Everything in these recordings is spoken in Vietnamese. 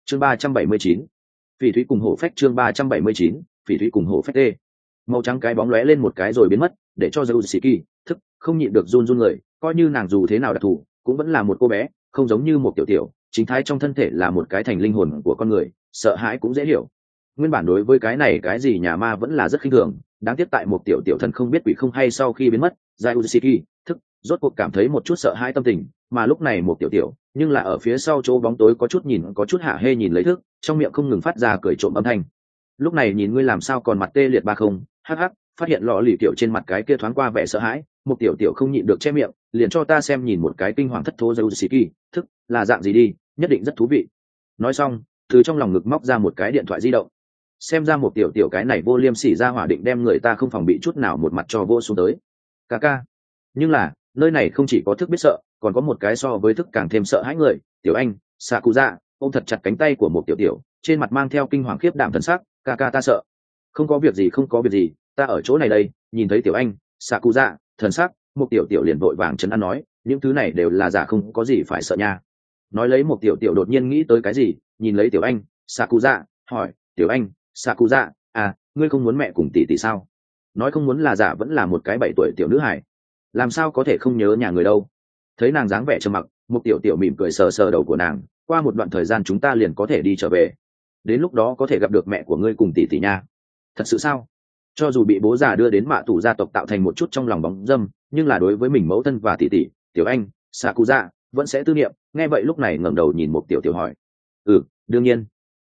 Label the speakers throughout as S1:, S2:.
S1: chương 379, phỉ thúy cùng hổ phách. chương 379, phỉ thúy cùng hổ phách. Màu trắng cái bóng lóe lên một cái rồi biến mất, để cho Zeusiki thức không nhịn được run run người, coi như nàng dù thế nào đặc thù cũng vẫn là một cô bé, không giống như một tiểu tiểu, chính thái trong thân thể là một cái thành linh hồn của con người, sợ hãi cũng dễ hiểu. Nguyên bản đối với cái này cái gì nhà ma vẫn là rất khinh thường, đáng tiếc tại một tiểu tiểu thần không biết quỷ không hay sau khi biến mất, Zeusiki thức rốt cuộc cảm thấy một chút sợ hãi tâm tình, mà lúc này một tiểu tiểu nhưng là ở phía sau chỗ bóng tối có chút nhìn có chút hạ hê nhìn lấy thức, trong miệng không ngừng phát ra cười trộm âm thanh. Lúc này nhìn ngươi làm sao còn mặt tê liệt ba không, hắc hắc, phát hiện lọ lì tiểu trên mặt cái kia thoáng qua vẻ sợ hãi, một tiểu tiểu không nhịn được che miệng, liền cho ta xem nhìn một cái kinh hoàng thất thố Zeusiki thức là dạng gì đi, nhất định rất thú vị. Nói xong từ trong lòng ngực móc ra một cái điện thoại di động, xem ra một tiểu tiểu cái này vô liêm sỉ ra hỏa định đem người ta không phòng bị chút nào một mặt cho vô xuống tới. Ca nhưng là nơi này không chỉ có thức biết sợ, còn có một cái so với thức càng thêm sợ hãi người. Tiểu anh Sakuza ôm thật chặt cánh tay của một tiểu tiểu, trên mặt mang theo kinh hoàng khiếp đảm thần sắc. Ca ta sợ. Không có việc gì, không có việc gì, ta ở chỗ này đây. Nhìn thấy tiểu anh Sakuza thần sắc, một tiểu tiểu liền vội vàng trấn an nói, những thứ này đều là giả, không có gì phải sợ nha. Nói lấy một tiểu tiểu đột nhiên nghĩ tới cái gì, nhìn lấy tiểu anh Sakuza hỏi, tiểu anh Sakuza à, ngươi không muốn mẹ cùng tỷ tỷ sao? Nói không muốn là giả vẫn là một cái 7 tuổi tiểu nữ hài, làm sao có thể không nhớ nhà người đâu. Thấy nàng dáng vẻ trầm mặc, một tiểu tiểu mỉm cười sờ sờ đầu của nàng, qua một đoạn thời gian chúng ta liền có thể đi trở về, đến lúc đó có thể gặp được mẹ của ngươi cùng tỷ tỷ nha. Thật sự sao? Cho dù bị bố già đưa đến mạ tù gia tộc tạo thành một chút trong lòng bóng dâm, nhưng là đối với mình mẫu thân và tỷ tỷ, tiểu anh Sakuza vẫn sẽ tư niệm. Nghe vậy lúc này ngẩng đầu nhìn một tiểu tiểu hỏi, đương nhiên.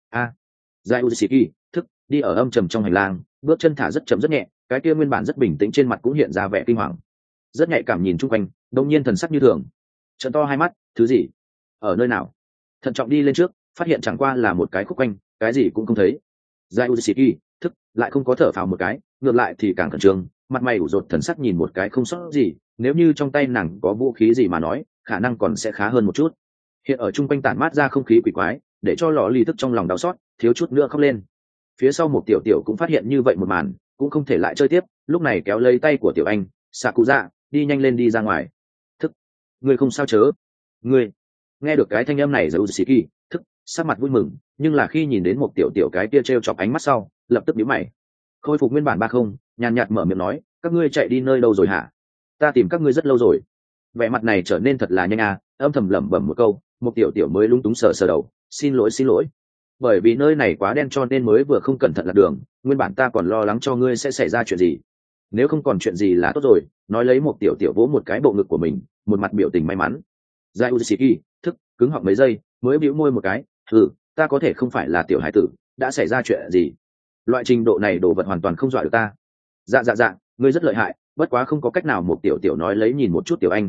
S1: Zeusiki thức đi ở âm trầm trong hành lang, bước chân thả rất chậm rất nhẹ, cái kia nguyên bản rất bình tĩnh trên mặt cũng hiện ra vẻ kinh hoàng, rất nhạy cảm nhìn chung quanh, đông nhiên thần sắc như thường, trợn to hai mắt, thứ gì, ở nơi nào? Thận trọng đi lên trước, phát hiện chẳng qua là một cái khúc quanh, cái gì cũng không thấy. Zeusiki thức lại không có thở phào một cái, ngược lại thì càng khẩn trương, mặt mày ủ rột thần sắc nhìn một cái không sót gì, nếu như trong tay nàng có vũ khí gì mà nói, khả năng còn sẽ khá hơn một chút. Hiện ở chung quanh tản mát ra không khí quỷ quái, để cho lọ ly thức trong lòng đau xót, thiếu chút nữa khóc lên. Phía sau một tiểu tiểu cũng phát hiện như vậy một màn, cũng không thể lại chơi tiếp, lúc này kéo lấy tay của tiểu anh Sakuza, đi nhanh lên đi ra ngoài. Thức, ngươi không sao chớ? Ngươi nghe được cái thanh âm này, Zeusiki thức sắc mặt vui mừng, nhưng là khi nhìn đến một tiểu tiểu cái kia treo chọc ánh mắt sau, lập tức nhíu mày. Khôi phục nguyên bản ba không, nhàn nhạt mở miệng nói, các ngươi chạy đi nơi đâu rồi hả? Ta tìm các ngươi rất lâu rồi. Vẻ mặt này trở nên thật là nhanh à, âm thầm lẩm bẩm một câu, một tiểu tiểu mới lúng túng sờ sờ đầu, xin lỗi, bởi vì nơi này quá đen cho nên mới vừa không cẩn thận lạc đường, nguyên bản ta còn lo lắng cho ngươi sẽ xảy ra chuyện gì. Nếu không còn chuyện gì là tốt rồi. Nói lấy một tiểu tiểu vỗ một cái bộ ngực của mình, một mặt biểu tình may mắn. Zeusiki thức cứng họng mấy giây mới bĩu môi một cái, ta có thể không phải là tiểu hải tử, đã xảy ra chuyện gì? Loại trình độ này đồ vật hoàn toàn không dọa được ta. Dạ, ngươi rất lợi hại, bất quá không có cách nào. một tiểu tiểu nói lấy nhìn một chút tiểu anh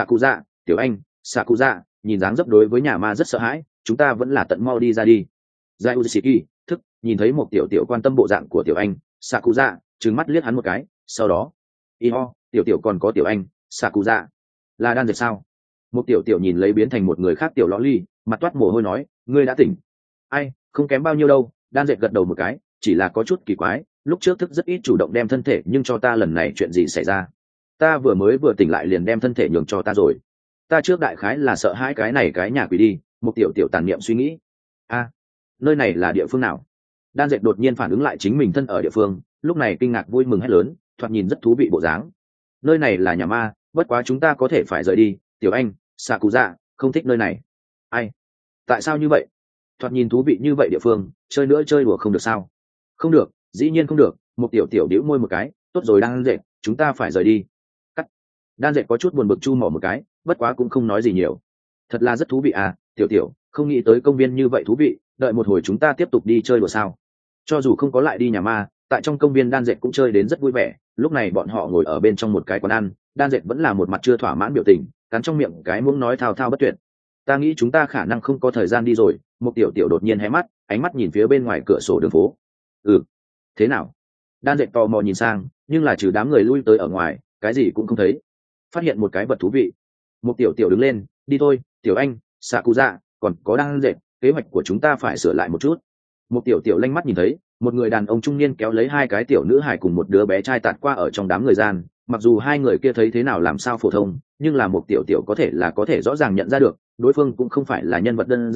S1: Sakuza, nhìn dáng dấp đối với nhà ma rất sợ hãi, chúng ta vẫn là tận mau đi ra đi. Zeusiki thức nhìn thấy một tiểu tiểu quan tâm bộ dạng của tiểu anh Sakuza, trừng mắt liếc hắn một cái, sau đó tiểu tiểu còn có tiểu anh Sakuza là đan dệt sao? Một tiểu tiểu nhìn lấy biến thành một người khác tiểu lõ ly, mặt toát mồ hôi nói, ngươi đã tỉnh. Ai, không kém bao nhiêu đâu. Đan dệt gật đầu một cái, chỉ là có chút kỳ quái, lúc trước thức rất ít chủ động đem thân thể nhưng cho ta, lần này chuyện gì xảy ra? Ta vừa tỉnh lại liền đem thân thể nhường cho ta rồi. Ta trước đại khái là sợ hãi cái này cái nhà quỷ đi. Một tiểu tiểu tàn niệm suy nghĩ, nơi này là địa phương nào? Đan dệt đột nhiên phản ứng lại chính mình thân ở địa phương, lúc này kinh ngạc vui mừng hét lớn, thoạt nhìn rất thú vị bộ dáng. Nơi này là nhà ma, bất quá chúng ta có thể phải rời đi. Tiểu anh Sakuza không thích nơi này. Ai? Tại sao như vậy? Thoạt nhìn thú vị như vậy địa phương, chơi nữa chơi đùa không được sao? Không được, dĩ nhiên không được. Một tiểu tiểu đĩu môi một cái, tốt rồi Đan dệt, chúng ta phải rời đi. Cắt. Đan dệt có chút buồn bực chu mỏ một cái, bất quá cũng không nói gì nhiều. Thật là rất thú vị à, tiểu tiểu, không nghĩ tới công viên như vậy thú vị, đợi một hồi chúng ta tiếp tục đi chơi đùa sao? Cho dù không có lại đi nhà ma, tại trong công viên Đan dệt cũng chơi đến rất vui vẻ. Lúc này bọn họ ngồi ở bên trong một cái quán ăn, Đan dệt vẫn là một mặt chưa thỏa mãn biểu tình, cắn trong miệng cái muỗng nói thao thao bất tuyệt. Ta nghĩ chúng ta khả năng không có thời gian đi rồi. Một tiểu tiểu đột nhiên hé mắt, ánh mắt nhìn phía bên ngoài cửa sổ đường phố. Thế nào? Đan dệt tò mò nhìn sang, nhưng là trừ đám người lui tới ở ngoài, cái gì cũng không thấy. Phát hiện một cái vật thú vị. Một tiểu tiểu đứng lên, đi thôi, tiểu anh Sakuza, còn có Đan dệt, kế hoạch của chúng ta phải sửa lại một chút. Một tiểu tiểu lanh mắt nhìn thấy một người đàn ông trung niên kéo lấy hai cái tiểu nữ hài cùng một đứa bé trai tạt qua ở trong đám người gian. Mặc dù hai người kia thấy thế nào làm sao phổ thông, nhưng là một tiểu tiểu có thể rõ ràng nhận ra được đối phương cũng không phải là nhân vật đơn giản,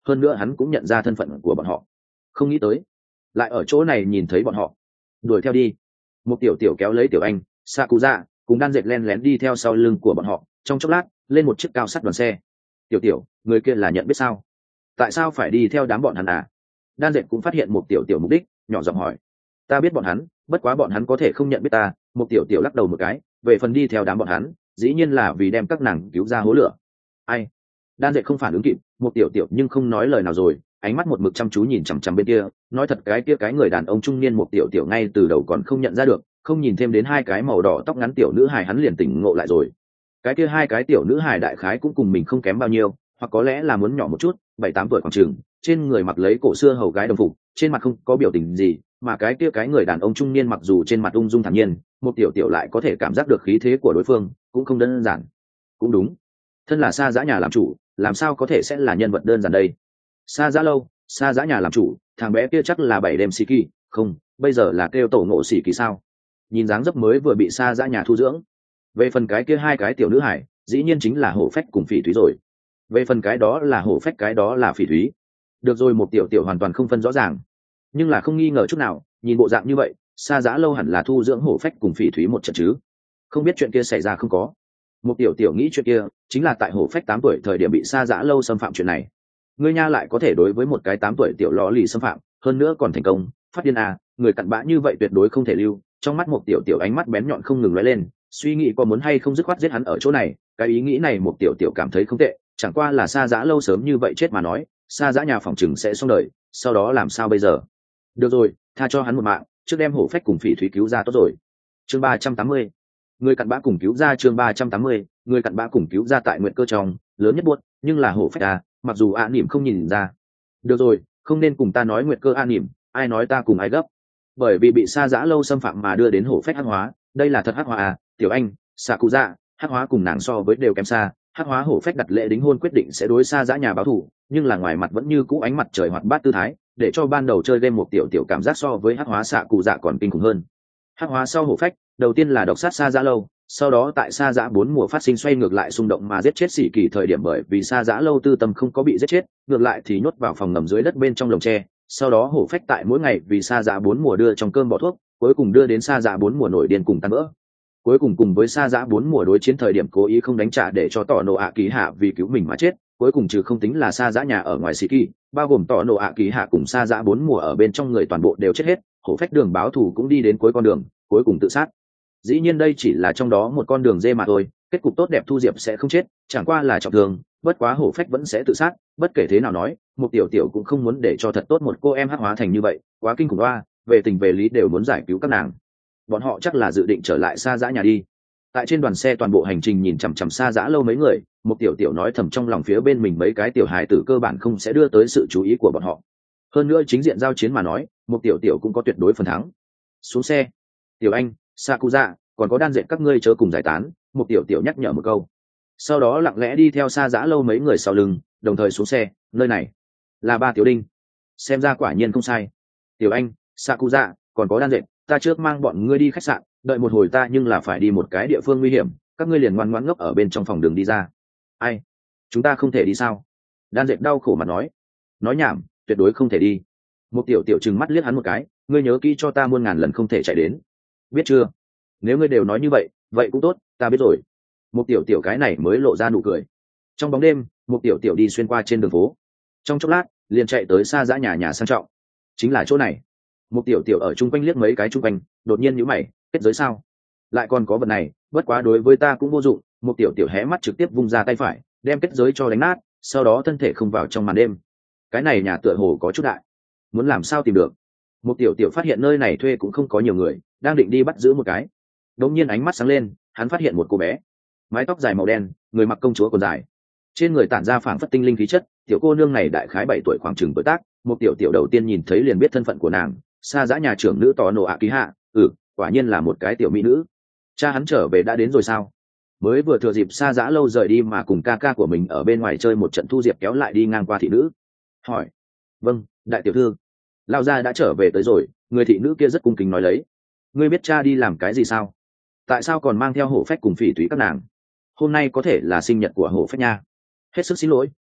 S1: hơn nữa hắn cũng nhận ra thân phận của bọn họ. Không nghĩ tới lại ở chỗ này nhìn thấy bọn họ. Đuổi theo đi. Một tiểu tiểu kéo lấy tiểu anh Sakuza cùng đan dệt len lén đi theo sau lưng của bọn họ, trong chốc lát lên một chiếc cao sắt đoàn xe. Tiểu tiểu, người kia là nhận biết sao? Tại sao phải đi theo đám bọn hắn à? Đan dệt cũng phát hiện một tiểu tiểu mục đích, nhỏ giọng hỏi. Ta biết bọn hắn, bất quá bọn hắn có thể không nhận biết ta. Một tiểu tiểu lắc đầu một cái, về phần đi theo đám bọn hắn dĩ nhiên là vì đem các nàng cứu ra hố lửa. Ai? Đan dệt không phản ứng kịp, một tiểu tiểu nhưng không nói lời nào rồi, ánh mắt một mực chăm chú nhìn chằm chằm bên kia. Nói thật, cái kia cái người đàn ông trung niên một tiểu tiểu ngay từ đầu còn không nhận ra được, không nhìn thêm đến hai cái màu đỏ tóc ngắn tiểu nữ hài hắn liền tỉnh ngộ lại rồi. Cái kia hai cái tiểu nữ hài đại khái cũng cùng mình không kém bao nhiêu, hoặc có lẽ là muốn nhỏ một chút, 7-8 tuổi khoảng chừng, trên người mặc lấy cổ xưa hầu gái đồng phục, trên mặt không có biểu tình gì, mà cái kia cái người đàn ông trung niên mặc dù trên mặt ung dung thản nhiên, một tiểu tiểu lại có thể cảm giác được khí thế của đối phương, cũng không đơn giản. Cũng đúng, thân là Sa Dã nhà làm chủ, làm sao có thể sẽ là nhân vật đơn giản đây? Sa Dã lâu, Sa Dã nhà làm chủ, thằng bé kia chắc là 7 đêm xì kỳ, không, bây giờ là kêu tổ ngộ xì kỳ sao? Nhìn dáng dấp mới vừa bị Sa Dã nhà thu dưỡng. Về phần cái kia hai cái tiểu nữ hải, dĩ nhiên chính là Hổ Phách cùng Phỉ Thúy rồi. Về phần cái đó là Hổ Phách, cái đó là Phỉ Thúy. Được rồi, một tiểu tiểu hoàn toàn không phân rõ ràng, nhưng là không nghi ngờ chút nào, nhìn bộ dạng như vậy, Sa Dã lâu hẳn là thu dưỡng Hổ Phách cùng Phỉ Thúy một trận chứ. Không biết chuyện kia xảy ra không có. Một tiểu tiểu nghĩ chuyện kia chính là tại Hổ Phách 8 tuổi thời điểm bị Sa Dã lâu xâm phạm chuyện này. Ngươi nha lại có thể đối với một cái 8 tuổi tiểu lọ lì xâm phạm, hơn nữa còn thành công, phát điên à, người cặn bã như vậy tuyệt đối không thể lưu. Trong mắt một tiểu tiểu ánh mắt bén nhọn không ngừng lóe lên, suy nghĩ có muốn hay không dứt khoát giết hắn ở chỗ này. Cái ý nghĩ này một tiểu tiểu cảm thấy không tệ, chẳng qua là Sa Dã lâu sớm như vậy chết mà nói, Sa Dã nhà phòng chừng sẽ xong đời, sau đó làm sao bây giờ? Được rồi, tha cho hắn một mạng, trước đem Hổ Phách cùng Phỉ Thúy cứu ra tốt rồi. Chương 380, người cặn bã cùng cứu ra. Chương 380, người cặn bã cùng cứu ra. Tại nguyện cơ trong lớn nhất buốt, nhưng là Hổ Phách à, mặc dù A Nỉm không nhìn ra. Được rồi, không nên cùng ta nói nguyện cơ A Nỉm, ai nói ta cùng ai gấp. Bởi vì bị Sa Dã lâu xâm phạm mà đưa đến Hổ Phách hắc hóa, đây là thật hắc hóa à? Tiểu anh Sakuza, hắc hóa cùng nàng so với đều kém xa. Hắc hóa Hổ Phách đặt lễ đính hôn quyết định sẽ đối Sa Dã nhà báo thù, nhưng là ngoài mặt vẫn như cũ ánh mặt trời hoạt bát tư thái, để cho ban đầu chơi game một tiểu tiểu cảm giác so với hắc hóa Sakuza còn kinh khủng hơn. Hắc hóa sau Hổ Phách, đầu tiên là độc sát Sa Dã lâu, sau đó tại Sa Dã 4 mùa phát sinh xoay ngược lại xung động mà giết chết Sĩ Kỳ thời điểm, bởi vì Sa Dã lâu tư tâm không có bị giết chết, ngược lại thì nhốt vào phòng ngầm dưới đất bên trong lồng tre. Sau đó Hổ Phách tại mỗi ngày vì Sa Dã 4 mùa đưa trong cơm bỏ thuốc, cuối cùng đưa đến Sa Dã 4 mùa nổi điên cùng tan vỡ. Cuối cùng cùng với Sa Dã 4 mùa đối chiến thời điểm cố ý không đánh trả để cho Tỏ Nộ ạ Kỳ Hạ vì cứu mình mà chết. Cuối cùng trừ không tính là Sa Dã nhà ở ngoài Sĩ Kỳ, bao gồm Tỏ Nộ ạ Kỳ Hạ cùng Sa Dã 4 mùa ở bên trong người toàn bộ đều chết hết. Hổ Phách đường báo thù cũng đi đến cuối con đường, cuối cùng tự sát. Dĩ nhiên đây chỉ là trong đó một con đường dê mà thôi, kết cục tốt đẹp Thu Diệp sẽ không chết, chẳng qua là trọng thương, bất quá Hổ Phách vẫn sẽ tự sát. Bất kể thế nào nói, một tiểu tiểu cũng không muốn để cho thật tốt một cô em hắc hóa thành như vậy, quá kinh khủng oa, về tình về lý đều muốn giải cứu các nàng. Bọn họ chắc là dự định trở lại Sa Dã nhà đi. Tại trên đoàn xe toàn bộ hành trình nhìn chằm chằm Sa Dã lâu mấy người, một tiểu tiểu nói thầm trong lòng phía bên mình mấy cái tiểu hài tử cơ bản không sẽ đưa tới sự chú ý của bọn họ. Hơn nữa chính diện giao chiến mà nói, một tiểu tiểu cũng có tuyệt đối phần thắng. Xuống xe. Tiểu anh Sakuza, còn có đan dệt các ngươi chớ cùng giải tán, một tiểu tiểu nhắc nhở một câu. Sau đó lặng lẽ đi theo Sa Dã lâu mấy người sau lưng, đồng thời xuống xe. Nơi này là Ba Tiểu Đinh. Xem ra quả nhiên không sai. Tiểu anh Sakuza, còn có đan dệt, ta trước mang bọn ngươi đi khách sạn, đợi một hồi ta nhưng là phải đi một cái địa phương nguy hiểm, các ngươi liền ngoan ngoãn ngốc ở bên trong phòng đường đi ra. Ai? Chúng ta không thể đi sao? Đan dệt đau khổ mà nói. Nói nhảm, tuyệt đối không thể đi. Một tiểu tiểu trừng mắt liếc hắn một cái, ngươi nhớ kỹ cho ta muôn ngàn lần không thể chạy đến. Biết chưa? Nếu ngươi đều nói như vậy, vậy cũng tốt, ta biết rồi. Một tiểu tiểu cái này mới lộ ra nụ cười. Trong bóng đêm, một tiểu tiểu đi xuyên qua trên đường phố. Trong chốc lát, liền chạy tới Sa Dã nhà sang trọng. Chính là chỗ này. Một tiểu tiểu ở chung quanh liếc mấy cái chung quanh, đột nhiên nhíu mày, kết giới sao? Lại còn có vật này, bất quá đối với ta cũng vô dụng. Một tiểu tiểu hé mắt trực tiếp vung ra tay phải, đem kết giới cho đánh nát, sau đó thân thể không vào trong màn đêm. Cái này nhà tựa hồ có chút đại, muốn làm sao tìm được? Một tiểu tiểu phát hiện nơi này thuê cũng không có nhiều người, đang định đi bắt giữ một cái. Đột nhiên ánh mắt sáng lên, hắn phát hiện một cô bé, mái tóc dài màu đen, người mặc công chúa quần dài, trên người tản ra phảng phất tinh linh khí chất. Tiểu cô nương này đại khái 7 tuổi khoảng chừng tuổi tác. Một tiểu tiểu đầu tiên nhìn thấy liền biết thân phận của nàng, Sa Dã nhà trưởng nữ Tỏ Nộ ạ Kỳ Hạ. Quả nhiên là một cái tiểu mỹ nữ. Cha hắn trở về đã đến rồi sao? Mới vừa thừa dịp Sa Dã lâu rời đi mà cùng ca ca của mình ở bên ngoài chơi một trận, Thu Diệp kéo lại đi ngang qua thị nữ, hỏi. Vâng, đại tiểu thư. Lao gia đã trở về tới rồi. Người thị nữ kia rất cung kính nói lấy. Ngươi biết cha đi làm cái gì sao? Tại sao còn mang theo Hổ Phách cùng Phỉ Thúy các nàng? Hôm nay có thể là sinh nhật của Hổ Phách nha. Hết sức xin lỗi,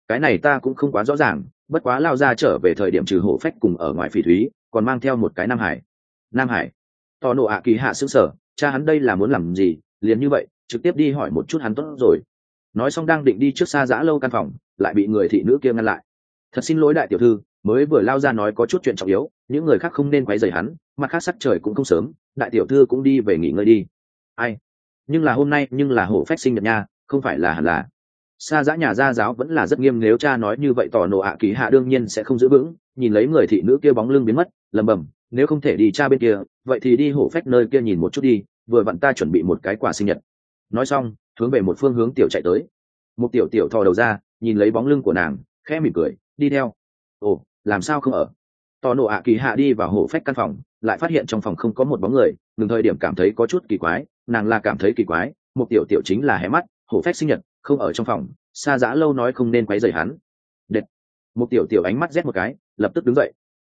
S1: cái này ta cũng không quá rõ ràng, bất quá lao ra trở về thời điểm trừ hổ phách cùng ở ngoài phỉ thúy còn mang theo một cái Nam Hải. Tò nộ ạ kỳ hạ sững sờ, cha hắn đây là muốn làm gì, liền như vậy trực tiếp đi hỏi một chút hắn tốt rồi. Nói xong đang định đi trước xa dã lâu căn phòng, lại bị người thị nữ kia ngăn lại. Thật xin lỗi đại tiểu thư, mới vừa lao ra nói có chút chuyện trọng yếu, những người khác không nên quấy rầy hắn, mặt khác sắc trời cũng không sớm, đại tiểu thư cũng đi về nghỉ ngơi đi. Ai, nhưng là hôm nay nhưng là hổ phách sinh nhật nha, không phải là hẳn là. Xa dã nhà gia giáo vẫn là rất nghiêm, nếu cha nói như vậy tỏ nộ ạ kỳ hạ đương nhiên sẽ không giữ vững. Nhìn lấy người thị nữ kia bóng lưng biến mất, lầm bầm, nếu không thể đi cha bên kia vậy thì đi hổ phách nơi kia nhìn một chút đi, vừa vặn ta chuẩn bị một cái quà sinh nhật. Nói xong hướng về một phương hướng tiểu chạy tới. Một tiểu tiểu thò đầu ra nhìn lấy bóng lưng của nàng, khẽ mỉm cười đi theo. Ồ, làm sao không ở? Tỏ nộ ạ kỳ hạ đi vào hổ phách căn phòng, lại phát hiện trong phòng không có một bóng người, ngừng thời điểm cảm thấy có chút kỳ quái. Nàng là cảm thấy kỳ quái, một tiểu tiểu chính là hé mắt, hổ phách sinh nhật không ở trong phòng, xa dã lâu nói không nên quấy rầy hắn. Đệt. Một tiểu tiểu ánh mắt rét một cái, lập tức đứng dậy.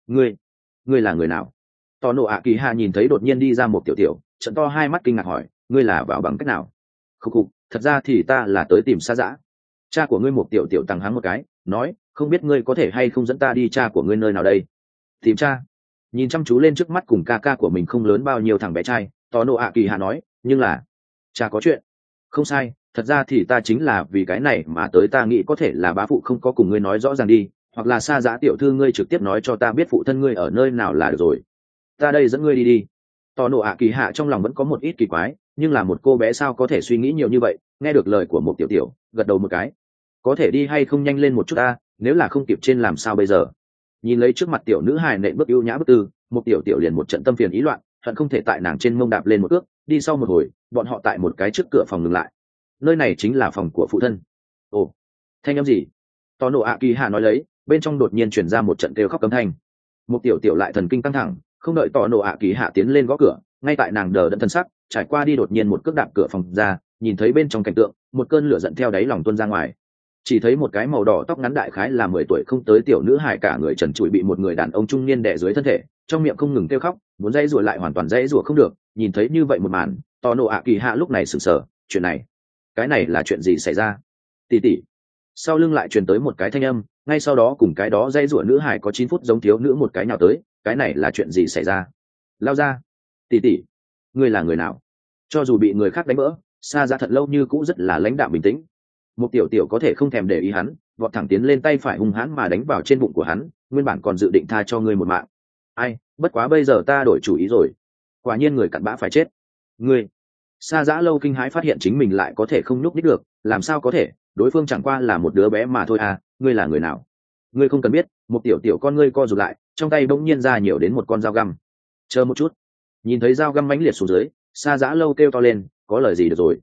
S1: Ngươi là người nào? Tỏ nộ ạ kỳ hạ nhìn thấy đột nhiên đi ra một tiểu tiểu, trận to hai mắt kinh ngạc hỏi, ngươi là vào bằng cách nào? Khúc khục, thật ra thì ta là tới tìm xa dã. Cha của ngươi một tiểu tiểu tăng hắng một cái, nói, không biết ngươi có thể hay không dẫn ta đi cha của ngươi nơi nào đây? Tìm cha? Nhìn chăm chú lên trước mắt cùng ca ca của mình không lớn bao nhiêu thằng bé trai, tỏ nộ ạ kỳ hạ nói, nhưng là cha có chuyện. Không sai, thật ra thì ta chính là vì cái này mà tới, ta nghĩ có thể là bá phụ không có cùng ngươi nói rõ ràng đi, hoặc là xa dã tiểu thư ngươi trực tiếp nói cho ta biết phụ thân ngươi ở nơi nào là được rồi. Ta đây dẫn ngươi đi. Tỏ nộ ạ kỳ hạ trong lòng vẫn có một ít kỳ quái, nhưng là một cô bé sao có thể suy nghĩ nhiều như vậy. Nghe được lời của một tiểu tiểu, gật đầu một cái. Có thể đi hay không nhanh lên một chút ta, nếu là không kịp trên làm sao bây giờ? Nhìn lấy trước mặt tiểu nữ hài nện bước ưu nhã bước tư, một tiểu tiểu liền một trận tâm phiền ý loạn, hận không thể tại nàng trên mông đạp lên một ước. Đi sau một hồi, bọn họ tại một cái trước cửa phòng ngừng lại. Nơi này chính là phòng của phụ thân. Ồ, thanh âm gì? Tỏ nộ ạ kỳ hạ nói lấy, bên trong đột nhiên chuyển ra một trận kêu khóc cấm thanh. Một tiểu tiểu lại thần kinh căng thẳng, không đợi tỏ nộ ạ kỳ hạ tiến lên gõ cửa, ngay tại nàng đờ đẫn thân sắc, trải qua đi đột nhiên một cước đạp cửa phòng ra, nhìn thấy bên trong cảnh tượng, một cơn lửa giận theo đáy lòng tuôn ra ngoài. Chỉ thấy một cái màu đỏ tóc ngắn đại khái là 10 tuổi không tới tiểu nữ hài cả người trần trụi bị một người đàn ông trung niên đè dưới thân thể, trong miệng không ngừng kêu khóc, muốn dãy rủa lại hoàn toàn dãy rủa không được. Nhìn thấy như vậy một màn, tỏ nộ ạ kỳ hạ lúc này sửng sở, chuyện này, cái này là chuyện gì xảy ra? Tỷ tỷ. Sau lưng lại truyền tới một cái thanh âm, ngay sau đó cùng cái đó dãy rủa nữ hài có 9 phút giống thiếu nữ một cái nhào tới, cái này là chuyện gì xảy ra? Lao ra. Tỷ tỷ, ngươi là người nào? Cho dù bị người khác đánh vỡ, xa ra thật lâu như cũng rất là lãnh đạm bình tĩnh. Một tiểu tiểu có thể không thèm để ý hắn, vọt thẳng tiến lên tay phải hung hãn mà đánh vào trên bụng của hắn, nguyên bản còn dự định tha cho ngươi một mạng. Ai, bất quá bây giờ ta đổi chủ ý rồi. Quả nhiên người cặn bã phải chết. Ngươi. Sa Dã Lâu kinh hãi phát hiện chính mình lại có thể không nhúc nhích được, làm sao có thể, đối phương chẳng qua là một đứa bé mà thôi à, ngươi là người nào? Ngươi không cần biết. Một tiểu tiểu con ngươi co rụt lại, trong tay bỗng nhiên ra nhiều đến một con dao găm. Chờ một chút. Nhìn thấy dao găm mãnh liệt xuống dưới, Sa Dã Lâu kêu to lên, có lời gì được rồi?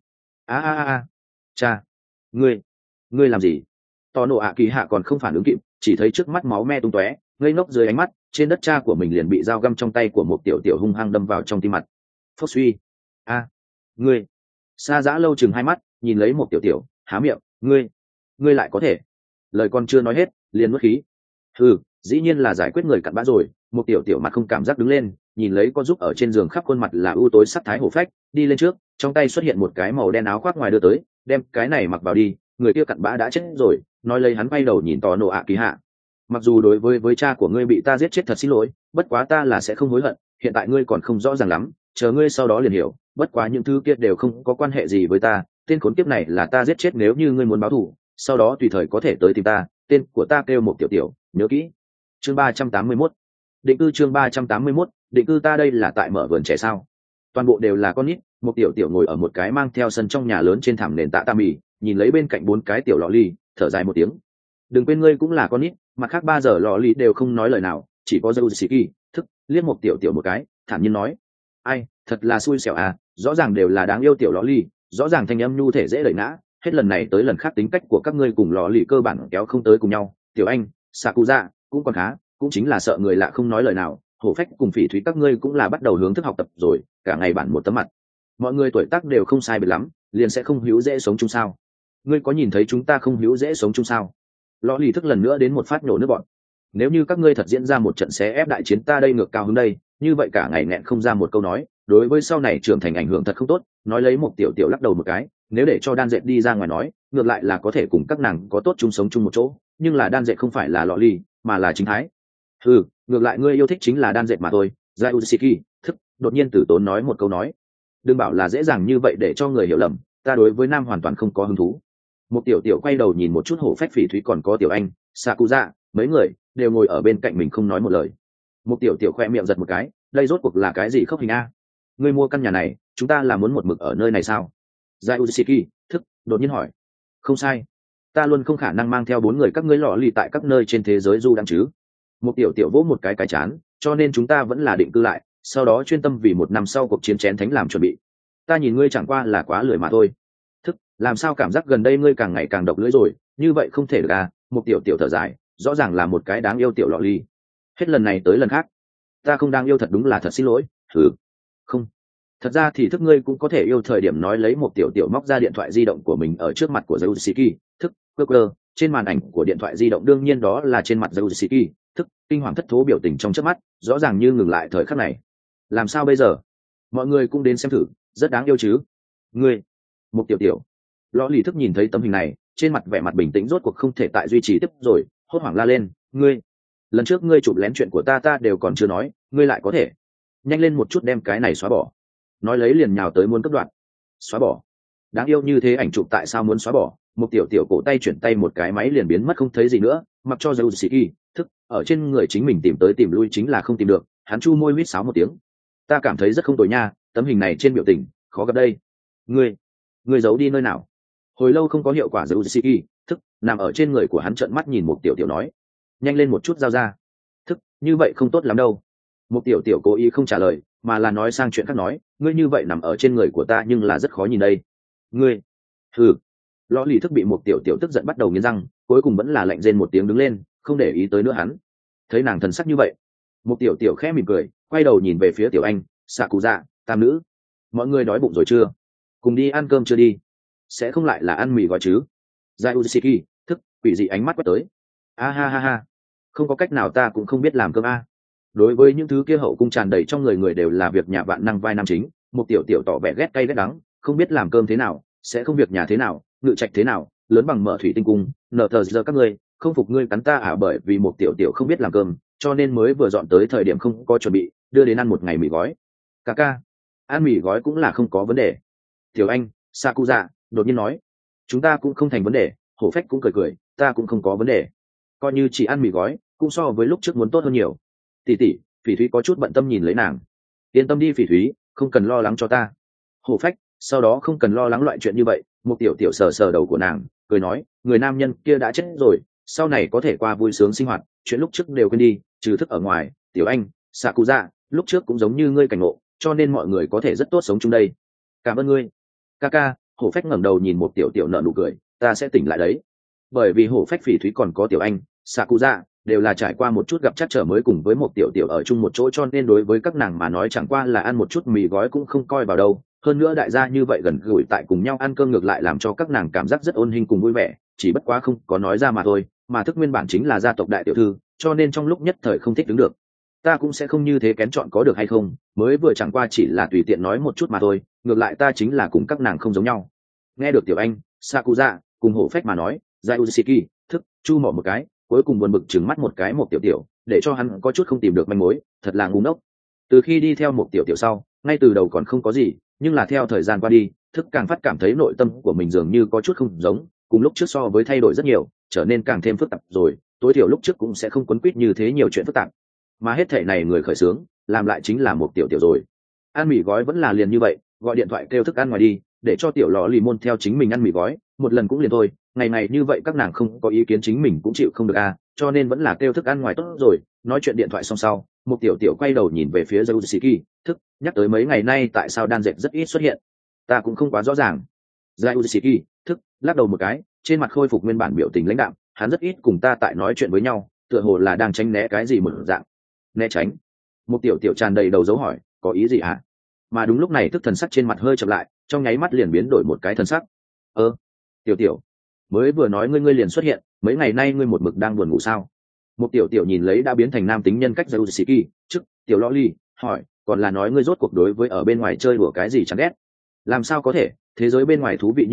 S1: A. Cha, ngươi làm gì? Tò nộ ạ kỳ hạ còn không phản ứng kịp, chỉ thấy trước mắt máu me tung tóe, ngây ngốc dưới ánh mắt, trên đất cha của mình liền bị dao găm trong tay của một tiểu tiểu hung hăng đâm vào trong tim mặt. Phốc suy. A, ngươi. Sa Dã Lâu chừng hai mắt, nhìn lấy một tiểu tiểu, há miệng, ngươi lại có thể? Lời con chưa nói hết, liền nuốt khí. Dĩ nhiên là giải quyết người cặn bã rồi. Một tiểu tiểu mặt không cảm giác đứng lên, nhìn lấy con giúp ở trên giường khắp khuôn mặt là ưu tối sắc thái hổ phách, đi lên trước, trong tay xuất hiện một cái màu đen áo khoác ngoài đưa tới, đem cái này mặc vào đi. Người kia cặn bã đã chết rồi, nói lấy hắn quay đầu nhìn tò nộ ạ kỳ hạ. Mặc dù đối với cha của ngươi bị ta giết chết thật xin lỗi, bất quá ta là sẽ không hối hận, hiện tại ngươi còn không rõ ràng lắm, chờ ngươi sau đó liền hiểu, bất quá những thứ kia đều không có quan hệ gì với ta, tên khốn kiếp này là ta giết chết, nếu như ngươi muốn báo thù, sau đó tùy thời có thể tới tìm ta, tên của ta kêu một tiểu tiểu, nhớ kỹ. Chương 381. Định cư. Chương 381. Định cư. Ta đây là tại mở vườn trẻ sao? Toàn bộ đều là con nít. Một tiểu tiểu ngồi ở một cái mang theo sân trong nhà lớn trên thảm nền tạ mì, nhìn lấy bên cạnh 4 cái tiểu lọ ly, thở dài một tiếng. Đừng quên ngươi cũng là con nít, mặt khác 3 giờ lọ ly đều không nói lời nào, chỉ có Zeusiki thức liếc một tiểu tiểu một cái, thản nhiên nói: ai, thật là xui xẻo à, rõ ràng đều là đáng yêu tiểu lọ ly, rõ ràng thanh âm nhu thể dễ đẩy ngã, hết lần này tới lần khác tính cách của các ngươi cùng lọ ly cơ bản kéo không tới cùng nhau. Tiểu anh Sakuza cũng còn khá, cũng chính là sợ người lạ không nói lời nào. Hổ phách cùng phỉ thúy các ngươi cũng là bắt đầu hướng thức học tập rồi, cả ngày bản một tấm mặt, mọi người tuổi tác đều không sai biệt lắm, liền sẽ không hữu dễ sống chung sao? Ngươi có nhìn thấy chúng ta không hữu dễ sống chung sao? Lọ lì thức lần nữa đến một phát nổ nước bọn. Nếu như các ngươi thật diễn ra một trận xé ép đại chiến, ta đây ngược cao hứng đây, như vậy cả ngày nghẹn không ra một câu nói, đối với sau này trưởng thành ảnh hưởng thật không tốt. Nói lấy một tiểu tiểu lắc đầu một cái, nếu để cho đan dệt đi ra ngoài nói, ngược lại là có thể cùng các nàng có tốt chung sống chung một chỗ, nhưng là đan dệt không phải là lọ ly mà là chính thái. Ngược lại ngươi yêu thích chính là đan dệt mà thôi. Zayusiki thức đột nhiên tử tốn nói một câu nói. Đừng bảo là dễ dàng như vậy để cho người hiểu lầm, ta đối với nam hoàn toàn không có hứng thú. Một tiểu tiểu quay đầu nhìn một chút hổ phách phỉ thúy còn có tiểu anh Sakuza, mấy người đều ngồi ở bên cạnh mình không nói một lời. Một tiểu tiểu khoe miệng giật một cái, đây rốt cuộc là cái gì khớp hình a? Ngươi mua căn nhà này chúng ta là muốn một mực ở nơi này sao? Zayusiki thức đột nhiên hỏi. Không sai, ta luôn không khả năng mang theo 4 người các ngươi lọ lì tại các nơi trên thế giới du đãng chứ. Một tiểu tiểu vỗ một cái chán, cho nên chúng ta vẫn là định cư lại, sau đó chuyên tâm vì 1 năm sau cuộc chiến chén thánh làm chuẩn bị. Ta nhìn ngươi chẳng qua là quá lười mà thôi. Thức làm sao cảm giác gần đây ngươi càng ngày càng độc lưỡi rồi, như vậy không thể được à? Một tiểu tiểu thở dài, rõ ràng là một cái đáng yêu tiểu lọ ly, hết lần này tới lần khác ta không đáng yêu, thật đúng là thật xin lỗi. Không, thật ra thì thức ngươi cũng có thể yêu. Thời điểm nói lấy một tiểu tiểu móc ra điện thoại di động của mình ở trước mặt của Zayusiki thức cơ trên màn ảnh của điện thoại di động, đương nhiên đó là trên mặt Zayusiki thức kinh hoàng thất thố biểu tình trong chớp mắt rõ ràng như ngừng lại thời khắc này. Làm sao bây giờ? Mọi người cũng đến xem thử, rất đáng yêu chứ. Ngươi một tiểu tiểu lõ lì thức nhìn thấy tấm hình này, trên mặt vẻ mặt bình tĩnh rốt cuộc không thể tại duy trì tiếp rồi, hốt hoảng la lên. Ngươi, lần trước ngươi chụp lén chuyện của ta đều còn chưa nói, ngươi lại có thể nhanh lên một chút đem cái này xóa bỏ. Nói lấy liền nhào tới muốn cắt đoạn. Xóa bỏ? Đáng yêu như thế ảnh chụp tại sao muốn xóa bỏ? Một tiểu tiểu cổ tay chuyển tay một cái máy liền biến mất không thấy gì nữa, mặc cho Zayusiki thức ở trên người chính mình tìm tới tìm lui chính là không tìm được. Hắn chu môi huýt sáo một tiếng. Ta cảm thấy rất không tồi nha, tấm hình này trên biểu tình khó gặp đây. Ngươi giấu đi nơi nào? Hồi lâu không có hiệu quả. Zayusiki thức nằm ở trên người của hắn trợn mắt nhìn một tiểu tiểu nói. Nhanh lên một chút giao ra. Thức như vậy không tốt lắm đâu. Một tiểu tiểu cố ý không trả lời mà là nói sang chuyện khác, nói ngươi như vậy nằm ở trên người của ta nhưng là rất khó nhìn đây. Ngươi lõ lì thức bị một tiểu tiểu tức giận bắt đầu nghiến răng, cuối cùng vẫn là lạnh rên một tiếng đứng lên, không để ý tới nữa hắn. Thấy nàng thần sắc như vậy, một tiểu tiểu khẽ mỉm cười, quay đầu nhìn về phía tiểu anh Sakuza, tam nữ. Mọi người đói bụng rồi chưa? Cùng đi ăn cơm chưa đi? Sẽ không lại là ăn mì gói chứ? Zayusiki thức quỷ dị ánh mắt quét tới. Ha, không có cách nào, ta cũng không biết làm cơm a. Đối với những thứ kia hậu cung tràn đầy trong người đều là việc nhà vạn năng vai nam chính, một tiểu tiểu tỏ vẻ ghét cay ghét đắng, không biết làm cơm thế nào, sẽ không việc nhà thế nào, ngự trạch thế nào, lớn bằng mở thủy tinh cung, nở thờ giờ các ngươi không phục ngươi cắn ta à? Bởi vì một tiểu tiểu không biết làm cơm, cho nên mới vừa dọn tới thời điểm không có chuẩn bị, đưa đến ăn một ngày mì gói. Ca ăn mì gói cũng là không có vấn đề. Tiểu anh Sakuza đột nhiên nói. Chúng ta cũng không thành vấn đề. Hổ phách cũng cười, ta cũng không có vấn đề, coi như chỉ ăn mì gói cũng so với lúc trước muốn tốt hơn nhiều. Tỷ tỷ, Phỉ Thúy có chút bận tâm nhìn lấy nàng. Yên tâm đi Phỉ Thúy, không cần lo lắng cho ta. Hổ phách sau đó không cần lo lắng loại chuyện như vậy. Một tiểu tiểu sờ sờ đầu của nàng, cười nói, người nam nhân kia đã chết rồi, sau này có thể qua vui sướng sinh hoạt, chuyện lúc trước đều quên đi, trừ thức ở ngoài. Tiểu anh Sakuza lúc trước cũng giống như ngươi cảnh ngộ, cho nên mọi người có thể rất tốt sống chung đây. Cảm ơn ngươi Kaka. Hổ phách ngẩng đầu nhìn một tiểu tiểu nở nụ cười, ta sẽ tỉnh lại đấy. Bởi vì hổ phách Phỉ Thúy còn có tiểu anh Sakuza đều là trải qua một chút gặp chắc trở mới cùng với một tiểu tiểu ở chung một chỗ, cho nên đối với các nàng mà nói chẳng qua là ăn một chút mì gói cũng không coi vào đâu. Hơn nữa đại gia như vậy gần gũi tại cùng nhau ăn cơm ngược lại làm cho các nàng cảm giác rất ôn hình cùng vui vẻ, chỉ bất quá không có nói ra mà thôi. Mà thức nguyên bản chính là gia tộc đại tiểu thư, cho nên trong lúc nhất thời không thích đứng được. Ta cũng sẽ không như thế kén chọn có được hay không, mới vừa chẳng qua chỉ là tùy tiện nói một chút mà thôi, ngược lại ta chính là cùng các nàng không giống nhau. Nghe được tiểu anh Sakuza cùng hổ phách mà nói, Zayusiki thức chu mỏ một cái, cuối cùng buồn bực trừng mắt một cái một tiểu tiểu, để cho hắn có chút không tìm được manh mối, thật là ngu ngốc. Từ khi đi theo một tiểu tiểu sau, ngay từ đầu còn không có gì, nhưng là theo thời gian qua đi, thức càng phát cảm thấy nội tâm của mình dường như có chút không giống, cùng lúc trước so với thay đổi rất nhiều, trở nên càng thêm phức tạp rồi. Tối thiểu lúc trước cũng sẽ không quấn quýt như thế nhiều chuyện phức tạp, mà hết thể này người khởi xướng làm lại chính là một tiểu tiểu rồi. Ăn mì gói vẫn là liền như vậy, gọi điện thoại kêu thức ăn ngoài đi, để cho tiểu lò lì môn theo chính mình ăn mì gói, một lần cũng liền thôi. Ngày ngày như vậy các nàng không có ý kiến chính mình cũng chịu không được à, cho nên vẫn là kêu thức ăn ngoài tốt rồi. Nói chuyện điện thoại xong sau, một tiểu tiểu quay đầu nhìn về phía Zayusiki thức nhắc tới mấy ngày nay tại sao đan dệt rất ít xuất hiện, ta cũng không quá rõ ràng. Zayusiki thức lắc đầu một cái, trên mặt khôi phục nguyên bản biểu tình lãnh đạm, hắn rất ít cùng ta tại nói chuyện với nhau, tựa hồ là đang tránh né cái gì một dạng. Né tránh? Một tiểu tiểu tràn đầy đầu dấu hỏi, có ý gì hả? Mà đúng lúc này thức thần sắc trên mặt hơi chậm lại, trong nháy mắt liền biến đổi một cái thần sắc. Tiểu tiểu, mới vừa nói ngươi liền xuất hiện, mấy ngày nay ngươi một mực đang buồn ngủ sao? Một tiểu tiểu nhìn lấy đã biến thành nam tính nhân cách Zayusiki trước tiểu loli hỏi, còn là nói ngươi rốt cuộc đối với ở bên ngoài chơi đùa cái gì chẳng ghét? Làm sao có thể, thế giới bên ngoài thú vị như vậy,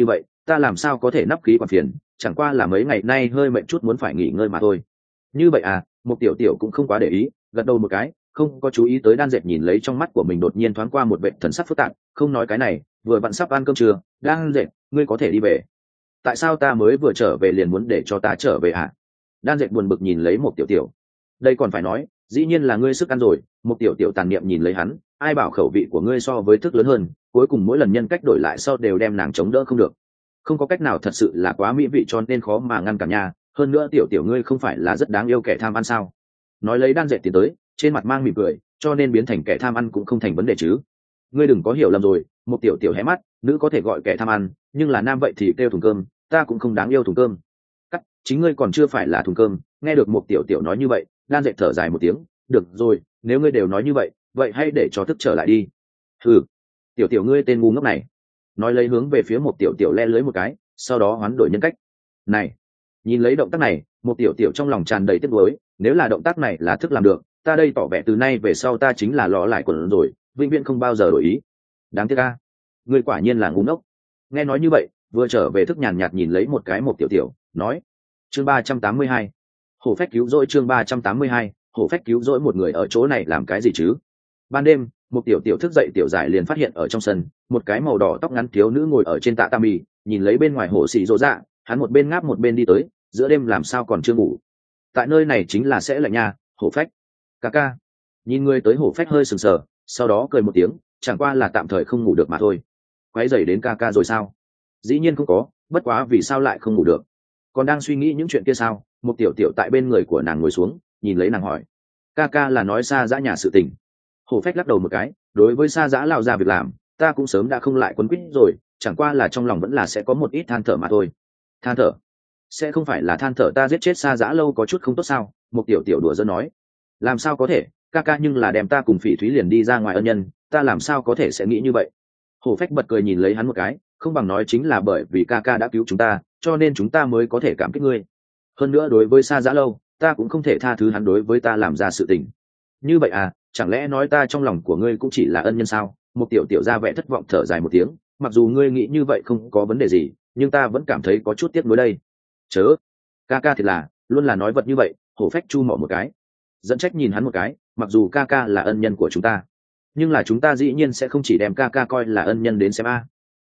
S1: ta làm sao có thể nắp khí quản phiền, chẳng qua là mấy ngày nay hơi mệt chút muốn phải nghỉ ngơi mà thôi. Như vậy à? Một tiểu tiểu cũng không quá để ý, gật đầu một cái, không có chú ý tới Đan Dệt nhìn lấy trong mắt của mình đột nhiên thoáng qua một vệ thần sắc phức tạp, không nói cái này, vừa vặn sắp ăn cơm trưa, Đan Dệt, ngươi có thể đi về. Tại sao ta mới vừa trở về liền muốn để cho ta trở về hả? Đan Dệt buồn bực nhìn lấy một tiểu tiểu. Đây còn phải nói, dĩ nhiên là ngươi sức ăn rồi. Một tiểu tiểu tàn niệm nhìn lấy hắn, ai bảo khẩu vị của ngươi so với thức lớn hơn, cuối cùng mỗi lần nhân cách đổi lại sau đều đem nàng chống đỡ không được. Không có cách nào, thật sự là quá mỹ vị cho nên khó mà ngăn cản nha. Hơn nữa tiểu tiểu ngươi không phải là rất đáng yêu kẻ tham ăn sao? Nói lấy Đan Dệt tiến tới, trên mặt mang mỉm cười, cho nên biến thành kẻ tham ăn cũng không thành vấn đề chứ. Ngươi đừng có hiểu lầm rồi. Một tiểu tiểu hé mắt, nữ có thể gọi kẻ tham ăn, nhưng là nam vậy thì kêu thùng cơm, ta cũng không đáng yêu thùng cơm. Cắt, chính ngươi còn chưa phải là thùng cơm. Nghe được một tiểu tiểu nói như vậy, Đan Dệt thở dài một tiếng, được rồi, nếu ngươi đều nói như vậy, vậy hãy để cho thức trở lại đi. Ừ, tiểu tiểu ngươi tên ngu ngốc này. Nói lấy hướng về phía một tiểu tiểu le lưới một cái, sau đó hoán đổi nhân cách. Này, nhìn lấy động tác này, một tiểu tiểu trong lòng tràn đầy tiếc nuối, nếu là động tác này là thức làm được, ta đây tỏ vẻ từ nay về sau ta chính là lọ lại quần rồi, vĩnh viễn không bao giờ đổi ý. Đáng tiếc a, ngươi quả nhiên là ngu ngốc. Nghe nói như vậy, vừa trở về thức nhàn nhạt nhìn lấy một cái một tiểu tiểu, nói: chương 382, hổ phách cứu rỗi. chương 382, hổ phách cứu rỗi. Một người ở chỗ này làm cái gì chứ? Ban đêm, một tiểu tiểu thức dậy tiểu giải liền phát hiện ở trong sân, một cái màu đỏ tóc ngắn thiếu nữ ngồi ở trên tạ tam mì, nhìn lấy bên ngoài hồ xì rỗ dạ, hắn một bên ngáp một bên đi tới, giữa đêm làm sao còn chưa ngủ. Tại nơi này chính là sẽ lạnh nha, hổ phách. Ca ca. Nhìn người tới hổ phách hơi sừng sờ, sau đó cười một tiếng, chẳng qua là tạm thời không ngủ được mà thôi. Quấy rầy đến ca ca rồi sao? Dĩ nhiên không có, bất quá vì sao lại không ngủ được? Còn đang suy nghĩ những chuyện kia sao? Một tiểu tiểu tại bên người của nàng ngồi xuống, nhìn lấy nàng hỏi: ca ca là nói xa dã nhà sự tình. Hổ phách lắc đầu một cái, đối với xa dã lao ra việc làm, ta cũng sớm đã không lại quấn quýt rồi, chẳng qua là trong lòng vẫn là sẽ có một ít than thở mà thôi. Than thở? Sẽ không phải là than thở ta giết chết xa dã lâu có chút không tốt sao? Một tiểu tiểu đùa giỡn nói: làm sao có thể, ca ca nhưng là đem ta cùng Phỉ Thúy liền đi ra ngoài ân nhân, ta làm sao có thể sẽ nghĩ như vậy? Hổ phách bật cười nhìn lấy hắn một cái, không bằng nói chính là bởi vì ca ca đã cứu chúng ta, cho nên chúng ta mới có thể cảm kích ngươi. Hơn nữa đối với xa dã lâu, ta cũng không thể tha thứ hắn đối với ta làm ra sự tình. Như vậy à, chẳng lẽ nói ta trong lòng của ngươi cũng chỉ là ân nhân sao? Một tiểu tiểu ra vẻ thất vọng thở dài một tiếng, mặc dù ngươi nghĩ như vậy không có vấn đề gì, nhưng ta vẫn cảm thấy có chút tiếc nuối đây. Chớ, ca ca thì là luôn là nói vật như vậy. Hổ phách chu mỏ một cái, dẫn trách nhìn hắn một cái, mặc dù ca ca là ân nhân của chúng ta, nhưng là chúng ta dĩ nhiên sẽ không chỉ đem ca ca coi là ân nhân đến xem a.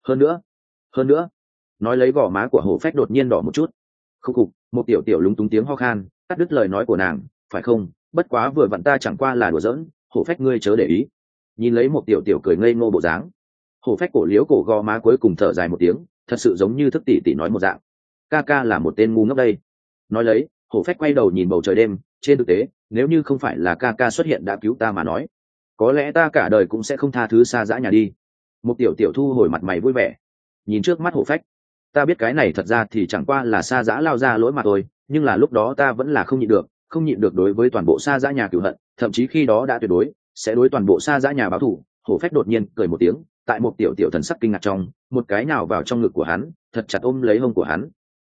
S1: Hơn nữa, nói lấy gò má của hổ phách đột nhiên đỏ một chút. Không cục, một tiểu tiểu lúng túng tiếng ho khan, cắt đứt lời nói của nàng, phải không? Bất quá vừa vặn ta chẳng qua là đùa giỡn, hổ phách ngươi chớ để ý. Nhìn lấy một tiểu tiểu cười ngây ngô bộ dáng, hổ phách cổ liếu cổ gò má cuối cùng thở dài một tiếng, thật sự giống như thức tỉ tỉ nói một dạng. Ca ca là một tên ngu ngốc đây. Nói lấy, hổ phách quay đầu nhìn bầu trời đêm, trên thực tế, nếu như không phải là ca ca xuất hiện đã cứu ta mà nói, có lẽ ta cả đời cũng sẽ không tha thứ xa dã nhà đi. Một tiểu tiểu thu hồi mặt mày vui vẻ, nhìn trước mắt hổ phách. Ta biết cái này thật ra thì chẳng qua là xa dã lao ra lỗi mà thôi, nhưng là lúc đó ta vẫn là không nhịn được đối với toàn bộ xa dã nhà cửu hận, thậm chí khi đó đã tuyệt đối sẽ đối toàn bộ xa dã nhà báo thù. Hổ phách đột nhiên cười một tiếng, tại một tiểu tiểu thần sắc kinh ngạc trong, một cái nào vào trong ngực của hắn, thật chặt ôm lấy hông của hắn.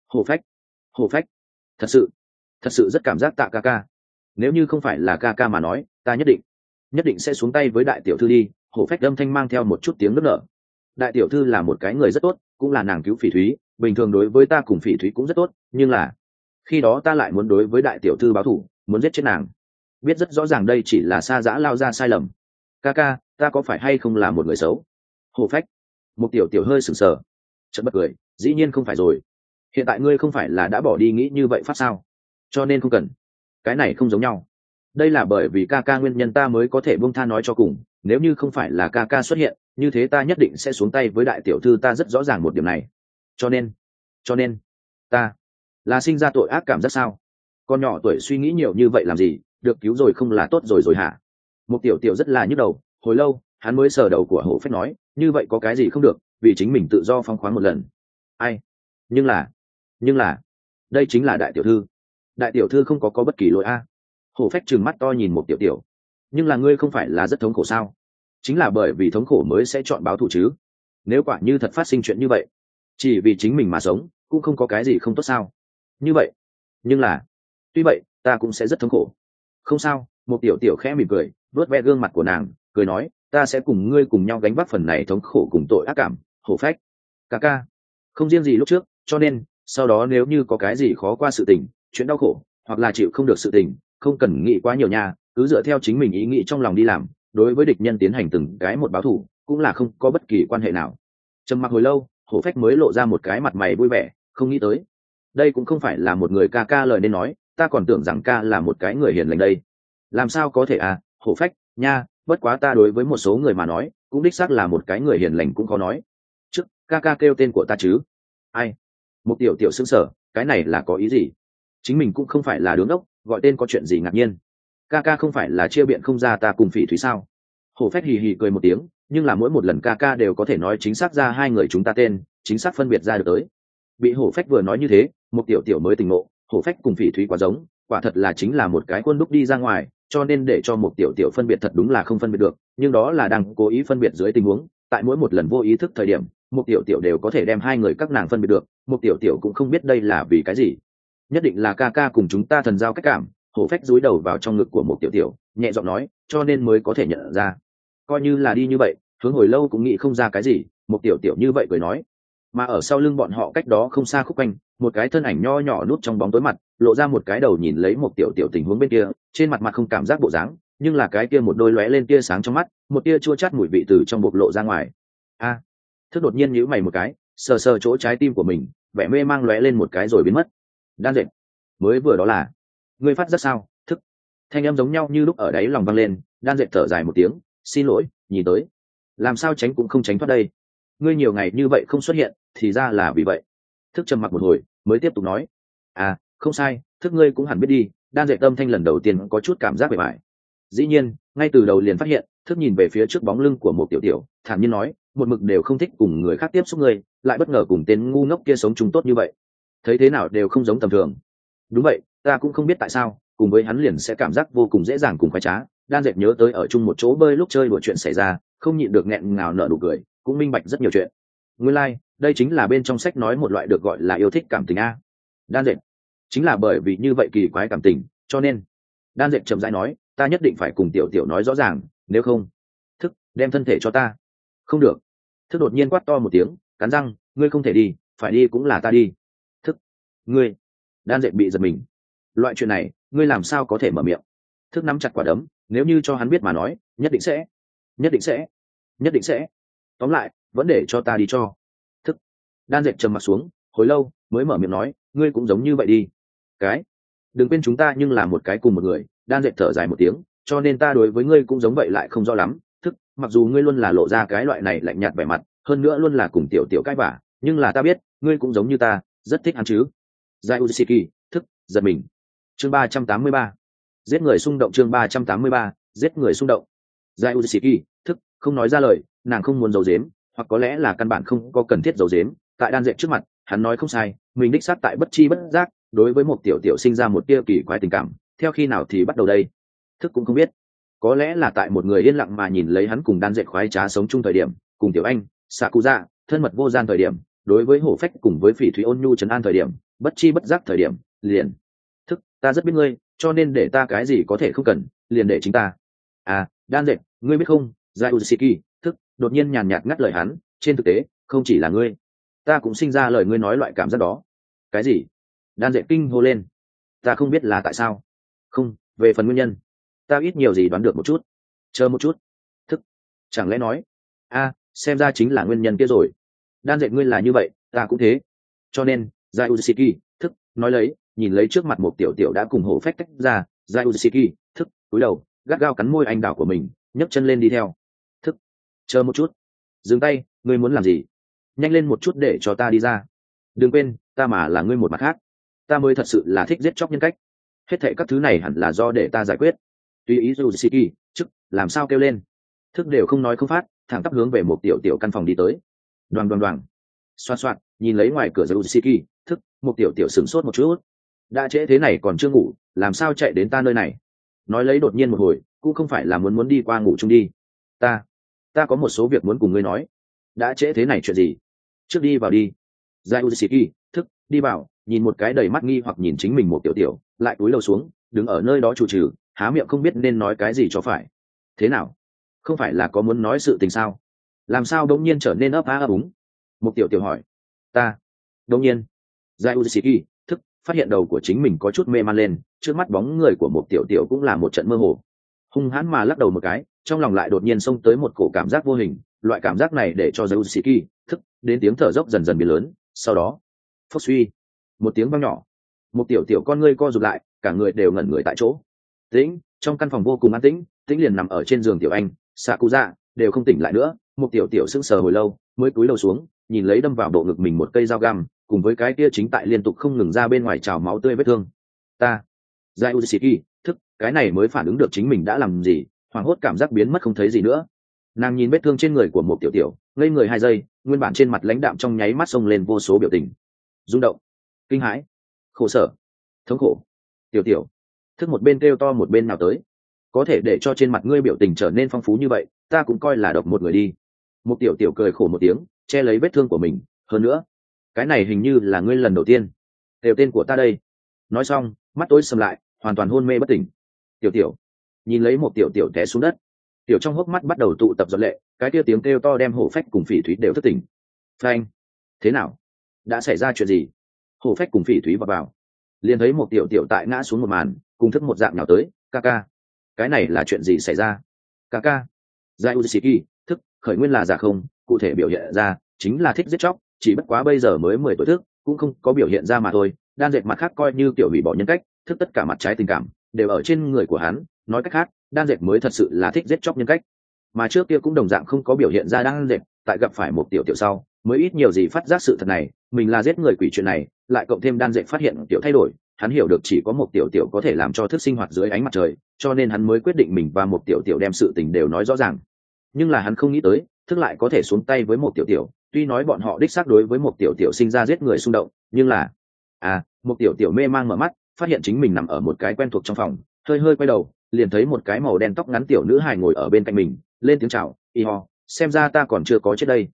S1: Hổ phách, thật sự rất cảm giác tạ ca ca. Nếu như không phải là ca ca mà nói, ta nhất định sẽ xuống tay với đại tiểu thư đi. Hổ phách âm thanh mang theo một chút tiếng nức nở. Đại tiểu thư là một cái người rất tốt, cũng là nàng cứu Phỉ Thúy, bình thường đối với ta cùng Phỉ Thúy cũng rất tốt, nhưng là khi đó ta lại muốn đối với đại tiểu thư báo thù, muốn giết chết nàng. Biết rất rõ ràng đây chỉ là xa dã lao ra sai lầm. Ca ca, ta có phải hay không là một người xấu? Hổ phách, một tiểu tiểu hơi sừng sờ, chợt bật cười, dĩ nhiên không phải rồi. Hiện tại ngươi không phải là đã bỏ đi nghĩ như vậy pháp sao? Cho nên không cần. Cái này không giống nhau. Đây là bởi vì ca ca nguyên nhân ta mới có thể buông tha nói cho cùng, nếu như không phải là ca ca xuất hiện, như thế ta nhất định sẽ xuống tay với đại tiểu thư, ta rất rõ ràng một điểm này. Cho nên ta là sinh ra tội ác cảm giác sao? Con nhỏ tuổi suy nghĩ nhiều như vậy làm gì, được cứu rồi không là tốt rồi rồi hả? Một tiểu tiểu rất là nhức đầu, hồi lâu hắn mới sờ đầu của hổ phách nói, như vậy có cái gì không được, vì chính mình tự do phóng khoáng một lần. Ai? Nhưng là đây chính là đại tiểu thư không có bất kỳ lỗi a. Hổ phách trừng mắt to nhìn một tiểu tiểu. Nhưng là ngươi không phải là rất thống khổ sao? Chính là bởi vì thống khổ mới sẽ chọn báo thù chứ. Nếu quả như thật phát sinh chuyện như vậy, chỉ vì chính mình mà sống, cũng không có cái gì không tốt sao? Như vậy, nhưng là tuy vậy ta cũng sẽ rất thống khổ. Không sao. Một tiểu tiểu khẽ mỉm cười, vuốt ve gương mặt của nàng, cười nói, ta sẽ cùng ngươi cùng nhau gánh vác phần này thống khổ cùng tội ác cảm. Hổ phách, ca ca, không riêng gì lúc trước, cho nên sau đó nếu như có cái gì khó qua sự tình, chuyện đau khổ hoặc là chịu không được sự tình, không cần nghĩ quá nhiều nha, cứ dựa theo chính mình ý nghĩ trong lòng đi làm, đối với địch nhân tiến hành từng cái một báo thù cũng là không có bất kỳ quan hệ nào. Trầm mặc hồi lâu, hổ phách mới lộ ra một cái mặt mày vui vẻ, không nghĩ tới đây cũng không phải là một người ca ca lời nên nói, ta còn tưởng rằng ca là một cái người hiền lành đây. Làm sao có thể à, hổ phách nha, bất quá ta đối với một số người mà nói cũng đích xác là một cái người hiền lành cũng khó nói. Trước ca ca kêu tên của ta chứ? Ai? Một tiểu tiểu xứng sở, cái này là có ý gì? Chính mình cũng không phải là đứng ốc, gọi tên có chuyện gì ngạc nhiên. Ca ca không phải là chia biện không ra ta cùng Phỉ Thúy sao? Hổ phách hì hì cười một tiếng, nhưng là mỗi một lần ca ca đều có thể nói chính xác ra hai người chúng ta tên, chính xác phân biệt ra được tới. Bị hổ phách vừa nói như thế, một tiểu tiểu mới tỉnh ngộ, hổ phách cùng Phỉ Thúy quá giống, quả thật là chính là một cái khuôn đúc đi ra ngoài, cho nên để cho một tiểu tiểu phân biệt thật đúng là không phân biệt được, nhưng đó là đang cố ý phân biệt dưới tình huống, tại mỗi một lần vô ý thức thời điểm, một tiểu tiểu đều có thể đem hai người các nàng phân biệt được, một tiểu tiểu cũng không biết đây là vì cái gì. Nhất định là ca ca cùng chúng ta thần giao cách cảm. Hổ phách dúi đầu vào trong ngực của một tiểu tiểu, nhẹ giọng nói, cho nên mới có thể nhận ra. Coi như là đi như vậy, hướng hồi lâu cũng nghĩ không ra cái gì, một tiểu tiểu như vậy cười nói. Mà ở sau lưng bọn họ cách đó không xa khúc quanh, một cái thân ảnh nho nhỏ nút trong bóng tối mặt, lộ ra một cái đầu nhìn lấy một tiểu tiểu tình huống bên kia, trên mặt mặt không cảm giác bộ dáng, nhưng là cái kia một đôi lóe lên tia sáng trong mắt, một tia chua chát mùi vị từ trong bộc lộ ra ngoài. A, thức đột nhiên nhíu mày một cái, sờ sờ chỗ trái tim của mình, vẻ mê mang lóe lên một cái rồi biến mất. Đan dệt, mới vừa đó là ngươi phát rất sao? Thức, thanh âm giống nhau như lúc ở đáy lòng vang lên. Đan dệt thở dài một tiếng, xin lỗi, nhìn tới, làm sao tránh cũng không tránh thoát đây. Ngươi nhiều ngày như vậy không xuất hiện, thì ra là vì vậy. Thức trầm mặc một hồi, mới tiếp tục nói, à, không sai, thức ngươi cũng hẳn biết đi. Đan dệt tâm thanh lần đầu tiên có chút cảm giác bề bại. Dĩ nhiên, ngay từ đầu liền phát hiện, thức nhìn về phía trước bóng lưng của một tiểu tiểu, thản nhiên nói, một mực đều không thích cùng người khác tiếp xúc ngươi, lại bất ngờ cùng tên ngu ngốc kia sống chung tốt như vậy, thấy thế nào đều không giống tầm thường. Đúng vậy, ta cũng không biết tại sao, cùng với hắn liền sẽ cảm giác vô cùng dễ dàng cùng khoái trá. Đan dệt nhớ tới ở chung một chỗ bơi lúc chơi đùa chuyện xảy ra, không nhịn được nghẹn ngào nở nụ cười, cũng minh bạch rất nhiều chuyện. Nguyên lai, đây chính là bên trong sách nói một loại được gọi là yêu thích cảm tình a. Đan dệt, chính là bởi vì như vậy kỳ quái cảm tình, cho nên Đan dệt chậm rãi nói, ta nhất định phải cùng tiểu tiểu nói rõ ràng, nếu không, thức đem thân thể cho ta. Không được. Thức đột nhiên quát to một tiếng, cắn răng, ngươi không thể đi, phải đi cũng là ta đi. Thức, ngươi. Đan dệt bị giật mình. Loại chuyện này, ngươi làm sao có thể mở miệng? Thức nắm chặt quả đấm, nếu như cho hắn biết mà nói, nhất định sẽ, nhất định sẽ, nhất định sẽ. Tóm lại, vẫn để cho ta đi cho. Thức. Đan dệt trầm mặt xuống, hồi lâu mới mở miệng nói, ngươi cũng giống như vậy đi. Cái, đừng quên chúng ta nhưng là một cái cùng một người. Đan dệt thở dài một tiếng, cho nên ta đối với ngươi cũng giống vậy lại không rõ lắm. Thức, mặc dù ngươi luôn là lộ ra cái loại này lạnh nhạt vẻ mặt, hơn nữa luôn là cùng tiểu tiểu cãi vả, nhưng là ta biết, ngươi cũng giống như ta, rất thích hắn chứ. Zai Uziki, thức, giật mình. Chương 383. Giết người xung động. Chương 383. Giết người xung động. Zai Uziki, thức, không nói ra lời, nàng không muốn giấu giếm, hoặc có lẽ là căn bản không có cần thiết giấu giếm. Tại Đan dệt trước mặt, hắn nói không sai, mình đích xác tại bất chi bất giác, đối với một tiểu tiểu sinh ra một tia kỳ quái tình cảm, theo khi nào thì bắt đầu đây? Thức cũng không biết. Có lẽ là tại một người yên lặng mà nhìn lấy hắn cùng Đan dệt khoái trá sống chung thời điểm, cùng tiểu anh, Sakuza, thân mật vô gian thời điểm, đối với hổ phách cùng với phỉ thúy ôn nhu trấn an thời điểm, bất chi bất giác thời điểm, liền. Thức, ta rất biết ngươi, cho nên để ta cái gì có thể không cần, liền để chính ta. À, Đan dệt, ngươi biết không, Zayusiki, thức, đột nhiên nhàn nhạt ngắt lời hắn, trên thực tế, không chỉ là ngươi, ta cũng sinh ra lời ngươi nói loại cảm giác đó. Cái gì? Đan dệt kinh hô lên. Ta không biết là tại sao. Không, về phần nguyên nhân, ta ít nhiều gì đoán được một chút. Chờ một chút. Thức, chẳng lẽ nói, a, xem ra chính là nguyên nhân kia rồi. Đan dệt ngươi là như vậy, ta cũng thế. Cho nên, Zayusiki, thức, nói lấy, nhìn lấy trước mặt một tiểu tiểu đã cùng hổ phách tách ra. Zayusiki, thức, cúi đầu, gắt gao cắn môi anh đào của mình, nhấc chân lên đi theo. Thức, chờ một chút. Dừng tay, ngươi muốn làm gì? Nhanh lên một chút để cho ta đi ra. Đừng quên, ta mà là ngươi một mặt khác. Ta mới thật sự là thích giết chóc nhân cách. Hết thệ các thứ này hẳn là do để ta giải quyết. Tùy ý Zayusiki, chức, làm sao kêu lên. Thức đều không nói không phát, thẳng tắp hướng về một tiểu tiểu căn phòng đi tới. Đoàng đoàng đoàng. Xoan xoan, nhìn lấy ngoài cửa Zayusiki, thức, một tiểu tiểu sửng sốt một chút. Đã trễ thế này còn chưa ngủ, làm sao chạy đến ta nơi này? Nói lấy đột nhiên một hồi, cũng không phải là muốn đi qua ngủ chung đi. Ta có một số việc muốn cùng ngươi nói. Đã trễ thế này chuyện gì? Trước đi vào đi. Zayusiki, thức, đi vào, nhìn một cái đầy mắt nghi hoặc nhìn chính mình một tiểu tiểu, lại cúi đầu xuống, đứng ở nơi đó chủ trừ, há miệng không biết nên nói cái gì cho phải. Thế nào? Không phải là có muốn nói sự tình sao? Làm sao đống nhiên trở nên ấp á ấp úng? Một tiểu tiểu hỏi. Đương nhiên, Zai Uziki thức phát hiện đầu của chính mình có chút mê man lên, trước mắt bóng người của một tiểu tiểu cũng là một trận mơ hồ. Hung hãn mà lắc đầu một cái, trong lòng lại đột nhiên xông tới một cổ cảm giác vô hình, loại cảm giác này để cho Zai Uziki thức đến tiếng thở dốc dần dần biến lớn, sau đó, phốc suy, một tiếng vang nhỏ, một tiểu tiểu con ngươi co rụt lại, cả người đều ngẩn người tại chỗ. Tĩnh, trong căn phòng vô cùng an tĩnh, Tĩnh liền nằm ở trên giường tiểu anh, Sakuza đều không tỉnh lại nữa, một tiểu tiểu sững sờ hồi lâu, mới cúi đầu xuống, nhìn lấy đâm vào bộ ngực mình một cây dao găm, cùng với cái kia chính tại liên tục không ngừng ra bên ngoài trào máu tươi vết thương. Ta, Zai Uziki thức, cái này mới phản ứng được chính mình đã làm gì, hoảng hốt cảm giác biến mất không thấy gì nữa. Nàng nhìn vết thương trên người của một tiểu tiểu, ngây người 2 giây, nguyên bản trên mặt lãnh đạm trong nháy mắt xông lên vô số biểu tình, rung động, kinh hãi, khổ sở, thống khổ. Tiểu tiểu thức một bên kêu to một bên nào tới, có thể để cho trên mặt ngươi biểu tình trở nên phong phú như vậy, ta cũng coi là độc một người đi. Một tiểu tiểu cười khổ một tiếng, che lấy vết thương của mình, hơn nữa, cái này hình như là ngươi lần đầu tiên đều tên của ta đây. Nói xong, mắt tối sầm lại, hoàn toàn hôn mê bất tỉnh. Tiểu tiểu nhìn lấy một tiểu tiểu té xuống đất, tiểu trong hốc mắt bắt đầu tụ tập giọt lệ, cái kia tiếng kêu to đem hổ phách cùng phỉ thúy đều thất tỉnh. Phanh, thế nào, đã xảy ra chuyện gì? Hổ phách cùng phỉ thúy vào liền thấy một tiểu tiểu tại ngã xuống một màn, cùng thức một dạng nào tới. Ca ca, cái này là chuyện gì xảy ra? Ca ca, Zai Uziki thức khởi nguyên là giả không, cụ thể biểu hiện ra chính là thích giết chóc, chỉ bất quá bây giờ mới 10 tuổi thức, cũng không có biểu hiện ra mà thôi. Đan dệt mặt khác coi như kiểu hủy bỏ nhân cách, thức tất cả mặt trái tình cảm đều ở trên người của hắn, nói cách khác, đan dệt mới thật sự là thích giết chóc nhân cách. Mà trước kia cũng đồng dạng không có biểu hiện ra đan dệt, tại gặp phải một tiểu tiểu sau, mới ít nhiều gì phát giác sự thật này, mình là giết người quỷ chuyện này, lại cộng thêm đan dệt phát hiện tiểu thay đổi, hắn hiểu được chỉ có một tiểu tiểu có thể làm cho thức sinh hoạt dưới ánh mặt trời, cho nên hắn mới quyết định mình và một tiểu tiểu đem sự tình đều nói rõ ràng. Nhưng là hắn không nghĩ tới, thức lại có thể xuống tay với một tiểu tiểu, tuy nói bọn họ đích xác đối với một tiểu tiểu sinh ra giết người xung động, nhưng là một tiểu tiểu mê mang mở mắt, phát hiện chính mình nằm ở một cái quen thuộc trong phòng, hơi hơi quay đầu, liền thấy một cái màu đen tóc ngắn tiểu nữ hài ngồi ở bên cạnh mình, lên tiếng chào, y ho, xem ra ta còn chưa có chết đây.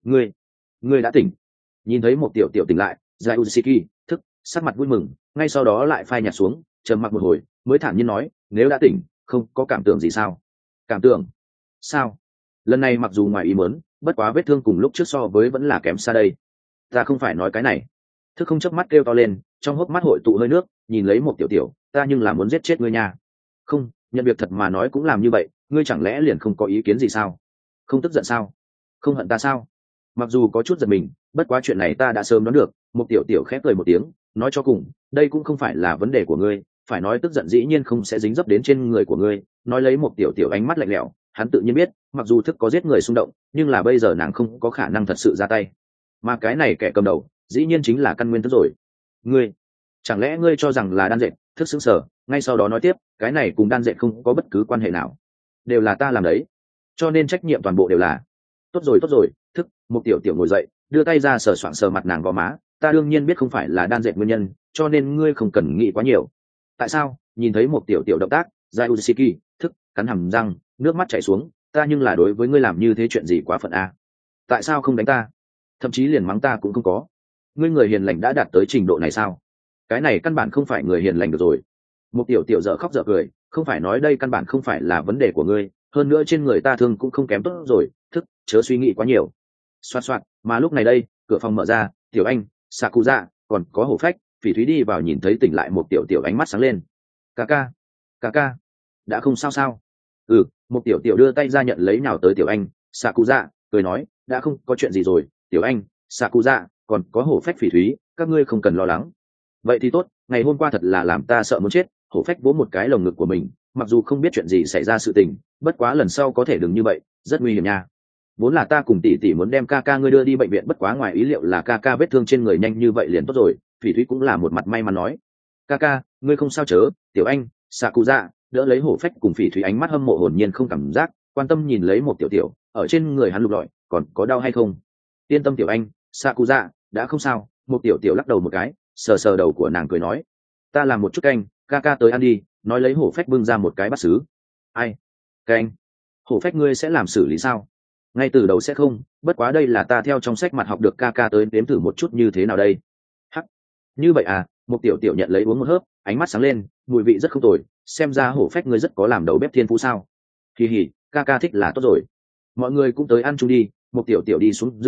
S1: Ngươi đã tỉnh. Nhìn thấy một tiểu tiểu tỉnh lại, Zai Uziki thức sắc mặt vui mừng, ngay sau đó lại phai nhạt xuống, trầm mặc một hồi, mới thản nhiên nói, nếu đã tỉnh, không có cảm tưởng gì sao? Cảm tưởng? Sao? Lần này mặc dù ngoài ý muốn, bất quá vết thương cùng lúc trước so với vẫn là kém xa đây. Ta không phải nói cái này. Thức không chớp mắt kêu to lên, trong hốc mắt hội tụ hơi nước, nhìn lấy một tiểu tiểu, ta nhưng là muốn giết chết ngươi nha. Không, nhận việc thật mà nói cũng làm như vậy, ngươi chẳng lẽ liền không có ý kiến gì sao? Không tức giận sao? Không hận ta sao? Mặc dù có chút giật mình, bất quá chuyện này ta đã sớm đoán được. Một tiểu tiểu khép cười một tiếng, nói cho cùng, đây cũng không phải là vấn đề của ngươi, phải nói tức giận dĩ nhiên không sẽ dính dấp đến trên người của ngươi. Nói lấy một tiểu tiểu ánh mắt lạnh lẽo, hắn tự nhiên biết, mặc dù thức có giết người xung động, nhưng là bây giờ nàng không có khả năng thật sự ra tay. Mà cái này kẻ cầm đầu, dĩ nhiên chính là căn nguyên thức rồi. Ngươi, chẳng lẽ ngươi cho rằng là đan dệt? Thức sững sờ, ngay sau đó nói tiếp, cái này cùng đan dệt không có bất cứ quan hệ nào, đều là ta làm đấy, cho nên trách nhiệm toàn bộ đều là. Tốt rồi, thức. Một tiểu tiểu ngồi dậy, đưa tay ra sờ soạng sờ mặt nàng gò má, ta đương nhiên biết không phải là đan dệt nguyên nhân, cho nên ngươi không cần nghĩ quá nhiều. Tại sao? Nhìn thấy một tiểu tiểu động tác, Zai Uziki thức cắn hàm răng, nước mắt chảy xuống, ta nhưng là đối với ngươi làm như thế chuyện gì quá phận a? Tại sao không đánh ta? Thậm chí liền mắng ta cũng không có. Ngươi người hiền lành đã đạt tới trình độ này sao? Cái này căn bản không phải người hiền lành được rồi. Một tiểu tiểu dở khóc dở cười, không phải nói đây căn bản không phải là vấn đề của ngươi, hơn nữa trên người ta thương cũng không kém tốt rồi, thức chớ suy nghĩ quá nhiều. Xoạt, mà lúc này đây, cửa phòng mở ra, tiểu anh, Sakuza, còn có hổ phách, phỉ thúy đi vào, nhìn thấy tỉnh lại một tiểu tiểu ánh mắt sáng lên. Ca, đã không sao? Một tiểu tiểu đưa tay ra nhận lấy nhào tới tiểu anh, Sakuza, cười nói, đã không có chuyện gì rồi, tiểu anh, Sakuza, còn có hổ phách phỉ thúy, các ngươi không cần lo lắng. Vậy thì tốt, ngày hôm qua thật là làm ta sợ muốn chết. Hổ phách vỗ một cái lồng ngực của mình, mặc dù không biết chuyện gì xảy ra sự tình, bất quá lần sau có thể đừng như vậy, rất nguy hiểm nha. Vốn là ta cùng tỷ tỷ muốn đem ca ca ngươi đưa đi bệnh viện, bất quá ngoài ý liệu là ca ca vết thương trên người nhanh như vậy liền tốt rồi. Phỉ thúy cũng là một mặt may mắn nói, ca ca ngươi không sao chớ. Tiểu anh, Sakuza đỡ lấy hổ phách cùng phỉ thúy, ánh mắt hâm mộ hồn nhiên không cảm giác, quan tâm nhìn lấy một tiểu tiểu, ở trên người hắn lục lọi, còn có đau hay không? Yên tâm tiểu anh, Sakuza, đã không sao. Một tiểu tiểu lắc đầu một cái, sờ sờ đầu của nàng cười nói, ta làm một chút canh, ca ca tới ăn đi. Nói lấy hổ phách bưng ra một cái bát sứ. Ai? Canh? Hổ phách ngươi sẽ làm xử lý sao? Ngay từ đầu sẽ không, bất quá đây là ta theo trong sách mặt học được, ca ca tới nếm thử một chút như thế nào đây. Hắc, như vậy à? Một tiểu tiểu nhận lấy uống một hớp, ánh mắt sáng lên, mùi vị rất không tồi, xem ra hổ phách ngươi rất có làm đầu bếp thiên phú sao. Kỳ hỉ, ca ca thích là tốt rồi. Mọi người cũng tới ăn chung đi. Một tiểu tiểu đi xuống giường,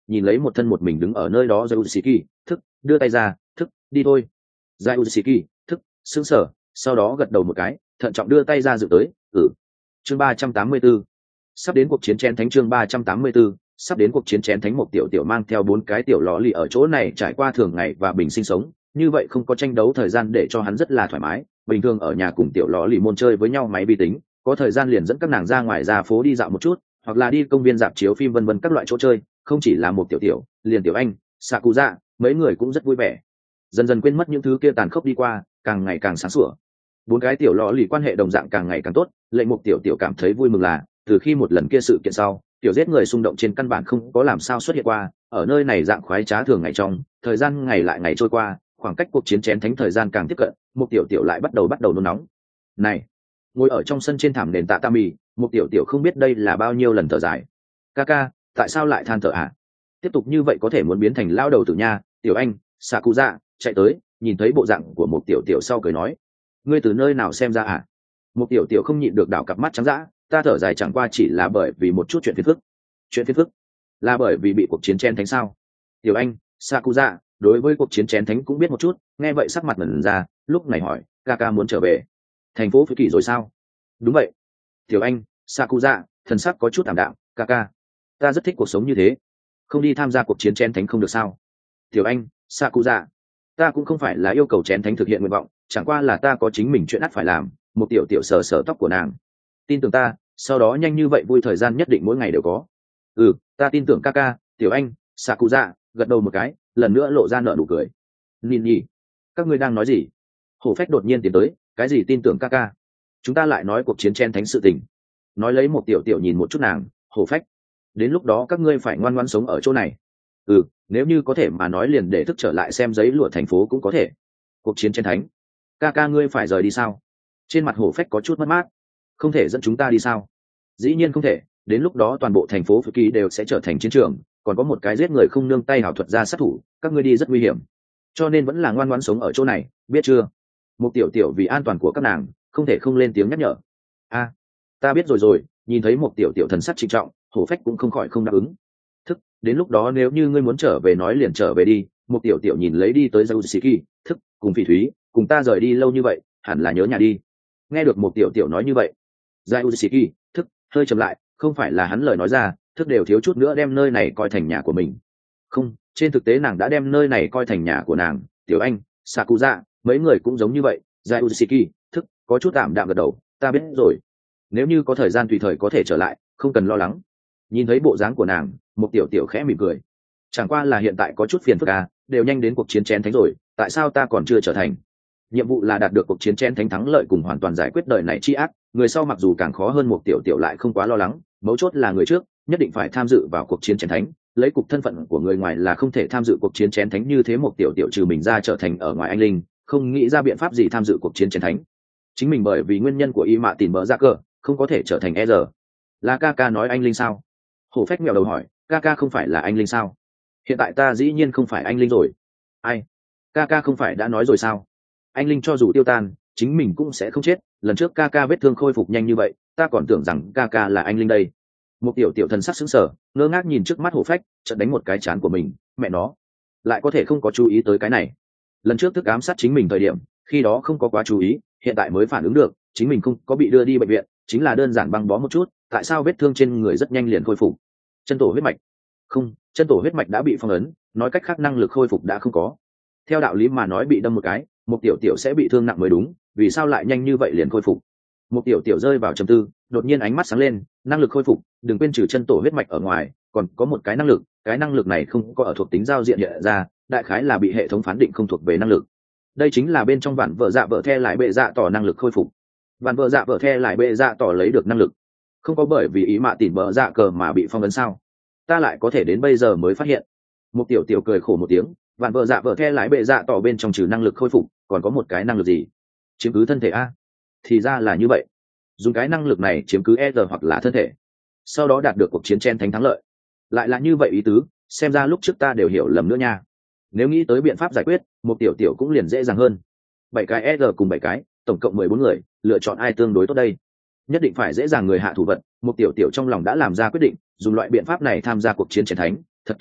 S1: nhìn lấy một thân một mình đứng ở nơi đó Zeusiki, thức đưa tay ra, thức đi thôi. Zeusiki, thức sững sờ, sau đó gật đầu một cái, thận trọng đưa tay ra dự tới. Chương 384. Sắp đến cuộc chiến chén thánh. Chương 384. Sắp đến cuộc chiến chén thánh. Một tiểu tiểu mang theo 4 cái tiểu lọ lì ở chỗ này trải qua thường ngày và bình sinh sống, như vậy không có tranh đấu thời gian để cho hắn rất là thoải mái. Bình thường ở nhà cùng tiểu lọ lì môn chơi với nhau máy vi tính, có thời gian liền dẫn các nàng ra ngoài ra phố đi dạo một chút, hoặc là đi công viên rạp chiếu phim vân vân các loại chỗ chơi. Không chỉ là một tiểu tiểu, liền tiểu anh, Sakuza, mấy người cũng rất vui vẻ. Dần dần quên mất những thứ kia tàn khốc đi qua, càng ngày càng sáng sủa. 4 cái tiểu lọ lì quan hệ đồng dạng càng ngày càng tốt. Lệnh Mục tiểu tiểu cảm thấy vui mừng là từ khi một lần kia sự kiện sau, tiểu giết người xung động trên căn bản không có làm sao xuất hiện qua. Ở nơi này dạng khoái trá thường ngày trong, thời gian ngày lại ngày trôi qua, khoảng cách cuộc chiến chén thánh thời gian càng tiếp cận, Mục tiểu tiểu lại bắt đầu nôn nóng. Này, ngồi ở trong sân trên thảm nền tạ tami, Mục tiểu tiểu không biết đây là bao nhiêu lần thở dài. Kaka, tại sao lại than thở à? Tiếp tục như vậy có thể muốn biến thành lao đầu tử nha. Tiểu anh, Sakuza chạy tới, nhìn thấy bộ dạng của Mục tiểu tiểu sau cười nói, ngươi từ nơi nào xem ra à? Mục tiểu tiểu không nhịn được đảo cặp mắt trắng dã, ta thở dài chẳng qua chỉ là bởi vì một chút chuyện phiền phức. Chuyện phiền phức là bởi vì bị cuộc chiến chén thánh sao? Tiểu anh, Sakuza đối với cuộc chiến chén thánh cũng biết một chút, nghe vậy sắc mặt ngẩn ra, lúc này hỏi, Kaka muốn trở về thành phố Phi Kỳ rồi sao? Đúng vậy. Tiểu anh, Sakuza thần sắc có chút tạm đạm, Kaka, ta rất thích cuộc sống như thế, không đi tham gia cuộc chiến chén thánh không được sao? Tiểu anh, Sakuza, ta cũng không phải là yêu cầu chén thánh thực hiện nguyện vọng, chẳng qua là ta có chính mình chuyện ắt phải làm. Một tiểu tiểu sờ sờ tóc của nàng, tin tưởng ta, sau đó nhanh như vậy vui thời gian nhất định mỗi ngày đều có. Ta tin tưởng Kaka. Tiểu anh, Sakuza gật đầu một cái, lần nữa lộ ra nở nụ cười. Nhìn nhỉ, các ngươi đang nói gì? Hổ phách đột nhiên tiến tới, cái gì tin tưởng Kaka? Chúng ta lại nói cuộc chiến chen thánh sự tình. Nói lấy một tiểu tiểu nhìn một chút nàng, hổ phách, đến lúc đó các ngươi phải ngoan ngoãn sống ở chỗ này. Nếu như có thể mà nói liền để thức trở lại xem giấy lụa thành phố cũng có thể. Cuộc chiến chen thánh, Kaka ngươi phải rời đi sao? Trên mặt hổ phách có chút mất mát. Không thể dẫn chúng ta đi sao? Dĩ nhiên không thể, đến lúc đó toàn bộ thành phố Phi Kỳ đều sẽ trở thành chiến trường, còn có một cái giết người không nương tay hảo thuật ra sát thủ, các ngươi đi rất nguy hiểm, cho nên vẫn là ngoan ngoãn sống ở chỗ này, biết chưa? Một tiểu tiểu vì an toàn của các nàng, không thể không lên tiếng nhắc nhở. Ta biết rồi. Nhìn thấy một tiểu tiểu thần sắc trịnh trọng, hổ phách cũng không khỏi không đáp ứng. Thức, đến lúc đó nếu như ngươi muốn trở về nói liền trở về đi. Một tiểu tiểu nhìn lấy đi tới Zeusiki, thức, cùng Phỉ Thúy, cùng ta rời đi lâu như vậy, hẳn là nhớ nhà đi. Nghe được một tiểu tiểu nói như vậy, Zeusiki, thức, hơi chậm lại, không phải là hắn lời nói ra, thức đều thiếu chút nữa đem nơi này coi thành nhà của mình. Không, trên thực tế nàng đã đem nơi này coi thành nhà của nàng. Tiểu anh, Sakuza, mấy người cũng giống như vậy. Zeusiki, thức, có chút tạm đạm gật đầu, ta biết rồi. Nếu như có thời gian tùy thời có thể trở lại, không cần lo lắng. Nhìn thấy bộ dáng của nàng, một tiểu tiểu khẽ mỉm cười. Chẳng qua là hiện tại có chút phiền phức à, đều nhanh đến cuộc chiến chén thánh rồi, tại sao ta còn chưa trở thành? Nhiệm vụ là đạt được cuộc chiến chén thánh thắng lợi cùng hoàn toàn giải quyết đời này chi ác. Người sau mặc dù càng khó hơn một tiểu tiểu lại không quá lo lắng, mấu chốt là người trước nhất định phải tham dự vào cuộc chiến chén thánh. Lấy cục thân phận của người ngoài là không thể tham dự cuộc chiến chén thánh, như thế một tiểu tiểu trừ mình ra trở thành ở ngoài anh linh, không nghĩ ra biện pháp gì tham dự cuộc chiến chén thánh. Chính mình bởi vì nguyên nhân của y mạ tìm bỡ ra cờ, không có thể trở thành e giờ. Là Kaka nói anh linh sao? Hổ phách mèo đầu hỏi, Kaka không phải là anh linh sao? Hiện tại ta dĩ nhiên không phải anh linh rồi. Ai? Kaka không phải đã nói rồi sao? Anh linh cho dù tiêu tan, chính mình cũng sẽ không chết. Lần trước Kaka vết thương khôi phục nhanh như vậy, ta còn tưởng rằng Kaka là anh linh đây. Một tiểu tiểu thần sắc sững sờ, ngơ ngác nhìn trước mắt hổ phách, chợt đánh một cái chán của mình, mẹ nó, lại có thể không có chú ý tới cái này. Lần trước thức ám sát chính mình thời điểm, khi đó không có quá chú ý, hiện tại mới phản ứng được, chính mình không có bị đưa đi bệnh viện, chính là đơn giản băng bó một chút, tại sao vết thương trên người rất nhanh liền khôi phục? Chân tổ huyết mạch? Không, chân tổ huyết mạch đã bị phong ấn, nói cách khác năng lực khôi phục đã không có. Theo đạo lý mà nói bị đâm một cái, một tiểu tiểu sẽ bị thương nặng mới đúng, vì sao lại nhanh như vậy liền khôi phục? Một tiểu tiểu rơi vào trầm tư, đột nhiên ánh mắt sáng lên, năng lực khôi phục, đừng quên trừ chân tổ huyết mạch ở ngoài, còn có một cái năng lực này không có ở thuộc tính giao diện hiện ra, đại khái là bị hệ thống phán định không thuộc về năng lực. Đây chính là bên trong bản vợ dạ vợ the lại bệ dạ tỏ năng lực khôi phục. Bản vợ dạ vợ the lại bệ dạ tỏ lấy được năng lực, không có bởi vì ý mạ tỉn vợ dạ cờ mà bị phong ấn sao? Ta lại có thể đến bây giờ mới phát hiện. Một tiểu tiểu cười khổ một tiếng, bản vợ dạ vợ the lại bệ dạ tỏ bên trong trừ năng lực khôi phục, còn có một cái năng lực gì? Chiếm cứ thân thể a? Thì ra là như vậy. Dùng cái năng lực này chiếm cứ e r hoặc là thân thể, sau đó đạt được cuộc chiến chen thánh thắng lợi, lại là như vậy ý tứ. Xem ra lúc trước ta đều hiểu lầm nữa nha. Nếu nghĩ tới biện pháp giải quyết, một tiểu tiểu cũng liền dễ dàng hơn. 7 cái e r cùng 7 cái, tổng cộng 14 người, lựa chọn ai tương đối tốt đây? Nhất định phải dễ dàng người hạ thủ vật. Một tiểu tiểu trong lòng đã làm ra quyết định, dùng loại biện pháp này tham gia cuộc chiến chen thánh, thật thú vị.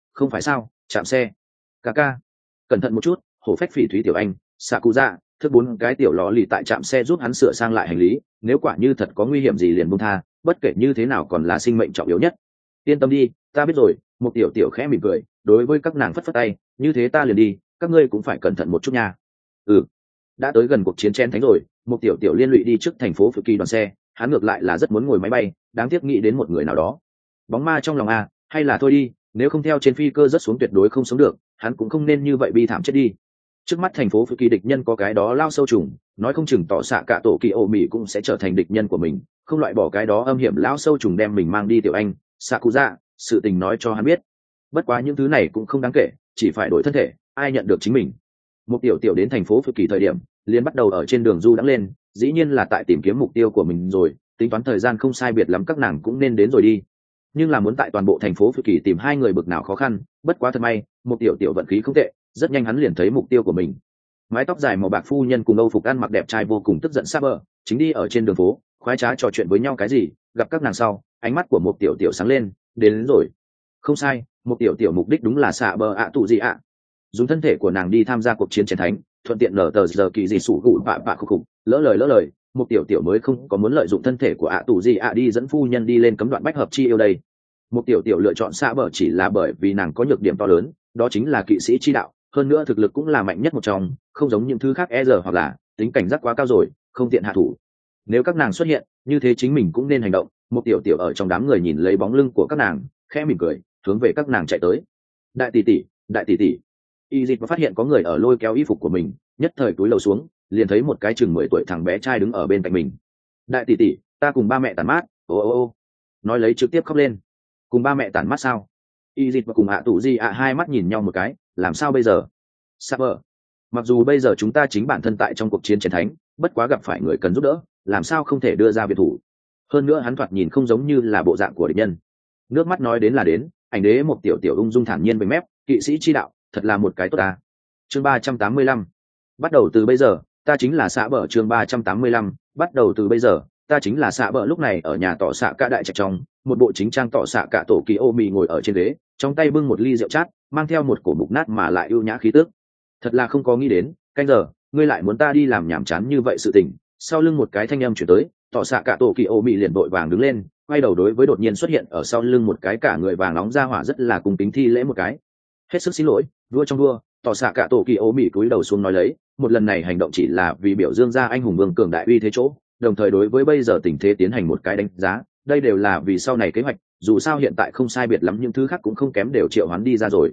S1: không phải sao, chạm xe. Ca ca, cẩn thận một chút, hổ phách phỉ thúy tiểu anh, xạ cụ dạ, thức 4 cái tiểu lò lì tại trạm xe giúp hắn sửa sang lại hành lý, nếu quả như thật có nguy hiểm gì liền buông tha, bất kể như thế nào còn là sinh mệnh trọng yếu nhất. Yên tâm đi, ta biết rồi. Một tiểu tiểu khẽ mỉm cười, đối với các nàng phất phất tay, như thế ta liền đi, các ngươi cũng phải cẩn thận một chút nha. Ừ. Đã tới gần cuộc chiến chen thánh rồi, một tiểu tiểu liên lụy đi trước thành phố Phụ Kỳ đoàn xe, hắn ngược lại là rất muốn ngồi máy bay, đáng tiếc nghĩ đến một người nào đó. Bóng ma trong lòng a, hay là thôi đi, nếu không theo trên phi cơ rất xuống tuyệt đối không sống được, hắn cũng không nên như vậy bi thảm chết đi. Trước mắt thành phố Phụ Kỳ địch nhân có cái đó lao sâu trùng, nói không chừng tỏ xạ cả tổ kỳ ô mì cũng sẽ trở thành địch nhân của mình, không loại bỏ cái đó âm hiểm lao sâu trùng đem mình mang đi tiểu anh, Sakuza, sự tình nói cho hắn biết. Bất quá những thứ này cũng không đáng kể, chỉ phải đổi thân thể, ai nhận được chính mình. Một tiểu tiểu đến thành phố Phụ Kỳ thời điểm, liền bắt đầu ở trên đường du đãng lên, dĩ nhiên là tại tìm kiếm mục tiêu của mình rồi, tính toán thời gian không sai biệt lắm các nàng cũng nên đến rồi đi. Nhưng là muốn tại toàn bộ thành phố Phụ Kỳ tìm hai người bực nào khó khăn, bất quá thật may, một tiểu tiểu vận khí không tệ, rất nhanh hắn liền thấy mục tiêu của mình. Mái tóc dài màu bạc phu nhân cùng Âu phục ăn mặc đẹp trai vô cùng tức giận xa bờ, chính đi ở trên đường phố, khoái trá trò chuyện với nhau cái gì, gặp các nàng sau, ánh mắt của một tiểu tiểu sáng lên, đến rồi. Không sai, một tiểu tiểu mục đích đúng là xạ bờ ạ tụ gì ạ. Dùng thân thể của nàng đi tham gia cuộc chiến chiến thánh, thuận tiện nở tờ giờ kỳ gì sủ gụ bạ bạ khục khục, lỡ lời, một tiểu tiểu mới không có muốn lợi dụng thân thể của ạ tụ gì ạ đi dẫn phu nhân đi lên cấm đoạn bách hợp chi yêu đây. Một tiểu tiểu lựa chọn xạ bờ chỉ là bởi vì nàng có nhược điểm to lớn, đó chính là kỵ sĩ chi đạo, hơn nữa thực lực cũng là mạnh nhất một trong, không giống những thứ khác e giờ hoặc là tính cảnh giác quá cao rồi, không tiện hạ thủ. Nếu các nàng xuất hiện, như thế chính mình cũng nên hành động. Một tiểu tiểu ở trong đám người nhìn lấy bóng lưng của các nàng, khẽ mỉm cười, hướng về các nàng chạy tới. Đại tỷ tỷ. Y Dịch phát hiện có người ở lôi kéo y phục của mình, nhất thời cúi đầu xuống, liền thấy một cái chừng 10 tuổi thằng bé trai đứng ở bên cạnh mình. Đại tỷ tỷ, ta cùng ba mẹ tản mát. Ô. Nói lấy trực tiếp khóc lên. Cùng ba mẹ tản mát sao? Y Dịch và cùng ạ tụ gì ạ hai mắt nhìn nhau một cái, làm sao bây giờ? Saber, mặc dù bây giờ chúng ta chính bản thân tại trong cuộc chiến chiến thánh, bất quá gặp phải người cần giúp đỡ, làm sao không thể đưa ra biệt thủ? Hơn nữa hắn thoạt nhìn không giống như là bộ dạng của địch nhân. Nước mắt nói đến là đến, ảnh đế một tiểu tiểu ung dung thản nhiên bên mép, kỵ sĩ chi đạo, thật là một cái tốt ta. Chương 385. Bắt đầu từ bây giờ, ta chính là xạ bờ. Chương 385. Bắt đầu từ bây giờ, ta chính là xạ bờ. Lúc này ở nhà tỏ xạ cả đại trạch trong, một bộ chính trang tỏ xạ cả tổ kỳ ô mì ngồi ở trên ghế, trong tay bưng một ly rượu chát, mang theo một cổ mục nát mà lại ưu nhã khí tức. Thật là không có nghĩ đến, canh giờ, ngươi lại muốn ta đi làm nhảm chán như vậy sự tình. Sau lưng một cái thanh âm chuyển tới, tỏ xạ cả tổ kỳ ô mì liền vội vàng đứng lên, quay đầu đối với đột nhiên xuất hiện ở sau lưng một cái cả người vàng nóng ra hỏa rất là cung kính thi lễ một cái. Hết sức xin lỗi, vua trong vua, tỏ xạ cả tổ kỳ ô mì cúi đầu xuống nói lấy, một lần này hành động chỉ là vì biểu dương ra anh hùng vương cường đại uy thế chỗ, đồng thời đối với bây giờ tình thế tiến hành một cái đánh giá, đây đều là vì sau này kế hoạch, dù sao hiện tại không sai biệt lắm những thứ khác cũng không kém đều triệu hoán đi ra rồi.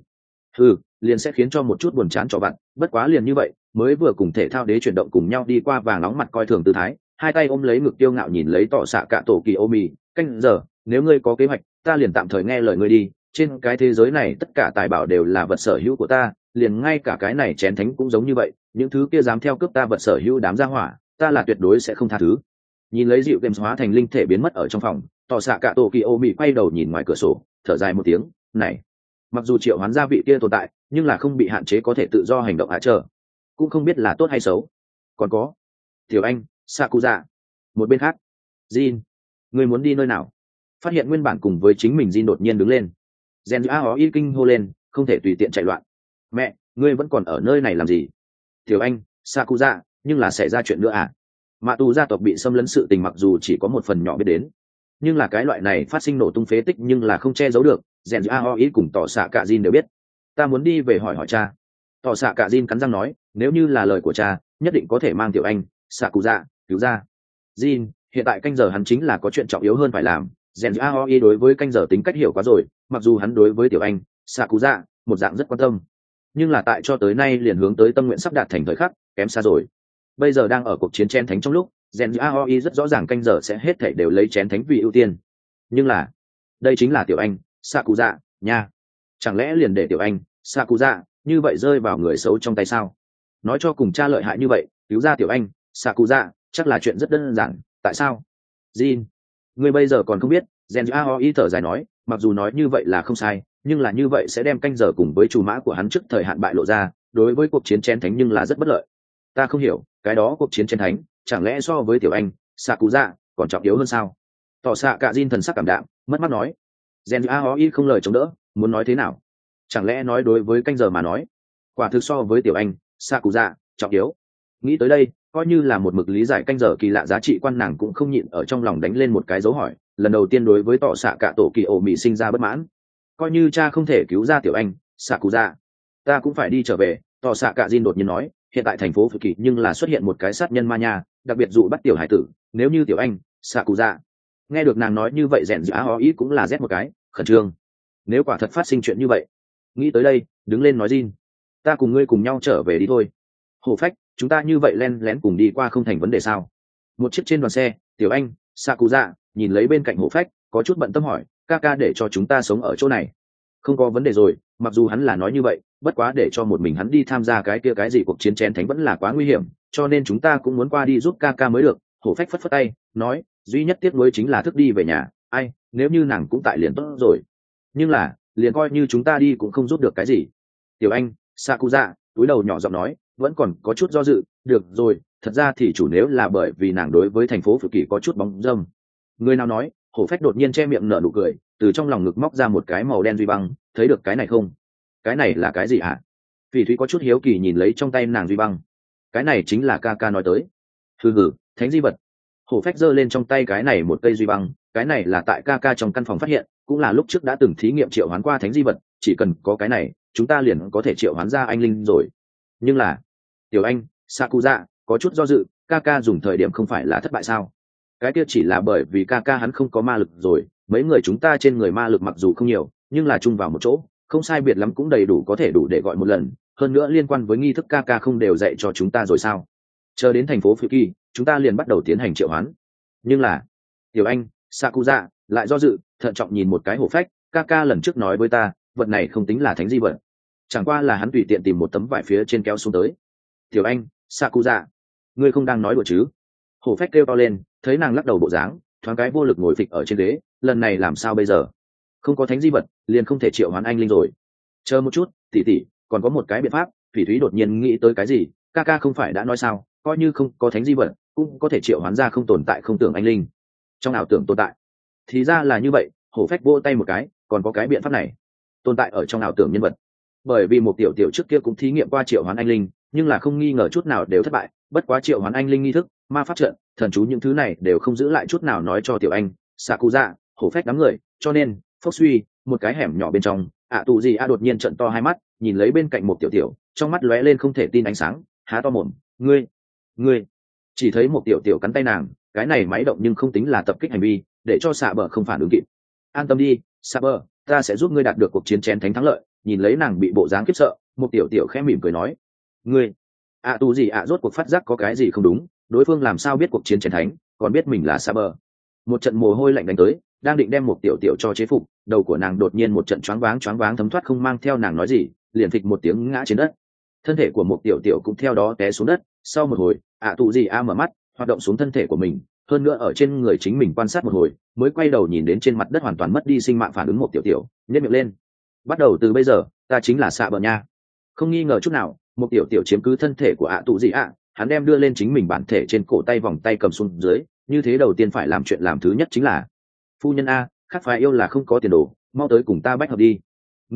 S1: Liền sẽ khiến cho một chút buồn chán cho bạn, bất quá liền như vậy, mới vừa cùng thể thao đế chuyển động cùng nhau đi qua vàng nóng mặt coi thường tư thái, hai tay ôm lấy ngực tiêu ngạo nhìn lấy tỏ xạ cả tổ kỳ ô mì, canh giờ, nếu ngươi có kế hoạch, ta liền tạm thời nghe lời ngươi đi, trên cái thế giới này tất cả tài bảo đều là vật sở hữu của ta, liền ngay cả cái này chén thánh cũng giống như vậy, những thứ kia dám theo cướp ta vật sở hữu đám gia hỏa, ta là tuyệt đối sẽ không tha thứ. Nhìn lấy dịu games hóa thành linh thể biến mất ở trong phòng, tỏ xạ cả tổ kỳ ô mì quay đầu nhìn ngoài cửa sổ, thở dài một tiếng, này, mặc dù triệu hoán gia vị kia tồn tại, nhưng là không bị hạn chế có thể tự do hành động hạ trở, cũng không biết là tốt hay xấu. Còn có tiểu anh Sakuza. Một bên khác, Jin, ngươi muốn đi nơi nào? Phát hiện nguyên bản cùng với chính mình Jin đột nhiên đứng lên, Gen A Ho Y kinh hô lên, không thể tùy tiện chạy loạn. Mẹ, ngươi vẫn còn ở nơi này làm gì? Tiểu anh Sakuza, nhưng là xảy ra chuyện nữa à? Mạ tù gia tộc bị xâm lấn sự tình mặc dù chỉ có một phần nhỏ biết đến, nhưng là cái loại này phát sinh nổ tung phế tích nhưng là không che giấu được. Gen A Ho Y cùng tỏ xạ cả Jin đều biết. Ta muốn đi về hỏi cha. Tỏ xạ cả Jin cắn răng nói, nếu như là lời của cha, nhất định có thể mang tiểu anh Sakuza cứu ra. Jin, hiện tại canh giờ hắn chính là có chuyện trọng yếu hơn phải làm. Gen Aoi đối với canh giờ tính cách hiểu quá rồi, mặc dù hắn đối với tiểu anh Sakuza một dạng rất quan tâm, nhưng là tại cho tới nay liền hướng tới tâm nguyện sắp đạt thành thời khắc kém xa rồi. Bây giờ đang ở cuộc chiến chén thánh trong lúc, Gen Aoi rất rõ ràng canh giờ sẽ hết thảy đều lấy chén thánh vì ưu tiên, nhưng là đây chính là tiểu anh Sakuza nha, chẳng lẽ liền để tiểu anh Sakuza như vậy rơi vào người xấu trong tay sao? Nói cho cùng cha lợi hại như vậy, cứu ra tiểu anh Sakuza chắc là chuyện rất đơn giản. Tại sao? Jin, ngươi bây giờ còn không biết. Gen Aoi thở dài nói, mặc dù nói như vậy là không sai, nhưng là như vậy sẽ đem canh giờ cùng với chủ mã của hắn trước thời hạn bại lộ ra, đối với cuộc chiến chén thánh nhưng là rất bất lợi. Ta không hiểu, cái đó cuộc chiến chén thánh chẳng lẽ so với tiểu anh Sakuza còn trọng yếu hơn sao? Tỏ xạ cả Jin thần sắc cảm đạm, mất mắt nói. Gen Aoi không lời chống đỡ, muốn nói thế nào? Chẳng lẽ nói đối với canh giờ mà nói, quả thực so với tiểu anh xạ cụ dạ trọng yếu. Nghĩ tới đây, coi như là một mực lý giải canh giờ kỳ lạ giá trị quan, nàng cũng không nhịn ở trong lòng đánh lên một cái dấu hỏi, lần đầu tiên đối với tỏ xạ cả tổ kỳ ổ mị sinh ra bất mãn. Coi như cha không thể cứu ra tiểu anh xạ cụ dạ, ta cũng phải đi trở về. Tỏ xạ cả Jin đột nhiên nói, hiện tại thành phố Phự Kỳ nhưng là xuất hiện một cái sát nhân ma nha, đặc biệt dụ bắt tiểu hải tử, nếu như tiểu anh xạ cụ dạ. Nghe được nàng nói như vậy, rèn dã ho ý cũng là rét một cái khẩn trương. Nếu quả thật phát sinh chuyện như vậy, nghĩ tới đây đứng lên nói Jin, ta cùng ngươi cùng nhau trở về đi thôi. Hổ phách, chúng ta như vậy len lén cùng đi qua không thành vấn đề sao? Một chiếc trên đoàn xe, tiểu anh Sakuza nhìn lấy bên cạnh hổ phách, có chút bận tâm hỏi, ca ca để cho chúng ta sống ở chỗ này không có vấn đề rồi. Mặc dù hắn là nói như vậy, bất quá để cho một mình hắn đi tham gia cái kia cái gì cuộc chiến chén thánh vẫn là quá nguy hiểm, cho nên chúng ta cũng muốn qua đi giúp ca ca mới được. Hổ phách phất phất tay nói, duy nhất tiếc nuối chính là thức đi về nhà. Ai, nếu như nàng cũng tại liền tốt rồi, nhưng là liền coi như chúng ta đi cũng không giúp được cái gì. Tiểu anh Sakuza túi đầu nhỏ giọng nói, vẫn còn có chút do dự. Được rồi, thật ra thì chủ nếu là bởi vì nàng đối với thành phố Phự Kỳ có chút bóng dâm. Người nào nói? Hổ phách đột nhiên che miệng nở nụ cười, từ trong lòng ngực móc ra một cái màu đen duy băng. Thấy được cái này không? Cái này là cái gì hả? Phỉ thúy có chút hiếu kỳ nhìn lấy trong tay nàng duy băng. Cái này chính là ca ca nói tới. Hừ, thánh di vật. Hổ phách giơ lên trong tay cái này một cây duy băng, cái này là tại ca ca trong căn phòng phát hiện, cũng là lúc trước đã từng thí nghiệm triệu hoán qua thánh di vật, chỉ cần có cái này chúng ta liền có thể triệu hoán ra anh linh rồi. Nhưng là tiểu anh Sakuza có chút do dự, ca ca dùng thời điểm không phải là thất bại sao? Cái kia chỉ là bởi vì ca ca hắn không có ma lực rồi, mấy người chúng ta trên người ma lực mặc dù không nhiều, nhưng là chung vào một chỗ không sai biệt lắm cũng đầy đủ, có thể đủ để gọi một lần. Hơn nữa liên quan với nghi thức ca ca không đều dạy cho chúng ta rồi sao? Chờ đến thành phố Phự Kỳ chúng ta liền bắt đầu tiến hành triệu hoán. Nhưng là tiểu anh Sakuza lại do dự, thận trọng nhìn một cái hổ phách, ca ca lần trước nói với ta vật này không tính là thánh di vật, chẳng qua là hắn tùy tiện tìm một tấm vải phía trên kéo xuống tới. Tiểu anh Sakuza, ngươi không đang nói đùa chứ? Hổ phách kêu to lên, thấy nàng lắc đầu bộ dáng, thoáng cái vô lực ngồi phịch ở trên ghế. Lần này làm sao bây giờ? Không có thánh di vật liền không thể triệu hoán anh linh rồi. Chờ một chút tỷ tỷ, còn có một cái biện pháp. Phỉ thúy đột nhiên nghĩ tới cái gì, ca ca không phải đã nói sao, coi như không có thánh di vật cũng có thể triệu hoán ra không tồn tại không tưởng anh linh, trong ảo tưởng tồn tại. Thì ra là như vậy. Hổ phách vỗ tay một cái, còn có cái biện pháp này, tồn tại ở trong ảo tưởng nhân vật. Bởi vì một tiểu tiểu trước kia cũng thí nghiệm qua triệu hoán anh linh, nhưng là không nghi ngờ chút nào đều thất bại. Bất quá triệu hoán anh linh nghi thức, ma pháp trận, thần chú những thứ này đều không giữ lại chút nào nói cho tiểu anh Sakuza, hổ phách đám người. Cho nên phốc suy, một cái hẻm nhỏ bên trong, tù gì đột nhiên trận to hai mắt, nhìn lấy bên cạnh một tiểu tiểu, trong mắt lóe lên không thể tin ánh sáng, há to mồm, ngươi. Chỉ thấy một tiểu tiểu cắn tay nàng, cái này máy động nhưng không tính là tập kích hành vi, để cho xạ bờ không phản ứng kịp. An tâm đi xạ bờ, ta sẽ giúp ngươi đạt được cuộc chiến chén thánh thắng lợi. Nhìn lấy nàng bị bộ dáng khiếp sợ, một tiểu tiểu khẽ mỉm cười nói, ngươi tù gì rốt cuộc phát giác có cái gì không đúng, đối phương làm sao biết cuộc chiến chén thánh, còn biết mình là Saber. Một trận mồ hôi lạnh đánh tới, đang định đem một tiểu tiểu cho chế phục, đầu của nàng đột nhiên một trận choáng váng thấm thoát, không mang theo nàng nói gì, liền phịch một tiếng ngã trên đất. Thân thể của một tiểu tiểu cũng theo đó té xuống đất. Sau một hồi, tù gì mở mắt, hoạt động xuống thân thể của mình, hơn nữa ở trên người chính mình quan sát một hồi, mới quay đầu nhìn đến trên mặt đất hoàn toàn mất đi sinh mạng phản ứng một tiểu tiểu, nhếch miệng lên, bắt đầu từ bây giờ ta chính là Saber nha. Không nghi ngờ chút nào, một tiểu tiểu chiếm cứ thân thể của tù gì hắn đem đưa lên chính mình bản thể trên cổ tay, vòng tay cầm xuống dưới. Như thế đầu tiên phải làm chuyện làm thứ nhất chính là, phu nhân khác phái yêu là không có tiền đồ, mau tới cùng ta bách hợp đi.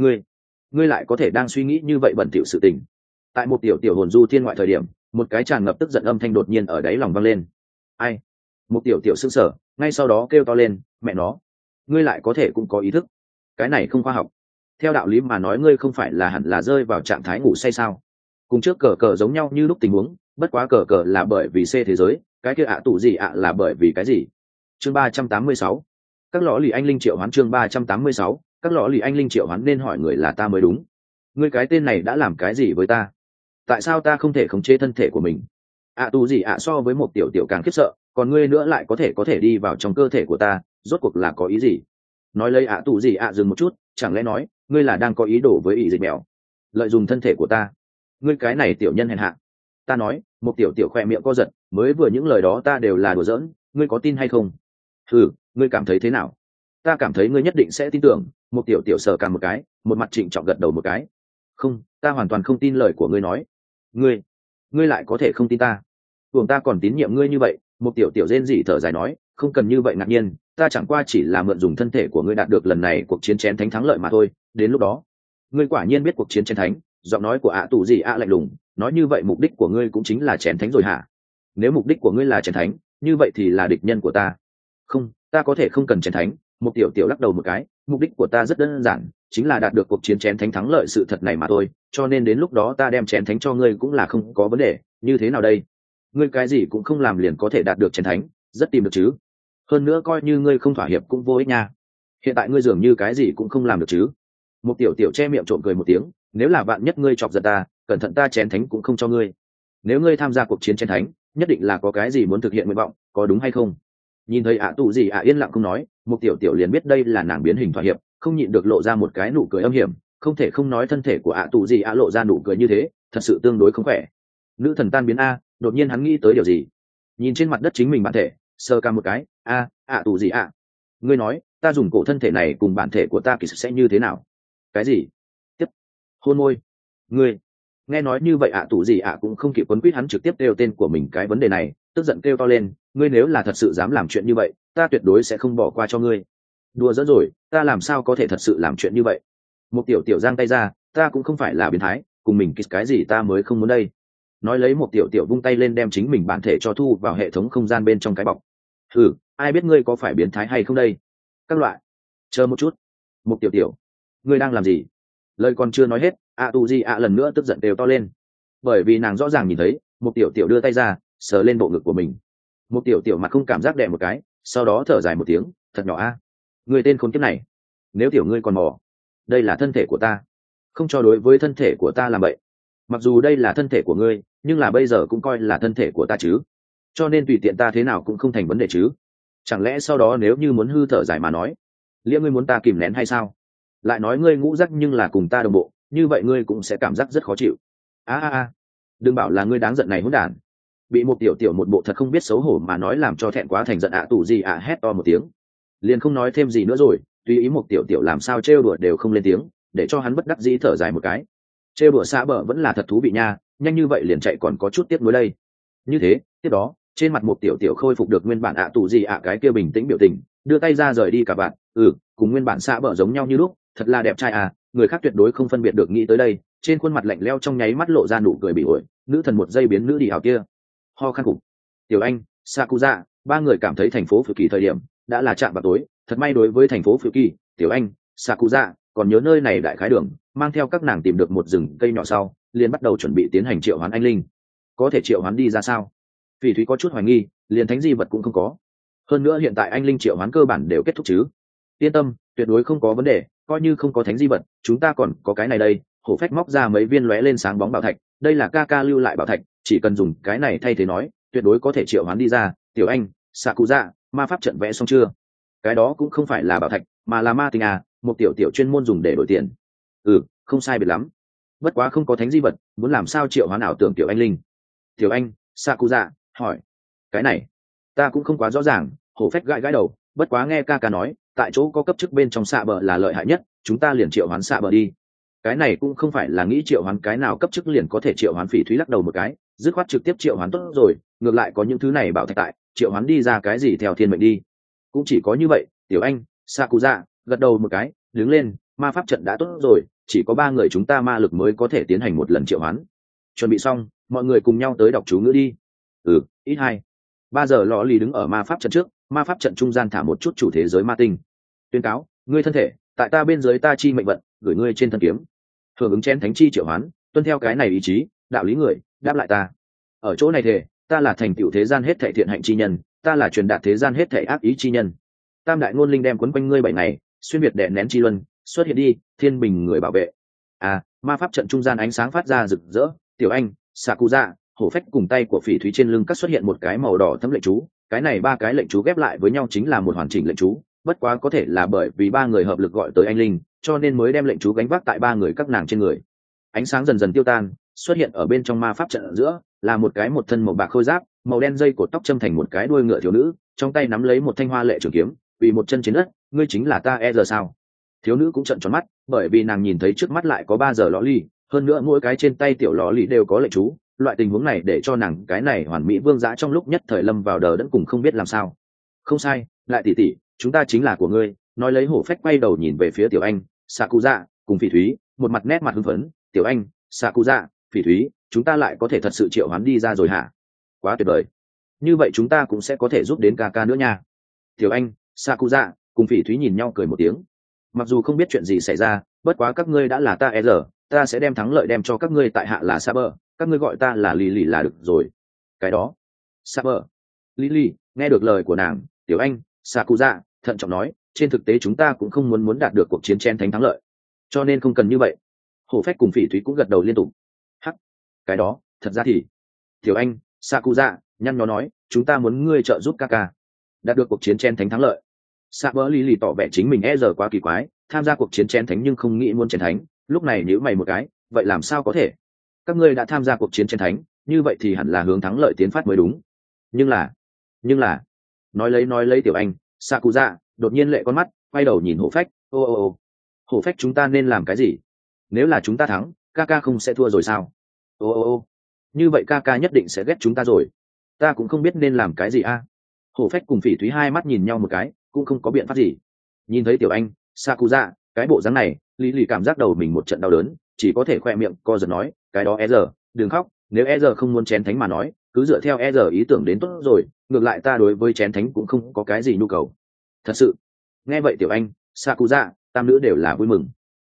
S1: Ngươi lại có thể đang suy nghĩ như vậy bẩn thỉu sự tình. Tại một tiểu tiểu hồn du thiên ngoại thời điểm, một cái tràn ngập tức giận âm thanh đột nhiên ở đáy lòng vang lên. Ai? Một tiểu tiểu sững sờ, ngay sau đó kêu to lên, mẹ nó, ngươi lại có thể cũng có ý thức, cái này không khoa học. Theo đạo lý mà nói ngươi không phải là hẳn là rơi vào trạng thái ngủ say sao? Cùng trước cờ giống nhau như lúc tình huống, bất quá cờ là bởi vì C thế giới, cái kia tù gì là bởi vì cái gì? Chương 386, các lõ lì anh linh triệu hoán. Chương 386, các lõ lì anh linh triệu hoán. Nên hỏi người là ta mới đúng. Ngươi cái tên này đã làm cái gì với ta? Tại sao ta không thể khống chế thân thể của mình? Tù gì so với một tiểu tiểu càng khiếp sợ, còn ngươi nữa lại có thể đi vào trong cơ thể của ta, rốt cuộc là có ý gì? Nói lấy tù gì dừng một chút, chẳng lẽ nói ngươi là đang có ý đồ với ý dịch mèo, lợi dụng thân thể của ta? Ngươi cái này tiểu nhân hèn hạ. Ta nói, một tiểu tiểu khoe miệng co giật, mới vừa những lời đó ta đều là đùa giỡn, ngươi có tin hay không? Ngươi cảm thấy thế nào? Ta cảm thấy ngươi nhất định sẽ tin tưởng. Một tiểu tiểu sờ cả một cái, một mặt trịnh trọng gật đầu một cái. Không, ta hoàn toàn không tin lời của ngươi nói. Ngươi lại có thể không tin ta? Buồng ta còn tín nhiệm ngươi như vậy. Một tiểu tiểu rên rỉ thở dài nói, không cần như vậy ngạc nhiên, ta chẳng qua chỉ là mượn dùng thân thể của ngươi đạt được lần này cuộc chiến chén thánh thắng lợi mà thôi. Đến lúc đó ngươi quả nhiên biết cuộc chiến chén thánh. Giọng nói của ạ tù gì ạ lạnh lùng, nói như vậy mục đích của ngươi cũng chính là chén thánh rồi hả? Nếu mục đích của ngươi là chén thánh, như vậy thì là địch nhân của ta. Không, ta có thể không cần chén thánh. Một tiểu tiểu lắc đầu một cái, mục đích của ta rất đơn giản, chính là đạt được cuộc chiến chén thánh thắng lợi sự thật này mà thôi, cho nên đến lúc đó ta đem chén thánh cho ngươi cũng là không có vấn đề. Như thế nào đây? Ngươi cái gì cũng không làm liền có thể đạt được chén thánh, rất tìm được chứ? Hơn nữa coi như ngươi không thỏa hiệp cũng vô ích nha. Hiện tại ngươi dường như cái gì cũng không làm được chứ? Một tiểu tiểu che miệng trộm cười một tiếng, nếu là vạn nhất ngươi chọc giận ta, cẩn thận ta chén thánh cũng không cho ngươi. Nếu ngươi tham gia cuộc chiến chén thánh, nhất định là có cái gì muốn thực hiện nguyện vọng, có đúng hay không? Nhìn thấy ạ tù gì ạ yên lặng không nói, một tiểu tiểu liền biết đây là nàng biến hình thỏa hiệp, không nhịn được lộ ra một cái nụ cười âm hiểm, không thể không nói thân thể của ạ tù gì ạ lộ ra nụ cười như thế, thật sự tương đối không khỏe. Nữ thần tan biến a, đột nhiên hắn nghĩ tới điều gì, nhìn trên mặt đất chính mình bản thể, sơ ca một cái, ạ tù gì ạ, ngươi nói ta dùng cổ thân thể này cùng bản thể của ta kỳ sẽ như thế nào? Cái gì? Tiếp hôn môi? Ngươi nghe nói như vậy ạ tù gì ạ cũng không kịp quấn quýt hắn trực tiếp kêu tên của mình cái vấn đề này, tức giận kêu to lên, ngươi nếu là thật sự dám làm chuyện như vậy, ta tuyệt đối sẽ không bỏ qua cho ngươi. Đùa giỡn rồi, ta làm sao có thể thật sự làm chuyện như vậy? Một tiểu tiểu giang tay ra, ta cũng không phải là biến thái, cùng mình kiss cái gì ta mới không muốn đây. Nói lấy một tiểu tiểu vung tay lên đem chính mình bản thể cho thu vào hệ thống không gian bên trong cái bọc. Ai biết ngươi có phải biến thái hay không đây? Các loại. Chờ một chút. Một tiểu tiểu, ngươi đang làm gì? Lời còn chưa nói hết, tu di lần nữa tức giận đều to lên, bởi vì nàng rõ ràng nhìn thấy một tiểu tiểu đưa tay ra sờ lên bộ ngực của mình. Một tiểu tiểu mặt không cảm giác đè một cái, sau đó thở dài một tiếng, thật nhỏ a. Người tên khốn kiếp này, nếu tiểu ngươi còn mò, đây là thân thể của ta, không cho đối với thân thể của ta làm vậy. Mặc dù đây là thân thể của ngươi, nhưng là bây giờ cũng coi là thân thể của ta chứ, cho nên tùy tiện ta thế nào cũng không thành vấn đề chứ. Chẳng lẽ sau đó nếu như muốn hư thở dài mà nói, Liễm ngươi muốn ta kìm nén hay sao? Lại nói ngươi ngũ giác nhưng là cùng ta đồng bộ, như vậy ngươi cũng sẽ cảm giác rất khó chịu. Đừng bảo là ngươi đáng giận này hỗn đản. Bị một tiểu tiểu một bộ thật không biết xấu hổ mà nói làm cho thẹn quá thành giận tù gì hét to một tiếng, liền không nói thêm gì nữa rồi, tùy ý một tiểu tiểu làm sao trêu đùa đều không lên tiếng, để cho hắn bất đắc dĩ thở dài một cái. Trêu đùa xa bờ vẫn là thật thú vị nha, nhanh như vậy liền chạy còn có chút tiếc nuối đây. Như thế tiếp đó trên mặt một tiểu tiểu khôi phục được nguyên bản tù gì cái kia bình tĩnh biểu tình, đưa tay ra rời đi cả bạn. Cùng nguyên bản xa bờ giống nhau như lúc, thật là đẹp trai người khác tuyệt đối không phân biệt được. Nghĩ tới đây, trên khuôn mặt lạnh leo trong nháy mắt lộ ra nụ cười bị ổi, nữ thần một giây biến nữ đi hào kia. Ho khan cục. Tiểu Anh, Sakuza, ba người cảm thấy thành phố Phủ Kỳ thời điểm đã là chạm vào tối, thật may đối với thành phố Phủ Kỳ, Tiểu Anh, Sakuza còn nhớ nơi này đại khái đường, mang theo các nàng tìm được một rừng cây nhỏ sau, liền bắt đầu chuẩn bị tiến hành triệu hoán anh linh. Có thể triệu hoán đi ra sao? Phỉ Thúy có chút hoài nghi, liền thánh di vật cũng không có. Hơn nữa hiện tại anh linh triệu hoán cơ bản đều kết thúc chứ. Yên tâm, tuyệt đối không có vấn đề, coi như không có thánh di vật, chúng ta còn có cái này đây. Hổ phách móc ra mấy viên lóe lên sáng bóng bảo thạch, đây là Kaka lưu lại bảo thạch, chỉ cần dùng cái này thay thế nói, tuyệt đối có thể triệu hoán đi ra. Tiểu Anh, Sakuza, ma pháp trận vẽ xong chưa? Cái đó cũng không phải là bảo thạch, mà là ma tinh một tiểu tiểu chuyên môn dùng để đổi tiền. Không sai biệt lắm. Bất quá không có thánh di vật, muốn làm sao triệu hoán ảo tưởng tiểu anh linh? Tiểu Anh, Sakuza hỏi. Cái này ta cũng không quá rõ ràng. Hổ phách gãi gãi đầu, bất quá nghe Kaka nói, tại chỗ có cấp chức bên trong xạ bờ là lợi hại nhất, chúng ta liền triệu hoán xạ bờ đi. Cái này cũng không phải là nghĩ triệu hoán cái nào cấp chức liền có thể triệu hoán. Phỉ Thúy lắc đầu một cái, dứt khoát trực tiếp triệu hoán tốt rồi, ngược lại có những thứ này bảo thạch tại, triệu hoán đi ra cái gì theo thiên mệnh đi. Cũng chỉ có như vậy. Tiểu Anh, Sakuza gật đầu một cái, đứng lên, ma pháp trận đã tốt rồi, chỉ có 3 người chúng ta ma lực mới có thể tiến hành một lần triệu hoán. Chuẩn bị xong, mọi người cùng nhau tới đọc chú ngữ đi. Ít 2. 3 giờ lò lì đứng ở ma pháp trận trước, ma pháp trận trung gian thả một chút chủ thế giới ma tinh, tuyên cáo, ngươi thân thể tại ta bên dưới ta chi mệnh vận, gửi ngươi trên thân kiếm, hưởng ứng chén thánh chi triệu hoán, tuân theo cái này ý chí đạo lý người, đáp lại ta. Ở chỗ này thề, ta là thành tựu thế gian hết thảy thiện hạnh chi nhân, ta là truyền đạt thế gian hết thảy ác ý chi nhân. Tam đại ngôn linh đem quấn quanh ngươi 7 ngày, xuyên việt đè nén chi luân, xuất hiện đi, thiên bình người bảo vệ. Ma pháp trận trung gian ánh sáng phát ra rực rỡ. Tiểu Anh, Sakuza, hổ phách cùng tay của Phỉ Thúy trên lưng cắt xuất hiện một cái màu đỏ thấm lệnh chú, cái này 3 cái lệnh chú ghép lại với nhau chính là một hoàn chỉnh lệnh chú. Bất quá có thể là bởi vì 3 người hợp lực gọi tới anh linh, cho nên mới đem lệnh chú gánh vác tại 3 người các nàng trên người. Ánh sáng dần dần tiêu tan, xuất hiện ở bên trong ma pháp trận ở giữa là một cái một thân màu bạc khôi giáp, màu đen dây cột tóc châm thành một cái đuôi ngựa thiếu nữ, trong tay nắm lấy một thanh hoa lệ trường kiếm, vì một chân trên đất. Ngươi chính là ta giờ sao? Thiếu nữ cũng trợn tròn mắt, bởi vì nàng nhìn thấy trước mắt lại có 3 giờ lọ ly, hơn nữa mỗi cái trên tay tiểu lọ ly đều có lệnh chú. Loại tình huống này để cho nàng cái này hoàn mỹ vương dã trong lúc nhất thời lâm vào đờ đẫn cùng không biết làm sao. Không sai, lại tỷ tỷ, chúng ta chính là của ngươi. Nói lấy hổ phách quay đầu nhìn về phía Tiểu Anh, Sakuza, cùng phỉ thúy một mặt nét mặt hưng phấn. Tiểu anh, xạ cụ dạ, phỉ thúy, chúng ta lại có thể thật sự triệu hoán đi ra rồi hả? Quá tuyệt vời, như vậy chúng ta cũng sẽ có thể giúp đến ca ca nữa nha. Tiểu anh, xạ cụ dạ cùng phỉ thúy nhìn nhau cười một tiếng. Mặc dù không biết chuyện gì xảy ra, bất quá các ngươi đã là ta e giờ, ta sẽ đem thắng lợi đem cho các ngươi tại hạ là Saber, các ngươi gọi ta là Lily là được rồi. Cái đó, Saber, Lily, nghe được lời của nàng, Tiểu anh, Sakuza thận trọng nói, trên thực tế chúng ta cũng không muốn đạt được cuộc chiến chen thánh thắng lợi, cho nên không cần như vậy. Hổ phách cùng phỉ thúy cũng gật đầu liên tục. Hắc, cái đó, thật ra thì, Tiểu anh, Sakuza nhăn nhó nói, chúng ta muốn ngươi trợ giúp Kaka đạt được cuộc chiến chen thánh thắng lợi. Saber Lily tỏ vẻ chính mình e giờ quá kỳ quái, tham gia cuộc chiến chen thánh nhưng không nghĩ muốn chen thánh, lúc này nhíu mày một cái, vậy làm sao có thể? Các ngươi đã tham gia cuộc chiến chen thánh, như vậy thì hẳn là hướng thắng lợi tiến phát mới đúng. Nhưng là, nói lấy Tiểu anh, Sakuza đột nhiên lệ con mắt, quay đầu nhìn Hổ phách, ô, Hổ phách chúng ta nên làm cái gì? Nếu là chúng ta thắng, Kaka không sẽ thua rồi sao? Ô, như vậy Kaka nhất định sẽ ghét chúng ta rồi. Ta cũng không biết nên làm cái gì a. Hổ phách cùng phỉ thúy hai mắt nhìn nhau một cái, cũng không có biện pháp gì. Nhìn thấy Tiểu anh, Sakuza cái bộ dáng này, lý lì cảm giác đầu mình một trận đau đớn, chỉ có thể khoe miệng co giật nói, cái đó e giờ, đừng khóc, nếu e giờ không muốn chén thánh mà nói, cứ dựa theo e giờ ý tưởng đến tốt rồi, ngược lại ta đối với chén thánh cũng không có cái gì nhu cầu. Thật sự. Nghe vậy Tiểu anh, Sakuza tam nữ đều là vui mừng.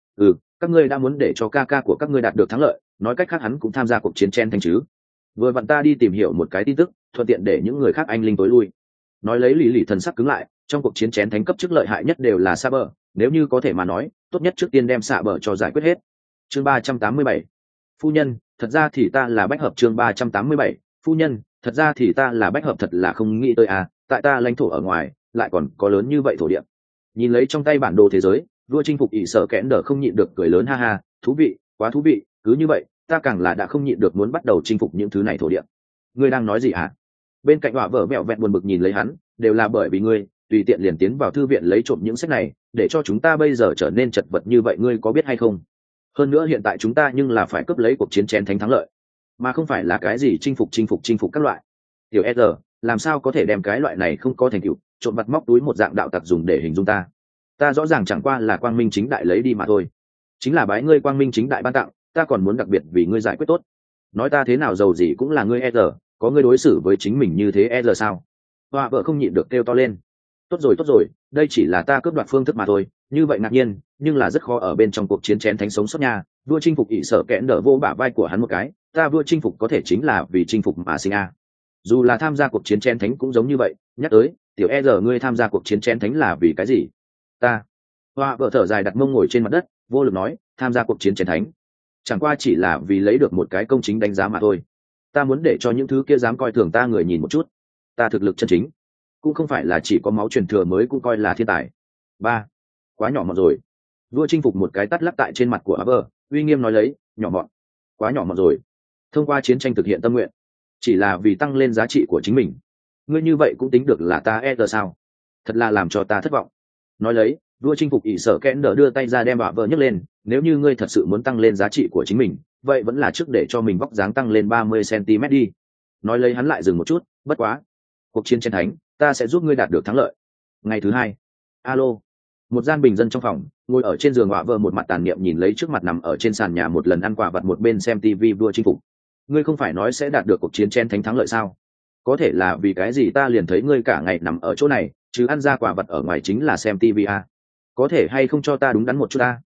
S1: Các ngươi đã muốn để cho ca của các ngươi đạt được thắng lợi, nói cách khác hắn cũng tham gia cuộc chiến chen thánh chứ? Vừa vặn ta đi tìm hiểu một cái tin tức, thuận tiện để những người khác anh linh tối lui. Nói lấy lì lì thần sắc cứng lại, trong cuộc chiến chén thánh cấp chức lợi hại nhất đều là Saber, nếu như có thể mà nói, tốt nhất trước tiên đem Saber cho giải quyết hết. Chương 387. Phu nhân, thật ra thì ta là bách hợp. Chương 387. Phu nhân, thật ra thì ta là bách hợp, thật là không nghĩ tới à, tại ta lãnh thổ ở ngoài, lại còn có lớn như vậy thổ địa. Nhìn lấy trong tay bản đồ thế giới, vua chinh phục ỷ sợ kẽn đờ không nhịn được cười lớn ha ha, thú vị, quá thú vị, cứ như vậy, ta càng là đã không nhịn được muốn bắt đầu chinh phục những thứ này thổ địa. Ngươi đang nói gì hả? Bên cạnh họa vợ vẹo vẹn buồn bực nhìn lấy hắn, đều là bởi vì ngươi tùy tiện liền tiến vào thư viện lấy trộm những sách này, để cho chúng ta bây giờ trở nên chật vật như vậy, ngươi có biết hay không? Hơn nữa hiện tại chúng ta nhưng là phải cướp lấy cuộc chiến chén thánh thắng lợi, mà không phải là cái gì chinh phục các loại. Tiểu R, làm sao có thể đem cái loại này không có thành tựu, trộm vặt móc túi một dạng đạo tặc dùng để hình dung ta? Ta rõ ràng chẳng qua là quang minh chính đại lấy đi mà thôi. Chính là bái ngươi quang minh chính đại ban tặng, ta còn muốn đặc biệt vì ngươi giải quyết tốt. Nói ta thế nào giàu gì cũng là ngươi R, có ngươi đối xử với chính mình như thế R sao? Họa vợ không nhịn được kêu to lên. Tốt rồi, đây chỉ là ta cướp đoạt phương thức mà thôi, như vậy ngạc nhiên, nhưng là rất khó ở bên trong cuộc chiến chén thánh sống sót nha. Vua chinh phục ỷ sợ kẽn đỡ vô bả vai của hắn một cái, ta vua chinh phục có thể chính là vì chinh phục mà sinh a. Dù là tham gia cuộc chiến chén thánh cũng giống như vậy. Nhắc tới, tiểu ngươi tham gia cuộc chiến chén thánh là vì cái gì? Ta. Họa vợ thở dài đặt mông ngồi trên mặt đất, vô lực nói, tham gia cuộc chiến chén thánh chẳng qua chỉ là vì lấy được một cái công chính đánh giá mà thôi. Ta muốn để cho những thứ kia dám coi thường ta người nhìn một chút, ta thực lực chân chính, cũng không phải là chỉ có máu truyền thừa mới cũng coi là thiên tài. Ba, quá nhỏ mọn rồi. Vua chinh phục một cái tắt lắc tại trên mặt của Haber, uy nghiêm nói lấy, nhỏ mọn, quá nhỏ mọn rồi. Thông qua chiến tranh thực hiện tâm nguyện, chỉ là vì tăng lên giá trị của chính mình, ngươi như vậy cũng tính được là ta sao? Thật là làm cho ta thất vọng. Nói lấy, vua chinh phục ỷ sợ kẽn đỡ đưa tay ra đem Haber nhấc lên, nếu như ngươi thật sự muốn tăng lên giá trị của chính mình, vậy vẫn là trước để cho mình vóc dáng tăng lên 30 cm đi. Nói lấy hắn lại dừng một chút, bất quá, cuộc chiến chiến thánh, ta sẽ giúp ngươi đạt được thắng lợi. Ngày thứ hai, alo, một gian bình dân trong phòng, ngồi ở trên giường họa vợ một mặt tàn niệm nhìn lấy trước mặt nằm ở trên sàn nhà một lần ăn quả vặt một bên xem tivi vua chinh phục. Ngươi không phải nói sẽ đạt được cuộc chiến chiến thánh thắng lợi sao? Có thể là vì cái gì ta liền thấy ngươi cả ngày nằm ở chỗ này, chứ ăn ra quả vật ở ngoài chính là xem tivi à? Có thể hay không cho ta đúng đắn một chút ta?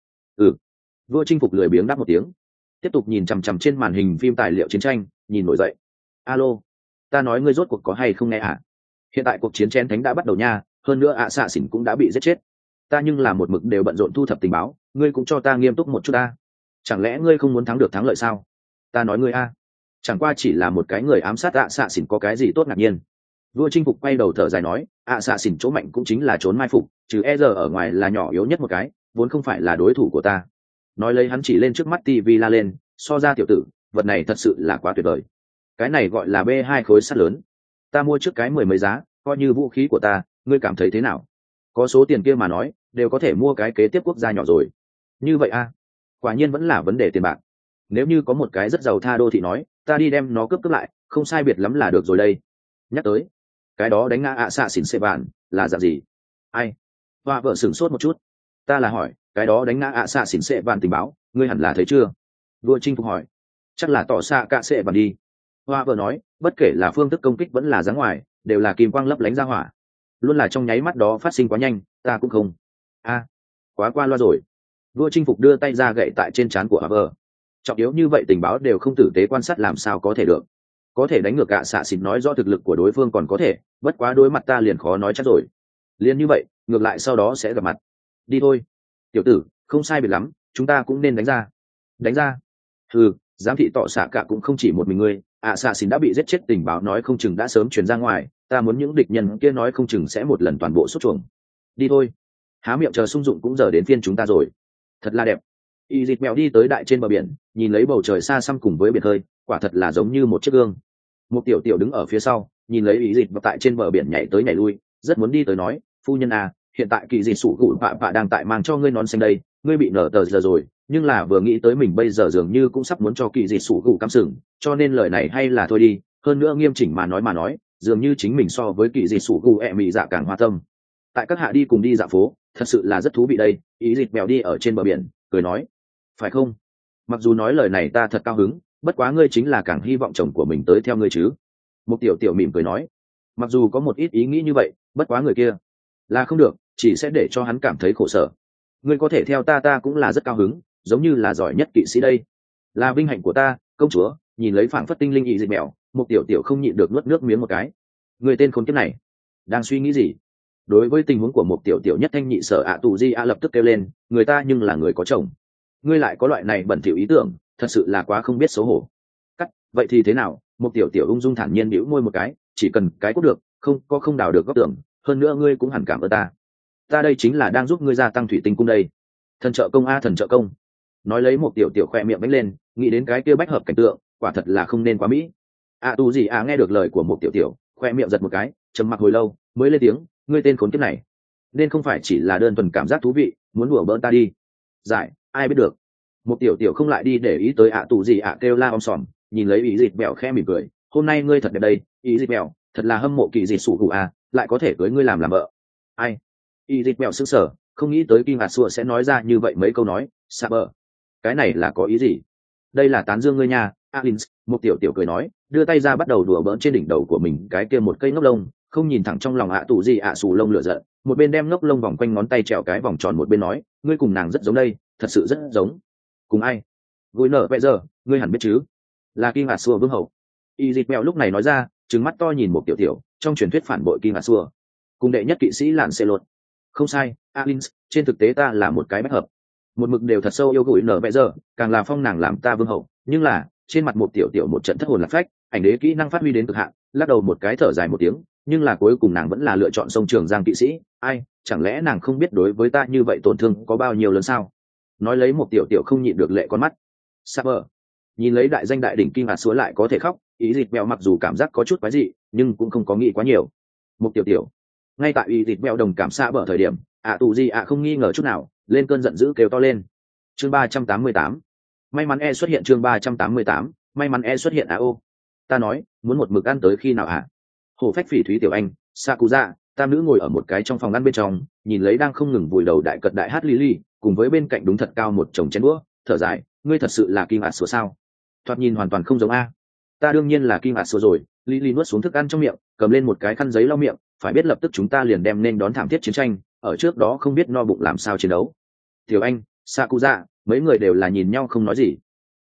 S1: Vua chinh phục lười biếng đáp một tiếng, tiếp tục nhìn chằm chằm trên màn hình phim tài liệu chiến tranh, nhìn nổi dậy. Alo, ta nói ngươi rốt cuộc có hay không nghe à? Hiện tại cuộc chiến chén thánh đã bắt đầu nha, hơn nữa xạ xỉn cũng đã bị giết chết. Ta nhưng là một mực đều bận rộn thu thập tình báo, ngươi cũng cho ta nghiêm túc một chút ta. Chẳng lẽ ngươi không muốn thắng được thắng lợi sao? Ta nói ngươi chẳng qua chỉ là một cái người ám sát xạ xỉn có cái gì tốt ngạc nhiên. Vua chinh phục quay đầu thở dài nói, xạ xỉn chỗ mạnh cũng chính là trốn mai phục, trừ ở ngoài là nhỏ yếu nhất một cái, vốn không phải là đối thủ của ta. Nói lấy hắn chỉ lên trước mắt tivi la lên, so ra tiểu tử, vật này thật sự là quá tuyệt vời. Cái này gọi là B2 khối sắt lớn, ta mua trước cái 10 mấy giá, coi như vũ khí của ta, ngươi cảm thấy thế nào? Có số tiền kia mà nói, đều có thể mua cái kế tiếp quốc gia nhỏ rồi. Như vậy quả nhiên vẫn là vấn đề tiền bạc. Nếu như có một cái rất giàu tha đô thị nói, ta đi đem nó cướp lại, không sai biệt lắm là được rồi đây. Nhắc tới, cái đó đánh ngã xạ xỉn xệ bạn, là dạng gì? Ai? Họa vợ sửng sốt một chút. Ta là hỏi, cái đó đánh ngã ạ xạ xỉn xệ vạn tình báo ngươi hẳn là thấy chưa? Vua chinh phục hỏi. Chắc là tỏ xạ cạ xệ vạn đi. Hoa vợ nói, bất kể là phương thức công kích vẫn là dáng ngoài đều là kim quang lấp lánh ra hỏa, luôn là trong nháy mắt đó phát sinh quá nhanh, ta cũng không. Quá qua loa rồi. Vua chinh phục đưa tay ra gậy tại trên trán của Hoa vợ. Trọng yếu như vậy tình báo đều không tử tế quan sát làm sao có thể được. Có thể đánh ngược ạ xạ xỉn nói rõ thực lực của đối phương còn có thể, bất quá đối mặt ta liền khó nói chắc rồi. Liền như vậy, ngược lại sau đó sẽ gặp mặt. Đi thôi tiểu tử, không sai biệt lắm, chúng ta cũng nên đánh ra. Đánh ra? Giám thị tọ xạ cả cũng không chỉ một mình ngươi, ạ xạ xỉn đã bị giết chết, tình báo nói không chừng đã sớm truyền ra ngoài, ta muốn những địch nhân kia nói không chừng sẽ một lần toàn bộ xuất chuồng. Đi thôi. Há miệng chờ sung dụng cũng giờ đến phiên chúng ta rồi. Thật là đẹp. Y dịt mèo đi tới đại trên bờ biển, nhìn lấy bầu trời xa xăm cùng với biển hơi, quả thật là giống như một chiếc gương. Một tiểu tiểu đứng ở phía sau, nhìn lấy Y dịt và tại trên bờ biển nhảy tới nhảy lui, rất muốn đi tới nói, phu nhân à, hiện tại kỳ dị sủ gụ vạ đang tại mang cho ngươi nón xanh đây, ngươi bị nở tờ giờ rồi, nhưng là vừa nghĩ tới mình bây giờ dường như cũng sắp muốn cho kỳ dị sủ gụ cắm sừng, cho nên lời này hay là thôi đi. Hơn nữa nghiêm chỉnh mà nói, dường như chính mình so với kỳ dị sủ gụ mị dạ càng hoa tâm. Tại các hạ đi cùng đi dạo phố, thật sự là rất thú vị đây. Ý dịch mèo đi ở trên bờ biển cười nói, phải không? Mặc dù nói lời này ta thật cao hứng, bất quá ngươi chính là càng hy vọng chồng của mình tới theo ngươi chứ. Một tiểu tiểu mỉm cười nói, mặc dù có một ít ý nghĩ như vậy, bất quá người kia là không được, chỉ sẽ để cho hắn cảm thấy khổ sở. Ngươi có thể theo ta cũng là rất cao hứng, giống như là giỏi nhất kỵ sĩ đây, là vinh hạnh của ta, công chúa. Nhìn lấy phảng phất tinh linh ý dịch mèo, một tiểu tiểu không nhịn được nuốt nước miếng một cái. Người tên khốn kiếp này đang suy nghĩ gì? Đối với tình huống của một tiểu tiểu nhất thanh nhị sở ạ tù di ạ lập tức kêu lên, người ta nhưng là người có chồng, ngươi lại có loại này bẩn thỉu ý tưởng, thật sự là quá không biết xấu hổ. Cắt, vậy thì thế nào? Một tiểu tiểu ung dung thản nhiên bĩu môi một cái, chỉ cần cái cốt được, không đào được góc tưởng, hơn nữa ngươi cũng hẳn cảm ơn ta. Ta đây chính là đang giúp ngươi gia tăng thủy tinh cung đây. Thần trợ công a, thần trợ công. Nói lấy một tiểu tiểu khoe miệng vánh lên, nghĩ đến cái kia bách hợp cảnh tượng, quả thật là không nên quá mỹ. Tu gì nghe được lời của một tiểu tiểu, khoe miệng giật một cái, trầm mặc hồi lâu mới lên tiếng, ngươi tên khốn kiếp này nên không phải chỉ là đơn thuần cảm giác thú vị, muốn đùa bỡn ta đi. Giải, ai biết được. Một tiểu tiểu không lại đi để ý tới tù gì kêu la om sòm, nhìn lấy ý dịt bèo khẽ mỉm cười, hôm nay ngươi thật đẹp đây, ý dịt bèo, thật là hâm mộ kỳ dịt sủ hủ lại có thể cưới ngươi làm vợ. Ai? Ý dịt bèo sững sờ, không nghĩ tới Kim Hạt Sủa sẽ nói ra như vậy mấy câu nói. Sa bờ, cái này là có ý gì? Đây là tán dương ngươi nha, Alins. Một tiểu tiểu cười nói, đưa tay ra bắt đầu đùa bỡn trên đỉnh đầu của mình cái kia một cây ngốc lông, không nhìn thẳng trong lòng tù gì xù lông lửa giận, một bên đem ngốc lông vòng quanh ngón tay trèo cái vòng tròn, một bên nói, ngươi cùng nàng rất giống đây, thật sự rất giống. Cùng ai? Vui nở vậy giờ, ngươi hẳn biết chứ, là Kim Hạt Sủa vương hậu. Y dịt mèo lúc này nói ra, trừng mắt to nhìn một tiểu tiểu, trong truyền thuyết phản bội Kim Hạt Sủa, cùng đệ nhất kỵ sĩ lạn xê lột. Không sai, Alins, trên thực tế ta là một cái bách hợp, một mực đều thật sâu yêu gủi nở vẽ giờ, càng là phong nàng làm ta vương hậu. Nhưng là trên mặt một tiểu tiểu một trận thất hồn lạc phách, ảnh đế kỹ năng phát huy đến cực hạn, lắc đầu một cái thở dài một tiếng, nhưng là cuối cùng nàng vẫn là lựa chọn sông Trường Giang kỵ sĩ. Ai, chẳng lẽ nàng không biết đối với ta như vậy tổn thương có bao nhiêu lớn sao? Nói lấy một tiểu tiểu không nhịn được lệ con mắt. Saber, nhìn lấy đại danh đại đỉnh Kim Hạt Sủa lại có thể khóc, ý dịt mèo mặc dù cảm giác có chút quái dị, nhưng cũng không có nghĩ quá nhiều. Một tiểu tiểu, ngay tại ý dịt mèo đồng cảm Saber thời điểm, tù gì không nghi ngờ chút nào, lên cơn giận dữ kêu to lên. Chương 388, may mắn xuất hiện. Chương 388, may mắn xuất hiện. Ta nói, muốn một mực ăn tới khi nào hả? Hổ phách phỉ thúy tiểu anh, Sakuza, tam nữ ngồi ở một cái trong phòng ăn bên trong, nhìn lấy đang không ngừng vùi đầu đại cật đại hát Lily, cùng với bên cạnh đúng thật cao một chồng chén đũa, thở dài, ngươi thật sự là Kim Hạt Sủa sao? Thoạt nhìn hoàn toàn không giống a. Ta đương nhiên là Kim Hạt Sủa rồi. Lily nuốt xuống thức ăn trong miệng, cầm lên một cái khăn giấy lau miệng, phải biết lập tức chúng ta liền đem nên đón thảm thiết chiến tranh, ở trước đó không biết no bụng làm sao chiến đấu. Tiểu anh, Sakuza, mấy người đều là nhìn nhau không nói gì.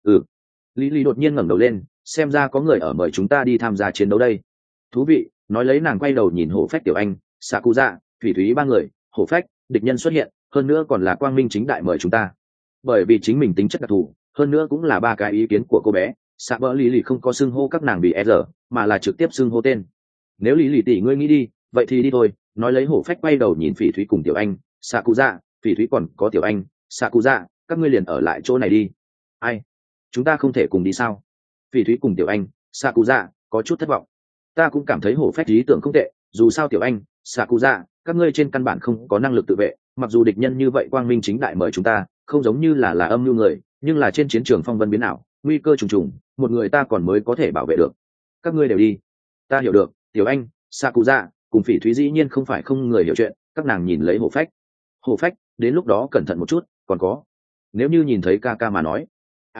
S1: Lily đột nhiên ngẩng đầu lên, xem ra có người ở mời chúng ta đi tham gia chiến đấu đây. Thú vị. Nói lấy nàng quay đầu nhìn hổ phách tiểu anh, Sakuza, phỉ thúy ba người. Hổ phách, địch nhân xuất hiện, hơn nữa còn là quang minh chính đại mời chúng ta. Bởi vì chính mình tính chất đặc thù, hơn nữa cũng là ba cái ý kiến của cô bé, Saber Lily không có xưng hô các nàng bị R, mà là trực tiếp xưng hô tên. Nếu Lily tỷ ngươi nghĩ đi, vậy thì đi thôi. Nói lấy hổ phách quay đầu nhìn phỉ thúy cùng tiểu anh, Sakuza, phỉ thúy còn có tiểu anh, Sakuza, các ngươi liền ở lại chỗ này đi. Ai? Chúng ta không thể cùng đi sao? Phỉ thúy cùng tiểu anh, Sakuza, có chút thất vọng. Ta cũng cảm thấy hổ phách ý tưởng không tệ, dù sao tiểu anh, Sakuza, các ngươi trên căn bản không có năng lực tự vệ, mặc dù địch nhân như vậy quang minh chính đại mời chúng ta, không giống như là âm mưu người, nhưng là trên chiến trường phong vân biến ảo, nguy cơ trùng trùng, một người ta còn mới có thể bảo vệ được. Các ngươi đều đi. Ta hiểu được, tiểu anh, Sakuza, cùng phỉ thúy dĩ nhiên không phải không người hiểu chuyện, các nàng nhìn lấy hổ phách. Hổ phách, đến lúc đó cẩn thận một chút, còn có, nếu như nhìn thấy ca ca mà nói.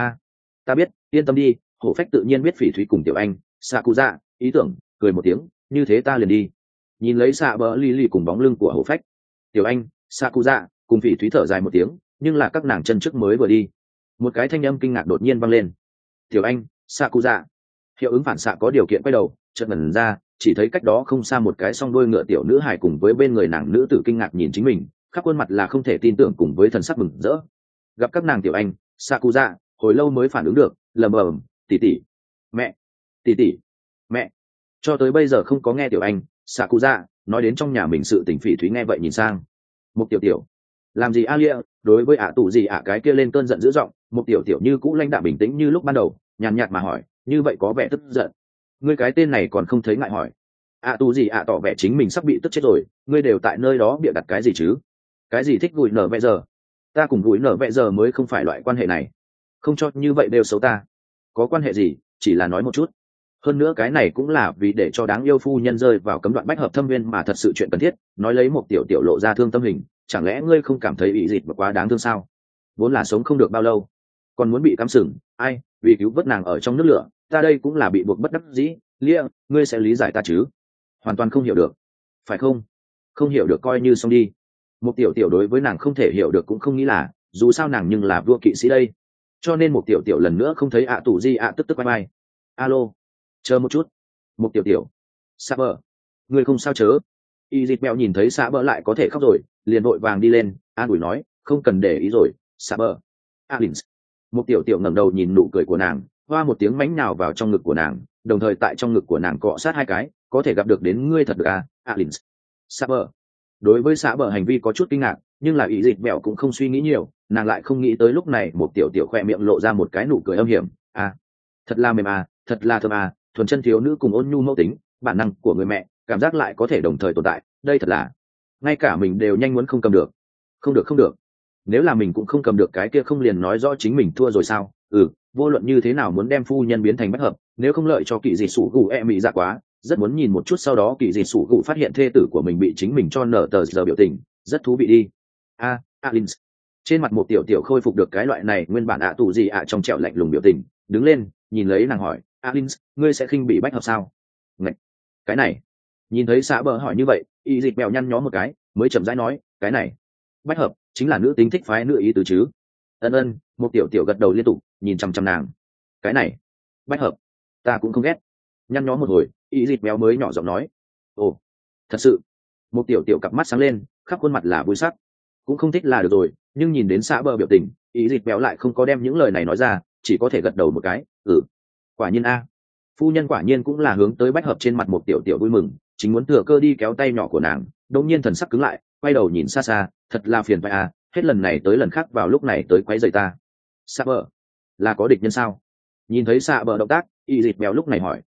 S1: Ta biết, yên tâm đi. Hổ phách tự nhiên biết Phỉ Thúy cùng tiểu anh xạ cụ dạ ý tưởng, cười một tiếng, như thế ta liền đi. Nhìn lấy xạ bờ Lily cùng bóng lưng của hổ phách, tiểu anh xạ cụ dạ cùng Phỉ Thúy thở dài một tiếng, nhưng là các nàng chân trước mới vừa đi, một cái thanh âm kinh ngạc đột nhiên vang lên. Tiểu anh xạ cụ dạ. Hiệu ứng phản xạ có điều kiện quay đầu, chợt ngẩn ra, chỉ thấy cách đó không xa một cái song đôi ngựa tiểu nữ hài cùng với bên người nàng nữ tử kinh ngạc nhìn chính mình, khắp khuôn mặt là không thể tin tưởng cùng với thần sắc mừng rỡ. Gặp các nàng tiểu anh xạ cụ dạ, hồi lâu mới phản ứng được, lầm bầm, tỷ tỷ, mẹ, tỷ tỷ, mẹ. Cho tới bây giờ không có nghe tiểu anh xạ cụ dạ nói đến trong nhà mình sự tình. Phỉ Thúy nghe vậy nhìn sang một tiểu tiểu, làm gì a lia. Đối với tù gì cái kia lên cơn giận dữ giọng, một tiểu tiểu như cũ lãnh đạm bình tĩnh như lúc ban đầu, nhàn nhạt mà hỏi, như vậy có vẻ tức giận. Ngươi cái tên này còn không thấy ngại hỏi. Tù gì tỏ vẻ chính mình sắp bị tức chết rồi, ngươi đều tại nơi đó bịa đặt cái gì chứ? Cái gì thích gùi nở vẽ giờ? Ta cùng gùi nở vẽ giờ mới không phải loại quan hệ này, không cho như vậy đều xấu ta. Có quan hệ gì, chỉ là nói một chút. Hơn nữa cái này cũng là vì để cho đáng yêu phu nhân rơi vào cấm đoạn bách hợp thâm viên mà thật sự chuyện cần thiết. Nói lấy một tiểu tiểu lộ ra thương tâm hình, chẳng lẽ ngươi không cảm thấy bị dịt và quá đáng thương sao? Vốn là sống không được bao lâu, còn muốn bị cắm sừng, ai, vì cứu vớt nàng ở trong nước lửa, ta đây cũng là bị buộc bất đắc dĩ. Lia, ngươi sẽ lý giải ta chứ? Hoàn toàn không hiểu được, phải không? Không hiểu được coi như xong đi. Một tiểu tiểu đối với nàng không thể hiểu được cũng không nghĩ là, dù sao nàng nhưng là vua kỵ sĩ đây. Cho nên một tiểu tiểu lần nữa không thấy tù di tức tức bye bye. Alo, chờ một chút. Một tiểu tiểu, Sa bờ, người không sao chớ. Y dịt mèo nhìn thấy Sa bờ lại có thể khóc rồi, liền vội vàng đi lên an ủi nói, không cần để ý rồi, Sa bờ. Alins. Một tiểu tiểu ngẩng đầu nhìn nụ cười của nàng, hoa một tiếng mánh nào vào trong ngực của nàng, đồng thời tại trong ngực của nàng cọ sát hai cái, có thể gặp được đến ngươi thật được Alins. Sa bờ. Đối với Sa bờ hành vi có chút kinh ngạc, nhưng là Y dịt mèo cũng không suy nghĩ nhiều, nàng lại không nghĩ tới lúc này một tiểu tiểu khoe miệng lộ ra một cái nụ cười âm hiểm. Thật là mềm thật là thơm thuần chân thiếu nữ cùng ôn nhu mẫu tính, bản năng của người mẹ, cảm giác lại có thể đồng thời tồn tại, đây thật là ngay cả mình đều nhanh muốn không cầm được. Không được, nếu là mình cũng không cầm được cái kia không liền nói rõ chính mình thua rồi sao? Vô luận như thế nào muốn đem phu nhân biến thành bất hợp, nếu không lợi cho kỳ dị sủ gù mị dạ quá, rất muốn nhìn một chút sau đó kỳ dị sủ gù phát hiện thê tử của mình bị chính mình cho nở tờ giờ biểu tình, rất thú vị đi. Alins. Trên mặt một tiểu tiểu khôi phục được cái loại này nguyên bản tù gì trong trẻo lạnh lùng biểu tình, đứng lên nhìn lấy nàng hỏi, Alins, ngươi sẽ khinh bị bách hợp sao? Ngạch, cái này. Nhìn thấy xã bờ hỏi như vậy, Y dịch mèo nhăn nhó một cái, mới chậm rãi nói, cái này bách hợp chính là nữ tính thích phái nữ ý tứ chứ? Ân, một tiểu tiểu gật đầu liên tục, nhìn chăm chăm nàng. Cái này bách hợp ta cũng không ghét. Nhăn nhó một hồi, Y dịch mèo mới nhỏ giọng nói, ồ, thật sự. Một tiểu tiểu cặp mắt sáng lên, khắp khuôn mặt là vui sắc. Cũng không thích là được rồi, nhưng nhìn đến xã bờ biểu tình, Y dịch mèo lại không có đem những lời này nói ra, chỉ có thể gật đầu một cái. Quả nhiên phu nhân quả nhiên cũng là hướng tới bách hợp trên mặt một tiểu tiểu vui mừng, chính muốn thừa cơ đi kéo tay nhỏ của nàng, đột nhiên thần sắc cứng lại, quay đầu nhìn xa xa, thật là phiền phải hết lần này tới lần khác vào lúc này tới quấy rầy ta. Sa bờ, là có địch nhân sao? Nhìn thấy Sa bờ động tác, Y dịch béo lúc này hỏi.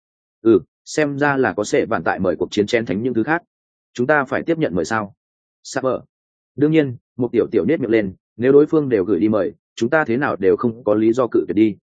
S1: Xem ra là có sẽ vạn tại mời cuộc chiến chén thánh những thứ khác. Chúng ta phải tiếp nhận mời sao? Sa bờ, đương nhiên. Một tiểu tiểu nết miệng lên, nếu đối phương đều gửi đi mời, chúng ta thế nào đều không có lý do cự tuyệt đi.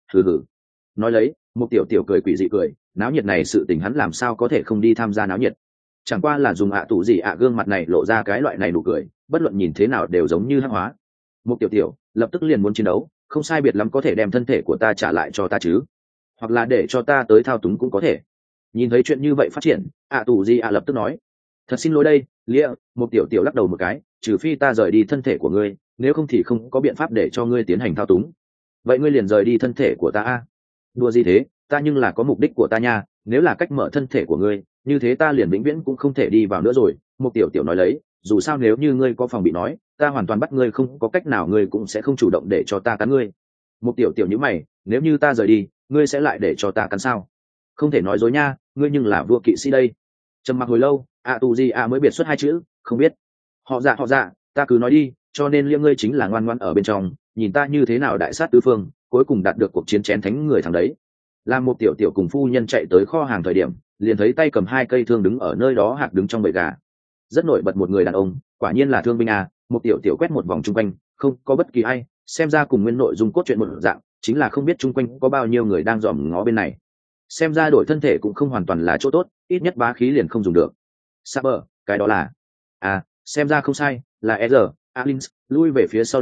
S1: Nói lấy, một tiểu tiểu cười quỷ dị cười, náo nhiệt này sự tình hắn làm sao có thể không đi tham gia náo nhiệt. Chẳng qua là dùng tù gì gương mặt này lộ ra cái loại này nụ cười, bất luận nhìn thế nào đều giống như hắc hóa. Một tiểu tiểu lập tức liền muốn chiến đấu, không sai biệt lắm có thể đem thân thể của ta trả lại cho ta chứ, hoặc là để cho ta tới thao túng cũng có thể. Nhìn thấy chuyện như vậy phát triển, tù gì lập tức nói, thật xin lỗi đây, Lia. Một tiểu tiểu lắc đầu một cái, trừ phi ta rời đi thân thể của ngươi, nếu không thì không có biện pháp để cho ngươi tiến hành thao túng. Vậy ngươi liền rời đi thân thể của ta đùa gì thế, ta nhưng là có mục đích của ta nha, nếu là cách mở thân thể của ngươi, như thế ta liền vĩnh viễn cũng không thể đi vào nữa rồi. Một tiểu tiểu nói lấy, dù sao nếu như ngươi có phòng bị nói, ta hoàn toàn bắt ngươi không có cách nào, ngươi cũng sẽ không chủ động để cho ta cắn ngươi. Một tiểu tiểu như mày, nếu như ta rời đi, ngươi sẽ lại để cho ta cắn sao? Không thể nói dối nha, ngươi nhưng là vua kỵ sĩ đây. Trầm mặc hồi lâu, tù gì mới biệt xuất hai chữ, không biết. Họ dạ, ta cứ nói đi, cho nên Liêm ngươi chính là ngoan ngoãn ở bên trong, nhìn ta như thế nào đại sát tứ phương, cuối cùng đạt được cuộc chiến chén thánh người thằng đấy. Làm một tiểu tiểu cùng phu nhân chạy tới kho hàng thời điểm, liền thấy tay cầm hai cây thương đứng ở nơi đó hạc đứng trong bầy gà. Rất nổi bật một người đàn ông, quả nhiên là thương binh một tiểu tiểu quét một vòng chung quanh, không có bất kỳ ai, xem ra cùng nguyên nội dung cốt truyện một dạng, chính là không biết chung quanh có bao nhiêu người đang dòm ngó bên này. Xem ra đổi thân thể cũng không hoàn toàn là chỗ tốt, ít nhất bá khí liền không dùng được. Saber, cái đó là xem ra không sai, là Alins, lui về phía sau đi,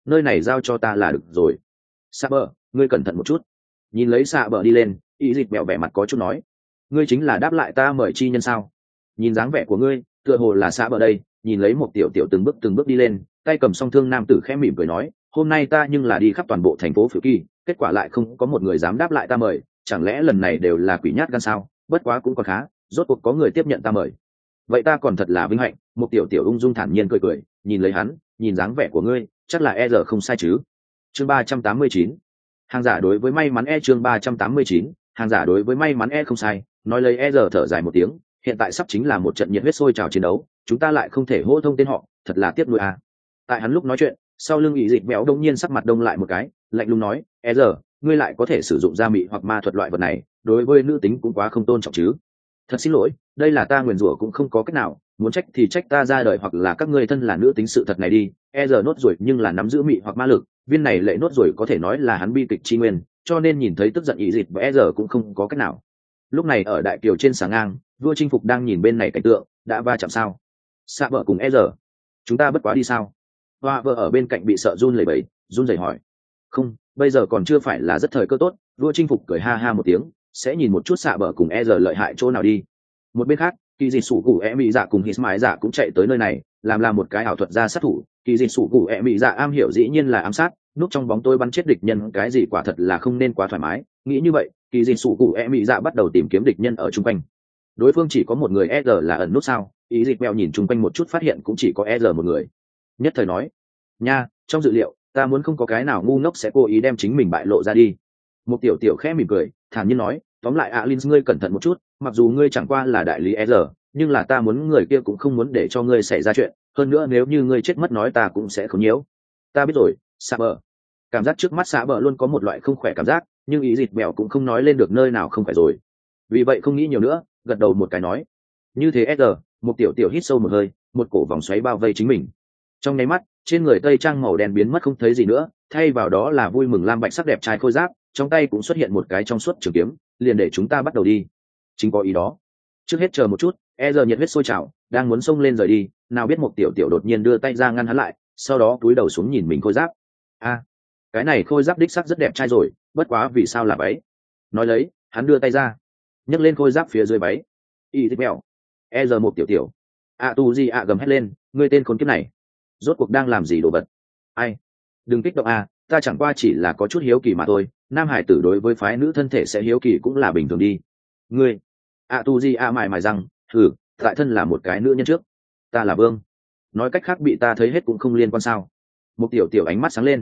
S1: nơi này giao cho ta là được rồi. Xạ bờ, ngươi cẩn thận một chút. Nhìn lấy xạ bờ đi lên, ý dịch bẹo vẻ mặt có chút nói, ngươi chính là đáp lại ta mời chi nhân sao? Nhìn dáng vẻ của ngươi, tựa hồ là xạ bờ đây. Nhìn lấy một tiểu tiểu từng bước đi lên, tay cầm song thương nam tử khẽ mỉm cười nói, hôm nay ta nhưng là đi khắp toàn bộ thành phố Phiêu Kỳ, kết quả lại không có một người dám đáp lại ta mời, chẳng lẽ lần này đều là quỷ nhát gan sao? Bất quá cũng còn khá, rốt cuộc có người tiếp nhận ta mời. Vậy ta còn thật là vinh hạnh. Một tiểu tiểu ung dung thản nhiên cười cười, nhìn lấy hắn, nhìn dáng vẻ của ngươi, chắc là e giờ không sai chứ. Chương 389. Hàng giả đối với may mắn chương 389, hàng giả đối với may mắn không sai. Nói lấy giờ thở dài một tiếng, hiện tại sắp chính là một trận nhiệt huyết sôi trào chiến đấu, chúng ta lại không thể hô thông tên họ, thật là tiếc nuối à. Tại hắn lúc nói chuyện, sau lưng ý dịch béo đông nhiên sắc mặt đông lại một cái, lạnh lùng nói, giờ ngươi lại có thể sử dụng gia mị hoặc ma thuật loại vật này, đối với nữ tính cũng quá không tôn trọng chứ. Thật xin lỗi, đây là ta nguyền rủa cũng không có cách nào, muốn trách thì trách ta ra đời hoặc là các ngươi thân là nữ tính sự thật này đi. Giờ nốt ruồi nhưng là nắm giữ mị hoặc ma lực, viên này lệ nốt ruồi có thể nói là hắn bi kịch chi nguyên, cho nên nhìn thấy tức giận ý dịch và giờ cũng không có cách nào. Lúc này ở đại kiều trên sáng ngang, vua chinh phục đang nhìn bên này cảnh tượng, đã va chạm sao? Xạ vợ cùng giờ, chúng ta bất quá đi sao? Hoa vợ ở bên cạnh bị sợ run lẩy bẩy, run rẩy hỏi, không, bây giờ còn chưa phải là rất thời cơ tốt. Vua chinh phục cười ha ha một tiếng, sẽ nhìn một chút xạ bờ cùng giờ lợi hại chỗ nào đi. Một bên khác, kỳ dị sủ cụ mỹ dạ cùng hít mái dạ cũng chạy tới nơi này, làm một cái ảo thuật ra sát thủ. Kỳ dị sủ cụ mỹ dạ am hiểu dĩ nhiên là ám sát, núp trong bóng tối bắn chết địch nhân, cái gì quả thật là không nên quá thoải mái. Nghĩ như vậy, kỳ dị sủ cụ mỹ dạ bắt đầu tìm kiếm địch nhân ở chung quanh. Đối phương chỉ có một người là ẩn nút sao? Ý dịch mèo nhìn chung quanh một chút phát hiện cũng chỉ có một người. Nhất thời nói, nha, trong dự liệu ta muốn không có cái nào ngu ngốc sẽ cố ý đem chính mình bại lộ ra đi. Một tiểu tiểu khẽ mỉm cười, thản nhiên nói, tóm lại Alin, ngươi cẩn thận một chút, mặc dù ngươi chẳng qua là đại lý nhưng là ta muốn người kia cũng không muốn để cho ngươi xảy ra chuyện, hơn nữa nếu như ngươi chết mất nói ta cũng sẽ không nhiễu. Ta biết rồi, Saber. Cảm giác trước mắt Saber luôn có một loại không khỏe cảm giác, nhưng ý dịch bèo cũng không nói lên được nơi nào không phải rồi. Vì vậy không nghĩ nhiều nữa, gật đầu một cái nói, như thế một tiểu tiểu hít sâu một hơi, một cổ vòng xoáy bao vây chính mình. Trong nháy mắt, trên người tây trang màu đen biến mất không thấy gì nữa, thay vào đó là vui mừng lam bạch sắc đẹp trai khôi giáp, trong tay cũng xuất hiện một cái trong suốt trường kiếm, liền để chúng ta bắt đầu đi. Chính có ý đó. Trước hết chờ một chút, giờ nhiệt huyết sôi trào, đang muốn xông lên rời đi, nào biết một tiểu tiểu đột nhiên đưa tay ra ngăn hắn lại, sau đó cúi đầu xuống nhìn mình khôi giáp. Cái này khôi giáp đích sắc rất đẹp trai rồi, bất quá vì sao là váy? Nói lấy, hắn đưa tay ra, nhấc lên khôi giáp phía dưới váy. Y thích mèo. Giờ một tiểu tiểu. Tu gì gầm hét lên, ngươi tên khốn kiếp này, rốt cuộc đang làm gì đồ vật? Ai? Đừng kích động ta chẳng qua chỉ là có chút hiếu kỳ mà thôi, nam hải tử đối với phái nữ thân thể sẽ hiếu kỳ cũng là bình thường đi. Ngươi, tu di mài mài rằng, tại thân là một cái nữ nhân trước, ta là vương, nói cách khác bị ta thấy hết cũng không liên quan sao? Một tiểu tiểu ánh mắt sáng lên.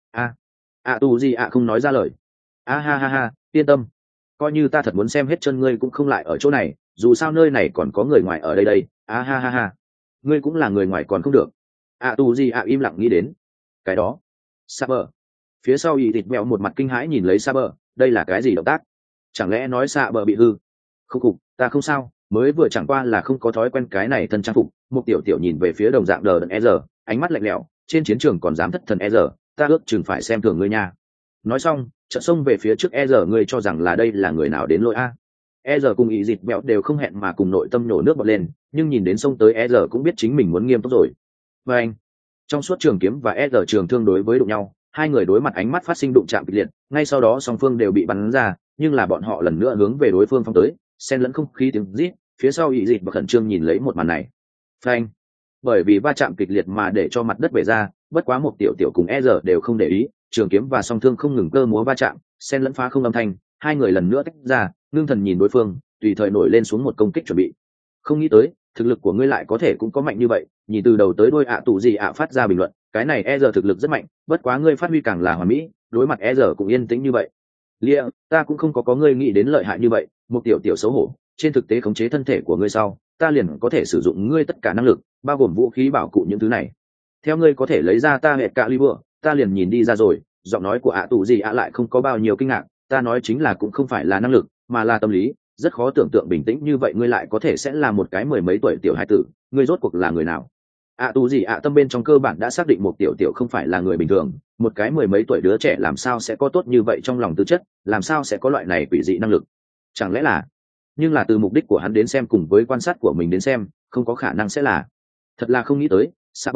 S1: Tu di không nói ra lời. Ha ha ha, yên tâm, coi như ta thật muốn xem hết chân ngươi cũng không lại ở chỗ này, dù sao nơi này còn có người ngoài ở đây đây. Ha ha ha, ngươi cũng là người ngoài còn không được. Tu di im lặng nghĩ đến cái đó. Saber. Phía sau y thịt mèo một mặt kinh hãi nhìn lấy Saber, đây là cái gì động tác? Chẳng lẽ nói Saber bị hư? Không cục, ta không sao, mới vừa chẳng qua là không có thói quen cái này thân trang phục. Một tiểu tiểu nhìn về phía đồng dạng đờ đẫn ánh mắt lạnh lẽo, trên chiến trường còn dám thất thần ta ước chừng phải xem thường ngươi nha. Nói xong, chợt xông về phía trước ngươi cho rằng là đây là người nào đến lỗi cùng y thịt mèo đều không hẹn mà cùng nội tâm nhổ nước bọt lên, nhưng nhìn đến xông tới cũng biết chính mình muốn nghiêm túc rồi. Và anh, trong suốt trường kiếm và trường thương đối với đụng nhau, hai người đối mặt ánh mắt phát sinh đụng chạm kịch liệt, ngay sau đó song phương đều bị bắn ra, nhưng là bọn họ lần nữa hướng về đối phương phóng tới, xen lẫn không khí tiếng rít, phía sau y dịch và khẩn trương nhìn lấy một màn này. Phanh! Bởi vì va chạm kịch liệt mà để cho mặt đất bể ra, bất quá một tiểu tiểu cùng đều không để ý, trường kiếm và song thương không ngừng cơ múa va chạm, xen lẫn phá không âm thanh, hai người lần nữa tách ra, ngưng thần nhìn đối phương, tùy thời nổi lên xuống một công kích chuẩn bị. Không nghĩ tới, thực lực của ngươi lại có thể cũng có mạnh như vậy. Nhìn từ đầu tới đuôi tụ gì phát ra bình luận, cái này thực lực rất mạnh, bất quá ngươi phát huy càng là hoàn mỹ, đối mặt cũng yên tĩnh như vậy. Lia, ta cũng không có ngươi nghĩ đến lợi hại như vậy. Một tiểu tiểu xấu hổ, trên thực tế khống chế thân thể của ngươi sau, ta liền có thể sử dụng ngươi tất cả năng lực, bao gồm vũ khí bảo cụ những thứ này. Theo ngươi có thể lấy ra ta hệ cả liver, ta liền nhìn đi ra rồi. Giọng nói của tụ gì lại không có bao nhiêu kinh ngạc, ta nói chính là cũng không phải là năng lực, mà là tâm lý. Rất khó tưởng tượng bình tĩnh như vậy ngươi lại có thể sẽ là một cái mười mấy tuổi tiểu hải tử, ngươi rốt cuộc là người nào? Tu gì tâm bên trong cơ bản đã xác định một tiểu tiểu không phải là người bình thường, một cái mười mấy tuổi đứa trẻ làm sao sẽ có tốt như vậy trong lòng tư chất, làm sao sẽ có loại này quỷ dị năng lực? Chẳng lẽ là? Nhưng là từ mục đích của hắn đến xem cùng với quan sát của mình đến xem, không có khả năng sẽ là. Thật là không nghĩ tới,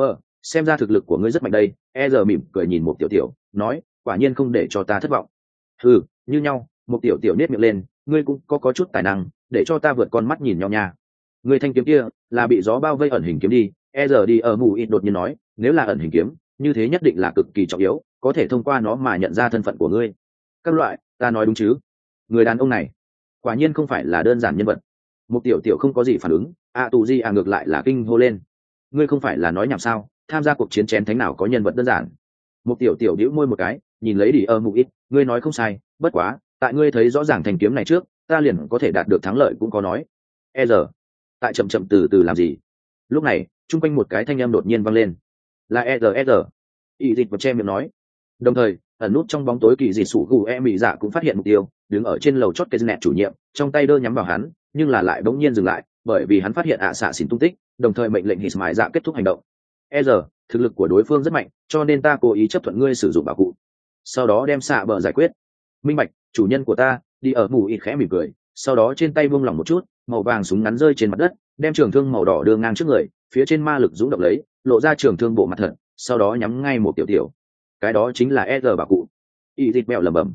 S1: xem ra thực lực của ngươi rất mạnh đây. E giờ mỉm cười nhìn một tiểu tiểu nói, quả nhiên không để cho ta thất vọng. Ừ, như nhau. Một tiểu tiểu nết miệng lên, ngươi cũng có chút tài năng, để cho ta vượt con mắt nhìn nhau nha. Ngươi thanh kiếm kia là bị gió bao vây ẩn hình kiếm đi. E giờ đi ở mù ít đột nhiên nói, nếu là ẩn hình kiếm như thế nhất định là cực kỳ trọng yếu, có thể thông qua nó mà nhận ra thân phận của ngươi. Các loại, ta nói đúng chứ? Người đàn ông này quả nhiên không phải là đơn giản nhân vật. Một tiểu tiểu không có gì phản ứng, tù di ngược lại là kinh hô lên, ngươi không phải là nói nhảm sao? Tham gia cuộc chiến chén thánh nào có nhân vật đơn giản? Một tiểu tiểu đĩu môi một cái, nhìn lấy đi ở mù ít, ngươi nói không sai, bất quá tại ngươi thấy rõ ràng thanh kiếm này trước, ta liền có thể đạt được thắng lợi cũng có nói. E giờ tại chậm chậm từ từ làm gì? Lúc này chung quanh một cái thanh âm đột nhiên vang lên, là e giờ. Y dịch vật che miệng nói. Đồng thời ẩn nút trong bóng tối kỳ dị sủ gù mỹ dạ cũng phát hiện mục tiêu, đứng ở trên lầu chót cây nẹt chủ nhiệm, trong tay đơ nhắm vào hắn, nhưng là lại bỗng nhiên dừng lại, bởi vì hắn phát hiện xạ xỉn tung tích, đồng thời mệnh lệnh hít mại dạ kết thúc hành động. E giờ thực lực của đối phương rất mạnh, cho nên ta cố ý chấp thuận ngươi sử dụng bảo cụ, sau đó đem xạ bờ giải quyết. Minh bạch, chủ nhân của ta. Đi ở mù ít khẽ mỉm cười, sau đó trên tay buông lỏng một chút, màu vàng súng ngắn rơi trên mặt đất, đem trường thương màu đỏ đưa ngang trước người, phía trên ma lực dũng động lấy, lộ ra trường thương bộ mặt thật, sau đó nhắm ngay một tiểu tiểu. Cái đó chính là e giờ bảo cụ. Y thịt mèo lẩm bẩm.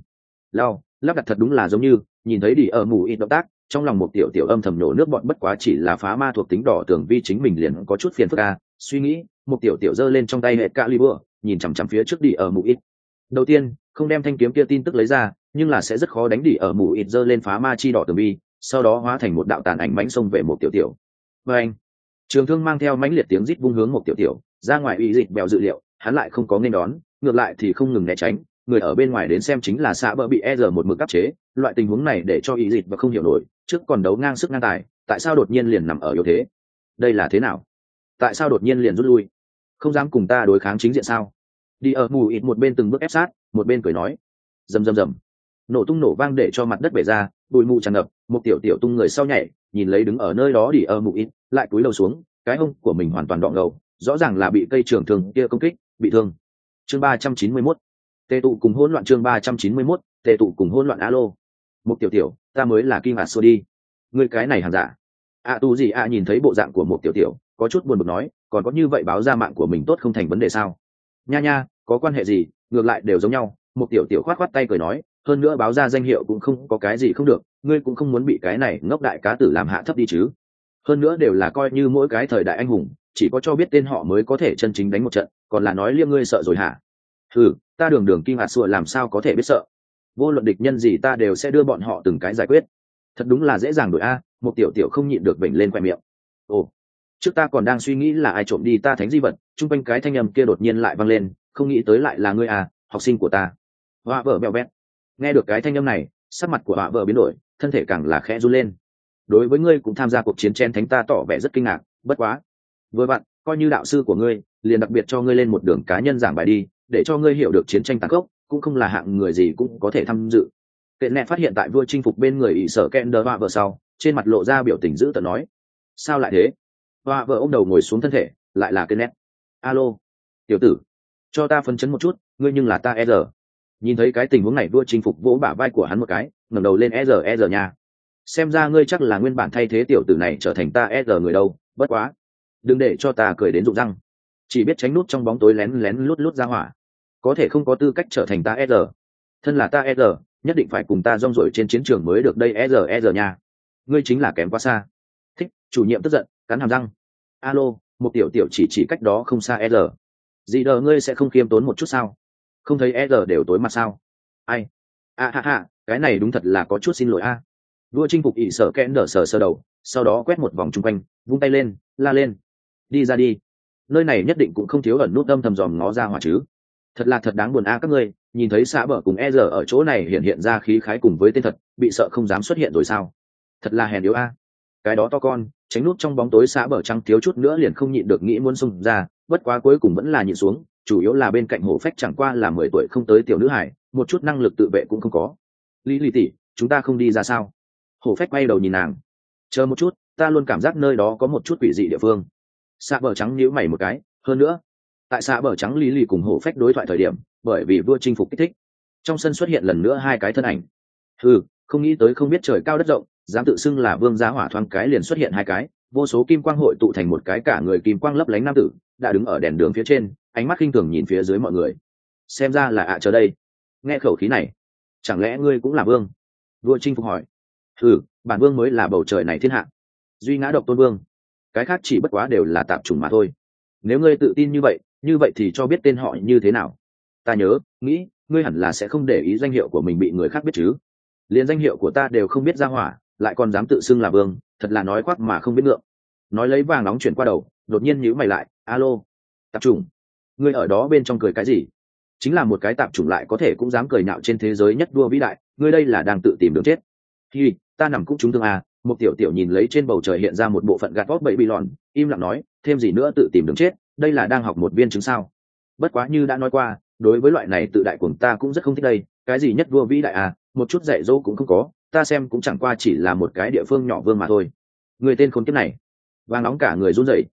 S1: Lắp đặt thật đúng là giống như. Nhìn thấy đi ở mù ít động tác, trong lòng một tiểu tiểu âm thầm nổ nước bọn, bất quá chỉ là phá ma thuộc tính đỏ tưởng vi chính mình liền có chút phiền phức a. Suy nghĩ, một tiểu tiểu giơ lên trong tay hệ Calibur, nhìn chằm chằm phía trước đi ở mù ít. Đầu tiên không đem thanh kiếm kia tin tức lấy ra, nhưng là sẽ rất khó đánh đi ở mù ít giơ lên phá ma chi đỏ tường vi, sau đó hóa thành một đạo tàn ảnh mãnh xông về một tiểu tiểu. Và anh trường thương mang theo mãnh liệt tiếng rít vung hướng một tiểu tiểu ra ngoài. Y dịch bèo dự liệu, hắn lại không có nên đón, ngược lại thì không ngừng né tránh. Người ở bên ngoài đến xem chính là xạ bờ bị e giờ một mực áp chế, loại tình huống này để cho Y dịch và không hiểu nổi, trước còn đấu ngang sức ngang tài, tại sao đột nhiên liền nằm ở yếu thế? Đây là thế nào? Tại sao đột nhiên liền rút lui? Không dám cùng ta đối kháng chính diện sao? Đi ở mù ít một bên từng bước ép sát, một bên cười nói. Rầm rầm rầm, nổ tung nổ vang để cho mặt đất bể ra, bụi mù tràn ngập. Một tiểu tiểu tung người sau nhảy, nhìn lấy đứng ở nơi đó đi ở mù ít, lại cúi đầu xuống, cái hông của mình hoàn toàn đọng ngầu, rõ ràng là bị cây trường thương kia công kích, bị thương. Chương 391, tề tụ cùng hỗn loạn. Chương 391, tề tụ cùng hỗn loạn. Alo, một tiểu tiểu, ta mới là Kim Hạt đi. Ngươi cái này hàng giả. Tu gì nhìn thấy bộ dạng của một tiểu tiểu, có chút buồn bực nói, còn có như vậy báo ra mạng của mình tốt không thành vấn đề sao? Nha, có quan hệ gì, ngược lại đều giống nhau. Một tiểu tiểu khoát tay cười nói, hơn nữa báo ra danh hiệu cũng không có cái gì không được, ngươi cũng không muốn bị cái này ngốc đại cá tử làm hạ thấp đi chứ? Hơn nữa đều là coi như mỗi cái thời đại anh hùng, chỉ có cho biết tên họ mới có thể chân chính đánh một trận, còn là nói liêm ngươi sợ rồi hả? Ta đường Kim Hạt làm sao có thể biết sợ? Vô luận địch nhân gì ta đều sẽ đưa bọn họ từng cái giải quyết. Thật đúng là dễ dàng đổi a. Một tiểu tiểu không nhịn được vểnh lên khoe miệng. Ồ, trước ta còn đang suy nghĩ là ai trộm đi ta thánh di vật, chung quanh cái thanh âm kia đột nhiên lại vang lên, không nghĩ tới lại là ngươi à, học sinh của ta. Họa vợ bèo bét. Nghe được cái thanh âm này, sắc mặt của họa vợ biến đổi, thân thể càng là khẽ run lên. Đối với ngươi cũng tham gia cuộc chiến chen thánh, ta tỏ vẻ rất kinh ngạc, bất quá vừa vặn coi như đạo sư của ngươi, liền đặc biệt cho ngươi lên một đường cá nhân giảng bài đi, để cho ngươi hiểu được chiến tranh tàn khốc, cũng không là hạng người gì cũng có thể tham dự. Kệ nẹ phát hiện tại vua chinh phục bên người ỷ sở Kender họa vợ sau, trên mặt lộ ra biểu tình dữ tợn nói, sao lại thế? Họa vợ ôm đầu ngồi xuống thân thể, lại là Kenneth. Alo, tiểu tử, cho ta phân chấn một chút, ngươi nhưng là ta e giờ. Nhìn thấy cái tình huống này, vua chinh phục vỗ bả vai của hắn một cái, ngẩng đầu lên, e giờ nha. Xem ra ngươi chắc là nguyên bản thay thế tiểu tử này trở thành ta e giờ người đâu, bất quá, đừng để cho ta cười đến rụng răng. Chỉ biết tránh nút trong bóng tối lén lén lút ra hỏa, có thể không có tư cách trở thành ta e giờ. Thân là ta e giờ, nhất định phải cùng ta rong ruổi trên chiến trường mới được đây, e giờ nha. Ngươi chính là kém quá xa. Thích, chủ nhiệm tức giận, cắn hàm răng. Alo, một tiểu tiểu chỉ cách đó không xa e giờ. Gì đờ, ngươi sẽ không khiêm tốn một chút sao? Không thấy e giờ đều tối mặt sao? Ai? Cái này đúng thật là có chút xin lỗi a. Vua chinh phục ỷ sở kẽn đờ sờ đầu, sau đó quét một vòng chung quanh, vung tay lên, la lên. Đi ra đi. Nơi này nhất định cũng không thiếu ẩn nút âm thầm dòm ngó ra hỏa chứ. Thật là thật đáng buồn a. Các ngươi nhìn thấy xã bờ cùng e giờ ở chỗ này hiện ra khí khái cùng với tên thật, bị sợ không dám xuất hiện rồi sao? Thật là hèn yếu a. Cái đó to con, tránh nút trong bóng tối xã bờ trắng thiếu chút nữa liền không nhịn được nghĩ muốn xông ra, bất quá cuối cùng vẫn là nhịn xuống, chủ yếu là bên cạnh hổ phách chẳng qua là 10 tuổi không tới tiểu nữ hải, một chút năng lực tự vệ cũng không có. Lý tỷ, chúng ta không đi ra sao? Hổ phách quay đầu nhìn nàng. Chờ một chút, ta luôn cảm giác nơi đó có một chút quỷ dị địa phương. Xã bờ trắng nhíu mày một cái, hơn nữa, tại xã bờ trắng Lý cùng hổ phách đối thoại thời điểm, bởi vì vua chinh phục kích thích, trong sân xuất hiện lần nữa hai cái thân ảnh. Không nghĩ tới không biết trời cao đất rộng, dám tự xưng là vương giá hỏa thoáng cái liền xuất hiện hai cái, vô số kim quang hội tụ thành một cái cả người kim quang lấp lánh nam tử đã đứng ở đèn đường phía trên, ánh mắt khinh thường nhìn phía dưới mọi người. Xem ra là chờ đây. Nghe khẩu khí này, chẳng lẽ ngươi cũng là vương? Vua chinh phục hỏi. Bản vương mới là bầu trời này thiên hạ, duy ngã độc tôn vương, cái khác chỉ bất quá đều là tạp chủng mà thôi. Nếu ngươi tự tin như vậy thì cho biết tên họ như thế nào. Ta nghĩ ngươi hẳn là sẽ không để ý danh hiệu của mình bị người khác biết chứ. Liền danh hiệu của ta đều không biết ra hỏa, lại còn dám tự xưng là vương, thật là nói khoác mà không biết ngượng. Nói lấy vàng nóng chuyển qua đầu, đột nhiên nhíu mày lại. Alo, tạp chủng, ngươi ở đó bên trong cười cái gì? Chính là một cái tạp chủng lại có thể cũng dám cười nhạo trên thế giới nhất vua vĩ đại, ngươi đây là đang tự tìm đường chết. Hi, ta nằm cũng trúng thương à. Một tiểu tiểu nhìn lấy trên bầu trời hiện ra một bộ phận gạt vót bậy bị lòn, im lặng nói, thêm gì nữa tự tìm đường chết, đây là đang học một viên chứng sao? Bất quá như đã nói qua, đối với loại này tự đại của ta cũng rất không thích đây, cái gì nhất vua vĩ đại à, một chút dạy dỗ cũng không có, ta xem cũng chẳng qua chỉ là một cái địa phương nhỏ vương mà thôi. Người tên khốn kiếp này. Vàng nóng cả người run rẩy.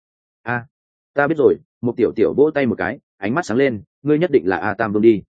S1: Ta biết rồi. Một tiểu tiểu vỗ tay một cái, ánh mắt sáng lên, ngươi nhất định là A Tam vương đi.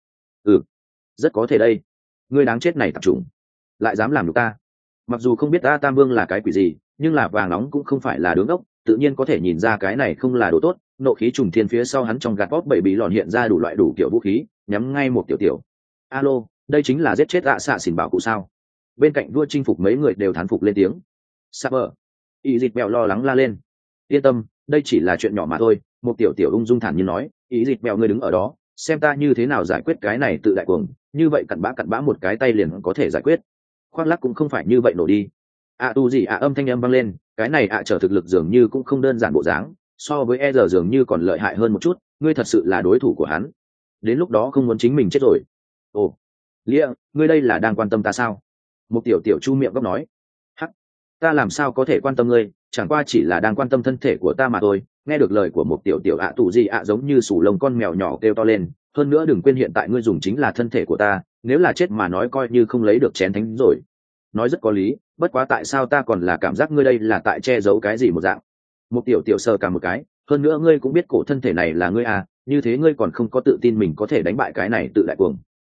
S1: Rất có thể đây. Ngươi đáng chết này tạp chủng, lại dám làm được ta. Mặc dù không biết A Tam vương là cái quỷ gì, nhưng là vàng nóng cũng không phải là đứng ốc, tự nhiên có thể nhìn ra cái này không là đồ tốt. Nộ khí trùng thiên phía sau hắn trong gạt bóp bảy bí lòn hiện ra đủ loại đủ kiểu vũ khí, nhắm ngay một tiểu tiểu. Alo, đây chính là giết chết xạ xỉn bảo cụ sao? Bên cạnh vua chinh phục mấy người đều thán phục lên tiếng. Saber, ý dịch bèo lo lắng la lên. Yên tâm, đây chỉ là chuyện nhỏ mà thôi. Một tiểu tiểu ung dung thản nhiên nói, ý dịch bèo ngươi đứng ở đó, xem ta như thế nào giải quyết cái này tự đại cuồng, như vậy cặn bã một cái tay liền có thể giải quyết. Khoác lắc cũng không phải như vậy nổ đi. Tu gì âm thanh âm vang lên, cái này trở thực lực dường như cũng không đơn giản bộ dáng, so với giờ dường như còn lợi hại hơn một chút, ngươi thật sự là đối thủ của hắn. Đến lúc đó không muốn chính mình chết rồi. Ồ, Lia, ngươi đây là đang quan tâm ta sao? Một tiểu tiểu chu miệng góc nói. Hắc, ta làm sao có thể quan tâm ngươi, chẳng qua chỉ là đang quan tâm thân thể của ta mà thôi. Nghe được lời của một tiểu tiểu tù gì giống như sủ lông con mèo nhỏ kêu to lên. Hơn nữa đừng quên hiện tại ngươi dùng chính là thân thể của ta, nếu là chết mà nói coi như không lấy được chén thánh rồi. Nói rất có lý, bất quá tại sao ta còn là cảm giác ngươi đây là tại che giấu cái gì một dạng. Một tiểu tiểu sờ cả một cái, hơn nữa ngươi cũng biết cổ thân thể này là ngươi như thế ngươi còn không có tự tin mình có thể đánh bại cái này tự đại cuồng.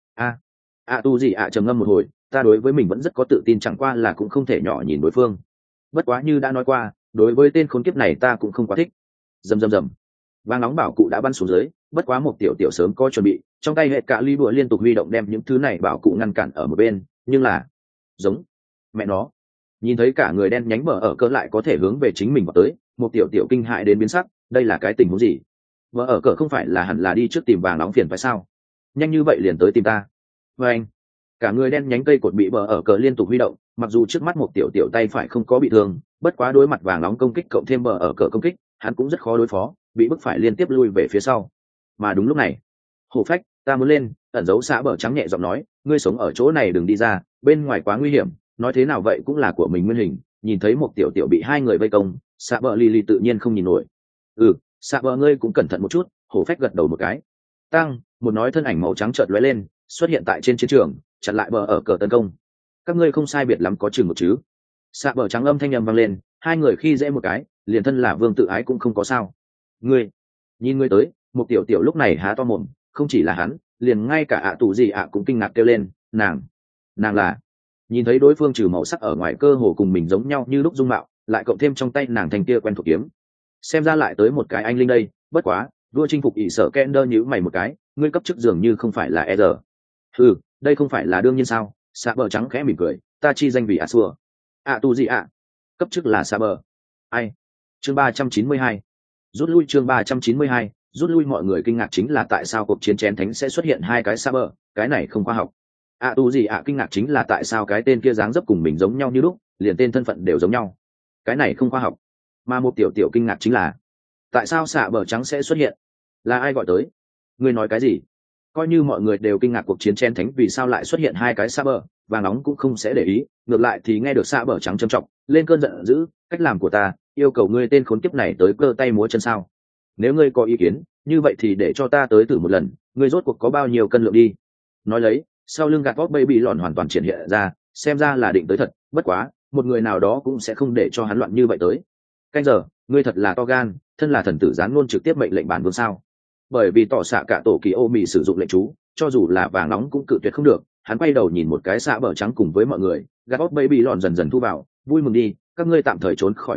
S1: Tu gì trầm ngâm một hồi, ta đối với mình vẫn rất có tự tin, chẳng qua là cũng không thể nhỏ nhìn đối phương. Bất quá như đã nói qua, đối với tên khốn kiếp này ta cũng không quá thích. Rầm. Vàng nóng bảo cụ đã bắn xuống dưới, bất quá một tiểu tiểu sớm có chuẩn bị, trong tay hệ cả ly bùa liên tục huy động đem những thứ này bảo cụ ngăn cản ở một bên, nhưng là giống mẹ nó. Nhìn thấy cả người đen nhánh bờ ở cỡ lại có thể hướng về chính mình vào tới, một tiểu tiểu kinh hại đến biến sắc, đây là cái tình huống gì? Bờ ở cỡ không phải là hẳn là đi trước tìm vàng nóng phiền phải sao? Nhanh như vậy liền tới tìm ta. Và anh, cả người đen nhánh cây cột bị bờ ở cờ liên tục huy động, mặc dù trước mắt một tiểu tiểu tay phải không có bị thương, bất quá đối mặt vàng nóng công kích cộng thêm bờ ở cờ công kích, hắn cũng rất khó đối phó, bị bức phải liên tiếp lui về phía sau. Mà đúng lúc này, Hổ Phách, ta muốn lên. Ẩn dấu xã bờ trắng nhẹ giọng nói, ngươi sống ở chỗ này đừng đi ra, bên ngoài quá nguy hiểm. Nói thế nào vậy cũng là của mình nguyên hình, nhìn thấy một tiểu tiểu bị hai người vây công, xã bờ lì tự nhiên không nhìn nổi. Xã bờ ngươi cũng cẩn thận một chút. Hổ Phách gật đầu một cái. Tăng một nói thân ảnh màu trắng chợt lóe lên, xuất hiện tại trên chiến trường, chặn lại bờ ở cờ tấn công. Các ngươi không sai biệt lắm có chừng một chứ? Xạ bờ trắng âm thanh âm vang lên, hai người khi dễ một cái, liền thân là vương tự ái cũng không có sao. Ngươi, nhìn ngươi tới. Một tiểu tiểu lúc này há to mồm, không chỉ là hắn, liền ngay cả tù gì cũng kinh ngạc kêu lên, nàng là. Nhìn thấy đối phương trừ màu sắc ở ngoài cơ hồ cùng mình giống nhau như lúc dung mạo, lại cộng thêm trong tay nàng thanh kia quen thuộc kiếm, xem ra lại tới một cái anh linh đây. Bất quá, vua chinh phục ỷ sợ Kender nhíu mày một cái, ngươi cấp chức dường như không phải là đây không phải là đương nhiên sao? Xạ bờ trắng khẽ mỉm cười, ta chi danh vì xua. Tu gì cấp chức là xạ bờ. Ai? Chương 392. Rút lui. Chương 392. Rút lui. Mọi người kinh ngạc chính là tại sao cuộc chiến chén thánh sẽ xuất hiện hai cái xạ bờ, cái này không khoa học. Tu gì kinh ngạc chính là tại sao cái tên kia dáng dấp cùng mình giống nhau như lúc, liền tên thân phận đều giống nhau, cái này không khoa học. Mà một tiểu tiểu kinh ngạc chính là tại sao xạ bờ trắng sẽ xuất hiện, là ai gọi tới? Ngươi nói cái gì? Coi như mọi người đều kinh ngạc cuộc chiến chen thánh vì sao lại xuất hiện hai cái xa bờ, vàng nóng cũng không sẽ để ý, ngược lại thì nghe được xa bờ trắng trầm trọng lên cơn giận dữ, cách làm của ta yêu cầu ngươi tên khốn kiếp này tới cơ tay múa chân sao? Nếu ngươi có ý kiến như vậy thì để cho ta tới thử một lần, ngươi rốt cuộc có bao nhiêu cân lượng đi. Nói lấy, sau lưng gạt vóc baby lọn hoàn toàn triển hiện ra, xem ra là định tới thật, bất quá một người nào đó cũng sẽ không để cho hắn loạn như vậy tới. Canh giờ, ngươi thật là to gan, thân là thần tử gián ngôn trực tiếp mệnh lệnh bản vương sao? Bởi vì tỏ xạ cả tổ kỳ ô mì sử dụng lệnh chú, cho dù là vàng nóng cũng cự tuyệt không được. Hắn quay đầu nhìn một cái xạ bờ trắng cùng với mọi người, gạt bóp baby lòn dần dần thu vào, vui mừng đi, các ngươi tạm thời trốn khỏi một kiếp,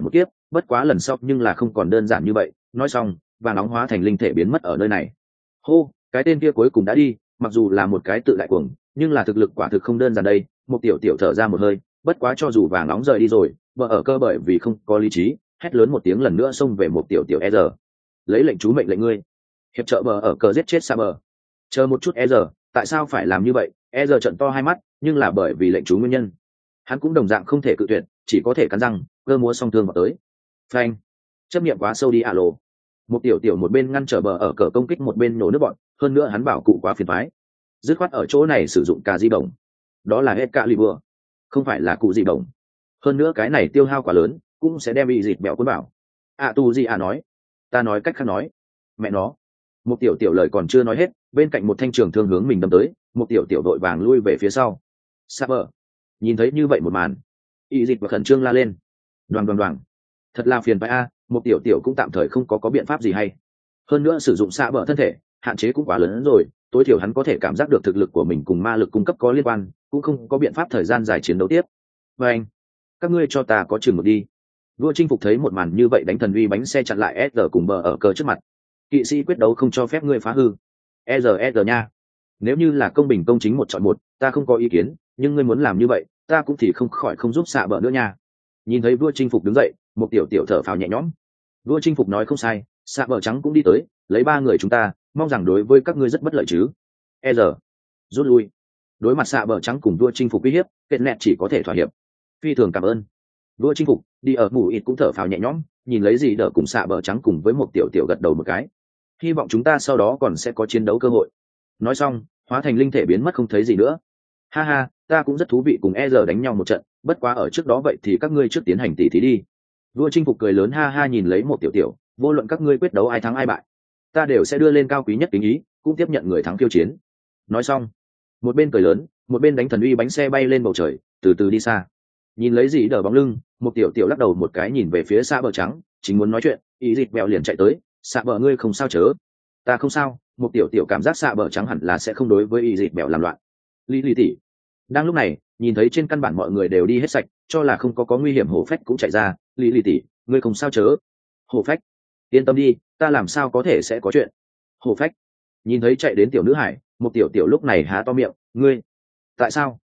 S1: bất quá lần sau nhưng là không còn đơn giản như vậy. Nói xong, vàng nóng hóa thành linh thể biến mất ở nơi này. Hô, cái tên kia cuối cùng đã đi, mặc dù là một cái tự đại cuồng, nhưng là thực lực quả thực không đơn giản đây. Một tiểu tiểu thở ra một hơi, bất quá cho dù vàng nóng rời đi rồi, vợ ở cơ bởi vì không có lý trí, hét lớn một tiếng lần nữa xông về một tiểu tiểu e giờ. Lấy lệnh chú mệnh lệnh ngươi, hiệp trợ bờ ở cờ giết chết Sa bờ. Chờ một chút e giờ, tại sao phải làm như vậy? E giờ trận to hai mắt, nhưng là bởi vì lệnh chú nguyên nhân. Hắn cũng đồng dạng không thể cự tuyệt, chỉ có thể cắn răng, cơ múa song thương vào tới. Phanh, chấp niệm quá sâu đi ạ lộ. Một tiểu tiểu một bên ngăn trở bờ ở cờ công kích một bên nổ nước bọn, hơn nữa hắn bảo cụ quá phiền toái. Dứt khoát ở chỗ này sử dụng cà di động. Đó là hết cả lì bừa, không phải là cụ di động. Hơn nữa cái này tiêu hao quá lớn, cũng sẽ đem bị dịt bẹo cuốn bảo. Tu gì nói, ta nói cách khác nói, mẹ nó. Một tiểu tiểu lời còn chưa nói hết, bên cạnh một thanh trường thương hướng mình đâm tới, một tiểu tiểu đội vàng lui về phía sau. Saber nhìn thấy như vậy một màn, y dịch và khẩn trương la lên, đoàn đoàn đoàn, thật là phiền phải a. Một tiểu tiểu cũng tạm thời không có biện pháp gì hay, hơn nữa sử dụng Saber thân thể hạn chế cũng quá lớn hơn rồi, tối thiểu hắn có thể cảm giác được thực lực của mình cùng ma lực cung cấp có liên quan, cũng không có biện pháp thời gian dài chiến đấu tiếp. Và anh, các ngươi cho ta có chừng một đi. Vua chinh phục thấy một màn như vậy đánh thần uy bánh xe chặn lại S cùng bờ ở cờ trước mặt. Kỵ sĩ quyết đấu không cho phép ngươi phá hư. E nha. Nếu như là công bình công chính một chọn một, ta không có ý kiến, nhưng ngươi muốn làm như vậy, ta cũng thì không khỏi không giúp xạ bờ nữa nha. Nhìn thấy vua chinh phục đứng dậy, một tiểu tiểu thở phào nhẹ nhõm. Vua chinh phục nói không sai, xạ bờ trắng cũng đi tới, lấy ba người chúng ta, mong rằng đối với các ngươi rất bất lợi chứ. E rút lui. Đối mặt xạ bờ trắng cùng vua chinh phục uy hiếp, kết nẹt chỉ có thể thỏa hiệp. Phi thường cảm ơn. Vua chinh phục đi ở mù ít cũng thở phào nhẹ nhõm, nhìn lấy gì đỡ cùng xạ bờ trắng cùng với một tiểu tiểu gật đầu một cái. Hy vọng chúng ta sau đó còn sẽ có chiến đấu cơ hội. Nói xong, hóa thành linh thể biến mất không thấy gì nữa. Ha ha, ta cũng rất thú vị cùng E giờ đánh nhau một trận, bất quá ở trước đó vậy thì các ngươi trước tiến hành tỉ thí đi. Vua chinh phục cười lớn ha ha nhìn lấy một tiểu tiểu, vô luận các ngươi quyết đấu ai thắng ai bại, ta đều sẽ đưa lên cao quý nhất kính ý, cũng tiếp nhận người thắng khiêu chiến. Nói xong, một bên cười lớn, một bên đánh thần uy bánh xe bay lên bầu trời, từ từ đi xa. Nhìn lấy gì đỡ bóng lưng, một tiểu tiểu lắc đầu một cái nhìn về phía xa bờ trắng, chính muốn nói chuyện, ý dịch bèo liền chạy tới, xạ bờ ngươi không sao chớ. Ta không sao. Một tiểu tiểu cảm giác xạ bờ trắng hẳn là sẽ không đối với ý dịch bèo làm loạn. Lý tỷ. Đang lúc này, nhìn thấy trên căn bản mọi người đều đi hết sạch, cho là không có nguy hiểm, hổ phách cũng chạy ra. Lý tỷ, ngươi không sao chớ. Hổ phách, yên tâm đi, ta làm sao có thể sẽ có chuyện. Hổ phách nhìn thấy chạy đến tiểu nữ hải, một tiểu tiểu lúc này há to miệng, ngươi tại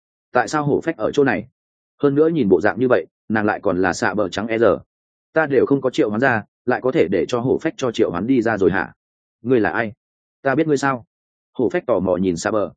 S1: sao hổ phách ở chỗ này, hơn nữa nhìn bộ dạng như vậy nàng lại còn là xạ bờ trắng e giờ, ta đều không có triệu hoán ra, lại có thể để cho hổ phách cho triệu hoán đi ra rồi hả? Ngươi là ai? Ta biết ngươi sao? Hổ phách tò mò nhìn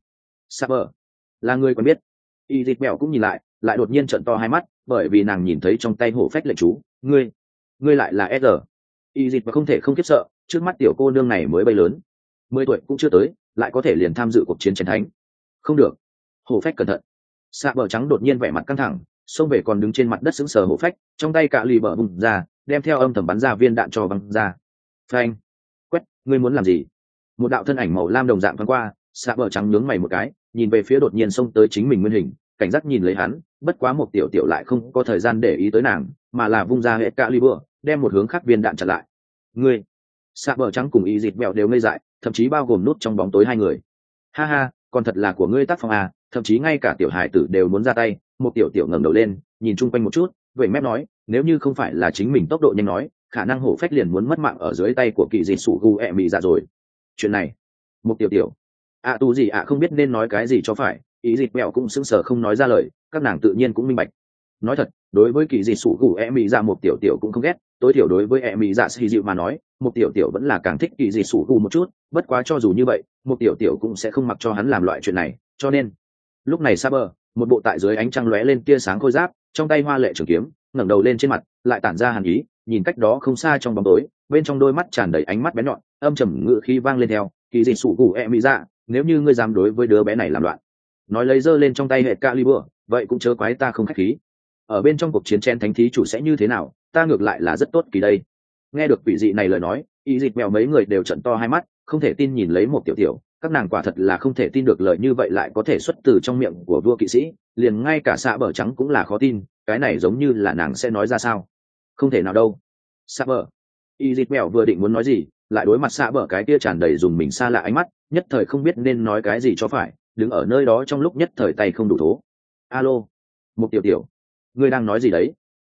S1: xạ bờ là ngươi quen biết. Y dịch mèo cũng nhìn lại đột nhiên trợn to hai mắt, bởi vì nàng nhìn thấy trong tay hổ phách lệnh chú, ngươi lại là e giờ. Y dịch và không thể không khiếp sợ, trước mắt tiểu cô nương này mới bay lớn, 10 tuổi cũng chưa tới, lại có thể liền tham dự cuộc chiến chiến thánh. Không được, hổ phách cẩn thận. Xạ bờ trắng đột nhiên vẻ mặt căng thẳng, xông về còn đứng trên mặt đất sững sờ hổ phách, trong tay cạ lì bờ bùng ra, đem theo âm thầm bắn ra viên đạn cho văng ra. Phanh, quét, ngươi muốn làm gì? Một đạo thân ảnh màu lam đồng dạng thoáng qua, xạ bờ trắng nhướng mày một cái, nhìn về phía đột nhiên xông tới chính mình nguyên hình, cảnh giác nhìn lấy hắn, bất quá một tiểu tiểu lại không có thời gian để ý tới nàng, mà là vung ra hệ cạ lì bờ, đem một hướng khác viên đạn chặn lại. Ngươi, xạ bờ trắng cùng y dịt mèo đều ngây dại, thậm chí bao gồm nút trong bóng tối hai người. Ha ha, còn thật là của ngươi tác phong à, thậm chí ngay cả tiểu hải tử đều muốn ra tay. Một tiểu tiểu ngẩng đầu lên, nhìn chung quanh một chút, vậy mép nói, nếu như không phải là chính mình tốc độ nhanh nói, khả năng hổ phách liền muốn mất mạng ở dưới tay của kỳ dị sủ gu ẹ mị dạ rồi. Chuyện này, một tiểu tiểu tu gì không biết nên nói cái gì cho phải, ý dịt mẹo cũng sững sờ không nói ra lời, các nàng tự nhiên cũng minh bạch. Nói thật, đối với kỳ dị sủ gu ẹ mị dạ một tiểu tiểu cũng không ghét, tối thiểu đối với ẹ mị dạ xì dịu mà nói, một tiểu tiểu vẫn là càng thích kỳ dị sủ gu một chút, bất quá cho dù như vậy, một tiểu tiểu cũng sẽ không mặc cho hắn làm loại chuyện này, cho nên lúc này Saber, một bộ tại dưới ánh trăng lóe lên tia sáng khôi giáp, trong tay hoa lệ trường kiếm, ngẩng đầu lên trên mặt, lại tản ra hàn ý, nhìn cách đó không xa trong bóng tối, bên trong đôi mắt tràn đầy ánh mắt bén nhọn, âm trầm ngữ khí vang lên theo, kỳ dị sủ gù e mỹ dạ, nếu như ngươi dám đối với đứa bé này làm loạn, nói lấy giơ lên trong tay hệ Calibur, vậy cũng chớ quái ta không khách khí. Ở bên trong cuộc chiến chen thánh thí chủ sẽ như thế nào, ta ngược lại là rất tốt kỳ đây. Nghe được quỷ dị này lời nói, y dịch mèo mấy người đều trợn to hai mắt, không thể tin nhìn lấy một tiểu tiểu, các nàng quả thật là không thể tin được lời như vậy lại có thể xuất từ trong miệng của vua kỵ sĩ, liền ngay cả xạ bờ trắng cũng là khó tin, cái này giống như là nàng sẽ nói ra sao? Không thể nào đâu. Xạ bờ, y dịch mèo vừa định muốn nói gì, lại đối mặt xạ bờ cái kia tràn đầy dùng mình xa lạ ánh mắt, nhất thời không biết nên nói cái gì cho phải, đứng ở nơi đó trong lúc nhất thời tay không đủ thố. Alo, một tiểu tiểu, ngươi đang nói gì đấy?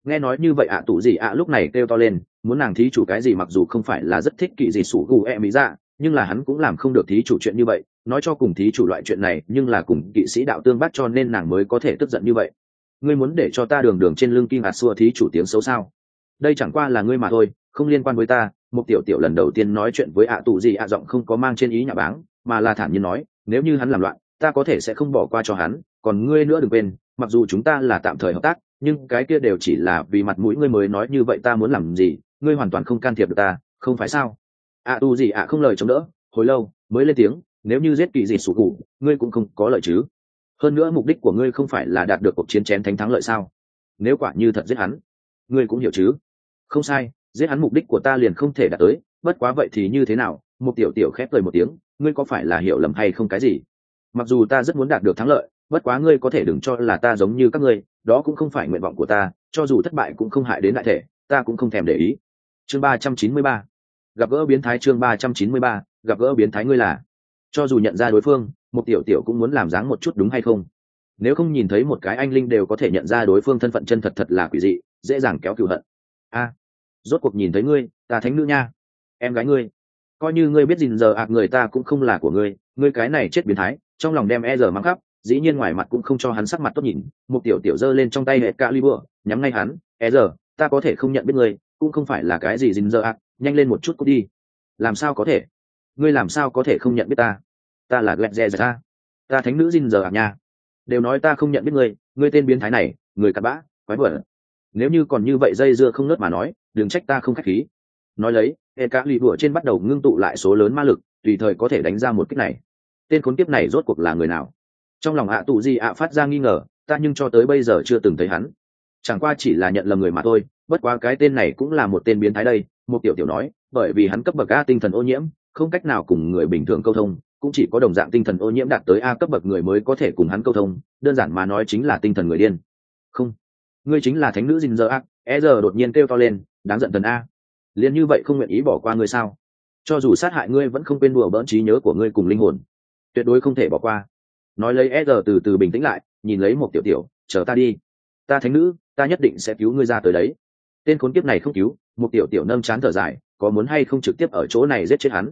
S1: Nghe nói như vậy tụ gì lúc này kêu to lên, muốn nàng thí chủ cái gì, mặc dù không phải là rất thích kỵ gì sủ gù mỹ dạ, nhưng là hắn cũng làm không được thí chủ chuyện như vậy, nói cho cùng thí chủ loại chuyện này nhưng là cùng kỵ sĩ đạo tương bắt, cho nên nàng mới có thể tức giận như vậy. Ngươi muốn để cho ta đường đường trên lưng kim xua thí chủ tiếng xấu sao? Đây chẳng qua là ngươi mà thôi, không liên quan với ta. Một tiểu tiểu lần đầu tiên nói chuyện với tụ gì giọng không có mang trên ý nhạ báng, mà là thản nhiên nói, nếu như hắn làm loạn ta có thể sẽ không bỏ qua cho hắn, còn ngươi nữa đừng quên, mặc dù chúng ta là tạm thời hợp tác, nhưng cái kia đều chỉ là vì mặt mũi ngươi mới nói như vậy, ta muốn làm gì ngươi hoàn toàn không can thiệp được ta, không phải sao? Tu gì không lời chống đỡ, hồi lâu mới lên tiếng, nếu như giết kỳ gì sủ cụ ngươi cũng không có lợi chứ? Hơn nữa mục đích của ngươi không phải là đạt được cuộc chiến chén thánh thắng lợi sao? Nếu quả như thật giết hắn, ngươi cũng hiểu chứ? Không sai, giết hắn mục đích của ta liền không thể đạt tới, bất quá vậy thì như thế nào? Một tiểu tiểu khép cười một tiếng, ngươi có phải là hiểu lầm hay không cái gì? Mặc dù ta rất muốn đạt được thắng lợi, bất quá ngươi có thể đừng cho là ta giống như các ngươi, đó cũng không phải nguyện vọng của ta, cho dù thất bại cũng không hại đến đại thể, ta cũng không thèm để ý. Chương 393, gặp gỡ biến thái. Chương 393, gặp gỡ biến thái. Ngươi là, cho dù nhận ra đối phương, một tiểu tiểu cũng muốn làm dáng một chút đúng hay không? Nếu không nhìn thấy một cái anh linh đều có thể nhận ra đối phương thân phận chân thật, thật là quỷ dị, dễ dàng kéo cừu hận. Rốt cuộc nhìn thấy ngươi, ta thánh nữ nha, em gái ngươi, coi như ngươi biết gìn giờ người ta cũng không là của ngươi, ngươi cái này chết biến thái. Trong lòng đem giờ mắng khắp, dĩ nhiên ngoài mặt cũng không cho hắn sắc mặt tốt nhìn. Một tiểu tiểu giơ lên trong tay hệ cạ li bừa, nhắm ngay hắn, giờ ta có thể không nhận biết ngươi, cũng không phải là cái gì gìn giờ nhanh lên một chút cút đi. Làm sao có thể? Ngươi làm sao có thể không nhận biết ta? Ta là Glẹt Dè ta thánh nữ gìn giờ nha. Đều nói ta không nhận biết ngươi, ngươi tên biến thái này, người cặn bã, quái vở. Nếu như còn như vậy dây dưa không ngớt mà nói, đừng trách ta không khách khí. Nói lấy, hệ cả lì đùa trên bắt đầu ngưng tụ lại số lớn ma lực, tùy thời có thể đánh ra một kích này. Tên khốn kiếp này rốt cuộc là người nào? Trong lòng tụ gì phát ra nghi ngờ, ta nhưng cho tới bây giờ chưa từng thấy hắn, chẳng qua chỉ là nhận lầm người mà thôi. Bất quá cái tên này cũng là một tên biến thái đây. Một tiểu tiểu nói, bởi vì hắn cấp bậc tinh thần ô nhiễm, không cách nào cùng người bình thường câu thông, cũng chỉ có đồng dạng tinh thần ô nhiễm đạt tới cấp bậc người mới có thể cùng hắn câu thông, đơn giản mà nói chính là tinh thần người điên. Không, ngươi chính là thánh nữ gìn giờ giờ đột nhiên kêu to lên, đáng giận thần liền như vậy không nguyện ý bỏ qua ngươi sao? Cho dù sát hại ngươi vẫn không quên đùa bỡn trí nhớ của ngươi cùng linh hồn, tuyệt đối không thể bỏ qua. Nói lấy từ từ bình tĩnh lại, nhìn lấy một tiểu tiểu, chờ ta đi, ta thánh nữ, ta nhất định sẽ cứu ngươi ra tới đấy. Tên khốn kiếp này không cứu. Một tiểu tiểu nâng chán thở dài, có muốn hay không trực tiếp ở chỗ này giết chết hắn?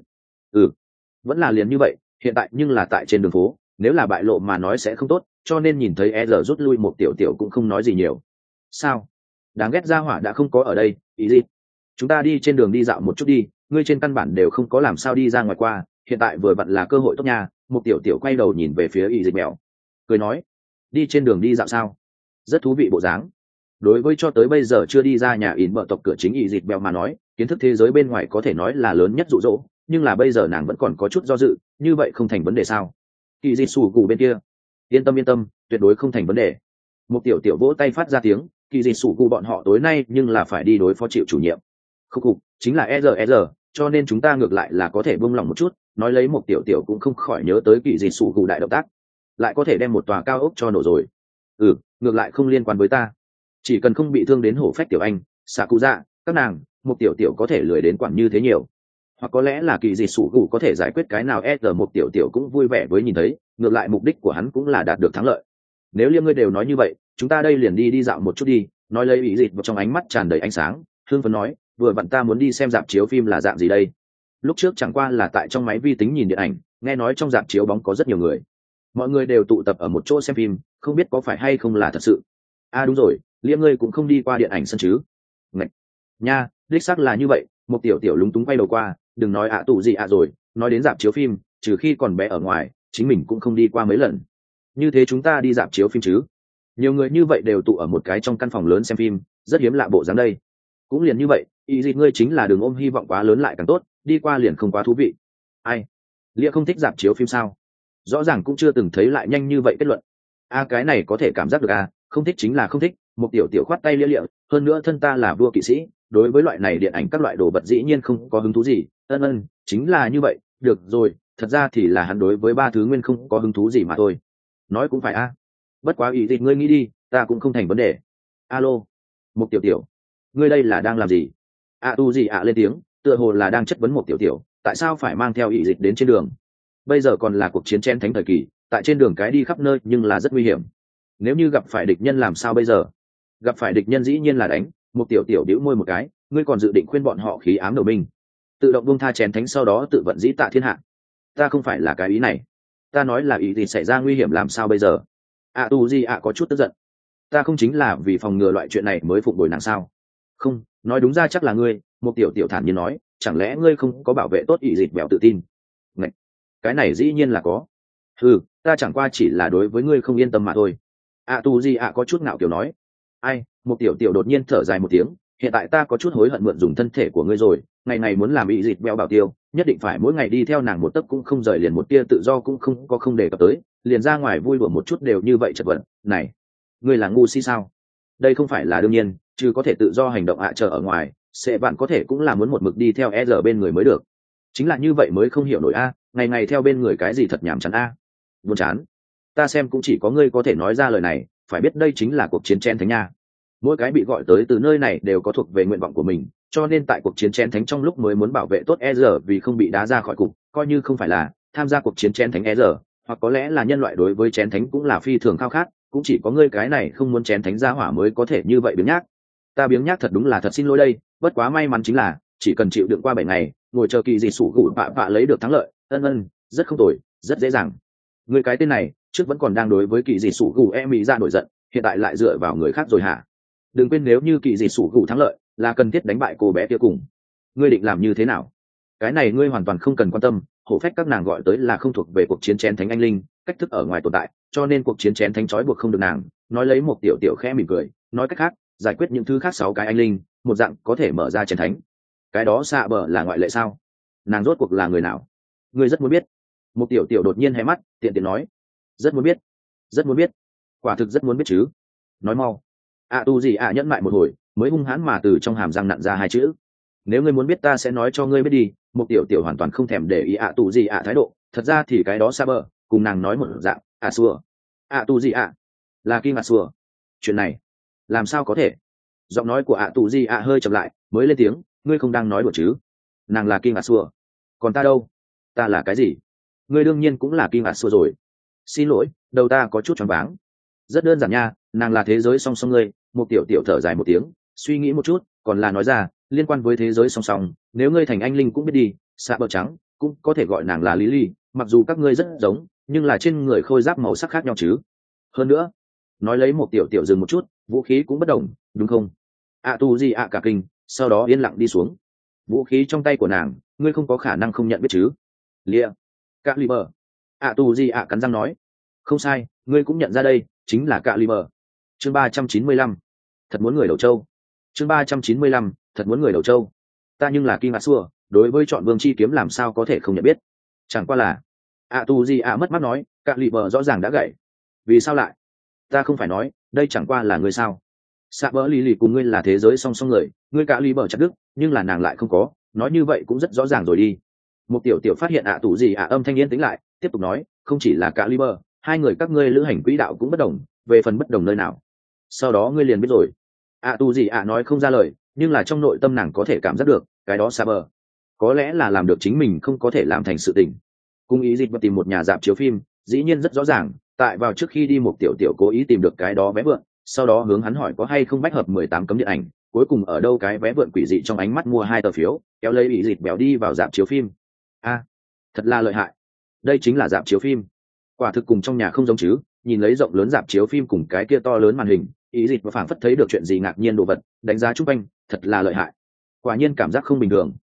S1: Vẫn là liền như vậy, hiện tại nhưng là tại trên đường phố, nếu là bại lộ mà nói sẽ không tốt, cho nên nhìn thấy rút lui, một tiểu tiểu cũng không nói gì nhiều. Sao? Đáng ghét, gia hỏa đã không có ở đây, ý gì? Chúng ta đi trên đường đi dạo một chút đi, ngươi trên căn bản đều không có làm sao đi ra ngoài qua, hiện tại vừa vặn là cơ hội tốt nha. Một tiểu tiểu quay đầu nhìn về phía ý dịch mèo, cười nói, đi trên đường đi dạo sao? Rất thú vị bộ dáng. Đối với cho tới bây giờ chưa đi ra nhà ỉn bợ tộc cửa chính ý dịch mèo mà nói, kiến thức thế giới bên ngoài có thể nói là lớn nhất dụ dỗ, nhưng là bây giờ nàng vẫn còn có chút do dự, như vậy không thành vấn đề sao? Kỳ dị sủ gù bên kia, yên tâm, tuyệt đối không thành vấn đề. Một tiểu tiểu vỗ tay phát ra tiếng, kỳ dị sủ gù bọn họ tối nay nhưng là phải đi đối phó chịu chủ nhiệm. Khúc cục chính là cho nên chúng ta ngược lại là có thể buông lòng một chút. Nói lấy một tiểu tiểu cũng không khỏi nhớ tới kỳ dị sủ gù đại động tác, lại có thể đem một tòa cao ốc cho nổ rồi. Ngược lại không liên quan với ta, chỉ cần không bị thương đến hổ phách tiểu anh, xạ cụ dạ, các nàng, một tiểu tiểu có thể lười đến quản như thế nhiều. Hoặc có lẽ là kỳ dị sủ gù có thể giải quyết cái nào, một tiểu tiểu cũng vui vẻ với nhìn thấy, ngược lại mục đích của hắn cũng là đạt được thắng lợi. Nếu liêm ngươi đều nói như vậy, chúng ta đây liền đi dạo một chút đi. Nói lấy ý dịch vào trong ánh mắt tràn đầy ánh sáng, hương phấn nói, vừa vặn ta muốn đi xem rạp chiếu phim là dạng gì đây. Lúc trước chẳng qua là tại trong máy vi tính nhìn điện ảnh, nghe nói trong rạp chiếu bóng có rất nhiều người, mọi người đều tụ tập ở một chỗ xem phim, không biết có phải hay không là thật sự. Đúng rồi, liêm ngươi cũng không đi qua điện ảnh sân chứ? Ngạch nha, đích xác là như vậy. Một tiểu tiểu lúng túng quay đầu qua, đừng nói tụ gì rồi, nói đến rạp chiếu phim, trừ khi còn bé ở ngoài, chính mình cũng không đi qua mấy lần. Như thế chúng ta đi rạp chiếu phim chứ? Nhiều người như vậy đều tụ ở một cái trong căn phòng lớn xem phim, rất hiếm lạ bộ dáng đây. Cũng liền như vậy, ý gì ngươi chính là đừng ôm hy vọng quá lớn lại càng tốt, đi qua liền không quá thú vị. Ai? Lia không thích rạp chiếu phim sao? Rõ ràng cũng chưa từng thấy lại nhanh như vậy kết luận. Cái này có thể cảm giác được không thích chính là không thích. Một tiểu tiểu khoát tay lia lịa, hơn nữa thân ta là vua kỵ sĩ, đối với loại này điện ảnh các loại đồ vật dĩ nhiên không có hứng thú gì. Chính là như vậy. Được rồi, thật ra thì là hắn đối với ba thứ nguyên không có hứng thú gì mà thôi. Nói cũng phải bất quá ý dịch ngươi nghĩ đi, ta cũng không thành vấn đề. Alo, một tiểu tiểu, ngươi đây là đang làm gì? Tu gì lên tiếng, tựa hồ là đang chất vấn một tiểu tiểu, tại sao phải mang theo ý dịch đến trên đường? Bây giờ còn là cuộc chiến chen thánh thời kỳ, tại trên đường cái đi khắp nơi nhưng là rất nguy hiểm. Nếu như gặp phải địch nhân làm sao bây giờ? gặp phải địch nhân dĩ nhiên là đánh. Một tiểu tiểu đĩu môi một cái, ngươi còn dự định khuyên bọn họ khí ám đầu binh, tự động buông tha chén thánh sau đó tự vận dĩ tạ thiên hạ. Ta không phải là cái ý này, ta nói là ý thì xảy ra nguy hiểm làm sao bây giờ. Tu di ạ có chút tức giận. Ta không chính là vì phòng ngừa loại chuyện này mới phụng bồi nàng sao? Không, nói đúng ra chắc là ngươi. Một tiểu tiểu thản nhiên nói, chẳng lẽ ngươi không có bảo vệ tốt ý dịch bèo tự tin? Ngạch, cái này dĩ nhiên là có. Ta chẳng qua chỉ là đối với ngươi không yên tâm mà thôi. Tu di ạ có chút ngạo kiểu nói. Ai? Một tiểu tiểu đột nhiên thở dài một tiếng, hiện tại ta có chút hối hận mượn dùng thân thể của ngươi rồi, ngày ngày muốn làm ý dịch bèo bảo tiêu, nhất định phải mỗi ngày đi theo nàng một tấc cũng không rời, liền một tia tự do cũng không đề cập tới, liền ra ngoài vui đùa một chút đều như vậy chật vật. Này, ngươi là ngu si sao? Đây không phải là đương nhiên, chứ có thể tự do hành động chờ ở ngoài, sẽ bạn có thể cũng là muốn một mực đi theo e bên người mới được. Chính là như vậy mới không hiểu nổi ngày ngày theo bên người cái gì thật nhảm chán buồn chán. Ta xem cũng chỉ có ngươi có thể nói ra lời này, phải biết đây chính là cuộc chiến chen thánh nha. Mỗi cái bị gọi tới từ nơi này đều có thuộc về nguyện vọng của mình, cho nên tại cuộc chiến chen thánh trong lúc mới muốn bảo vệ tốt vì không bị đá ra khỏi cục, coi như không phải là tham gia cuộc chiến chen thánh hoặc có lẽ là nhân loại đối với chén thánh cũng là phi thường khao khát, cũng chỉ có ngươi cái này không muốn chén thánh ra hỏa mới có thể như vậy biếng nhác. Ta biếng nhác thật đúng là thật xin lỗi đây, bất quá may mắn chính là chỉ cần chịu đựng qua 7 ngày, ngồi chờ kỳ dị sủ gụ bạ lấy được thắng lợi. Rất không tồi, rất dễ dàng. Ngươi cái tên này trước vẫn còn đang đối với kỳ dị sủ gụ mỹ ra nổi giận, hiện tại lại dựa vào người khác rồi hả? Đừng quên nếu như kỳ dị sủ gụ thắng lợi là cần thiết đánh bại cô bé kia cùng, ngươi định làm như thế nào? Cái này ngươi hoàn toàn không cần quan tâm, hổ phách các nàng gọi tới là không thuộc về cuộc chiến chén thánh anh linh, cách thức ở ngoài tồn tại, cho nên cuộc chiến chén thánh trói buộc không được nàng. Nói lấy một tiểu tiểu khẽ mỉm cười, nói cách khác, giải quyết những thứ khác 6 cái anh linh, một dạng có thể mở ra chén thánh. Cái đó xạ bờ là ngoại lệ sao? Nàng rốt cuộc là người nào? Ngươi rất muốn biết. Một tiểu tiểu đột nhiên hé mắt, tiện tiện nói, rất muốn biết, rất muốn biết, quả thực rất muốn biết chứ. Nói mau. Tu gì nhẫn mại một hồi, mới hung hãn mà từ trong hàm răng nặn ra 2 chữ. Nếu ngươi muốn biết ta sẽ nói cho ngươi biết đi. Một tiểu tiểu hoàn toàn không thèm để ý tu gì thái độ, thật ra thì cái đó xa bờ cùng nàng nói một dạng. Xua tu gì là Kim Xua. Chuyện này làm sao có thể? Giọng nói của tu gì hơi chậm lại, mới lên tiếng, ngươi không đang nói đùa chứ? Nàng là Kim Xua, còn ta đâu? Ta là cái gì? Ngươi đương nhiên cũng là Kim Xua rồi. Xin lỗi, đầu ta có chút choáng váng. Rất đơn giản nha, nàng là thế giới song song ngươi. Một tiểu tiểu thở dài một tiếng, suy nghĩ một chút, còn là nói ra, liên quan với thế giới song song, nếu ngươi thành anh linh cũng biết đi, xạ bờ trắng cũng có thể gọi nàng là Lily, mặc dù các ngươi rất giống, nhưng là trên người khôi giáp màu sắc khác nhau chứ. Hơn nữa, nói lấy một tiểu tiểu dừng một chút, vũ khí cũng bất đồng, đúng không? Tu gì cả kinh, sau đó yên lặng đi xuống. Vũ khí trong tay của nàng, ngươi không có khả năng không nhận biết chứ? Lia, Caliber. Tu gì cắn răng nói, không sai, ngươi cũng nhận ra đây, chính là Caliber. Chương 395, thật muốn người đầu châu. Chương 395, thật muốn người đầu châu. Ta nhưng là Kim Xua, đối với chọn vương chi kiếm làm sao có thể không nhận biết? Chẳng qua là tu gì mất mắt nói, Caliber rõ ràng đã gãy. Vì sao lại? Ta không phải nói, đây chẳng qua là ngươi sao? Xạ bỡ lì cùng ngươi là thế giới song song người, ngươi Caliber chặt đứt, nhưng là nàng lại không có, nói như vậy cũng rất rõ ràng rồi đi. Một tiểu tiểu phát hiện tu gì âm thanh yên tĩnh lại, tiếp tục nói, không chỉ là Caliber, hai người các ngươi lữ hành quỹ đạo cũng bất đồng, về phần bất đồng nơi nào, sau đó ngươi liền biết rồi. Tu gì nói không ra lời, nhưng là trong nội tâm nàng có thể cảm giác được, cái đó xa bờ có lẽ là làm được chính mình không có thể làm thành sự tình. Cung ý dịch và tìm một nhà rạp chiếu phim, dĩ nhiên rất rõ ràng, tại vào trước khi đi một tiểu tiểu cố ý tìm được cái đó vé vượn, sau đó hướng hắn hỏi có hay không bách hợp 18 cấm điện ảnh, cuối cùng ở đâu cái vé vượn quỷ dị trong ánh mắt mua 2 tờ phiếu, kéo lấy ý dịch béo đi vào rạp chiếu phim. Thật là lợi hại, đây chính là rạp chiếu phim, quả thực cùng trong nhà không giống chứ. Nhìn lấy rộng lớn rạp chiếu phim cùng cái kia to lớn màn hình, ý dịch và phảng phất thấy được chuyện gì ngạc nhiên đồ vật, đánh giá chung quanh, thật là lợi hại, quả nhiên cảm giác không bình thường.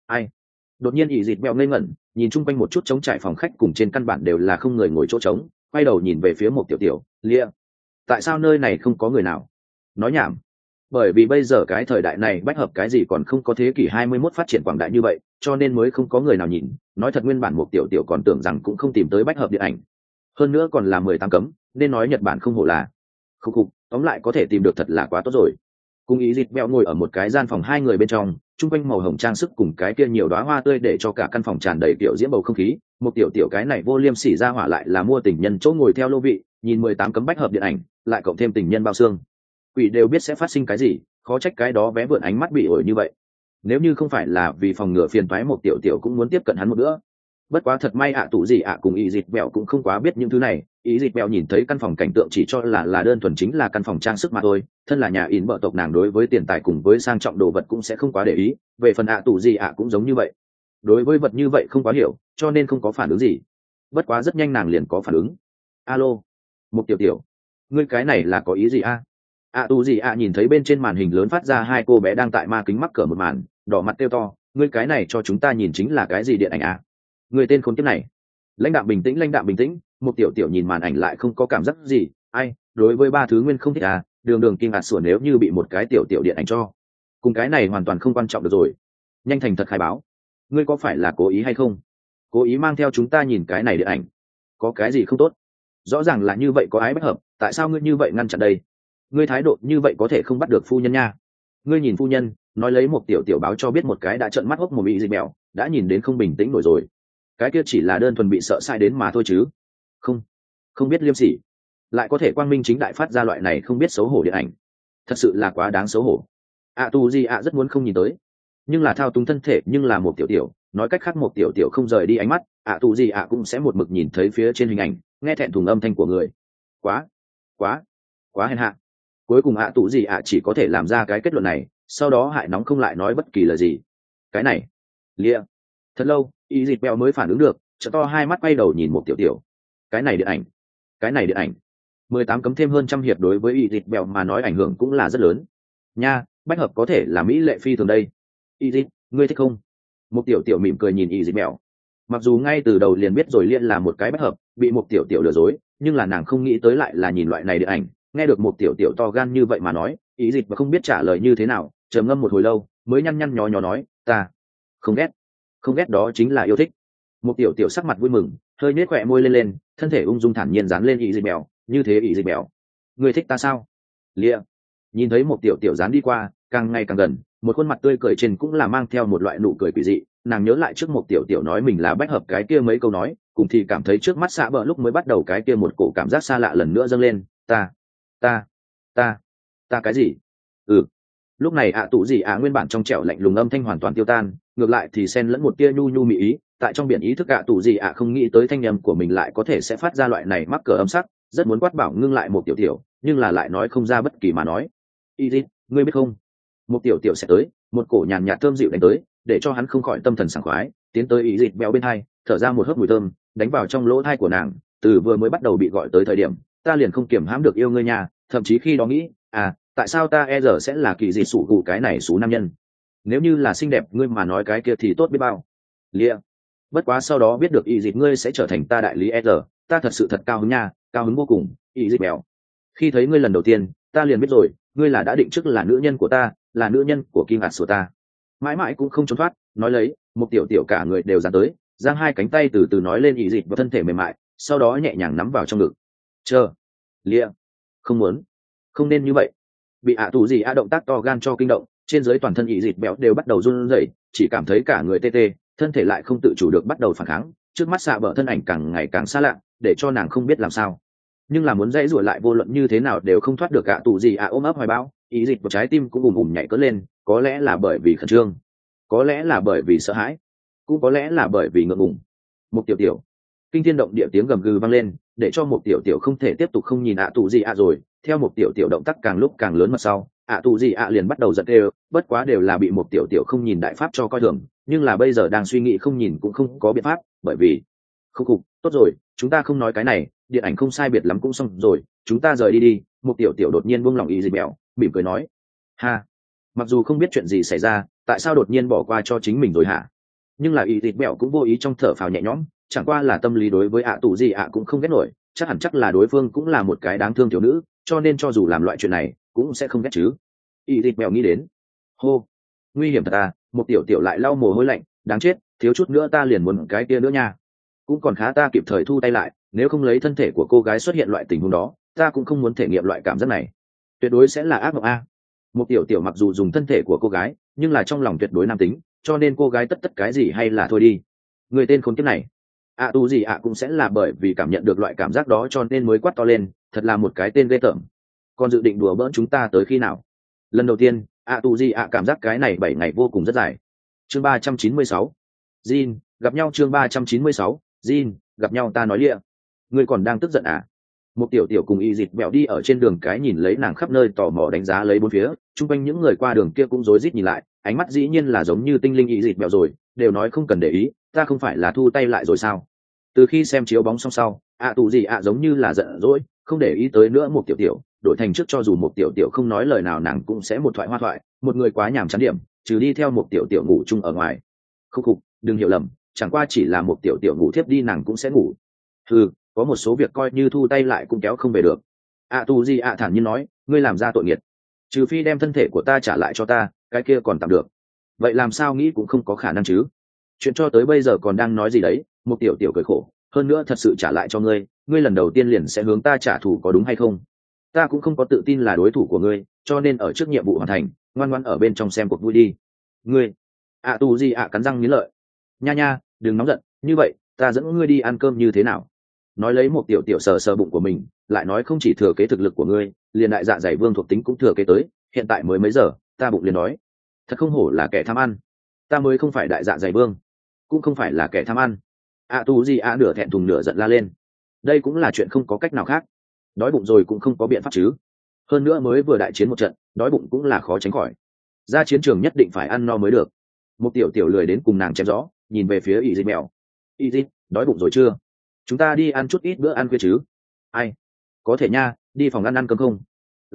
S1: Đột nhiên ý dịch mèo ngây ngẩn, nhìn chung quanh một chút trống trải phòng khách cùng trên căn bản đều là không người ngồi chỗ trống, quay đầu nhìn về phía một tiểu tiểu, Lia, tại sao nơi này không có người nào? Nói nhảm, bởi vì bây giờ cái thời đại này bách hợp cái gì còn không có thế kỷ 21 phát triển quảng đại như vậy, cho nên mới không có người nào nhìn. Nói thật, nguyên bản một tiểu tiểu còn tưởng rằng cũng không tìm tới bách hợp điện ảnh, hơn nữa còn là 18 cấm, nên nói Nhật Bản không hổ là khúc tóm lại có thể tìm được thật là quá tốt rồi. Cùng ý dịch mèo ngồi ở một cái gian phòng 2 người bên trong, chung quanh màu hồng trang sức cùng cái kia nhiều đóa hoa tươi để cho cả căn phòng tràn đầy kiểu diễm bầu không khí. Một tiểu tiểu cái này vô liêm sỉ ra hỏa lại là mua tình nhân chỗ ngồi theo lô vị, nhìn 18 cấm bách hợp điện ảnh, lại cộng thêm tình nhân bao xương, quỷ đều biết sẽ phát sinh cái gì, khó trách cái đó vé vượn ánh mắt bị ổi như vậy. Nếu như không phải là vì phòng ngừa phiền toái, một tiểu tiểu cũng muốn tiếp cận hắn một bữa. Bất quá thật may tụ gì cùng ý dịt bèo cũng không quá biết những thứ này. Ý dịt bèo nhìn thấy căn phòng cảnh tượng chỉ cho là đơn thuần chính là căn phòng trang sức mà thôi. Thân là nhà in bợ tộc, nàng đối với tiền tài cùng với sang trọng đồ vật cũng sẽ không quá để ý. Về phần tụ gì cũng giống như vậy, đối với vật như vậy không quá hiểu, cho nên không có phản ứng gì. Bất quá rất nhanh nàng liền có phản ứng. Alo, một tiểu tiểu, ngươi cái này là có ý gì tụ gì nhìn thấy bên trên màn hình lớn phát ra hai cô bé đang tại ma kính mắc cỡ một màn, đỏ mặt kêu to, ngươi cái này cho chúng ta nhìn chính là cái gì điện ảnh người tên khốn kiếp này. Lãnh đạm bình tĩnh, một tiểu tiểu nhìn màn ảnh lại không có cảm giác gì. Ai, đối với ba thứ nguyên không thích đường kinh sủa nếu như bị một cái tiểu tiểu điện ảnh cho, cùng cái này hoàn toàn không quan trọng được rồi. Nhanh thành thật khai báo, ngươi có phải là cố ý hay không? Cố ý mang theo chúng ta nhìn cái này điện ảnh, có cái gì không tốt? Rõ ràng là như vậy, có ái bất hợp, tại sao ngươi như vậy ngăn chặn đây? Ngươi thái độ như vậy có thể không bắt được phu nhân nha. Ngươi nhìn phu nhân, nói lấy một tiểu tiểu báo cho biết một cái đã trợn mắt hốc một bị dịch mèo, đã nhìn đến không bình tĩnh nổi rồi. Cái kia chỉ là đơn thuần bị sợ sai đến mà thôi chứ không biết liêm sỉ, lại có thể quang minh chính đại phát ra loại này không biết xấu hổ điện ảnh, thật sự là quá đáng xấu hổ. Tu gì rất muốn không nhìn tới, nhưng là thao túng thân thể, nhưng là một tiểu tiểu, nói cách khác một tiểu tiểu không rời đi ánh mắt, Tu gì cũng sẽ một mực nhìn thấy phía trên hình ảnh, nghe thẹn thùng âm thanh của người. Quá hèn hạ. Cuối cùng Tu gì chỉ có thể làm ra cái kết luận này, sau đó hại nóng không lại nói bất kỳ lời gì. Cái này lia thật lâu y dịt bèo mới phản ứng được, trợ to hai mắt quay đầu nhìn một tiểu tiểu. Cái này điện ảnh 18 cấm thêm hơn trăm hiệp đối với y dịt bèo mà nói ảnh hưởng cũng là rất lớn nha. Bách hợp có thể là mỹ lệ phi thường đây. Y dịt, ngươi thích không? Một tiểu tiểu mỉm cười nhìn y dịt bèo. Mặc dù ngay từ đầu liền biết rồi liên là một cái bách hợp, bị một tiểu tiểu lừa dối, nhưng là nàng không nghĩ tới lại là nhìn loại này điện ảnh. Nghe được một tiểu tiểu to gan như vậy mà nói, y dịt và không biết trả lời như thế nào, trầm ngâm một hồi lâu mới nhăn nhó nói, ta không ghét, đó chính là yêu thích. Một tiểu tiểu sắc mặt vui mừng, hơi nết khỏe môi lên, thân thể ung dung thản nhiên dán lên ý dịch bèo. Như thế ý dịch bèo, người thích ta sao? Lia nhìn thấy một tiểu tiểu dán đi qua, càng ngày càng gần, một khuôn mặt tươi cười trên cũng là mang theo một loại nụ cười quỷ dị. Nàng nhớ lại trước một tiểu tiểu nói mình là bách hợp cái kia mấy câu nói, cùng thì cảm thấy trước mắt xạ bờ lúc mới bắt đầu cái kia một cổ cảm giác xa lạ lần nữa dâng lên. Ta cái gì? Lúc này tụ gì nguyên bản trong trẻo lạnh lùng âm thanh hoàn toàn tiêu tan, ngược lại thì xen lẫn một tia nhu nhu mị ý. Tại trong biển ý thức tụ gì không nghĩ tới thanh âm của mình lại có thể sẽ phát ra loại này mắc cỡ âm sắc, rất muốn quát bảo ngưng lại một tiểu tiểu, nhưng là lại nói không ra bất kỳ mà nói. Ý, ngươi biết không? Một tiểu tiểu sẽ tới, một cổ nhàn nhạt thơm dịu đánh tới, để cho hắn không khỏi tâm thần sảng khoái, tiến tới ý dịch béo bên hai, thở ra một hớp mùi thơm, đánh vào trong lỗ tai của nàng. Từ vừa mới bắt đầu bị gọi tới thời điểm, ta liền không kiềm hãm được yêu ngươi nha, thậm chí khi đó nghĩ, tại sao ta giờ sẽ là kỳ dị sủ gù cái này xú nam nhân? Nếu như là xinh đẹp ngươi mà nói cái kia thì tốt biết bao. Lia bất quá sau đó biết được ý dịch ngươi sẽ trở thành ta đại lý ta thật sự thật cao hứng nha, cao hứng vô cùng. Ý dịch bèo, khi thấy ngươi lần đầu tiên ta liền biết rồi, ngươi là đã định trước là nữ nhân của ta, là nữ nhân của Kim Hạt của ta, mãi mãi cũng không trốn thoát. Nói lấy một tiểu tiểu cả người đều dán tới, giang hai cánh tay từ từ nói lên ý dịch và thân thể mềm mại, sau đó nhẹ nhàng nắm vào trong ngực. Chờ Lia, không nên như vậy. Bị tù gì động tác to gan cho kinh động, trên dưới toàn thân ý dịch béo đều bắt đầu run rẩy, chỉ cảm thấy cả người tê tê, thân thể lại không tự chủ được bắt đầu phản kháng. Trước mắt xạ bờ thân ảnh càng ngày càng xa lạ, để cho nàng không biết làm sao, nhưng là muốn dãy rủa lại vô luận như thế nào đều không thoát được tù gì ôm ấp hoài bão. Ý dịch của trái tim cũng ùm ùm nhảy cất lên, có lẽ là bởi vì khẩn trương, có lẽ là bởi vì sợ hãi, cũng có lẽ là bởi vì ngượng ngùng. Một tiểu tiểu kinh thiên động địa tiếng gầm gừ vang lên, để cho một tiểu tiểu không thể tiếp tục không nhìn tù gì rồi. Theo một tiểu tiểu động tác càng lúc càng lớn mặt sau, tù gì liền bắt đầu giận đều, bất quá đều là bị một tiểu tiểu không nhìn đại pháp cho coi thường, nhưng là bây giờ đang suy nghĩ không nhìn cũng không có biện pháp, bởi vì không cục tốt rồi, chúng ta không nói cái này, điện ảnh không sai biệt lắm cũng xong rồi, chúng ta rời đi đi. Một tiểu tiểu đột nhiên buông lỏng ý dịch mèo, mỉm cười nói, mặc dù không biết chuyện gì xảy ra, tại sao đột nhiên bỏ qua cho chính mình rồi hả, nhưng là ý dịch mèo cũng vô ý trong thở phào nhẹ nhõm, chẳng qua là tâm lý đối với tù gì cũng không ghét nổi, chắc là đối phương cũng là một cái đáng thương thiếu nữ, cho nên cho dù làm loại chuyện này cũng sẽ không ghét chứ. Y thịt mèo nghĩ đến, hô, nguy hiểm thật một tiểu tiểu lại lau mồ hôi lạnh, đáng chết, thiếu chút nữa ta liền muốn cái kia nữa nha. Cũng còn khá ta kịp thời thu tay lại, nếu không lấy thân thể của cô gái xuất hiện loại tình huống đó, ta cũng không muốn thể nghiệm loại cảm giác này, tuyệt đối sẽ là ác mộng một tiểu tiểu mặc dù dùng thân thể của cô gái, nhưng là trong lòng tuyệt đối nam tính, cho nên cô gái tất cái gì hay là thôi đi. Người tên khốn kiếp này, tu gì cũng sẽ là bởi vì cảm nhận được loại cảm giác đó cho nên mới quát to lên, thật là một cái tên ghê tởm. Còn dự định đùa bỡn chúng ta tới khi nào? Lần đầu tiên tu gì cảm giác cái này 7 ngày vô cùng rất dài. Chương 396. Jin, Gặp nhau chương 396, Jin, gặp nhau ta nói lịa. Ngươi còn đang tức giận à? Một tiểu tiểu cùng y dịt bẹo đi ở trên đường cái nhìn lấy nàng khắp nơi tò mò đánh giá lấy bốn phía, chung quanh những người qua đường kia cũng rối rít nhìn lại, ánh mắt dĩ nhiên là giống như tinh linh y dịt bẹo rồi, đều nói không cần để ý, ta không phải là thu tay lại rồi sao? Từ khi xem chiếu bóng xong sau, tù gì giống như là giận dỗi, không để ý tới nữa một tiểu tiểu, đổi thành trước cho dù một tiểu tiểu không nói lời nào nàng cũng sẽ một thoại hoa thoại, một người quá nhàm chán điểm, trừ đi theo một tiểu tiểu ngủ chung ở ngoài. Không khục, đừng hiểu lầm, chẳng qua chỉ là một tiểu tiểu ngủ thiếp đi nàng cũng sẽ ngủ. Có một số việc coi như thu tay lại cũng kéo không về được. Tu di thản nhiên nói, ngươi làm ra tội nghiệt, trừ phi đem thân thể của ta trả lại cho ta, cái kia còn tạm được, vậy làm sao nghĩ cũng không có khả năng chứ. Chuyện cho tới bây giờ còn đang nói gì đấy, một tiểu tiểu cười khổ, hơn nữa thật sự trả lại cho ngươi, ngươi lần đầu tiên liền sẽ hướng ta trả thù có đúng hay không? Ta cũng không có tự tin là đối thủ của ngươi, cho nên ở trước nhiệm vụ hoàn thành, ngoan ngoãn ở bên trong xem cuộc vui đi. Ngươi, Tu di cắn răng nghiến lợi, nha nha, đừng nóng giận, như vậy ta dẫn ngươi đi ăn cơm như thế nào? Nói lấy một tiểu tiểu sờ sờ bụng của mình, lại nói không chỉ thừa kế thực lực của ngươi, liền đại dạ dày vương thuộc tính cũng thừa kế tới, hiện tại mới mấy giờ, ta bụng liền nói, thật không hổ là kẻ tham ăn, ta mới không phải đại dạ dày vương, cũng không phải là kẻ tham ăn. Tu di nửa thẹn thùng nửa giận la lên, đây cũng là chuyện không có cách nào khác, đói bụng rồi cũng không có biện pháp chứ, hơn nữa mới vừa đại chiến một trận, đói bụng cũng là khó tránh khỏi, ra chiến trường nhất định phải ăn no mới được. Một tiểu tiểu lười đến cùng nàng chém gió, nhìn về phía y dịp mèo, y dịp, đói bụng rồi chưa? Chúng ta đi ăn chút ít bữa ăn khuya chứ? Ai? Có thể nha, đi phòng ăn cơm không?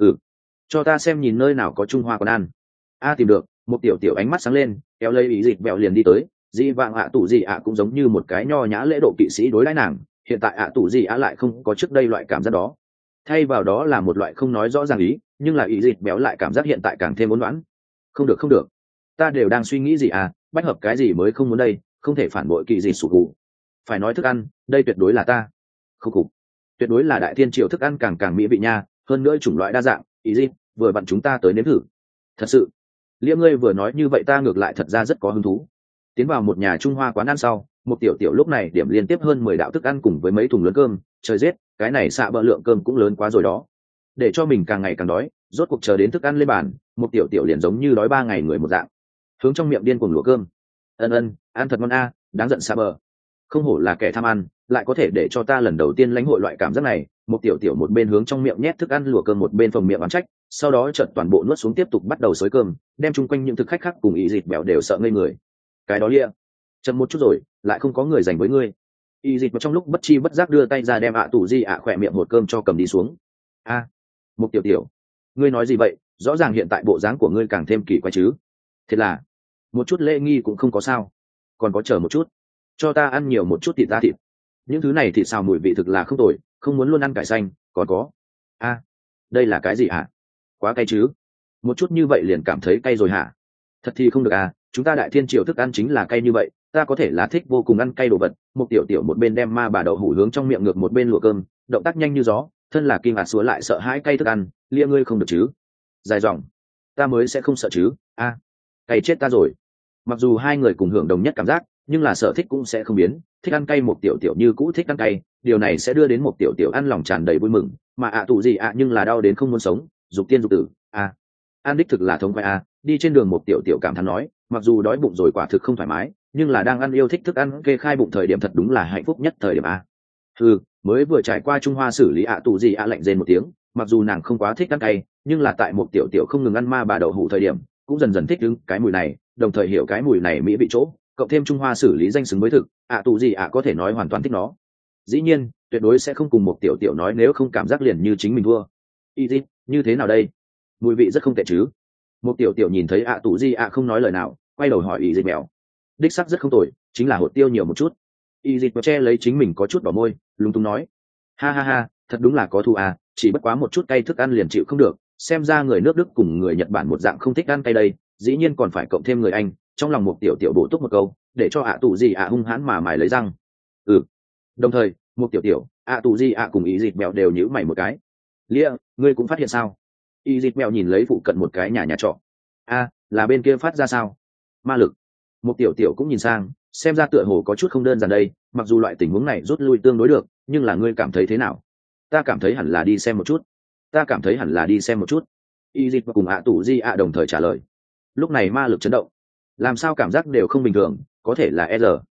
S1: Cho ta xem nhìn nơi nào có Trung Hoa còn ăn. Tìm được. Một tiểu tiểu ánh mắt sáng lên, kéo lấy ý dịch bẹo liền đi tới. Dị vạng tủ gì cũng giống như một cái nho nhã lễ độ kỵ sĩ đối đãi nàng, hiện tại tủ gì lại không có trước đây loại cảm giác đó, thay vào đó là một loại không nói rõ ràng ý, nhưng là ý dịch béo lại cảm giác hiện tại càng thêm uốn loãng. Không được không được, ta đều đang suy nghĩ gì bách hợp cái gì mới không muốn đây, không thể phản bội kỳ gì sụp gù. Phải nói thức ăn, đây tuyệt đối là ta không cục, tuyệt đối là đại thiên triều thức ăn càng càng mỹ vị nha, hơn nữa chủng loại đa dạng, ý gì vừa vặn chúng ta tới nếm thử. Thật sự, Liễm ngươi vừa nói như vậy ta ngược lại thật ra rất có hứng thú. Tiến vào một nhà Trung Hoa quán ăn sau, một tiểu tiểu lúc này điểm liên tiếp hơn 10 đạo thức ăn cùng với mấy thùng lớn cơm, trời rét, cái này xạ bợ lượng cơm cũng lớn quá rồi đó. Để cho mình càng ngày càng đói, rốt cuộc chờ đến thức ăn lên bàn, một tiểu tiểu liền giống như đói 3 ngày người một dạng, hướng trong miệng điên cuồng lùa cơm. Ăn thật ngon đáng giận xạ bợ. Không hổ là kẻ tham ăn, lại có thể để cho ta lần đầu tiên lãnh hội loại cảm giác này. Một tiểu tiểu một bên hướng trong miệng nhét thức ăn lùa cơm một bên phồng miệng oán trách, sau đó chợt toàn bộ nuốt xuống tiếp tục bắt đầu xới cơm, đem chung quanh những thực khách khác cùng ý dịch bèo đều sợ ngây người. Cái đó lia, chậm một chút rồi, lại không có người dành với ngươi. Y dịch trong lúc bất chi bất giác đưa tay ra đem tủ di khỏe miệng một cơm cho cầm đi xuống. Một tiểu tiểu, ngươi nói gì vậy? Rõ ràng hiện tại bộ dáng của ngươi càng thêm kỳ quái chứ. Thế là một chút lễ nghi cũng không có sao, còn có chờ một chút, cho ta ăn nhiều một chút thịt ta thịt, những thứ này thịt xào mùi vị thực là không tồi, không muốn luôn ăn cải xanh. Còn có đây là cái gì hả? Quá cay chứ, một chút như vậy liền cảm thấy cay rồi hả? Thật thì không được chúng ta đại thiên triều thức ăn chính là cay như vậy, ta có thể là thích vô cùng ăn cay đồ vật. Một tiểu tiểu một bên đem ma bà đậu hủ hướng trong miệng ngược một bên lụa cơm, động tác nhanh như gió, thân là kim xúa lại sợ hãi cay thức ăn. Lia ngươi không được chứ? Dài dòng, ta mới sẽ không sợ chứ. Cay chết ta rồi. Mặc dù hai người cùng hưởng đồng nhất cảm giác, nhưng là sở thích cũng sẽ không biến, thích ăn cay một tiểu tiểu như cũ thích ăn cay, điều này sẽ đưa đến một tiểu tiểu ăn lòng tràn đầy vui mừng, mà tụ gì nhưng là đau đến không muốn sống, dục tiên dục tử. Ăn đích thực là thống khoái đi trên đường một tiểu tiểu cảm thán nói, mặc dù đói bụng rồi quả thực không thoải mái, nhưng là đang ăn yêu thích thức ăn kê khai bụng thời điểm thật đúng là hạnh phúc nhất thời điểm mới vừa trải qua Trung Hoa xử lý tụ gì lạnh rên một tiếng, mặc dù nàng không quá thích ăn cay, nhưng là tại một tiểu tiểu không ngừng ăn ma bà đậu hủ thời điểm cũng dần dần thích ứng cái mùi này, đồng thời hiểu cái mùi này mỹ vị chỗ, cộng thêm Trung Hoa xử lý danh xứng với thực, tụ gì có thể nói hoàn toàn thích nó. Dĩ nhiên tuyệt đối sẽ không cùng một tiểu tiểu nói nếu không cảm giác liền như chính mình thua. Easy, như thế nào đây? Mùi vị rất không tệ chứ? Một tiểu tiểu nhìn thấy tụ gì không nói lời nào, quay đầu hỏi Easy mèo. Đích sắc rất không tồi, chính là hột tiêu nhiều một chút. Easy che lấy chính mình có chút đỏ môi, lúng túng nói. Ha, thật đúng là có thù chỉ bất quá một chút cay thức ăn liền chịu không được, xem ra người nước Đức cùng người Nhật Bản một dạng không thích ăn cay đây, dĩ nhiên còn phải cộng thêm người Anh. Trong lòng một tiểu tiểu bổ túc một câu, để cho tụ gì hung hãn mà mài lấy răng. Đồng thời một tiểu tiểu tụ gì cùng ý dịch mèo đều nhíu mày một cái. Lia, ngươi cũng phát hiện sao? Ý dịch mèo nhìn lấy phụ cận một cái nhà trọ. Là bên kia phát ra sao? Ma lực. Một tiểu tiểu cũng nhìn sang, xem ra tựa hồ có chút không đơn giản đây, mặc dù loại tình huống này rút lui tương đối được, nhưng là ngươi cảm thấy thế nào? Ta cảm thấy hẳn là đi xem một chút. Y dịch cùng tụ di đồng thời trả lời. Lúc này ma lực chấn động, làm sao cảm giác đều không bình thường, có thể là R.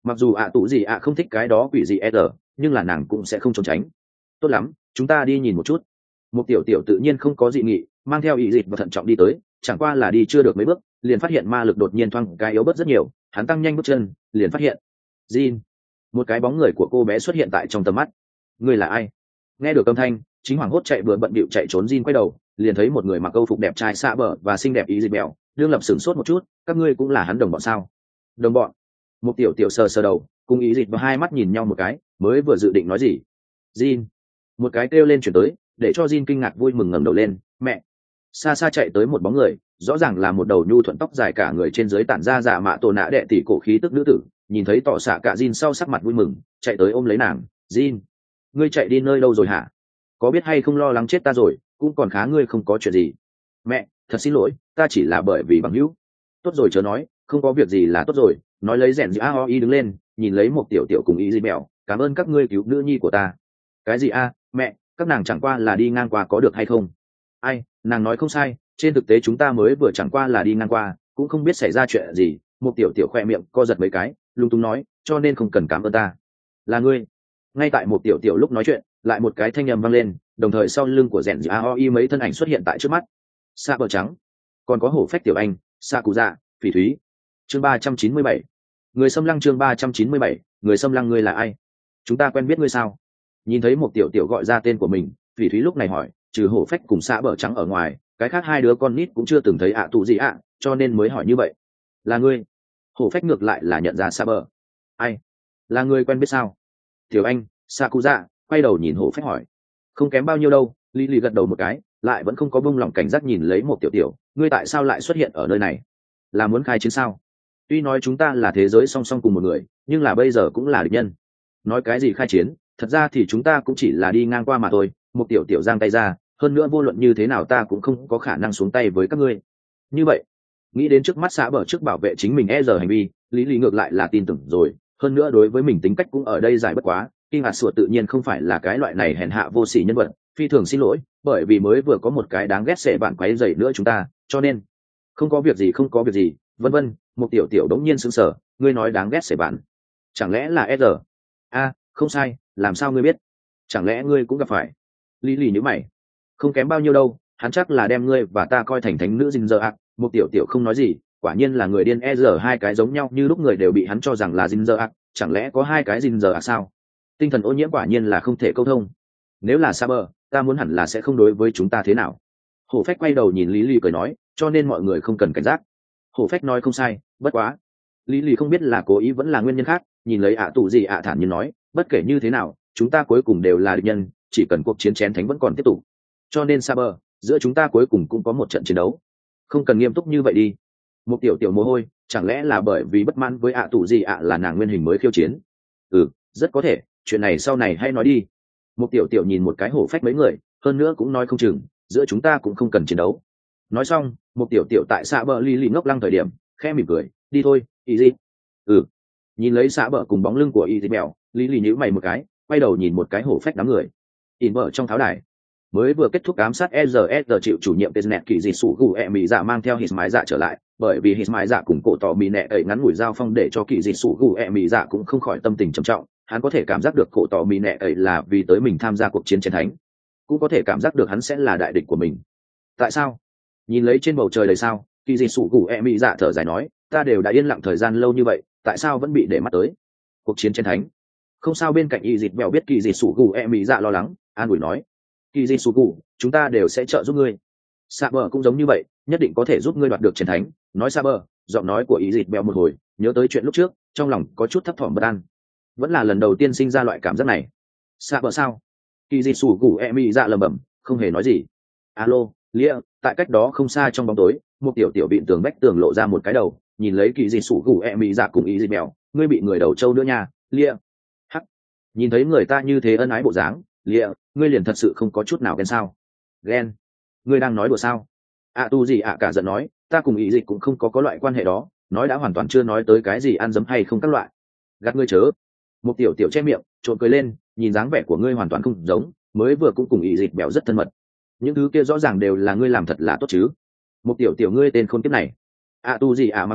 S1: mặc dù ạ tụ gì ạ không thích cái đó quỷ gì e rờ, nhưng là nàng cũng sẽ không trốn tránh. Tốt lắm, chúng ta đi nhìn một chút. Một tiểu tiểu tự nhiên không có dị nghị, mang theo ý dịch và thận trọng đi tới, chẳng qua là đi chưa được mấy bước liền phát hiện ma lực đột nhiên thoáng cái yếu bớt rất nhiều. Hắn tăng nhanh bước chân, liền phát hiện Jin, một cái bóng người của cô bé xuất hiện tại trong tầm mắt. Người là ai? Nghe được âm thanh, chính hoảng hốt chạy vừa bận bịu chạy trốn Jin quay đầu, liền thấy một người mặc câu phục đẹp trai xạ bờ và xinh đẹp ý dịch bèo, đương lập sửng sốt một chút. Các ngươi cũng là hắn đồng bọn sao? Đồng bọn? Một tiểu tiểu sờ sờ đầu, cùng ý dịch và hai mắt nhìn nhau một cái, mới vừa dự định nói gì, Jin, một cái kêu lên chuyển tới, để cho Jin kinh ngạc vui mừng ngẩng đầu lên. Mẹ! Xa xa chạy tới một bóng người, rõ ràng là một đầu nhu thuận tóc dài cả người trên dưới tản ra giả mạ tổ nạ đệ tỷ cổ khí tức nữ tử. Nhìn thấy tỏ xạ cả Jin sau sắc mặt vui mừng, chạy tới ôm lấy nàng. Jin, ngươi chạy đi nơi đâu rồi hả? Có biết hay không lo lắng chết ta rồi, cũng còn khá ngươi không có chuyện gì. Mẹ, thật xin lỗi, ta chỉ là bởi vì bằng hữu. Tốt rồi chớ nói, không có việc gì là tốt rồi. Nói lấy rèn giữa AOI đứng lên, nhìn lấy một tiểu tiểu cùng ý gì mèo, cảm ơn các ngươi cứu nữ nhi của ta. Cái gì a, mẹ, các nàng chẳng qua là đi ngang qua có được hay không? Ai, nàng nói không sai, trên thực tế chúng ta mới vừa chẳng qua là đi ngang qua, cũng không biết xảy ra chuyện gì. Một tiểu tiểu khoe miệng co giật mấy cái, lung tung nói, cho nên không cần cảm ơn ta. Là ngươi. Ngay tại một tiểu tiểu lúc nói chuyện, lại một cái thanh âm vang lên, đồng thời sau lưng của rèn giữa AOI mấy thân ảnh xuất hiện tại trước mắt. Sa bờ trắng, còn có hổ phách tiểu anh, Sa cụ dạ, phỉ thúy. Chương 397. Người xâm lăng. Chương 397. Người xâm lăng. Ngươi là ai? Chúng ta quen biết ngươi sao? Nhìn thấy một tiểu tiểu gọi ra tên của mình, phỉ thúy lúc này hỏi, trừ hổ phách cùng Sa bờ trắng ở ngoài, cái khác hai đứa con nít cũng chưa từng thấy ạ tụ gì ạ, cho nên mới hỏi như vậy. Là ngươi? Hổ phách ngược lại là nhận ra Sa bờ. Ai? Là ngươi quen biết sao? Tiểu anh, Sa cụ dạ, quay đầu nhìn hổ phách hỏi. Không kém bao nhiêu đâu. Lily gật đầu một cái, lại vẫn không có buông lỏng cảnh giác nhìn lấy một tiểu tiểu. Ngươi tại sao lại xuất hiện ở nơi này? Là muốn khai chiến sao? Tuy nói chúng ta là thế giới song song cùng một người, nhưng là bây giờ cũng là địch nhân. Nói cái gì khai chiến, thật ra thì chúng ta cũng chỉ là đi ngang qua mà thôi. Một tiểu tiểu giang tay ra, hơn nữa vô luận như thế nào ta cũng không có khả năng xuống tay với các ngươi. Như vậy, nghĩ đến trước mắt xã bờ trước bảo vệ chính mình e giờ hành vi, lý lý ngược lại là tin tưởng rồi. Hơn nữa đối với mình tính cách cũng ở đây giải bất quá, kinh hạt sủa tự nhiên không phải là cái loại này hèn hạ vô sỉ nhân vật. Phi thường xin lỗi, bởi vì mới vừa có một cái đáng ghét sẽ bạn quấy rầy nữa chúng ta, cho nên không có việc gì, không có việc gì, vân vân. Một tiểu tiểu đống nhiên sững sờ, ngươi nói đáng ghét sẽ bạn, chẳng lẽ là e giờ? A, không sai, làm sao ngươi biết? Chẳng lẽ ngươi cũng gặp phải? Lý lì nhíu mày. Không kém bao nhiêu đâu, hắn chắc là đem ngươi và ta coi thành thánh nữ Jin giờ ạ. Một tiểu tiểu không nói gì, quả nhiên là người điên, e giờ hai cái giống nhau như lúc người đều bị hắn cho rằng là Jin giờ ạ. Chẳng lẽ có hai cái Jin giờ ạ sao? Tinh thần ô nhiễm quả nhiên là không thể câu thông. Nếu là Saber, ta muốn hẳn là sẽ không đối với chúng ta thế nào. Hổ phách quay đầu nhìn Lý lì cười nói, cho nên mọi người không cần cảnh giác. Hổ phách nói không sai, bất quá Lý lì không biết là cố ý vẫn là nguyên nhân khác, nhìn lấy ạ tù gì ạ thản nhiên nói, bất kể như thế nào chúng ta cuối cùng đều là địch nhân, chỉ cần cuộc chiến chén thánh vẫn còn tiếp tục, cho nên Saber, giữa chúng ta cuối cùng cũng có một trận chiến đấu, không cần nghiêm túc như vậy đi. Một tiểu tiểu mồ hôi, chẳng lẽ là bởi vì bất mãn với ạ tù gì ạ là nàng nguyên hình mới khiêu chiến? Ừ, rất có thể, chuyện này sau này hay nói đi. Một tiểu tiểu nhìn một cái hổ phách mấy người, hơn nữa cũng nói không chừng giữa chúng ta cũng không cần chiến đấu. Nói xong, một tiểu tiểu tại xạ bờ Lý ngốc lăng thời điểm khẽ mỉm cười, đi thôi, ý gì? Ừ. Nhìn lấy xạ bờ cùng bóng lưng của y mèo, Lý nhíu mày một cái, quay đầu nhìn một cái hổ phách đám người. In vợ trong tháo đài mới vừa kết thúc ám sát SRS chịu chủ nhiệm Pesnet kỳ dị sủ gù mỹ dạ mang theo hít mái dạ trở lại, bởi vì hít mái dạ cùng cổ tỏ mì nẹ ấy ngắn ngủi giao phong để cho kỳ dị sủ gù mỹ dạ cũng không khỏi tâm tình trầm trọng. Hắn có thể cảm giác được cổ tỏ mì nẹ ấy là vì tới mình tham gia cuộc chiến chiến thánh, cũng có thể cảm giác được hắn sẽ là đại địch của mình. Tại sao? Nhìn lấy trên bầu trời đầy sao, kỳ dị sủ gù mỹ dạ thở dài nói, ta đều đã yên lặng thời gian lâu như vậy, tại sao vẫn bị để mắt tới cuộc chiến chiến thánh? Không sao. Bên cạnh y dịt mèo biết kỳ dị sủ gù mỹ dạ lo lắng, an ủi nói, kỳ dị sủ gù, chúng ta đều sẽ trợ giúp ngươi. Saber cũng giống như vậy, nhất định có thể giúp ngươi đoạt được chiến thánh. Nói Saber, giọng nói của y dịt mèo một hồi nhớ tới chuyện lúc trước, trong lòng có chút thấp thỏm bất an. Vẫn là lần đầu tiên sinh ra loại cảm giác này. Saber sao? Kỳ dị sủ gù mỹ dạ lẩm bẩm, không hề nói gì. Alo, Lia, tại cách đó không xa trong bóng tối, một tiểu tiểu bịn tường vách tường lộ ra một cái đầu, nhìn lấy kỳ dị sủ gù mỹ dạ cùng y dịt mèo, ngươi bị người đầu trâu nữa nha, Lia. Hắc, nhìn thấy người ta như thế ân ái bộ dáng, Lia, ngươi liền thật sự không có chút nào ghen sao? Ghen? Ngươi đang nói đùa sao? Tu gì cả giận nói, ta cùng ý dịch cũng không có loại quan hệ đó, nói đã hoàn toàn chưa nói tới cái gì ăn dấm hay không các loại. Gạt ngươi chớ. Một tiểu tiểu che miệng, trộn cười lên, nhìn dáng vẻ của ngươi hoàn toàn không giống, mới vừa cũng cùng ý dịch bèo rất thân mật. Những thứ kia rõ ràng đều là ngươi làm thật là tốt chứ. Một tiểu tiểu ngươi tên khôn kiếp này. Tu gì mắng to,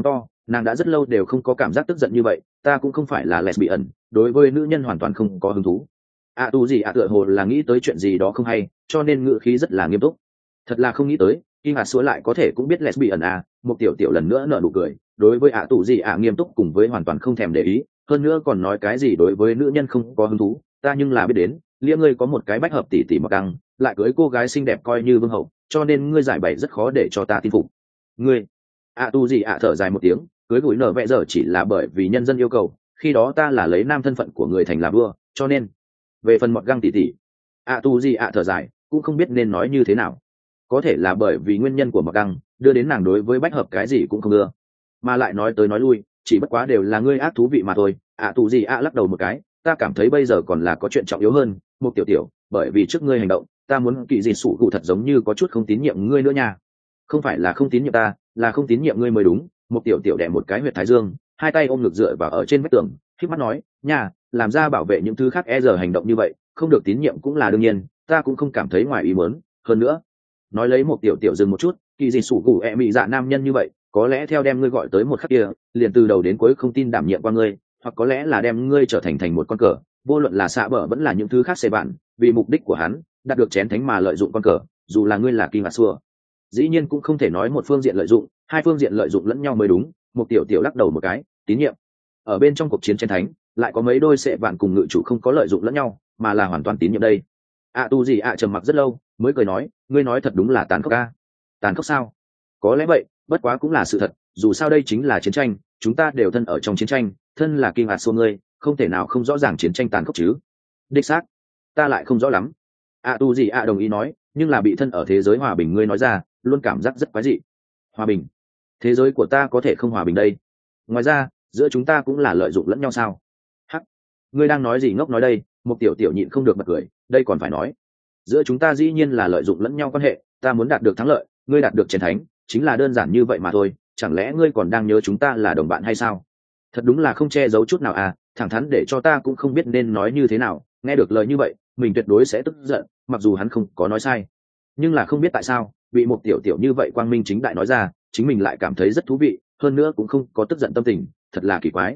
S1: nàng đã rất lâu đều không có cảm giác tức giận như vậy. Ta cũng không phải là lesbian, đối với nữ nhân hoàn toàn không có hứng thú. Tu gì tựa hồ là nghĩ tới chuyện gì đó không hay, cho nên ngữ khí rất là nghiêm túc. Thật là không nghĩ tới khi hạt sữa lại có thể cũng biết lesbian à. Một tiểu tiểu lần nữa nở nụ cười, đối với Tu gì nghiêm túc cùng với hoàn toàn không thèm để ý, hơn nữa còn nói cái gì đối với nữ nhân không có hứng thú. Ta nhưng là biết đến lia ngươi có một cái bách hợp tỷ tỷ mặc đăng, lại cưới cô gái xinh đẹp coi như vương hậu, cho nên ngươi giải bày rất khó để cho ta tin phục. Ngươi Tu gì thở dài một tiếng, cưới gửi nở vẽ giờ chỉ là bởi vì nhân dân yêu cầu, khi đó ta là lấy nam thân phận của người thành là vua, cho nên về phần mọt găng tỷ tỷ. Tu gì thở dài, cũng không biết nên nói như thế nào. Có thể là bởi vì nguyên nhân của mọt găng đưa đến nàng đối với bách hợp cái gì cũng không ưa, mà lại nói tới nói lui chỉ bất quá đều là ngươi ác thú vị mà thôi. Tu gì lắc đầu một cái, ta cảm thấy bây giờ còn là có chuyện trọng yếu hơn. Một tiểu tiểu, bởi vì trước ngươi hành động, ta muốn kỳ dị sủ cụ thật giống như có chút không tín nhiệm ngươi nữa nha. Không phải là không tín nhiệm ta, là không tín nhiệm ngươi mới đúng. Một tiểu tiểu đẻ một cái huyệt thái dương, hai tay ôm ngực dựa vào ở trên vách tường, khép mắt nói, nha, làm ra bảo vệ những thứ khác giờ hành động như vậy, không được tín nhiệm cũng là đương nhiên, ta cũng không cảm thấy ngoài ý muốn. Hơn nữa, nói lấy một tiểu tiểu dừng một chút, kỳ dị sủ cụ mị dạ nam nhân như vậy, có lẽ theo đem ngươi gọi tới một khắc kia, liền từ đầu đến cuối không tin đảm nhiệm qua ngươi, hoặc có lẽ là đem ngươi trở thành một con cờ, vô luận là xạ bờ vẫn là những thứ khác xê bạn, vì mục đích của hắn đạt được chén thánh mà lợi dụng con cờ, dù là ngươi là kinh ngạc xua, dĩ nhiên cũng không thể nói một phương diện lợi dụng, hai phương diện lợi dụng lẫn nhau mới đúng. Một tiểu tiểu lắc đầu một cái, tín nhiệm ở bên trong cuộc chiến chén thánh lại có mấy đôi xệ bạn cùng ngự chủ không có lợi dụng lẫn nhau, mà là hoàn toàn tín nhiệm đây. Tu gì trầm mặc rất lâu mới cười nói, ngươi nói thật đúng là tàn khốc a. Tàn khốc sao? Có lẽ vậy, bất quá cũng là sự thật, dù sao đây chính là chiến tranh, chúng ta đều thân ở trong chiến tranh, thân là kinh ngạc xua ngươi, không thể nào không rõ ràng chiến tranh tàn khốc chứ. Đích xác, ta lại không rõ lắm. Tu gì đồng ý nói, nhưng là bị thân ở thế giới hòa bình ngươi nói ra, luôn cảm giác rất quái dị. Hòa bình? Thế giới của ta có thể không hòa bình đây? Ngoài ra, giữa chúng ta cũng là lợi dụng lẫn nhau sao? Hắc, ngươi đang nói gì ngốc nói đây? Một tiểu tiểu nhịn không được bật cười, đây còn phải nói. Giữa chúng ta dĩ nhiên là lợi dụng lẫn nhau quan hệ, ta muốn đạt được thắng lợi, ngươi đạt được chiến thánh, chính là đơn giản như vậy mà thôi. Chẳng lẽ ngươi còn đang nhớ chúng ta là đồng bạn hay sao? Thật đúng là không che giấu chút nào à, thẳng thắn để cho ta cũng không biết nên nói như thế nào. Nghe được lời như vậy, mình tuyệt đối sẽ tức giận, mặc dù hắn không có nói sai, nhưng là không biết tại sao bị một tiểu tiểu như vậy quang minh chính đại nói ra, chính mình lại cảm thấy rất thú vị, hơn nữa cũng không có tức giận tâm tình, thật là kỳ quái.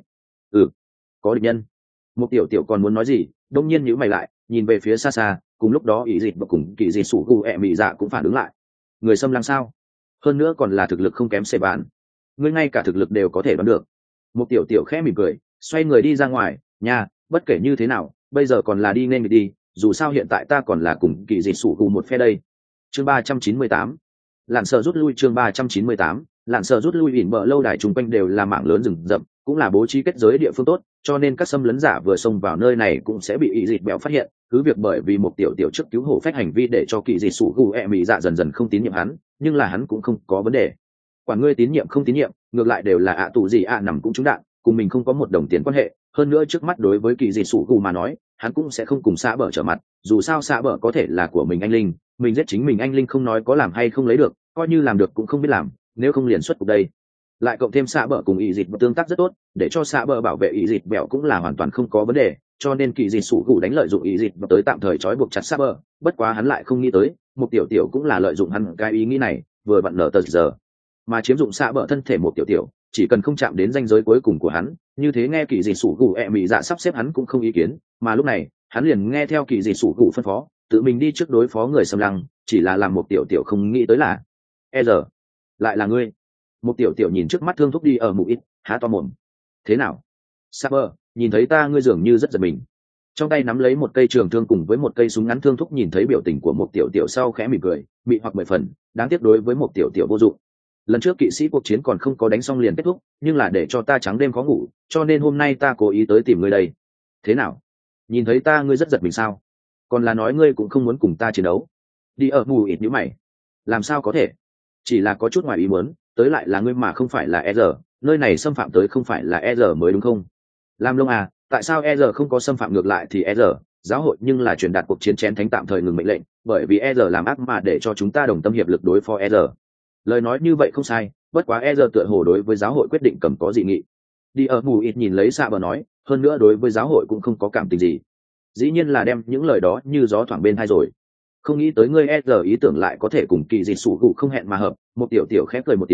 S1: Có địch nhân. Một tiểu tiểu còn muốn nói gì, đông nhiên nhíu mày lại, nhìn về phía xa xa, cùng lúc đó ý dịt và cùng kỳ dị sủ gu mị dạ cũng phản ứng lại. Người xâm lăng sao? Hơn nữa còn là thực lực không kém xê bạn, ngươi ngay cả thực lực đều có thể đoán được. Một tiểu tiểu khẽ mỉm cười, xoay người đi ra ngoài nha. Bất kể như thế nào, bây giờ còn là đi nên đi, dù sao hiện tại ta còn là cùng kỳ dị sủ gu một phe đây. Chương 398, lạn sợ rút lui. Chương 398, lạn sợ rút lui. ỉn bờ lâu đài chung quanh đều là mảng lớn rừng rậm, cũng là bố trí kết giới địa phương tốt, cho nên các xâm lấn giả vừa xông vào nơi này cũng sẽ bị ý dịt bẹo phát hiện. Cứ việc bởi vì một tiểu tiểu trước cứu hổ phách hành vi để cho kỳ dị sủ gu mị dạ dần dần không tín nhiệm hắn, nhưng là hắn cũng không có vấn đề. Quản ngươi tín nhiệm không tín nhiệm, ngược lại đều là tù gì nằm cũng trúng đạn, cùng mình không có một đồng tiền quan hệ. Hơn nữa trước mắt đối với kỳ dị sủ gu mà nói, hắn cũng sẽ không cùng xã bờ trở mặt, dù sao xã bờ có thể là của mình anh linh, mình giết chính mình anh linh không nói có làm hay không lấy được, coi như làm được cũng không biết làm, nếu không liền xuất cục đây. Lại cộng thêm xã bờ cùng ý dịt tương tác rất tốt, để cho xã bờ bảo vệ ý dịt bẹo cũng là hoàn toàn không có vấn đề, cho nên kỳ dị sủ gu đánh lợi dụng ý dịt tới tạm thời trói buộc chặt xã bờ. Bất quá hắn lại không nghĩ tới, một tiểu tiểu cũng là lợi dụng hắn cái ý nghĩ này, vừa vặn nở tờ giờ mà chiếm dụng xã bờ thân thể một tiểu tiểu, chỉ cần không chạm đến ranh giới cuối cùng của hắn, như thế nghe kỳ dị sủ gu mị dạ sắp xếp hắn cũng không ý kiến. Mà lúc này hắn liền nghe theo kỳ dị sủ gu phân phó, tự mình đi trước đối phó người xâm lăng, chỉ là làm một tiểu tiểu không nghĩ tới là giờ lại là ngươi. Một tiểu tiểu nhìn trước mắt thương thúc đi ở mụ ít, há to mồm. Thế nào Saber, nhìn thấy ta ngươi dường như rất giật mình. Trong tay nắm lấy một cây trường thương cùng với một cây súng ngắn, thương thúc nhìn thấy biểu tình của một tiểu tiểu sau khẽ mỉm cười, mị hoặc 10 phần, đáng tiếc đối với một tiểu tiểu vô dụng. Lần trước kỵ sĩ cuộc chiến còn không có đánh xong liền kết thúc, nhưng là để cho ta trắng đêm khó ngủ, cho nên hôm nay ta cố ý tới tìm ngươi đây. Thế nào, nhìn thấy ta ngươi rất giật mình sao? Còn là nói ngươi cũng không muốn cùng ta chiến đấu? Đi ở mù ít nhíu mày. Làm sao có thể, chỉ là có chút ngoài ý muốn, tới lại là ngươi mà không phải là nơi này xâm phạm tới không phải là mới đúng không? Lam Long à, tại sao không có xâm phạm ngược lại thì giáo hội nhưng là truyền đạt cuộc chiến chén thánh tạm thời ngừng mệnh lệnh, bởi vì làm ác mà để cho chúng ta đồng tâm hiệp lực đối phó Lời nói như vậy không sai, bất quá tựa hồ đối với giáo hội quyết định cầm có dị nghị. Đi ở mù ít nhìn lấy xạ bờ nói, hơn nữa đối với giáo hội cũng không có cảm tình gì. Dĩ nhiên là đem những lời đó như gió thoảng bên tai rồi. Không nghĩ tới ngươi ý tưởng lại có thể cùng kỳ dị sủ gụ không hẹn mà hợp. Một tiểu tiểu khẽ cười một tiếng,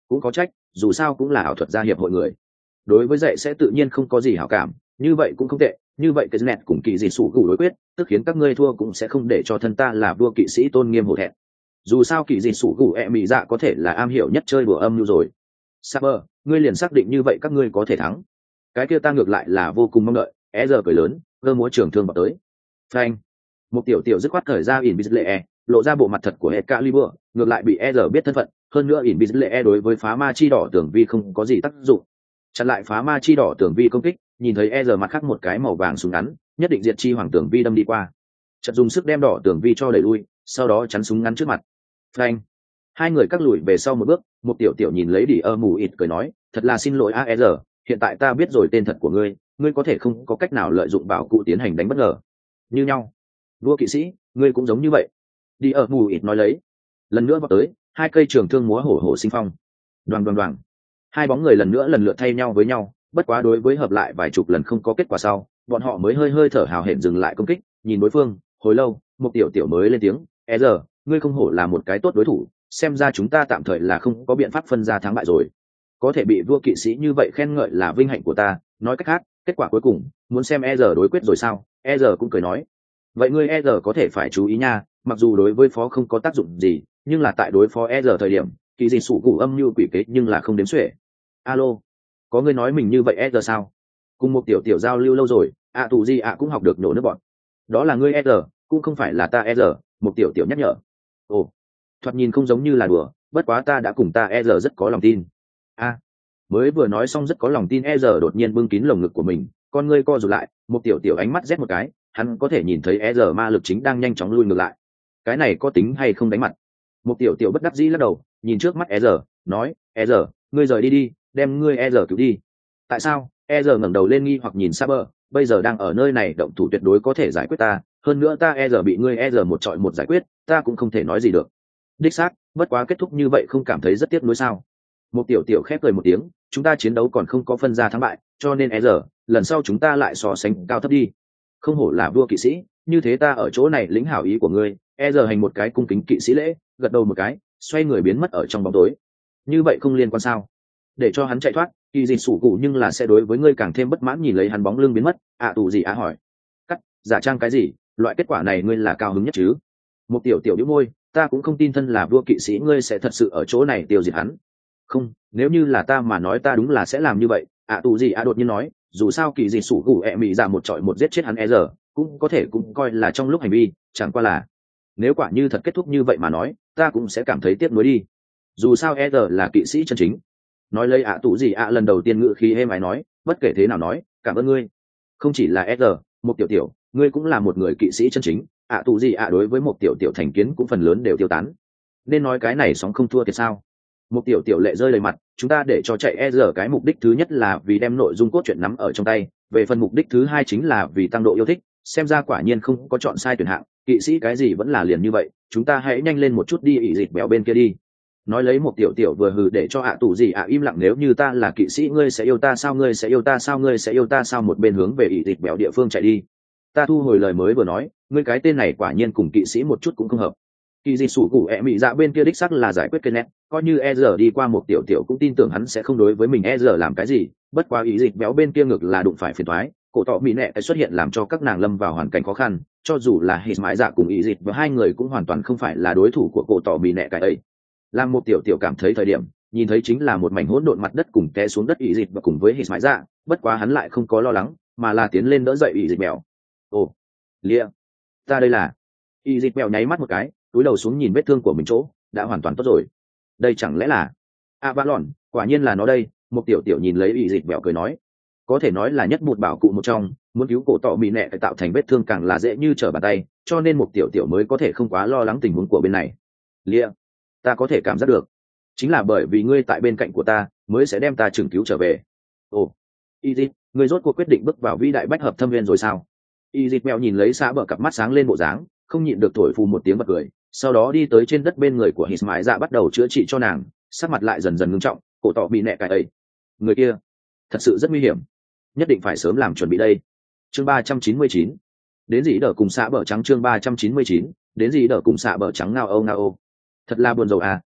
S1: cũng có trách, dù sao cũng là ảo thuật gia hiệp hội người, đối với dạy sẽ tự nhiên không có gì hảo cảm, như vậy cũng không tệ. Như vậy cái nẹt cùng kỳ dị sủ gù đối quyết, tức khiến các ngươi thua cũng sẽ không để cho thân ta là vua kỵ sĩ tôn nghiêm hổ thẹn. Dù sao kỳ dị sủ gù mị dạ có thể là am hiểu nhất chơi đùa âm mưu rồi. Saber, ngươi liền xác định như vậy các ngươi có thể thắng. Cái kia ta ngược lại là vô cùng mong đợi. Giờ cười lớn, cơ múa trường thương vào tới. Phanh. Một tiểu tiểu dứt khoát thời ra Invisible, lộ ra bộ mặt thật của Excalibur, ngược lại bị biết thân phận, hơn nữa Invisible đối với phá ma chi đỏ tưởng vi không có gì tác dụng. Chặn lại phá ma chi đỏ tưởng vi công kích, nhìn thấy mặt khác một cái màu vàng súng ngắn, nhất định diệt chi hoàng tưởng vi đâm đi qua. Chợt dùng sức đem đỏ tưởng vi cho đẩy lui, sau đó chắn súng ngắn trước mặt. Phanh. Hai người cắt lùi về sau một bước, một tiểu tiểu nhìn lấy đỉ mù ịt cười nói, thật là xin lỗi hiện tại ta biết rồi tên thật của ngươi, ngươi có thể không có cách nào lợi dụng bảo cụ tiến hành đánh bất ngờ như nhau. Vua kỵ sĩ, ngươi cũng giống như vậy. Đi mù ịt nói lấy, lần nữa vào tới, hai cây trường thương múa hổ hổ sinh phong. Đoàng đoàng đoàng, hai bóng người lần lượt thay nhau với nhau, bất quá đối với hợp lại vài chục lần không có kết quả sau, bọn họ mới hơi thở hào hển dừng lại công kích, nhìn đối phương hồi lâu, một tiểu tiểu mới lên tiếng, ngươi không hổ là một cái tốt đối thủ, xem ra chúng ta tạm thời là không có biện pháp phân ra thắng bại rồi. Có thể bị vua kỵ sĩ như vậy khen ngợi là vinh hạnh của ta, nói cách khác, kết quả cuối cùng muốn xem đối quyết rồi sao? Cũng cười nói, vậy ngươi có thể phải chú ý nha, mặc dù đối với phó không có tác dụng gì, nhưng là tại đối phó thời điểm kỳ dị sủ cụ âm như quỷ kế nhưng là không đếm xuể. Alo, có ngươi nói mình như vậy sao? Cùng một tiểu tiểu giao lưu lâu rồi, tù gì cũng học được nhổ nước bọn. Đó là ngươi cũng không phải là ta một tiểu tiểu nhắc nhở. Ồ, thoạt nhìn không giống như là đùa, bất quá ta đã cùng ta rất có lòng tin. Mới vừa nói xong rất có lòng tin, đột nhiên bưng kín lồng ngực của mình, con ngươi co rụt lại, một tiểu tiểu ánh mắt rét một cái, hắn có thể nhìn thấy ma lực chính đang nhanh chóng lui ngược lại. Cái này có tính hay không đánh mặt? Một tiểu tiểu bất đắc dĩ lắc đầu, nhìn trước mắt nói, ngươi rời đi đi, đem ngươi cứu đi. Tại sao? Ngẩng đầu lên nghi hoặc nhìn Saber, bây giờ đang ở nơi này động thủ tuyệt đối có thể giải quyết ta, hơn nữa ta bị ngươi một trọi một giải quyết, ta cũng không thể nói gì được. Đích xác, bất quá kết thúc như vậy không cảm thấy rất tiếc nuối sao? Một tiểu tiểu khép cười một tiếng, chúng ta chiến đấu còn không có phân ra thắng bại, cho nên lần sau chúng ta lại so sánh cao thấp đi. Không hổ là vua kỵ sĩ, như thế ta ở chỗ này lĩnh hảo ý của ngươi. Hành một cái cung kính kỵ sĩ lễ, gật đầu một cái, xoay người biến mất ở trong bóng tối. Như vậy không liên quan sao? Để cho hắn chạy thoát, kỳ dị sủ cụ nhưng là sẽ đối với ngươi càng thêm bất mãn, nhìn lấy hắn bóng lưng biến mất. Tù gì hỏi, cắt, giả trang cái gì? Loại kết quả này ngươi là cao hứng nhất chứ? Một tiểu tiểu nhíu môi, ta cũng không tin thân là vua kỵ sĩ ngươi sẽ thật sự ở chỗ này tiêu diệt hắn. Không, nếu như là ta mà nói ta đúng là sẽ làm như vậy. Tù gì đột nhiên nói, dù sao kỳ dị sủ cụ mị ra một trọi một giết chết hắn cũng có thể cũng coi là trong lúc hành vi, chẳng qua là nếu quả như thật kết thúc như vậy mà nói, ta cũng sẽ cảm thấy tiếc nuối đi. Dù sao là kỵ sĩ chân chính. Nói lấy tù gì lần đầu tiên ngự khí êm ái nói, bất kể thế nào nói, cảm ơn ngươi. Không chỉ là một tiểu tiểu, ngươi cũng là một người kỵ sĩ chân chính. Tù gì đối với một tiểu tiểu thành kiến cũng phần lớn đều tiêu tán. Nên nói cái này sóng không thua thì sao? Một tiểu tiểu lệ rơi đầy mặt, chúng ta để cho chạy cái mục đích thứ nhất là vì đem nội dung cốt truyện nắm ở trong tay, về phần mục đích thứ hai chính là vì tăng độ yêu thích, xem ra quả nhiên không có chọn sai tuyển hạng, kỵ sĩ cái gì vẫn là liền như vậy, chúng ta hãy nhanh lên một chút đi, ỷ dịch béo bên kia đi. Nói lấy một tiểu tiểu vừa hừ để cho tù gì im lặng, nếu như ta là kỵ sĩ ngươi sẽ yêu ta sao, ngươi sẽ yêu ta sao, ngươi sẽ yêu ta sao, một bên hướng về ỷ dịch béo địa phương chạy đi. Ta thu hồi lời mới vừa nói, ngươi cái tên này quả nhiên cùng kỵ sĩ một chút cũng không hợp. Kỳ dị sủ cụ mị dạ bên kia đích sắc là giải quyết Kenneth, coi như đi qua một tiểu tiểu cũng tin tưởng hắn sẽ không đối với mình làm cái gì, bất quá ý dịch béo bên kia ngược là đụng phải phiền toái, cổ tọ mỹ nẹ xuất hiện làm cho các nàng lâm vào hoàn cảnh khó khăn, cho dù là hít mãi dạ cùng ý dịch và hai người cũng hoàn toàn không phải là đối thủ của cổ tọ mỹ nẹ cái ấy. Làm một tiểu tiểu cảm thấy thời điểm, nhìn thấy chính là một mảnh hỗn độn mặt đất cùng té xuống đất ý dịch và cùng với hít mãi dạ, bất quá hắn lại không có lo lắng, mà là tiến lên đỡ dậy ý dịch béo. Ồ, lia, ta đây là. Ý dịch béo nháy mắt một cái, túi đầu xuống nhìn vết thương của mình chỗ đã hoàn toàn tốt rồi. Đây chẳng lẽ là Avalon? Quả nhiên là nó đây. Một tiểu tiểu nhìn lấy ý dịch bẹo cười nói, có thể nói là nhất một bảo cụ một trong, muốn cứu cổ tọ mỹ nẹ phải tạo thành vết thương càng là dễ như trở bàn tay, cho nên một tiểu tiểu mới có thể không quá lo lắng tình huống của bên này. Lia, ta có thể cảm giác được, chính là bởi vì ngươi tại bên cạnh của ta mới sẽ đem ta trừng cứu trở về. Ồ, Izit, ngươi rốt cuộc quyết định bước vào vĩ đại bách hợp thâm viên rồi sao? Izit mèo nhìn lấy xã bờ cặp mắt sáng lên bộ dáng, không nhịn được thổi phù một tiếng bật cười, sau đó đi tới trên đất bên người của Hismãi dạ bắt đầu chữa trị cho nàng, sắc mặt lại dần dần ngưng trọng, cổ tọ bị nẹ cái ấy, người kia thật sự rất nguy hiểm, nhất định phải sớm làm chuẩn bị đây. Chương 399, đến gì đỡ cùng xạ bờ trắng. Chương 399, đến gì đỡ cùng xạ bờ trắng. Ngao ô, thật là buồn rầu à,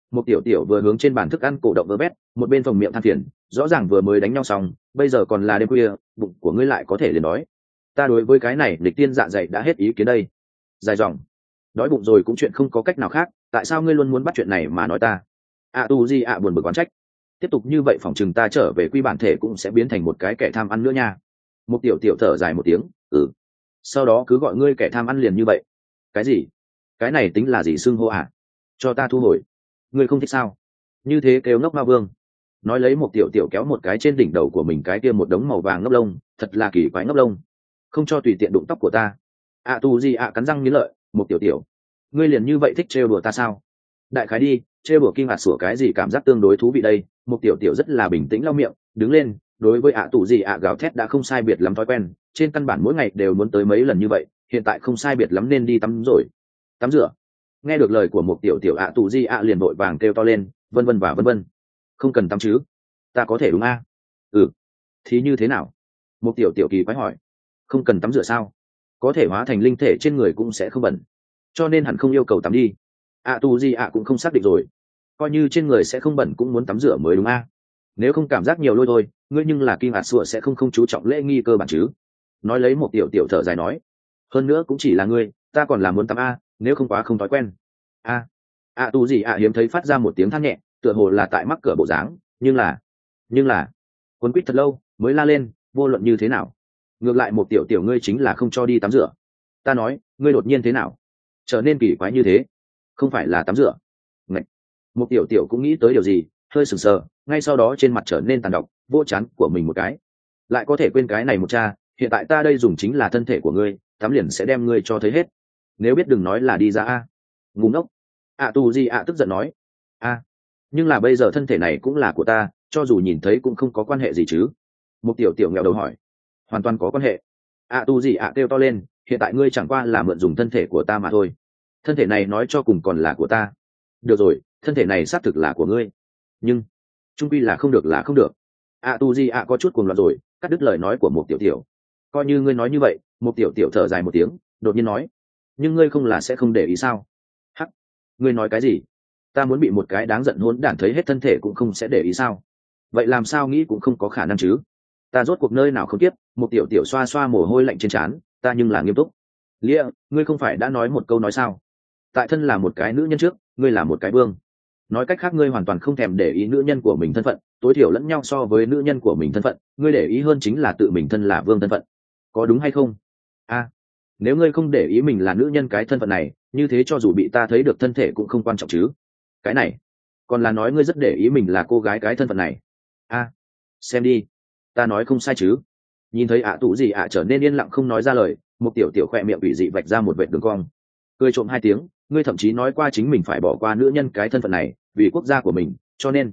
S1: Một tiểu tiểu vừa hướng trên bàn thức ăn cổ động vơ bét, một bên phòng miệng than phiền, rõ ràng vừa mới đánh nhau xong, bây giờ còn là đêm khuya, bụng của ngươi lại có thể liền đói. Ta đối với cái này lịch tiên dạ dày đã hết ý kiến đây. Dài dòng, đói bụng rồi cũng chuyện không có cách nào khác, tại sao ngươi luôn muốn bắt chuyện này mà nói ta? Tu Di buồn bực oán trách. Tiếp tục như vậy phòng chừng ta trở về quy bản thể cũng sẽ biến thành một cái kẻ tham ăn nữa nha. Một tiểu tiểu thở dài một tiếng, sau đó cứ gọi ngươi kẻ tham ăn liền như vậy. Cái gì? Cái này tính là gì xưng hô à? Cho ta thu hồi. Ngươi không thích sao? Như thế kêu ngốc ma vương. Nói lấy một tiểu tiểu kéo một cái trên đỉnh đầu của mình cái kia một đống màu vàng ngốc lông, thật là kỳ quái ngốc lông. Không cho tùy tiện đụng tóc của ta. Tu Di cắn răng nghiến lợi, một tiểu tiểu. Ngươi liền như vậy thích trêu đùa ta sao? Đại khái đi, trêu đùa kinh ngạc sủa cái gì cảm giác tương đối thú vị đây. Một tiểu tiểu rất là bình tĩnh lau miệng, đứng lên, đối với Tu Di gào thét đã không sai biệt lắm thói quen, trên căn bản mỗi ngày đều muốn tới mấy lần như vậy, hiện tại không sai biệt lắm nên đi tắm rồi. Tắm rửa. Nghe được lời của một tiểu tiểu Tu Di liền vội vàng kêu to lên, vân vân và vân vân. Không cần tắm chứ? Ta có thể đúng a? Thì như thế nào? Một tiểu tiểu kỳ quái hỏi. Không cần tắm rửa sao? Có thể hóa thành linh thể trên người cũng sẽ không bẩn, cho nên hẳn không yêu cầu tắm đi. Tu Di cũng không xác định rồi, coi như trên người sẽ không bẩn cũng muốn tắm rửa mới đúng a. Nếu không cảm giác nhiều lôi thôi, ngươi nhưng là kinh sủa sẽ không chú trọng lễ nghi cơ bản chứ? Nói lấy một tiểu tiểu thở dài nói. Hơn nữa cũng chỉ là ngươi, ta còn là muốn tắm a, nếu không quá không thói quen. Tu Di hiếm thấy phát ra một tiếng than nhẹ, tựa hồ là tại mắc cửa bộ dáng, nhưng là quấn quýt thật lâu mới la lên, vô luận như thế nào, ngược lại một tiểu tiểu ngươi chính là không cho đi tắm rửa. Ta nói, ngươi đột nhiên thế nào trở nên kỳ quái như thế? Không phải là tắm rửa. Ngậy. Một tiểu tiểu cũng nghĩ tới điều gì, hơi sừng sờ, ngay sau đó trên mặt trở nên tàn độc, vô chán của mình một cái. Lại có thể quên cái này một cha, hiện tại ta đây dùng chính là thân thể của ngươi, tắm liền sẽ đem ngươi cho thấy hết. Nếu biết đừng nói là đi ra a. Ngu ngốc. Tu Di tức giận nói. Nhưng là bây giờ thân thể này cũng là của ta, cho dù nhìn thấy cũng không có quan hệ gì chứ? Một tiểu tiểu nghèo đầu hỏi. Hoàn toàn có quan hệ. Tu Di kêu to lên, hiện tại ngươi chẳng qua là mượn dùng thân thể của ta mà thôi. Thân thể này nói cho cùng còn là của ta. Được rồi, thân thể này xác thực là của ngươi, nhưng trung quy là không được là không được. Tu Di có chút cuồng loạn rồi, cắt đứt lời nói của một tiểu tiểu. Coi như ngươi nói như vậy. Một tiểu tiểu thở dài một tiếng, đột nhiên nói. Nhưng ngươi không là sẽ không để ý sao? Hắc, ngươi nói cái gì? Ta muốn bị một cái đáng giận hỗn đản thấy hết thân thể cũng không sẽ để ý sao? Vậy làm sao nghĩ cũng không có khả năng chứ? Ta rốt cuộc nơi nào không tiếp? Một tiểu tiểu xoa xoa mồ hôi lạnh trên trán, ta nhưng là nghiêm túc. Lia, ngươi không phải đã nói một câu nói sao? Tại thân là một cái nữ nhân trước, ngươi là một cái vương. Nói cách khác ngươi hoàn toàn không thèm để ý nữ nhân của mình thân phận, tối thiểu lẫn nhau so với nữ nhân của mình thân phận, ngươi để ý hơn chính là tự mình thân là vương thân phận. Có đúng hay không? Nếu ngươi không để ý mình là nữ nhân cái thân phận này, như thế cho dù bị ta thấy được thân thể cũng không quan trọng chứ? Cái này, còn là nói ngươi rất để ý mình là cô gái cái thân phận này. Xem đi, ta nói không sai chứ? Nhìn thấy Tu Di trở nên yên lặng không nói ra lời, một tiểu tiểu khỏe miệng ủy dị vạch ra một vệt đường cong, cười trộm hai tiếng. Ngươi thậm chí nói qua chính mình phải bỏ qua nữ nhân cái thân phận này vì quốc gia của mình, cho nên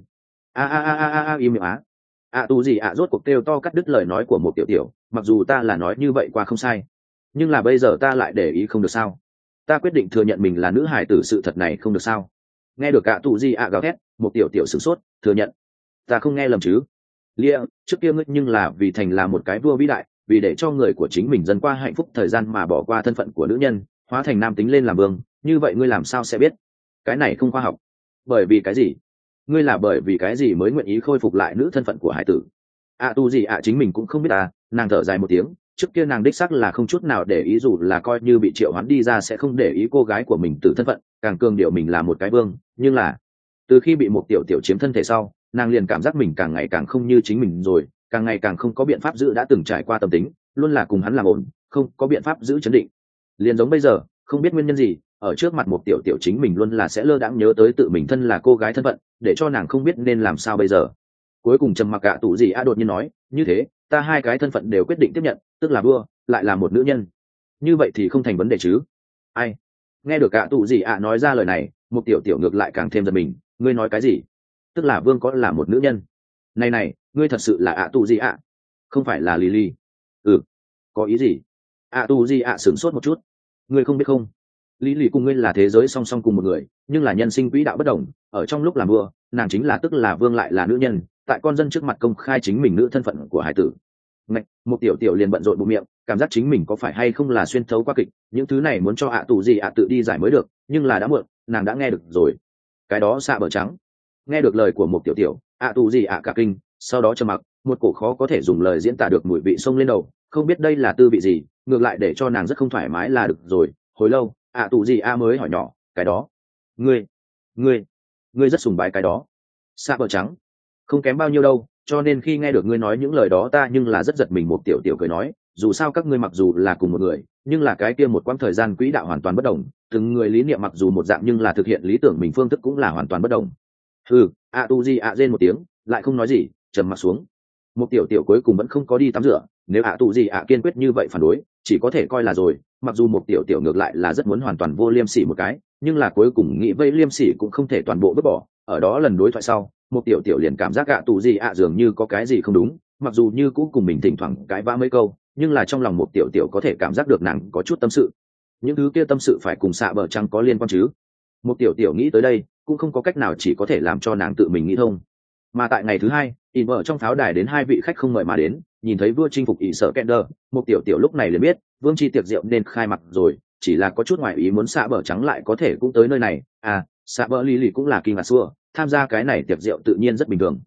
S1: im miệng Tu Di rốt cuộc kêu to cắt đứt lời nói của một tiểu tiểu. Mặc dù ta là nói như vậy qua không sai, nhưng là bây giờ ta lại để ý không được sao? Ta quyết định thừa nhận mình là nữ hài tử, sự thật này không được sao? Nghe được Tu Di gào thét, một tiểu tiểu sửng sốt, thừa nhận? Ta không nghe lầm chứ? Lia, trước kia ngươi nhưng là vì thành là một cái vua vĩ đại, vì để cho người của chính mình dần qua hạnh phúc thời gian mà bỏ qua thân phận của nữ nhân, hóa thành nam tính lên làm vương, như vậy ngươi làm sao sẽ biết? Cái này không khoa học. Bởi vì cái gì? Ngươi là bởi vì cái gì mới nguyện ý khôi phục lại nữ thân phận của hải tử? Tu Di chính mình cũng không biết. Nàng thở dài một tiếng, trước kia nàng đích xác là không chút nào để ý, dù là coi như bị triệu hoán đi ra sẽ không để ý cô gái của mình từ thân phận, càng cường điệu mình là một cái vương. Nhưng là từ khi bị một tiểu tiểu chiếm thân thể sau, nàng liền cảm giác mình càng ngày càng không như chính mình rồi, càng ngày càng không có biện pháp giữ đã từng trải qua tâm tính, luôn là cùng hắn làm ổn, không có biện pháp giữ chấn định. Liền giống bây giờ, không biết nguyên nhân gì, ở trước mặt một tiểu tiểu chính mình luôn là sẽ lơ đãng nhớ tới tự mình thân là cô gái thân phận, để cho nàng không biết nên làm sao bây giờ. Cuối cùng trầm mặc Tu Di đột nhiên nói, như thế ta hai cái thân phận đều quyết định tiếp nhận, tức là vua lại là một nữ nhân, như vậy thì không thành vấn đề chứ? Nghe được Tu Di nói ra lời này, một tiểu tiểu ngược lại càng thêm giận mình. Ngươi nói cái gì? Tức là vương có là một nữ nhân? Này ngươi thật sự là Tu Di không phải là Lily? Có ý gì? Tu Di sửng sốt một chút. Ngươi không biết không, Lily cùng ngươi là thế giới song song cùng một người, nhưng là nhân sinh quỹ đạo bất đồng. Ở trong lúc làm vua, nàng chính là tức là vương lại là nữ nhân, tại con dân trước mặt công khai chính mình nữ thân phận của hải tử. Một tiểu tiểu liền bận rộn bụng miệng, cảm giác chính mình có phải hay không là xuyên thấu qua kịch, những thứ này muốn cho Tu Di tự đi giải mới được, nhưng là đã muộn, nàng đã nghe được rồi. cái đó xạ bờ trắng. Nghe được lời của một tiểu tiểu, ạ tù gì ạ cả kinh, sau đó trầm mặc, một cổ khó có thể dùng lời diễn tả được mùi vị xông lên đầu, không biết đây là tư vị gì, ngược lại để cho nàng rất không thoải mái là được rồi. Hồi lâu ạ tù gì ạ mới hỏi nhỏ, cái đó, ngươi ngươi ngươi rất sùng bái cái đó. Xạ bờ trắng không kém bao nhiêu đâu, cho nên khi nghe được ngươi nói những lời đó ta nhưng là rất giật mình. Một tiểu tiểu cười nói, dù sao các ngươi mặc dù là cùng một người, nhưng là cái kia một quãng thời gian quỹ đạo hoàn toàn bất đồng, từng người lý niệm mặc dù một dạng nhưng là thực hiện lý tưởng mình phương thức cũng là hoàn toàn bất đồng. A tu di ạ rên một tiếng, lại không nói gì, trầm mặt xuống. Một tiểu tiểu cuối cùng vẫn không có đi tắm rửa, nếu A tu di ạ kiên quyết như vậy phản đối, chỉ có thể coi là rồi. Mặc dù một tiểu tiểu ngược lại là rất muốn hoàn toàn vô liêm sỉ một cái, nhưng là cuối cùng nghĩ vây liêm sỉ cũng không thể toàn bộ vứt bỏ. Ở đó lần đối thoại sau, một tiểu tiểu liền cảm giác A tu di ạ dường như có cái gì không đúng, mặc dù như cũ cùng mình thỉnh thoảng cãi vã mấy câu, nhưng là trong lòng một tiểu tiểu có thể cảm giác được nàng có chút tâm sự. Những thứ kia tâm sự phải cùng xạ bờ trắng có liên quan chứ? Một tiểu tiểu nghĩ tới đây cũng không có cách nào, chỉ có thể làm cho nàng tự mình nghĩ thông. Mà tại ngày thứ hai, in ở trong pháo đài đến hai vị khách không mời mà đến, nhìn thấy vua chinh phục ỷ sợ Kender, một tiểu tiểu lúc này liền biết vương chi tiệc rượu nên khai mặt rồi, chỉ là có chút ngoài ý muốn xạ bờ trắng lại có thể cũng tới nơi này. Xạ bờ lì lì cũng là kinh ngạc xua, tham gia cái này tiệc rượu tự nhiên rất bình thường.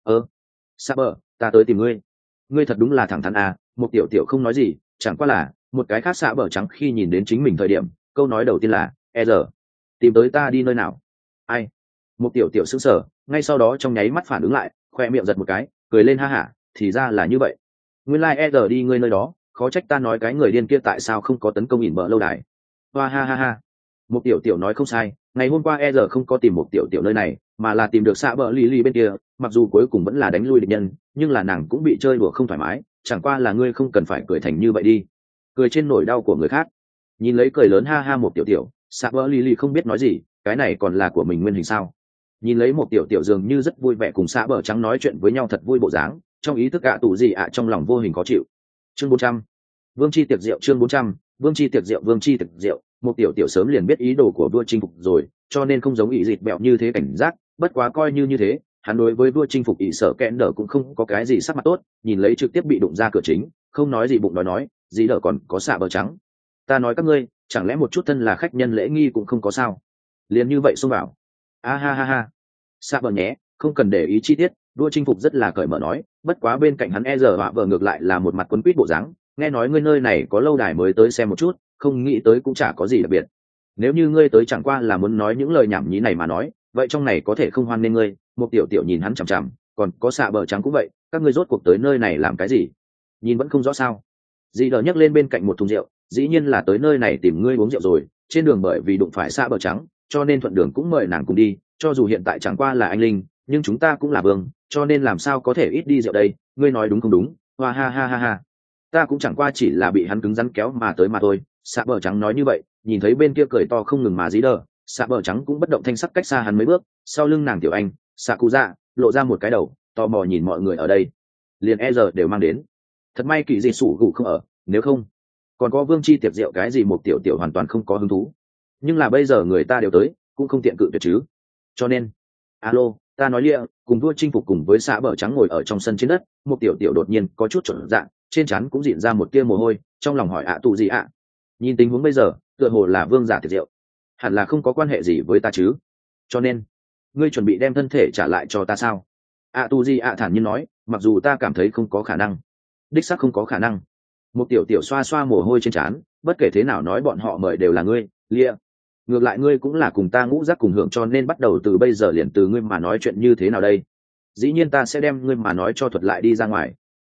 S1: Xạ bờ, ta tới tìm ngươi. Ngươi thật đúng là thẳng thắn à? Một tiểu tiểu không nói gì, chẳng qua là một cái khác xạ bờ trắng khi nhìn đến chính mình thời điểm, câu nói đầu tiên là giờ tìm tới ta đi nơi nào? Ai? Một tiểu tiểu sững sờ, ngay sau đó trong nháy mắt phản ứng lại, khoe miệng giật một cái, cười lên ha hả, thì ra là như vậy. Nguyên lai giờ đi ngươi nơi đó, khó trách ta nói cái người điên kia tại sao không có tấn công ỉn bờ lâu đài. Hoa ha ha ha. Một tiểu tiểu nói không sai, ngày hôm qua giờ không có tìm một tiểu tiểu nơi này, mà là tìm được xạ bờ lì lì bên kia, mặc dù cuối cùng vẫn là đánh lui địch nhân, nhưng là nàng cũng bị chơi đùa không thoải mái, chẳng qua là ngươi không cần phải cười thành như vậy đi. Cười trên nỗi đau của người khác. Nhìn lấy cười lớn ha ha một tiểu tiểu, xạ bờ lì lì không biết nói gì, cái này còn là của mình nguyên hình sao? Nhìn lấy một tiểu tiểu dường như rất vui vẻ cùng xạ bờ trắng nói chuyện với nhau thật vui bộ dáng, trong ý thức tù gì trong lòng vô hình khó chịu. Chương 400, vương chi tiệc rượu. Chương 400, vương chi tiệc rượu. Vương chi tiệc rượu. Một tiểu tiểu sớm liền biết ý đồ của vua chinh phục rồi, cho nên không giống ỷ dịt bẹo như thế cảnh giác. Bất quá coi như thế, hắn đối với vua chinh phục ỷ sở kẽn đỡ cũng không có cái gì sắc mặt tốt. Nhìn lấy trực tiếp bị đụng ra cửa chính, không nói gì bụng nói gì đỡ còn có xạ bờ trắng. Ta nói các ngươi, chẳng lẽ một chút thân là khách nhân lễ nghi cũng không có sao? Liền như vậy xông vào. Ha ha ha ha. Xạ bờ nhé, không cần để ý chi tiết. Vua chinh phục rất là cởi mở nói, bất quá bên cạnh hắn giờ họa vợ ngược lại là một mặt quấn quýt bộ dáng. Nghe nói ngươi nơi này có lâu đài mới tới xem một chút, không nghĩ tới cũng chả có gì đặc biệt. Nếu như ngươi tới chẳng qua là muốn nói những lời nhảm nhí này mà nói, vậy trong này có thể không hoan nên ngươi. Một tiểu tiểu nhìn hắn chằm chằm, còn có xạ bờ trắng cũng vậy, các ngươi rốt cuộc tới nơi này làm cái gì? Nhìn vẫn không rõ sao? Dì đờ nhấc lên bên cạnh một thùng rượu, dĩ nhiên là tới nơi này tìm ngươi uống rượu rồi. Trên đường bởi vì đụng phải xạ bờ trắng, cho nên thuận đường cũng mời nàng cùng đi. Cho dù hiện tại chẳng qua là anh linh, nhưng chúng ta cũng là vương, cho nên làm sao có thể ít đi rượu đây? Ngươi nói đúng không đúng? Hoa ha ha ha ha. Ta cũng chẳng qua chỉ là bị hắn cứng rắn kéo mà tới mà thôi. Xạ bờ trắng nói như vậy, nhìn thấy bên kia cười to không ngừng mà dí đờ, xạ bờ trắng cũng bất động thanh sắc cách xa hắn mấy bước. Sau lưng nàng tiểu anh xạ cụ dạ lộ ra một cái đầu, tò mò nhìn mọi người ở đây, liền giờ đều mang đến. Thật may kỳ dị sủ gù không ở, nếu không còn có vương chi tiệc rượu cái gì một tiểu tiểu hoàn toàn không có hứng thú. Nhưng là bây giờ người ta đều tới, cũng không tiện cự tuyệt chứ. Cho nên alo, ta nói lia, cùng vua chinh phục cùng với xạ bờ trắng ngồi ở trong sân trên đất. Một tiểu tiểu đột nhiên có chút trộn dạng, trên trán cũng diễn ra một tia mồ hôi, trong lòng hỏi tù gì ạ? Nhìn tình huống bây giờ, tựa hồ là vương giả tiệc rượu, hẳn là không có quan hệ gì với ta chứ. Cho nên ngươi chuẩn bị đem thân thể trả lại cho ta sao? Tu di thản nhiên nói, mặc dù ta cảm thấy không có khả năng, đích xác không có khả năng. Một tiểu tiểu xoa xoa mồ hôi trên trán, bất kể thế nào nói bọn họ mời đều là ngươi, lia. Ngược lại ngươi cũng là cùng ta ngũ giác cùng hưởng, cho nên bắt đầu từ bây giờ liền từ ngươi mà nói chuyện như thế nào đây? Dĩ nhiên ta sẽ đem ngươi mà nói cho thuật lại đi ra ngoài.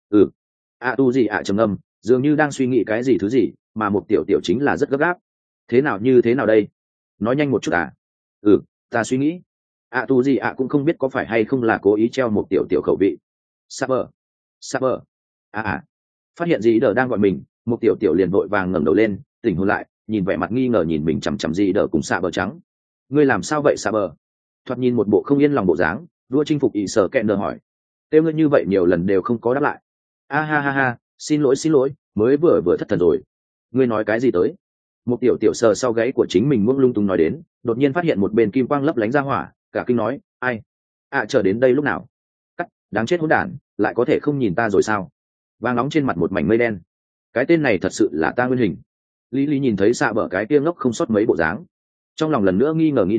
S1: Tu di trầm ngâm, dường như đang suy nghĩ cái gì thứ gì, mà một tiểu tiểu chính là rất gấp gáp. Thế nào như thế nào đây? Nói nhanh một chút à? Ta suy nghĩ. Tu di cũng không biết có phải hay không là cố ý treo một tiểu tiểu khẩu vị. Saber. Phát hiện gì đờ đang gọi mình, một tiểu tiểu liền vội vàng ngẩng đầu lên, tỉnh hồn lại, nhìn vẻ mặt nghi ngờ nhìn mình chằm chằm gì đờ cùng Saber trắng. Ngươi làm sao vậy Saber? Thoạt nhìn một bộ không yên lòng bộ dáng, vua chinh phục ỷ sở kẹn đờ hỏi. Tiêu ngươi như vậy nhiều lần đều không có đáp lại. Ha, xin lỗi, mới vừa thất thần rồi. Ngươi nói cái gì tới? Một tiểu tiểu sờ sau gáy của chính mình muông lung tung nói đến, đột nhiên phát hiện một bên kim quang lấp lánh ra hỏa, cả kinh nói, ai? Chờ đến đây lúc nào? Cắt, đáng chết hỗn đản, lại có thể không nhìn ta rồi sao? Vàng nóng trên mặt một mảnh mây đen. Cái tên này thật sự là ta nguyên hình. Lý nhìn thấy xạ bờ cái kia ngốc không sót mấy bộ dáng, trong lòng lần nữa nghi ngờ nghĩ đến,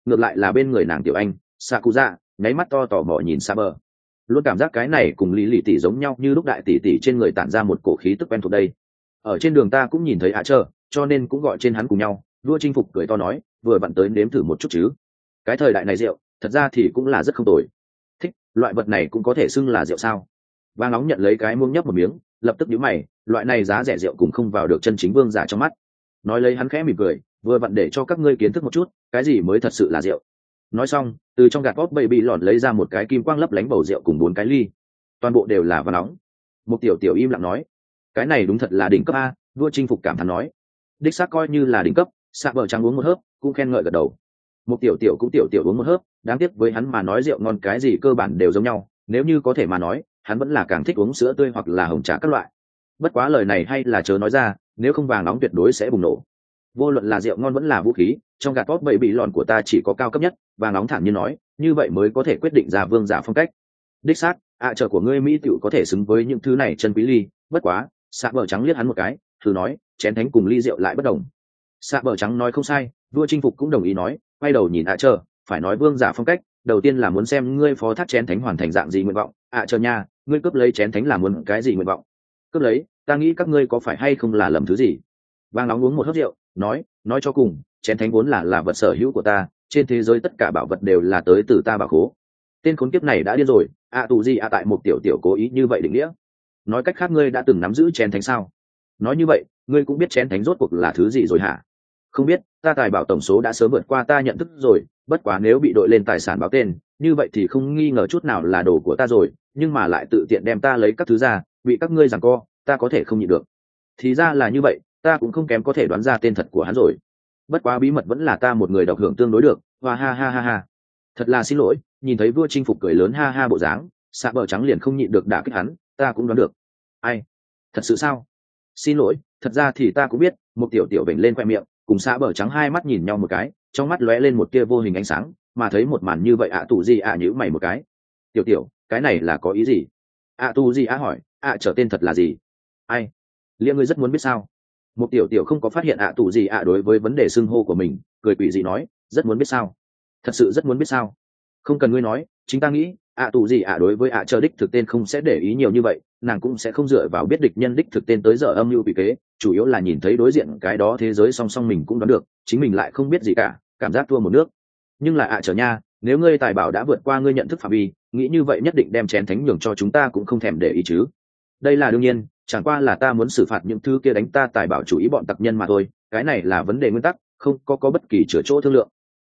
S1: ngược lại là bên người nàng tiểu anh Sakuza nháy mắt to tò mò nhìn Saber, luôn cảm giác cái này cùng lý lì tỷ giống nhau như lúc đại tỷ tỷ trên người tản ra một cổ khí tức quen thuộc đây. Ở trên đường ta cũng nhìn thấy ạ chờ, cho nên cũng gọi trên hắn cùng nhau. Vua chinh phục cười to nói, vừa vặn tới nếm thử một chút chứ. Cái thời đại này rượu thật ra thì cũng là rất không tồi. Thích, loại vật này cũng có thể xưng là rượu sao? Vang nóng nhận lấy cái muỗng nhấp một miếng, lập tức nhíu mày, loại này giá rẻ rượu cũng không vào được chân chính vương giả trong mắt. Nói lấy hắn khẽ mỉm cười, vừa vặn để cho các ngươi kiến thức một chút, cái gì mới thật sự là rượu. Nói xong, từ trong gạt bóp baby lọt lấy ra một cái kim quang lấp lánh bầu rượu cùng 4 cái ly, toàn bộ đều là vang nóng. Một tiểu tiểu im lặng nói, cái này đúng thật là đỉnh cấp a. Vua chinh phục cảm thán nói, đích xác coi như là đỉnh cấp. Sạ bờ trắng uống một hớp cũng khen ngợi gật đầu. Một tiểu tiểu cũng tiểu tiểu uống một hớp, đáng tiếc với hắn mà nói rượu ngon cái gì cơ bản đều giống nhau, nếu như có thể mà nói hắn vẫn là càng thích uống sữa tươi hoặc là hồng trà các loại. Bất quá lời này hay là chớ nói ra, nếu không vàng nóng tuyệt đối sẽ bùng nổ. Vô luận là rượu ngon vẫn là vũ khí, trong gạt pop bậy bị lòn của ta chỉ có cao cấp nhất. Vàng nóng thản nhiên nói, như vậy mới có thể quyết định ra vương giả phong cách. Đích xác, trợ của ngươi mỹ tiểu có thể xứng với những thứ này chân quý ly. Bất quá, Sạ bờ trắng liếc hắn một cái, thử nói, chén thánh cùng ly rượu lại bất đồng. Sạ bờ trắng nói không sai, vua chinh phục cũng đồng ý nói, quay đầu nhìn trợ, phải nói vương giả phong cách, đầu tiên là muốn xem ngươi phó thác chén thánh hoàn thành dạng gì nguyện vọng. Trợ nha, ngươi cướp lấy chén thánh là muốn cái gì nguyện vọng? Cướp lấy, ta nghĩ các ngươi có phải hay không là lầm thứ gì? Vang nóng uống một hớp rượu, nói cho cùng, chén thánh vốn là vật sở hữu của ta, trên thế giới tất cả bảo vật đều là tới từ ta bảo khố. Tên khốn kiếp này đã điên rồi, tù gì tại một tiểu tiểu cố ý như vậy định nghĩa. Nói cách khác ngươi đã từng nắm giữ chén thánh sao? Nói như vậy, ngươi cũng biết chén thánh rốt cuộc là thứ gì rồi hả? Không biết, ta tài bảo tổng số đã sớm vượt qua ta nhận thức rồi, bất quá nếu bị đội lên tài sản báo tên, như vậy thì không nghi ngờ chút nào là đồ của ta rồi, nhưng mà lại tự tiện đem ta lấy các thứ ra, bị các ngươi giằng co, ta có thể không nhịn được. Thì ra là như vậy, ta cũng không kém có thể đoán ra tên thật của hắn rồi. Bất quá bí mật vẫn là ta một người độc hưởng tương đối được. Hoa ha ha ha ha. Thật là xin lỗi. Nhìn thấy vua chinh phục cười lớn ha ha bộ dáng, Sạ bờ trắng liền không nhịn được đả kích hắn. Ta cũng đoán được. Ai? Thật sự sao? Xin lỗi, thật ra thì ta cũng biết. Một tiểu tiểu vểnh lên khoe miệng, cùng Sạ bờ trắng hai mắt nhìn nhau một cái, trong mắt lóe lên một tia vô hình ánh sáng, mà thấy một màn như vậy tù gì nhíu mày một cái. Tiểu tiểu, cái này là có ý gì? Tù gì hỏi, trở tên thật là gì? Ai? Lia ngươi rất muốn biết sao? Một tiểu tiểu không có phát hiện tù gì đối với vấn đề xưng hô của mình, cười quỷ dị nói, rất muốn biết sao? Thật sự rất muốn biết sao? Không cần ngươi nói, chính ta nghĩ, tù gì đối với chờ đích thực tên không sẽ để ý nhiều như vậy, nàng cũng sẽ không dựa vào biết địch nhân đích thực tên tới giờ âm mưu bị kế, chủ yếu là nhìn thấy đối diện cái đó thế giới song song mình cũng đoán được, chính mình lại không biết gì cả, cảm giác thua một nước. Nhưng là chờ nha, nếu ngươi tài bảo đã vượt qua ngươi nhận thức phạm vi, nghĩ như vậy nhất định đem chén thánh nhường cho chúng ta cũng không thèm để ý chứ? Đây là đương nhiên, chẳng qua là ta muốn xử phạt những thứ kia đánh ta tài bảo chủ ý bọn tặc nhân mà thôi, cái này là vấn đề nguyên tắc, không có bất kỳ chữa chỗ thương lượng.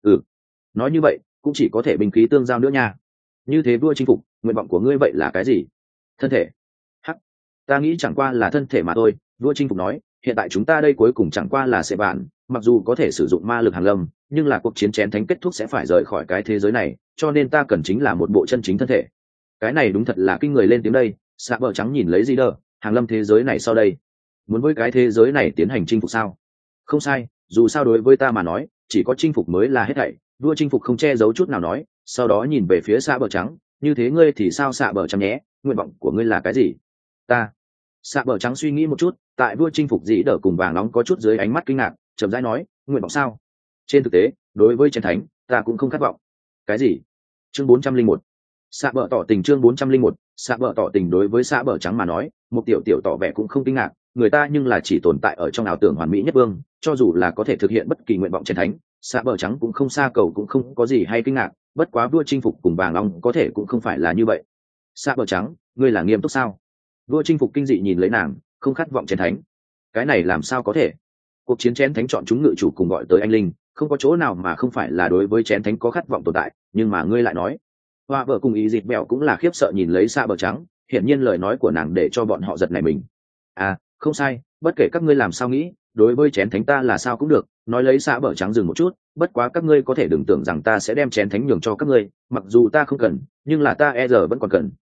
S1: Nói như vậy cũng chỉ có thể binh khí tương giao nữa nha. Như thế vua chinh phục, nguyện vọng của ngươi vậy là cái gì? Thân thể? Ta nghĩ chẳng qua là thân thể mà thôi. Vua chinh phục nói, hiện tại chúng ta đây cuối cùng chẳng qua là sẽ bạn, mặc dù có thể sử dụng ma lực hàn lâm, nhưng là cuộc chiến chén thánh kết thúc sẽ phải rời khỏi cái thế giới này, cho nên ta cần chính là một bộ chân chính thân thể. Cái này đúng thật là kinh người lên tiếng đây. Sạ bờ trắng nhìn lấy gì đờ, hàng lâm thế giới này sau đây, muốn với cái thế giới này tiến hành chinh phục sao? Không sai, dù sao đối với ta mà nói, chỉ có chinh phục mới là hết thảy. Vua chinh phục không che giấu chút nào nói, sau đó nhìn về phía Sạ bờ trắng, như thế ngươi thì sao Sạ bờ trắng nhé, nguyện vọng của ngươi là cái gì? Sạ bờ trắng suy nghĩ một chút, tại vua chinh phục dĩ đỡ cùng vàng nóng có chút dưới ánh mắt kinh ngạc, chậm rãi nói, nguyện vọng sao? Trên thực tế, đối với chén thánh, ta cũng không khát vọng. Cái gì? Chương 401. Sạ bờ tỏ tình. Chương 401. Sạ bờ tỏ tình. Đối với Sạ bờ trắng mà nói, một tiểu tiểu tỏ vẻ cũng không kinh ngạc, người ta nhưng là chỉ tồn tại ở trong ảo tưởng hoàn mỹ nhất vương, cho dù là có thể thực hiện bất kỳ nguyện vọng chén thánh, Sạ bờ trắng cũng không xa cầu cũng không có gì hay kinh ngạc, bất quá vua chinh phục cùng vàng long có thể cũng không phải là như vậy. Sạ bờ trắng, ngươi là nghiêm túc sao? Vua chinh phục kinh dị nhìn lấy nàng, không khát vọng chén thánh, cái này làm sao có thể? Cuộc chiến chén thánh chọn chúng ngự chủ cùng gọi tới anh linh, không có chỗ nào mà không phải là đối với chén thánh có khát vọng tồn tại, nhưng mà ngươi lại nói. Hoa vợ cùng ý dịt bẹo cũng là khiếp sợ nhìn lấy Sạ bờ trắng, hiển nhiên lời nói của nàng để cho bọn họ giật nảy mình. Không sai, bất kể các ngươi làm sao nghĩ, đối với chén thánh ta là sao cũng được. Nói lấy Sạ bờ trắng dừng một chút, bất quá các ngươi có thể đừng tưởng rằng ta sẽ đem chén thánh nhường cho các ngươi, mặc dù ta không cần, nhưng là ta vẫn còn cần.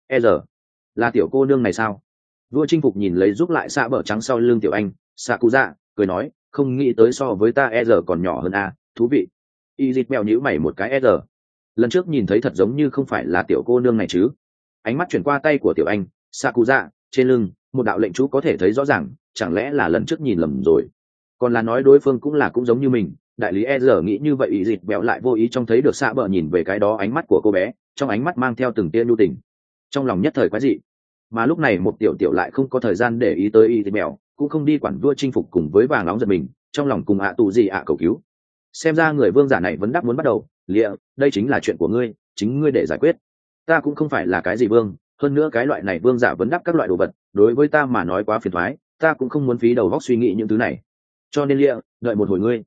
S1: Là tiểu cô nương này sao? Vua chinh phục nhìn lấy giúp lại Sạ bờ trắng sau lưng tiểu anh Sakuza, cười nói, không nghĩ tới so với ta còn nhỏ hơn thú vị. Y dịt mèo nhíu mày một cái. Lần trước nhìn thấy thật giống như không phải là tiểu cô nương này chứ? Ánh mắt chuyển qua tay của tiểu anh Sakuza, trên lưng một đạo lệnh chú có thể thấy rõ ràng, chẳng lẽ là lần trước nhìn lầm rồi? Còn là nói đối phương cũng giống như mình, đại lý e giờ nghĩ như vậy ý dịt bẹo lại vô ý trông thấy được xạ bờ nhìn về cái đó ánh mắt của cô bé, trong ánh mắt mang theo từng tia nhu tình, trong lòng nhất thời quái dị. Mà lúc này một tiểu tiểu lại không có thời gian để ý tới ý dịt bẹo, cũng không đi quản vua chinh phục cùng với vàng nóng giật mình, trong lòng cùng tù gì cầu cứu. Xem ra người vương giả này vẫn đáp muốn bắt đầu. Lịa, đây chính là chuyện của ngươi, chính ngươi để giải quyết. Ta cũng không phải là cái gì vương, hơn nữa cái loại này vương giả vấn đáp các loại đồ vật đối với ta mà nói quá phiền thoái, ta cũng không muốn phí đầu óc suy nghĩ những thứ này. Cho nên Lịa, đợi một hồi ngươi.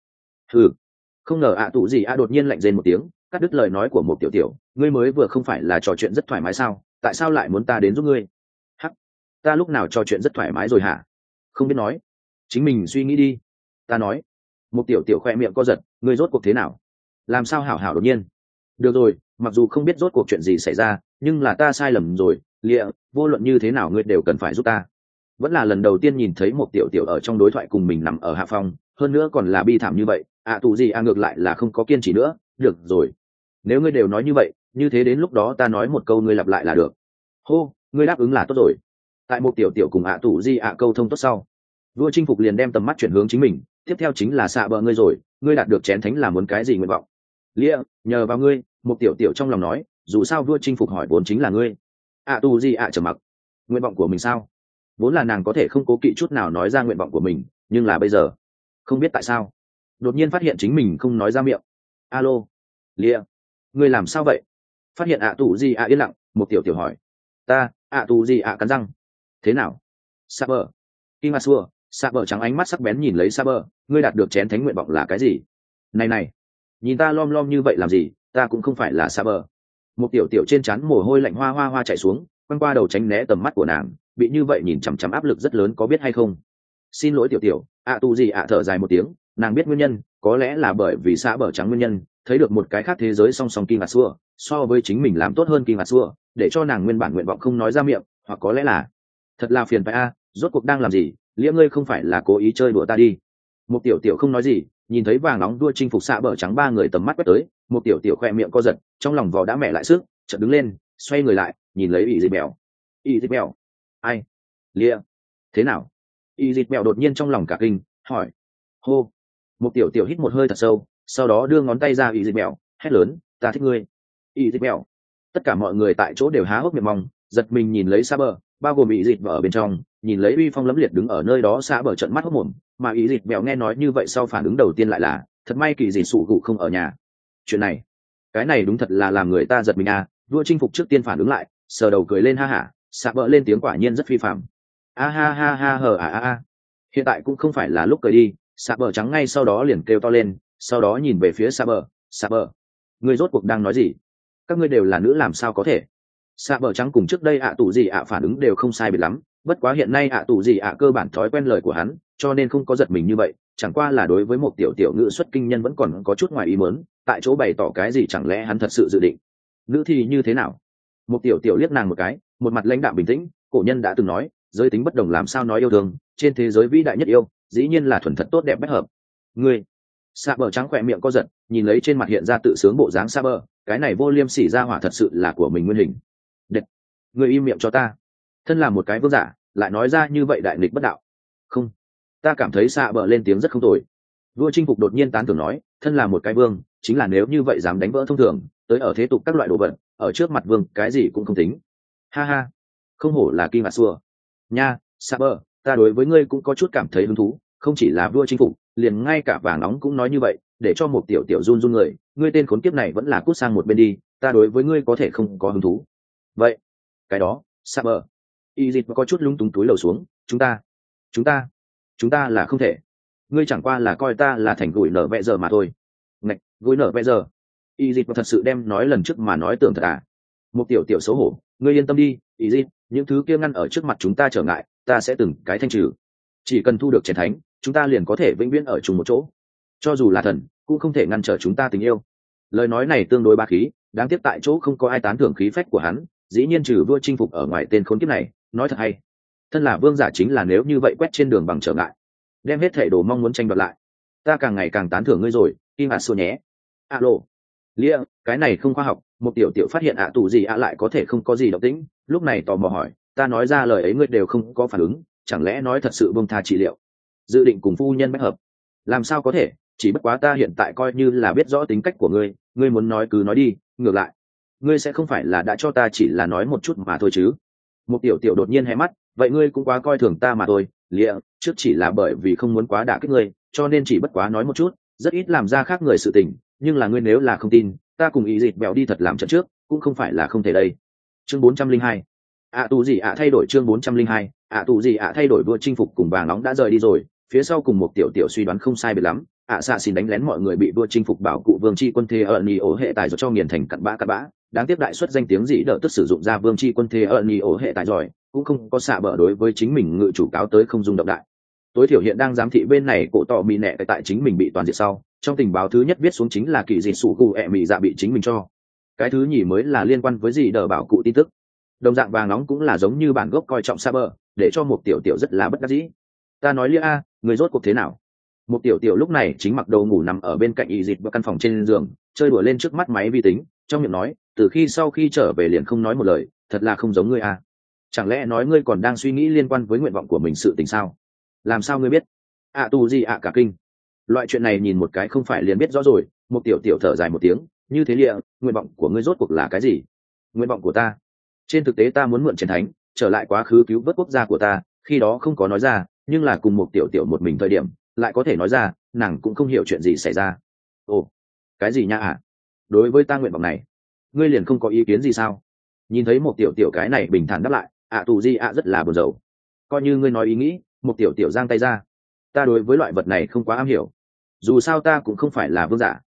S1: Không ngờ tù gì đột nhiên lạnh rên một tiếng, cắt đứt lời nói của một tiểu tiểu. Ngươi mới vừa không phải là trò chuyện rất thoải mái sao, tại sao lại muốn ta đến giúp ngươi? Hắc, ta lúc nào trò chuyện rất thoải mái rồi hả? Không biết nói, chính mình suy nghĩ đi. Ta nói. Một tiểu tiểu khoe miệng co giật, ngươi rốt cuộc thế nào? Làm sao hảo hảo đột nhiên? Được rồi, mặc dù không biết rốt cuộc chuyện gì xảy ra, nhưng là ta sai lầm rồi. Lịa, vô luận như thế nào ngươi đều cần phải giúp ta. Vẫn là lần đầu tiên nhìn thấy một tiểu tiểu ở trong đối thoại cùng mình nằm ở hạ phong, hơn nữa còn là bi thảm như vậy. Tù gì ngược lại là không có kiên trì nữa. Được rồi, nếu ngươi đều nói như vậy, như thế đến lúc đó ta nói một câu ngươi lặp lại là được. Hô, ngươi đáp ứng là tốt rồi. Tại một tiểu tiểu cùng tù gì câu thông tốt sau, vua chinh phục liền đem tầm mắt chuyển hướng chính mình. Tiếp theo chính là xạ bờ ngươi rồi, ngươi đạt được chén thánh là muốn cái gì nguyện vọng? Lịa, nhờ vào ngươi. Một tiểu tiểu trong lòng nói, dù sao vua chinh phục hỏi vốn chính là ngươi. Tu gì trầm mặc. Nguyện vọng của mình sao? Vốn là nàng có thể không cố kỵ chút nào nói ra nguyện vọng của mình, nhưng là bây giờ không biết tại sao đột nhiên phát hiện chính mình không nói ra miệng. Alo, Lịa, ngươi làm sao vậy? Phát hiện Tu gì yên lặng, một tiểu tiểu hỏi. Ta, Tu gì cắn răng. Thế nào? Saber, Kim Asua. Saber trắng ánh mắt sắc bén nhìn lấy Saber, ngươi đạt được chén thánh nguyện vọng là cái gì? Này, nhìn ta lom lom như vậy làm gì, ta cũng không phải là Saber. Một tiểu tiểu trên trán mồ hôi lạnh hoa chảy xuống, quăng qua đầu tránh né tầm mắt của nàng, bị như vậy nhìn chằm chằm áp lực rất lớn có biết hay không? Xin lỗi tiểu tiểu. Tu gì thở dài một tiếng, nàng biết nguyên nhân, có lẽ là bởi vì Saber trắng nguyên nhân, thấy được một cái khác thế giới song song Kim Asua, so với chính mình làm tốt hơn Kim Asua, để cho nàng nguyên bản nguyện vọng không nói ra miệng, hoặc có lẽ là thật là phiền phải rốt cuộc đang làm gì? Liễm ngươi không phải là cố ý chơi đùa ta đi. Một tiểu tiểu không nói gì, nhìn thấy vàng nóng đua chinh phục xạ bờ trắng ba người tầm mắt quét tới, một tiểu tiểu khoe miệng co giật, trong lòng vò đã mẹ lại sức, chợt đứng lên, xoay người lại, nhìn lấy ý dịt bèo. Ý dịt bèo? Ai? Lia? Thế nào? Ý dịt bèo đột nhiên trong lòng cả kinh, hỏi. Hô. Một tiểu tiểu hít một hơi thật sâu, sau đó đưa ngón tay ra ý dịt bèo, hét lớn, ta thích ngươi. Ý dịt bèo. Tất cả mọi người tại chỗ đều há hốc miệng mong, giật mình nhìn lấy Saber, bao gồm ý dịt ở bên trong, nhìn lấy uy phong lẫm liệt đứng ở nơi đó Saber trợn mắt hốc mồm, mà ý dịt bèo nghe nói như vậy sau phản ứng đầu tiên lại là, thật may kỳ dịt sụ gụ không ở nhà. Chuyện này, cái này đúng thật là làm người ta giật mình vua chinh phục trước tiên phản ứng lại, sờ đầu cười lên ha hả, Saber lên tiếng quả nhiên rất phi phàm. Ha hờ. Hiện tại cũng không phải là lúc cười đi, Saber trắng ngay sau đó liền kêu to lên, sau đó nhìn về phía Saber, ngươi rốt cuộc đang nói gì? Các ngươi đều là nữ làm sao có thể? Saber trắng cùng trước đây tù gì phản ứng đều không sai biệt lắm, bất quá hiện nay tù gì cơ bản thói quen lời của hắn, cho nên không có giật mình như vậy, chẳng qua là đối với một tiểu tiểu ngữ xuất kinh nhân vẫn còn có chút ngoài ý muốn, tại chỗ bày tỏ cái gì chẳng lẽ hắn thật sự dự định? Nữ thì như thế nào? Một tiểu tiểu liếc nàng một cái, một mặt lãnh đạm bình tĩnh, cổ nhân đã từng nói, giới tính bất đồng làm sao nói yêu thương, trên thế giới vĩ đại nhất yêu, dĩ nhiên là thuần thật tốt đẹp bách hợp. Ngươi, Saber trắng khỏe miệng co giật, nhìn lấy trên mặt hiện ra tự sướng bộ dáng Saber, cái này vô liêm sỉ ra hỏa thật sự là của mình nguyên hình. Đệt, ngươi im miệng cho ta. Thân là một cái vương giả, lại nói ra như vậy đại nghịch bất đạo. Không, ta cảm thấy Saber lên tiếng rất không tồi. Vua chinh phục đột nhiên tán thưởng nói, thân là một cái vương, chính là nếu như vậy dám đánh vỡ thông thường, tới ở thế tục các loại đồ vật, ở trước mặt vương cái gì cũng không tính. Ha ha, không hổ là Kim Asua. Nha, Saber, ta đối với ngươi cũng có chút cảm thấy hứng thú, không chỉ là vua chinh phục, liền ngay cả vàng nóng cũng nói như vậy, để cho một tiểu tiểu run người, ngươi tên khốn kiếp này vẫn là cút sang một bên đi, ta đối với ngươi có thể không có hứng thú. Vậy, cái đó, Saber. Izit có chút lung túng túi lầu xuống, chúng ta là không thể. Ngươi chẳng qua là coi ta là thành gùi nở vẽ giờ mà thôi. Ngạch, gùi nở vẽ giờ. Izit thật sự đem nói lần trước mà nói tưởng thật à? Một tiểu tiểu xấu hổ, ngươi yên tâm đi, Izit, những thứ kia ngăn ở trước mặt chúng ta trở ngại, ta sẽ từng cái thanh trừ. Chỉ cần thu được chén thánh, chúng ta liền có thể vĩnh viễn ở chung một chỗ. Cho dù là thần, cũng không thể ngăn trở chúng ta tình yêu. Lời nói này tương đối ba khí, đáng tiếc tại chỗ không có ai tán thưởng khí phách của hắn, dĩ nhiên trừ vua chinh phục ở ngoài tên khốn kiếp này, nói thật hay. Thân là vương giả chính là nếu như vậy quét trên đường bằng trở ngại, đem hết thể đồ mong muốn tranh đoạt lại. Ta càng ngày càng tán thưởng ngươi rồi, Kim Asua nhé. Alo, Lia, cái này không khoa học. Một tiểu tiểu phát hiện tù gì lại có thể không có gì động tĩnh, lúc này tò mò hỏi, ta nói ra lời ấy ngươi đều không có phản ứng, chẳng lẽ nói thật sự buông tha trị liệu, dự định cùng phu nhân bách hợp? Làm sao có thể, chỉ bất quá ta hiện tại coi như là biết rõ tính cách của ngươi, ngươi muốn nói cứ nói đi, ngược lại ngươi sẽ không phải là đã cho ta chỉ là nói một chút mà thôi chứ. Một tiểu tiểu đột nhiên hé mắt, vậy ngươi cũng quá coi thường ta mà thôi, lịa, trước chỉ là bởi vì không muốn quá đả kích ngươi, cho nên chỉ bất quá nói một chút, rất ít làm ra khác người sự tình, nhưng là ngươi nếu là không tin, ta cùng ý dịch bèo đi thật làm trận trước, cũng không phải là không thể đây. Chương 402. Tù gì thay đổi chương 402, tù gì thay đổi đua chinh phục cùng vàng nóng đã rời đi rồi, phía sau cùng một tiểu tiểu suy đoán không sai biệt lắm, xạ xin đánh lén mọi người bị đua chinh phục bảo cụ vương chi quân thế ở ni ổ hệ tài rồi cho nghiền thành cặn bã, đáng tiếc đại xuất danh tiếng dĩ đỡ tức sử dụng ra vương chi quân thế ở ni ổ hệ tài giỏi, cũng không có xạ bờ đối với chính mình ngự chủ cáo tới không dùng động đại. Tối thiểu hiện đang giám thị bên này cổ tỏ mì nẹ tại chính mình bị toàn diệt sau, trong tình báo thứ nhất viết xuống chính là kỳ dị sủ cụ ẹ mì dạ bị chính mình cho. Cái thứ nhì mới là liên quan với gì đỡ bảo cụ tin tức. Đồng dạng vàng nóng cũng là giống như bản gốc coi trọng xa bờ, để cho một tiểu tiểu rất là bất đắc dĩ. Ta nói lia a, người rốt cuộc thế nào? Một tiểu tiểu lúc này chính mặc đồ ngủ nằm ở bên cạnh y dịch và căn phòng trên giường, chơi đùa lên trước mắt máy vi tính, trong miệng nói, từ khi sau khi trở về liền không nói một lời, thật là không giống ngươi a. Chẳng lẽ nói ngươi còn đang suy nghĩ liên quan với nguyện vọng của mình sự tình sao? Làm sao ngươi biết? Tù gì cả kinh. Loại chuyện này nhìn một cái không phải liền biết rõ rồi. Một tiểu tiểu thở dài một tiếng, như thế lịa, nguyện vọng của ngươi rốt cuộc là cái gì? Nguyện vọng của ta, trên thực tế ta muốn mượn chiến thánh trở lại quá khứ cứu vớt quốc gia của ta, khi đó không có nói ra, nhưng là cùng một tiểu tiểu một mình thời điểm lại có thể nói ra, nàng cũng không hiểu chuyện gì xảy ra. Ồ, cái gì nha ạ? Đối với ta nguyện vọng này ngươi liền không có ý kiến gì sao? Nhìn thấy một tiểu tiểu cái này bình thản đáp lại, tù gì rất là buồn rầu. Coi như ngươi nói ý nghĩ, một tiểu tiểu giang tay ra, ta đối với loại vật này không quá am hiểu, dù sao ta cũng không phải là vương giả.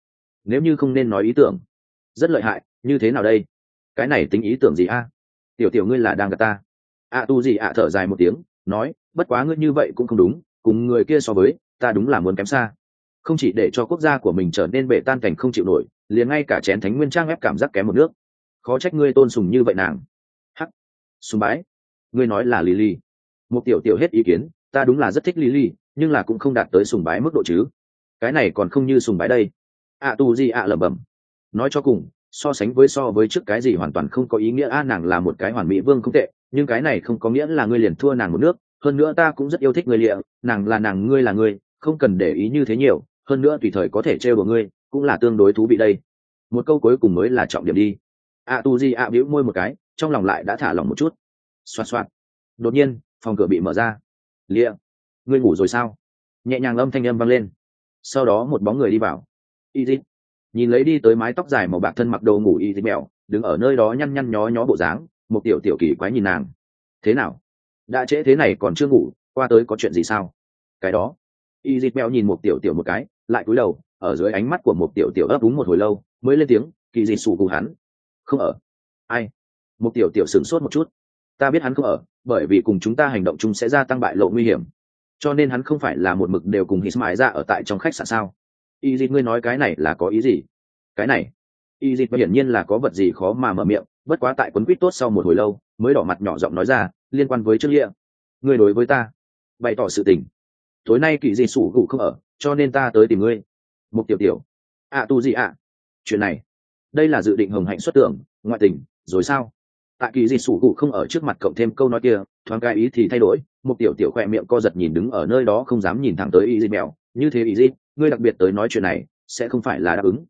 S1: Nếu như không nên nói ý tưởng rất lợi hại như thế nào đây? Cái này tính ý tưởng gì a? Tiểu tiểu ngươi là đang gạt ta. Tu gì thở dài một tiếng, nói, bất quá ngươi như vậy cũng không đúng, cùng người kia so với, ta đúng là muốn kém xa. Không chỉ để cho quốc gia của mình trở nên bể tan cảnh không chịu nổi, liền ngay cả chén thánh nguyên trang ép cảm giác kém một nước. Khó trách ngươi tôn sùng như vậy nàng. Hắc, sùng bái. Ngươi nói là Lily. Một tiểu tiểu hết ý kiến, ta đúng là rất thích Lily, nhưng là cũng không đạt tới sùng bái mức độ chứ. Cái này còn không như sùng bái đây. Tu gì lẩm bẩm. Nói cho cùng, so với trước cái gì hoàn toàn không có ý nghĩa. Nàng là một cái hoàn mỹ vương không tệ, nhưng cái này không có nghĩa là ngươi liền thua nàng một nước. Hơn nữa ta cũng rất yêu thích ngươi lịa, nàng là nàng, ngươi là ngươi, không cần để ý như thế nhiều. Hơn nữa tùy thời có thể trêu đùa ngươi, cũng là tương đối thú vị đây. Một câu cuối cùng mới là trọng điểm đi. Tu di bĩu môi một cái, trong lòng lại đã thả lòng một chút. Xoạt xoạt. Đột nhiên phòng cửa bị mở ra. Lịa, ngươi ngủ rồi sao? Nhẹ nhàng âm thanh âm vang lên, sau đó một bóng người đi vào. Easy nhìn lấy đi tới mái tóc dài màu bạc thân mặc đồ ngủ y tí mèo đứng ở nơi đó nhăn nhăn nhó nhó bộ dáng. Một tiểu tiểu kỳ quái nhìn nàng, thế nào, đã trễ thế này còn chưa ngủ, qua tới có chuyện gì sao? Cái đó, y dịt mèo nhìn một tiểu tiểu một cái, lại cúi đầu, ở dưới ánh mắt của một tiểu tiểu ấp úng một hồi lâu mới lên tiếng, kỳ gì sủ cùng hắn không ở. Ai? Một tiểu tiểu sửng sốt một chút. Ta biết hắn không ở, bởi vì cùng chúng ta hành động chung sẽ gia tăng bại lộ nguy hiểm, cho nên hắn không phải là một mực đều cùng Hismail ra ở tại trong khách sạn sao? Y dịt, ngươi nói cái này là có ý gì? Cái này, y dịt hiển nhiên là có vật gì khó mà mở miệng, bất quá tại quấn quýt tốt sau một hồi lâu mới đỏ mặt nhỏ giọng nói ra, liên quan với trước lia, ngươi đối với ta bày tỏ sự tình. Tối nay kỳ dị sủ gù không ở, cho nên ta tới tìm ngươi. Một tiểu tiểu, tu gì chuyện này, đây là dự định hồng hạnh xuất tưởng ngoại tình rồi sao? Tại kỳ dị sủ gù không ở trước mặt cộng thêm câu nói kia, thoáng cái ý thì thay đổi. Một tiểu tiểu khoe miệng co giật nhìn đứng ở nơi đó không dám nhìn thẳng tới y dịt mèo, như thế y dịt, ngươi đặc biệt tới nói chuyện này sẽ không phải là đáp ứng?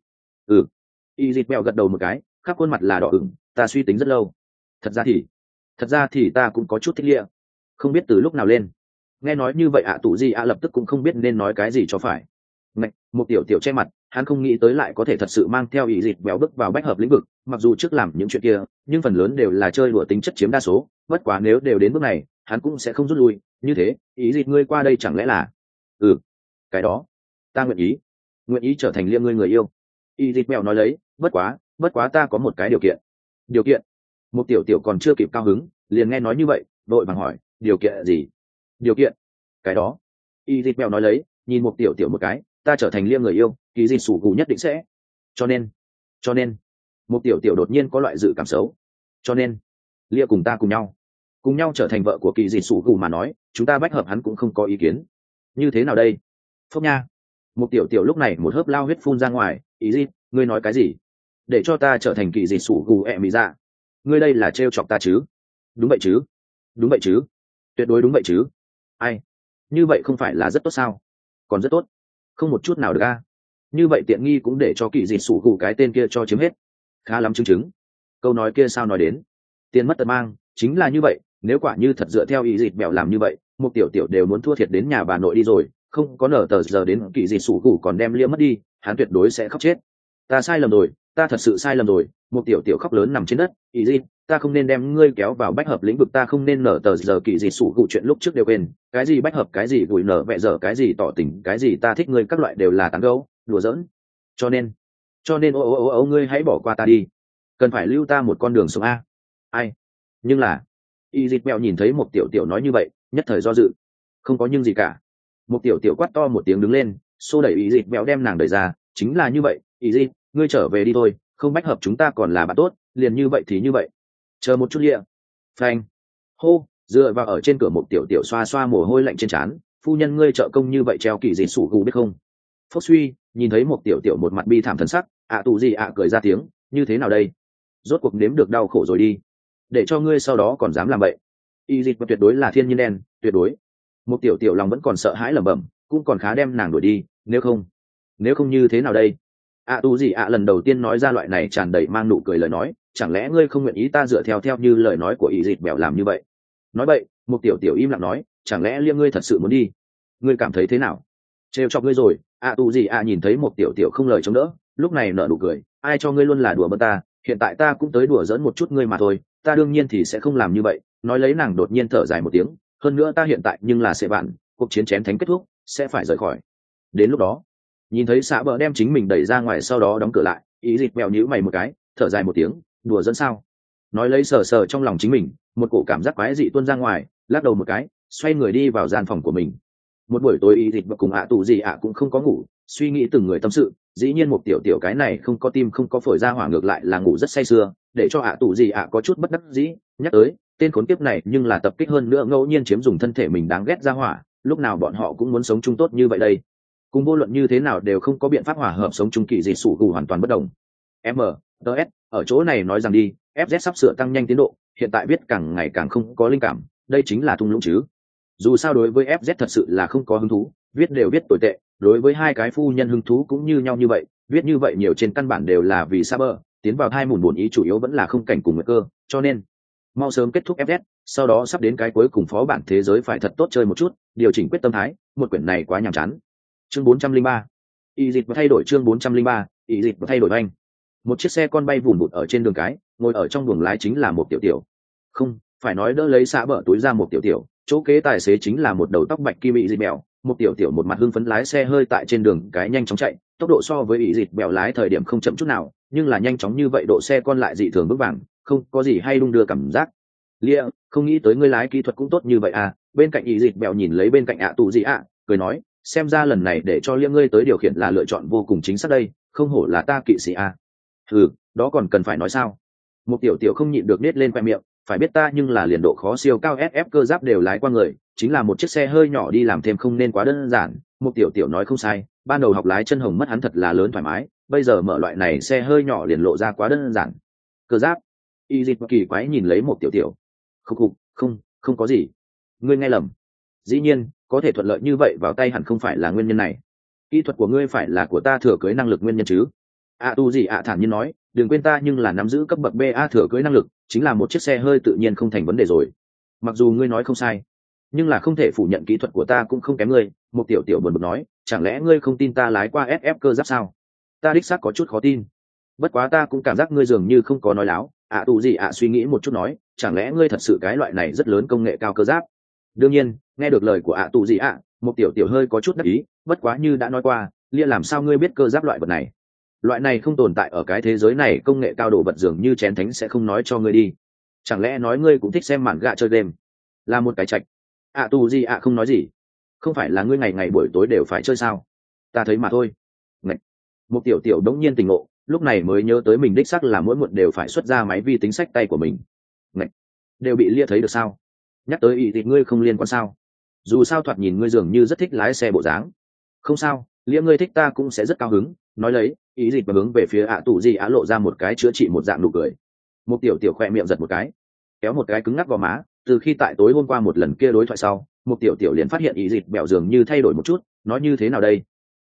S1: Y dịt mèo gật đầu một cái, khắp khuôn mặt là đỏ ửng, ta suy tính rất lâu. Thật ra thì ta cũng có chút thích lia, không biết từ lúc nào lên. Nghe nói như vậy tụ gì lập tức cũng không biết nên nói cái gì cho phải. Ngạch, một tiểu tiểu che mặt, hắn không nghĩ tới lại có thể thật sự mang theo ý dịt béo bước vào bách hợp lĩnh vực. Mặc dù trước làm những chuyện kia, nhưng phần lớn đều là chơi đùa tính chất chiếm đa số. Bất quá nếu đều đến bước này, hắn cũng sẽ không rút lui. Như thế, ý dịt ngươi qua đây chẳng lẽ là? Cái đó, ta nguyện ý trở thành liêm ngươi người yêu. Y dịt mèo nói lấy, bất quá ta có một cái điều kiện. Một tiểu tiểu còn chưa kịp cao hứng, liền nghe nói như vậy, đội vàng hỏi, điều kiện gì? Điều kiện, cái đó. Y dịt mèo nói lấy, nhìn một tiểu tiểu một cái, ta trở thành liêm người yêu, kỳ dịt sủ gù nhất định sẽ. Cho nên một tiểu tiểu đột nhiên có loại dự cảm xấu. Cho nên lia cùng ta cùng nhau trở thành vợ của kỳ dịt sủ gù mà nói, chúng ta bách hợp hắn cũng không có ý kiến. Như thế nào đây? Phốc nha. Một tiểu tiểu lúc này một hớp lao huyết phun ra ngoài. Ý gì, ngươi nói cái gì? Để cho ta trở thành kỳ dị sủ gù ẹ mì dạ? Ngươi đây là trêu chọc ta chứ? Đúng vậy chứ, tuyệt đối đúng vậy chứ. Ai, như vậy không phải là rất tốt sao? Còn rất tốt. không một chút nào được a. Như vậy tiện nghi cũng để cho kỳ dị sủ cụ cái tên kia cho chiếm hết. Khá lắm chứng. Câu nói kia sao nói đến tiền mất tật mang, chính là như vậy. Nếu quả như thật dựa theo ý dịt bèo làm như vậy, một tiểu tiểu đều muốn thua thiệt đến nhà bà nội đi rồi, không có nở tờ giờ đến kỳ dị sủ cụ còn đem liễm mất đi, hắn tuyệt đối sẽ khóc chết. Ta sai lầm rồi, ta thật sự sai lầm rồi. Một tiểu tiểu khóc lớn nằm trên đất. Ý dịt, ta không nên đem ngươi kéo vào bách hợp lĩnh vực, ta không nên nở tờ giờ kỳ dị sủ cụ chuyện lúc trước đều quên. Cái gì bách hợp, cái gì gùi nở vẹ dở, cái gì tỏ tình, cái gì ta thích ngươi, các loại đều là tán gấu đùa giỡn. Cho nên ô ngươi hãy bỏ qua ta đi, cần phải lưu ta một con đường sống a. Ai? Nhưng là y dịt mèo nhìn thấy một tiểu tiểu nói như vậy, nhất thời do dự. Không có nhưng gì cả. Một tiểu tiểu quát to một tiếng đứng lên, xô đẩy y dịt mèo đem nàng đẩy ra. Chính là như vậy, y dịt, ngươi trở về đi thôi, không bách hợp chúng ta còn là bạn tốt, liền như vậy thì như vậy. Chờ một chút lịa. Phanh. Hô, dựa vào ở trên cửa một tiểu tiểu xoa xoa mồ hôi lạnh trên trán. Phu nhân ngươi trợ công như vậy treo kỳ dị sủ gù biết không? Phốc suy, nhìn thấy một tiểu tiểu một mặt bi thảm thần sắc, tù gì cười ra tiếng, như thế nào đây? Rốt cuộc nếm được đau khổ rồi đi, để cho ngươi sau đó còn dám làm vậy. Y dịch tuyệt đối là thiên nhiên đen, tuyệt đối. Một tiểu tiểu lòng vẫn còn sợ hãi lẩm bẩm, cũng còn khá đem nàng đuổi đi, nếu không như thế nào đây? Tu gì lần đầu tiên nói ra loại này tràn đầy mang nụ cười lời nói, chẳng lẽ ngươi không nguyện ý ta dựa theo như lời nói của Y dịch bèo làm như vậy? Nói vậy, một tiểu tiểu im lặng nói, chẳng lẽ liêm ngươi thật sự muốn đi? Ngươi cảm thấy thế nào? Trêu chọc ngươi rồi. Tu gì nhìn thấy một tiểu tiểu không lời chống đỡ, lúc này nở nụ cười, ai cho ngươi luôn là đùa bỡn ta, hiện tại ta cũng tới đùa giỡn một chút ngươi mà thôi, ta đương nhiên thì sẽ không làm như vậy. Nói lấy nàng đột nhiên thở dài một tiếng, hơn nữa ta hiện tại nhưng là sẽ bạn, cuộc chiến chén thánh kết thúc sẽ phải rời khỏi. Đến lúc đó, nhìn thấy xạ bờ đem chính mình đẩy ra ngoài sau đó đóng cửa lại, ý dịch mèo nhíu mày một cái, thở dài một tiếng, đùa dẫn sao? Nói lấy sờ sờ trong lòng chính mình, một cổ cảm giác quái dị tuôn ra ngoài, lắc đầu một cái, xoay người đi vào gian phòng của mình. Một buổi tối ý dịch và cùng tù gì cũng không có ngủ, suy nghĩ từng người tâm sự. Dĩ nhiên một tiểu tiểu cái này không có tim không có phổi ra hỏa ngược lại là ngủ rất say sưa, để cho tù gì có chút bất đắc dĩ. Nhắc tới tên khốn kiếp này nhưng là tập kích hơn nữa ngẫu nhiên chiếm dùng thân thể mình đáng ghét ra hỏa, lúc nào bọn họ cũng muốn sống chung tốt như vậy đây. Cùng vô luận như thế nào đều không có biện pháp hòa hợp sống chung, kỳ dị sủ gù hoàn toàn bất đồng. ts ở chỗ này nói rằng đi, fz sắp sửa tăng nhanh tiến độ, hiện tại viết càng ngày càng không có linh cảm, đây chính là thung lũng chứ. Dù sao đối với fz thật sự là không có hứng thú, viết đều viết tồi tệ, đối với hai cái phu nhân hứng thú cũng như nhau như vậy, viết như vậy nhiều trên căn bản đều là vì Saber tiến vào hai mùn buồn ý chủ yếu vẫn là không cảnh cùng nguyệt cơ, cho nên mau sớm kết thúc fz, sau đó sắp đến cái cuối cùng phó bản thế giới phải thật tốt chơi một chút, điều chỉnh quyết tâm thái, một quyển này quá nhàm chán. Chương 403. Y dịch và thay đổi. Chương 403. Y dịch và thay đổi anh. Một chiếc xe con bay vùn vụt ở trên đường cái, ngồi ở trong buồng lái chính là một tiểu tiểu. Không, phải nói đỡ lấy xạ bờ túi ra một tiểu tiểu, chỗ kế tài xế chính là một đầu tóc bạch kim bị dịt bèo. Một tiểu tiểu một mặt hưng phấn lái xe hơi tại trên đường cái nhanh chóng chạy, tốc độ so với bị dịt bèo lái thời điểm không chậm chút nào, nhưng là nhanh chóng như vậy độ xe con lại dị thường vững vàng, không có gì hay đung đưa cảm giác. Lia, không nghĩ tới ngươi lái kỹ thuật cũng tốt như vậy à? Bên cạnh ý dịt bèo nhìn lấy bên cạnh tù gì cười nói, xem ra lần này để cho Lia ngươi tới điều khiển là lựa chọn vô cùng chính xác đây, không hổ là ta kỵ sĩ à. Ừ, đó còn cần phải nói sao? Một tiểu tiểu không nhịn được nết lên khoe miệng, phải biết ta nhưng là liền độ khó siêu cao SF cơ giáp đều lái qua người, chính là một chiếc xe hơi nhỏ đi làm thêm không nên quá đơn giản. Một tiểu tiểu nói không sai, ban đầu học lái chân hồng mất hắn thật là lớn thoải mái, bây giờ mở loại này xe hơi nhỏ liền lộ ra quá đơn giản. Cơ giáp? Y dịch kỳ quái nhìn lấy một tiểu tiểu. Không có gì. Ngươi nghe lầm. Dĩ nhiên, có thể thuận lợi như vậy vào tay hẳn không phải là nguyên nhân này. Kỹ thuật của ngươi phải là của ta thừa cưới năng lực nguyên nhân chứ? Tu gì thản nhiên nói, đừng quên ta nhưng là nắm giữ cấp bậc BA thừa cưới năng lực, chính là một chiếc xe hơi tự nhiên không thành vấn đề rồi. Mặc dù ngươi nói không sai, nhưng là không thể phủ nhận kỹ thuật của ta cũng không kém ngươi. Một tiểu tiểu buồn bực nói, chẳng lẽ ngươi không tin ta lái qua SF cơ giáp sao? Ta đích xác có chút khó tin, bất quá ta cũng cảm giác ngươi dường như không có nói láo. Tu gì suy nghĩ một chút nói, chẳng lẽ ngươi thật sự cái loại này rất lớn công nghệ cao cơ giáp? Đương nhiên, nghe được lời của Tu gì một tiểu tiểu hơi có chút đắc ý, bất quá như đã nói qua, Lia làm sao ngươi biết cơ giáp loại vật này? Loại này không tồn tại ở cái thế giới này, công nghệ cao đồ vật dường như chén thánh sẽ không nói cho ngươi đi. Chẳng lẽ nói ngươi cũng thích xem mảng gạ chơi game? Là một cái trạch. Tu gì không nói gì. Không phải là ngươi ngày ngày buổi tối đều phải chơi sao? Ta thấy mà thôi. Ngậy. Một tiểu tiểu đống nhiên tỉnh ngộ, lúc này mới nhớ tới mình đích xác là mỗi muộn đều phải xuất ra máy vi tính sách tay của mình. Ngậy. Đều bị Lia thấy được sao? Nhắc tới ý thì ngươi không liên quan sao? Dù sao thoạt nhìn ngươi dường như rất thích lái xe bộ dáng. Không sao, Lia ngươi thích ta cũng sẽ rất cao hứng. Nói lấy, ý dịch và hướng về phía tù gì lộ ra một cái chữa trị một dạng nụ cười. Một tiểu tiểu khoe miệng giật một cái, kéo một cái cứng ngắc vào má. Từ khi tại tối hôm qua một lần kia đối thoại sau, một tiểu tiểu liền phát hiện ý dịch bẹo dường như thay đổi một chút. Nói như thế nào đây?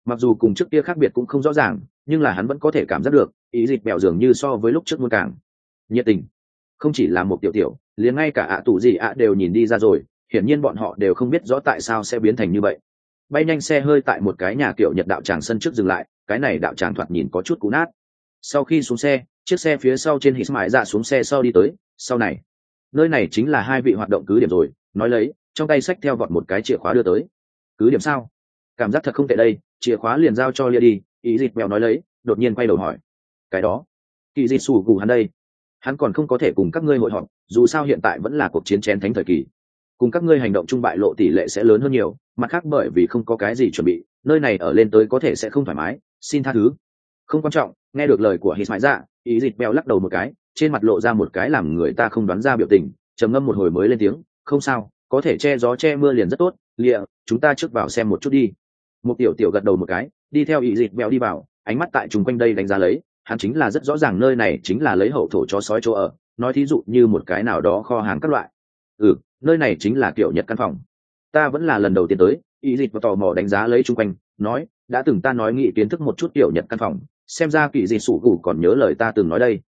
S1: mặc dù cùng trước kia khác biệt cũng không rõ ràng, nhưng là hắn vẫn có thể cảm giác được ý dịch bèo dường như so với lúc trước muôn càng nhiệt tình. Không chỉ là một tiểu tiểu, liền ngay cả tù gì đều nhìn đi ra rồi, hiển nhiên bọn họ đều không biết rõ tại sao sẽ biến thành như vậy. Bay nhanh xe hơi tại một cái nhà kiểu Nhật đạo tràng sân trước dừng lại, cái này đạo tràng thoạt nhìn có chút cũ nát. Sau khi xuống xe, chiếc xe phía sau trên hít mãi ra xuống xe sau đi tới. Sau này, nơi này chính là hai vị hoạt động cứ điểm rồi, nói lấy trong tay xách theo vọt một cái chìa khóa đưa tới. Cứ điểm sao? Cảm giác thật không tệ đây, chìa khóa liền giao cho Lia đi. Ý dịch bèo nói lấy, đột nhiên quay đầu hỏi, cái đó kỳ dị sủ gù hắn đây, hắn còn không có thể cùng các ngươi hội họp, dù sao hiện tại vẫn là cuộc chiến chén thánh thời kỳ, cùng các ngươi hành động chung bại lộ tỷ lệ sẽ lớn hơn nhiều, mặt khác bởi vì không có cái gì chuẩn bị, nơi này ở lên tới có thể sẽ không thoải mái, xin tha thứ. Không quan trọng. Nghe được lời của hít mãi dạ, ý dịch bèo lắc đầu một cái, trên mặt lộ ra một cái làm người ta không đoán ra biểu tình, trầm ngâm một hồi mới lên tiếng, không sao, có thể che gió che mưa liền rất tốt. Lịa, chúng ta trước vào xem một chút đi. Một tiểu tiểu gật đầu một cái, đi theo ý dịch bèo đi vào, ánh mắt tại chung quanh đây đánh giá lấy, hắn chính là rất rõ ràng nơi này chính là lấy hậu thổ chó sói chỗ ở, nói thí dụ như một cái nào đó kho hàng các loại. Nơi này chính là kiểu Nhật căn phòng. Ta vẫn là lần đầu tiên tới. Ý dịch và tò mò đánh giá lấy chung quanh, nói, đã từng ta nói nghĩ kiến thức một chút kiểu Nhật căn phòng, xem ra kỳ dị sủ gù còn nhớ lời ta từng nói đây.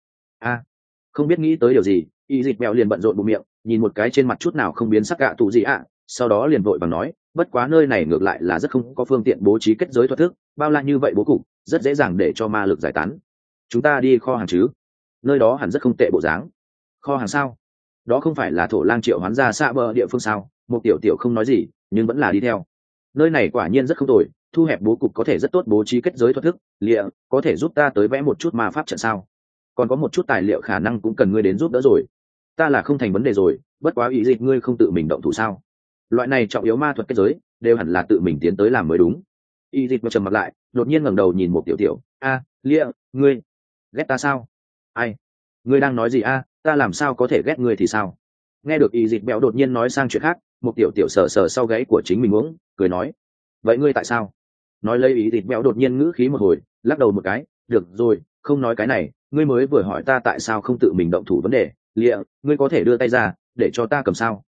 S1: Không biết nghĩ tới điều gì, ý dịch mèo liền bận rộn bụng miệng, nhìn một cái trên mặt chút nào không biến sắc gạ tù gì sau đó liền vội vàng nói, bất quá nơi này ngược lại là rất không có phương tiện bố trí kết giới thuật thức, bao la như vậy bố cục rất dễ dàng để cho ma lực giải tán. Chúng ta đi kho hàng chứ? Nơi đó hẳn rất không tệ bộ dáng. Kho hàng sao? Đó không phải là thổ lang triệu hoán ra xa bờ địa phương sao? Một tiểu tiểu không nói gì, nhưng vẫn là đi theo. Nơi này quả nhiên rất không tồi, thu hẹp bố cục có thể rất tốt bố trí kết giới thuật thức. Lịa, có thể giúp ta tới vẽ một chút ma pháp trận sao? Còn có một chút tài liệu khả năng cũng cần ngươi đến giúp đỡ rồi. Ta là không thành vấn đề rồi, bất quá ý dịch ngươi không tự mình động thủ sao? Loại này trọng yếu ma thuật kết giới đều hẳn là tự mình tiến tới làm mới đúng. Ý dịch trầm mặt lại, đột nhiên ngẩng đầu nhìn một tiểu tiểu, Lịa, ngươi ghét ta sao? Ai? Ngươi đang nói gì ta làm sao có thể ghét ngươi thì sao? Nghe được ý dịch béo đột nhiên nói sang chuyện khác, một tiểu tiểu sờ sờ sau gáy của chính mình uống, cười nói, vậy ngươi tại sao? Nói lấy ý dịch béo đột nhiên ngữ khí một hồi, lắc đầu một cái, được rồi, không nói cái này, ngươi mới vừa hỏi ta tại sao không tự mình động thủ vấn đề. Lịa, ngươi có thể đưa tay ra để cho ta cầm sao?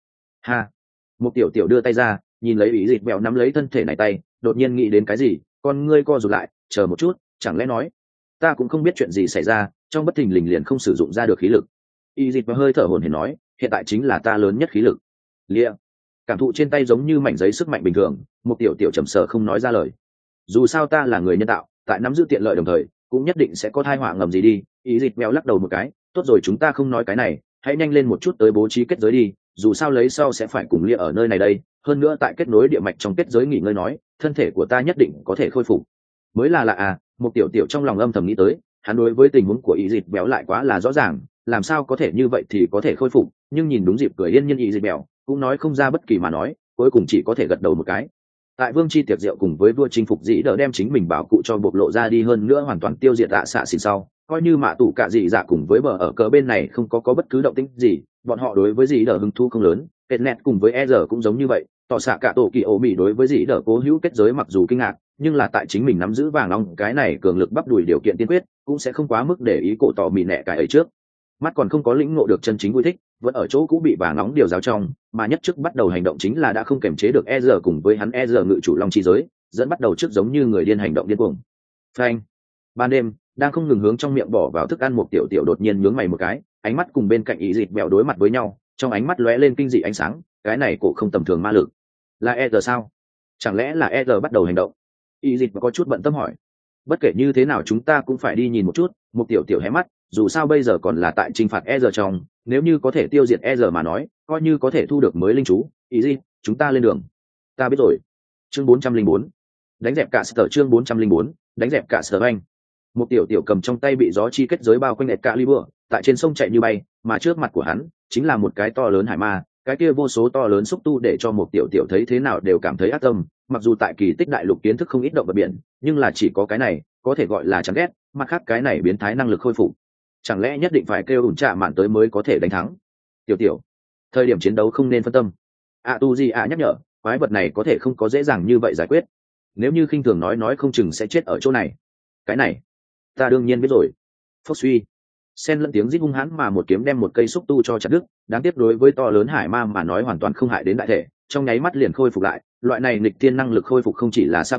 S1: Một tiểu tiểu đưa tay ra, nhìn lấy ý dịch béo nắm lấy thân thể này tay, đột nhiên nghĩ đến cái gì, con ngươi co rụt lại, chờ một chút, chẳng lẽ nói ta cũng không biết chuyện gì xảy ra, trong bất thình lình liền không sử dụng ra được khí lực. Y dịch và hơi thở hổn hển nói, hiện tại chính là ta lớn nhất khí lực. Lịa, cảm thụ trên tay giống như mảnh giấy sức mạnh bình thường, một tiểu tiểu trầm sở không nói ra lời. Dù sao ta là người nhân tạo, tại nắm giữ tiện lợi đồng thời cũng nhất định sẽ có thai họa ngầm gì đi. Y dịch mèo lắc đầu một cái, tốt rồi, chúng ta không nói cái này, hãy nhanh lên một chút tới bố trí kết giới đi, dù sao lấy sau sẽ phải cùng Lịa ở nơi này đây, hơn nữa tại kết nối địa mạch trong kết giới nghỉ ngơi nói, thân thể của ta nhất định có thể khôi phục. Mới là một tiểu tiểu trong lòng âm thầm nghĩ tới, hắn đối với tình huống của ý dịch béo lại quá là rõ ràng, làm sao có thể như vậy thì có thể khôi phục, nhưng nhìn đúng dịp cười yên nhân ý dịch béo cũng nói không ra bất kỳ mà nói, cuối cùng chỉ có thể gật đầu một cái. Tại vương chi tiệc rượu cùng với vua chinh phục dĩ đỡ đem chính mình bảo cụ cho bộc lộ ra đi, hơn nữa hoàn toàn tiêu diệt xạ xỉn sau, coi như mạ tủ cả dị dạ cùng với bờ ở cờ bên này không có bất cứ động tĩnh gì, bọn họ đối với dĩ đỡ hứng thu không lớn. Kết nẹt cùng với giờ cũng giống như vậy, tỏ xạ cả tổ kỳ ổ mỹ đối với dĩ đỡ cố hữu kết giới mặc dù kinh ngạc, nhưng là tại chính mình nắm giữ vàng long cái này cường lực bắp đùi điều kiện tiên quyết, cũng sẽ không quá mức để ý cổ tỏ mì nẹ cái ấy trước mắt, còn không có lĩnh ngộ được chân chính vui thích, vẫn ở chỗ cũ bị vàng nóng điều giáo trong, mà nhất trước bắt đầu hành động chính là đã không kềm chế được giờ cùng với hắn giờ ngự chủ long chi giới, dẫn bắt đầu trước giống như người điên hành động điên cuồng. Phanh. Ban đêm đang không ngừng hướng trong miệng bỏ vào thức ăn, một tiểu tiểu đột nhiên nhướng mày một cái, ánh mắt cùng bên cạnh ý dịch bẹo đối mặt với nhau, trong ánh mắt lóe lên kinh dị ánh sáng, cái này cổ không tầm thường ma lực, là sao? Chẳng lẽ là bắt đầu hành động? Y dịch có chút bận tâm hỏi. Bất kể như thế nào chúng ta cũng phải đi nhìn một chút. Một tiểu tiểu hé mắt, dù sao bây giờ còn là tại trừng phạt trong, nếu như có thể tiêu diệt mà nói, coi như có thể thu được mới linh chú. Y dịch, chúng ta lên đường. Ta biết rồi. Chương 404. Đánh dẹp cả sở. Chương 404. Đánh dẹp cả sở anh. Một tiểu tiểu cầm trong tay bị gió chi kết giới bao quanh Excalibur, tại trên sông chạy như bay, mà trước mặt của hắn chính là một cái to lớn hải ma, cái kia vô số to lớn xúc tu để cho một tiểu tiểu thấy thế nào đều cảm thấy ác tâm. Mặc dù tại kỳ tích đại lục kiến thức không ít động vật biển, nhưng là chỉ có cái này có thể gọi là chán ghét, mặt khác cái này biến thái năng lực khôi phục, chẳng lẽ nhất định phải kêu ủn trạ mạn tới mới có thể đánh thắng? Tiểu tiểu, thời điểm chiến đấu không nên phân tâm. Tu Di nhắc nhở, quái vật này có thể không có dễ dàng như vậy giải quyết, nếu như khinh thường nói không chừng sẽ chết ở chỗ này. Cái này ta đương nhiên biết rồi. Phốc suy, xen lẫn tiếng rít hung hãn mà một kiếm đem một cây xúc tu cho chặt đứt. Đáng tiếc đối với to lớn hải ma mà nói hoàn toàn không hại đến đại thể, trong nháy mắt liền khôi phục lại. Loại này nghịch thiên năng lực khôi phục không chỉ là Saber,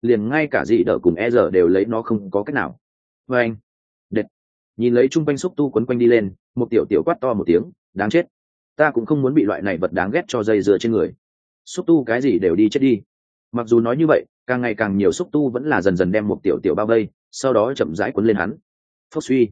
S1: liền ngay cả dị đỡ cùng e giờ đều lấy nó không có cách nào. Và anh đệt, nhìn lấy chung quanh xúc tu quấn quanh đi lên, một tiểu tiểu quát to một tiếng, đáng chết, ta cũng không muốn bị loại này vật đáng ghét cho dây dưa trên người. Xúc tu cái gì đều đi chết đi. Mặc dù nói như vậy, càng ngày càng nhiều xúc tu vẫn là dần dần đem một tiểu tiểu bao vây, sau đó chậm rãi quấn lên hắn. Phốc suy,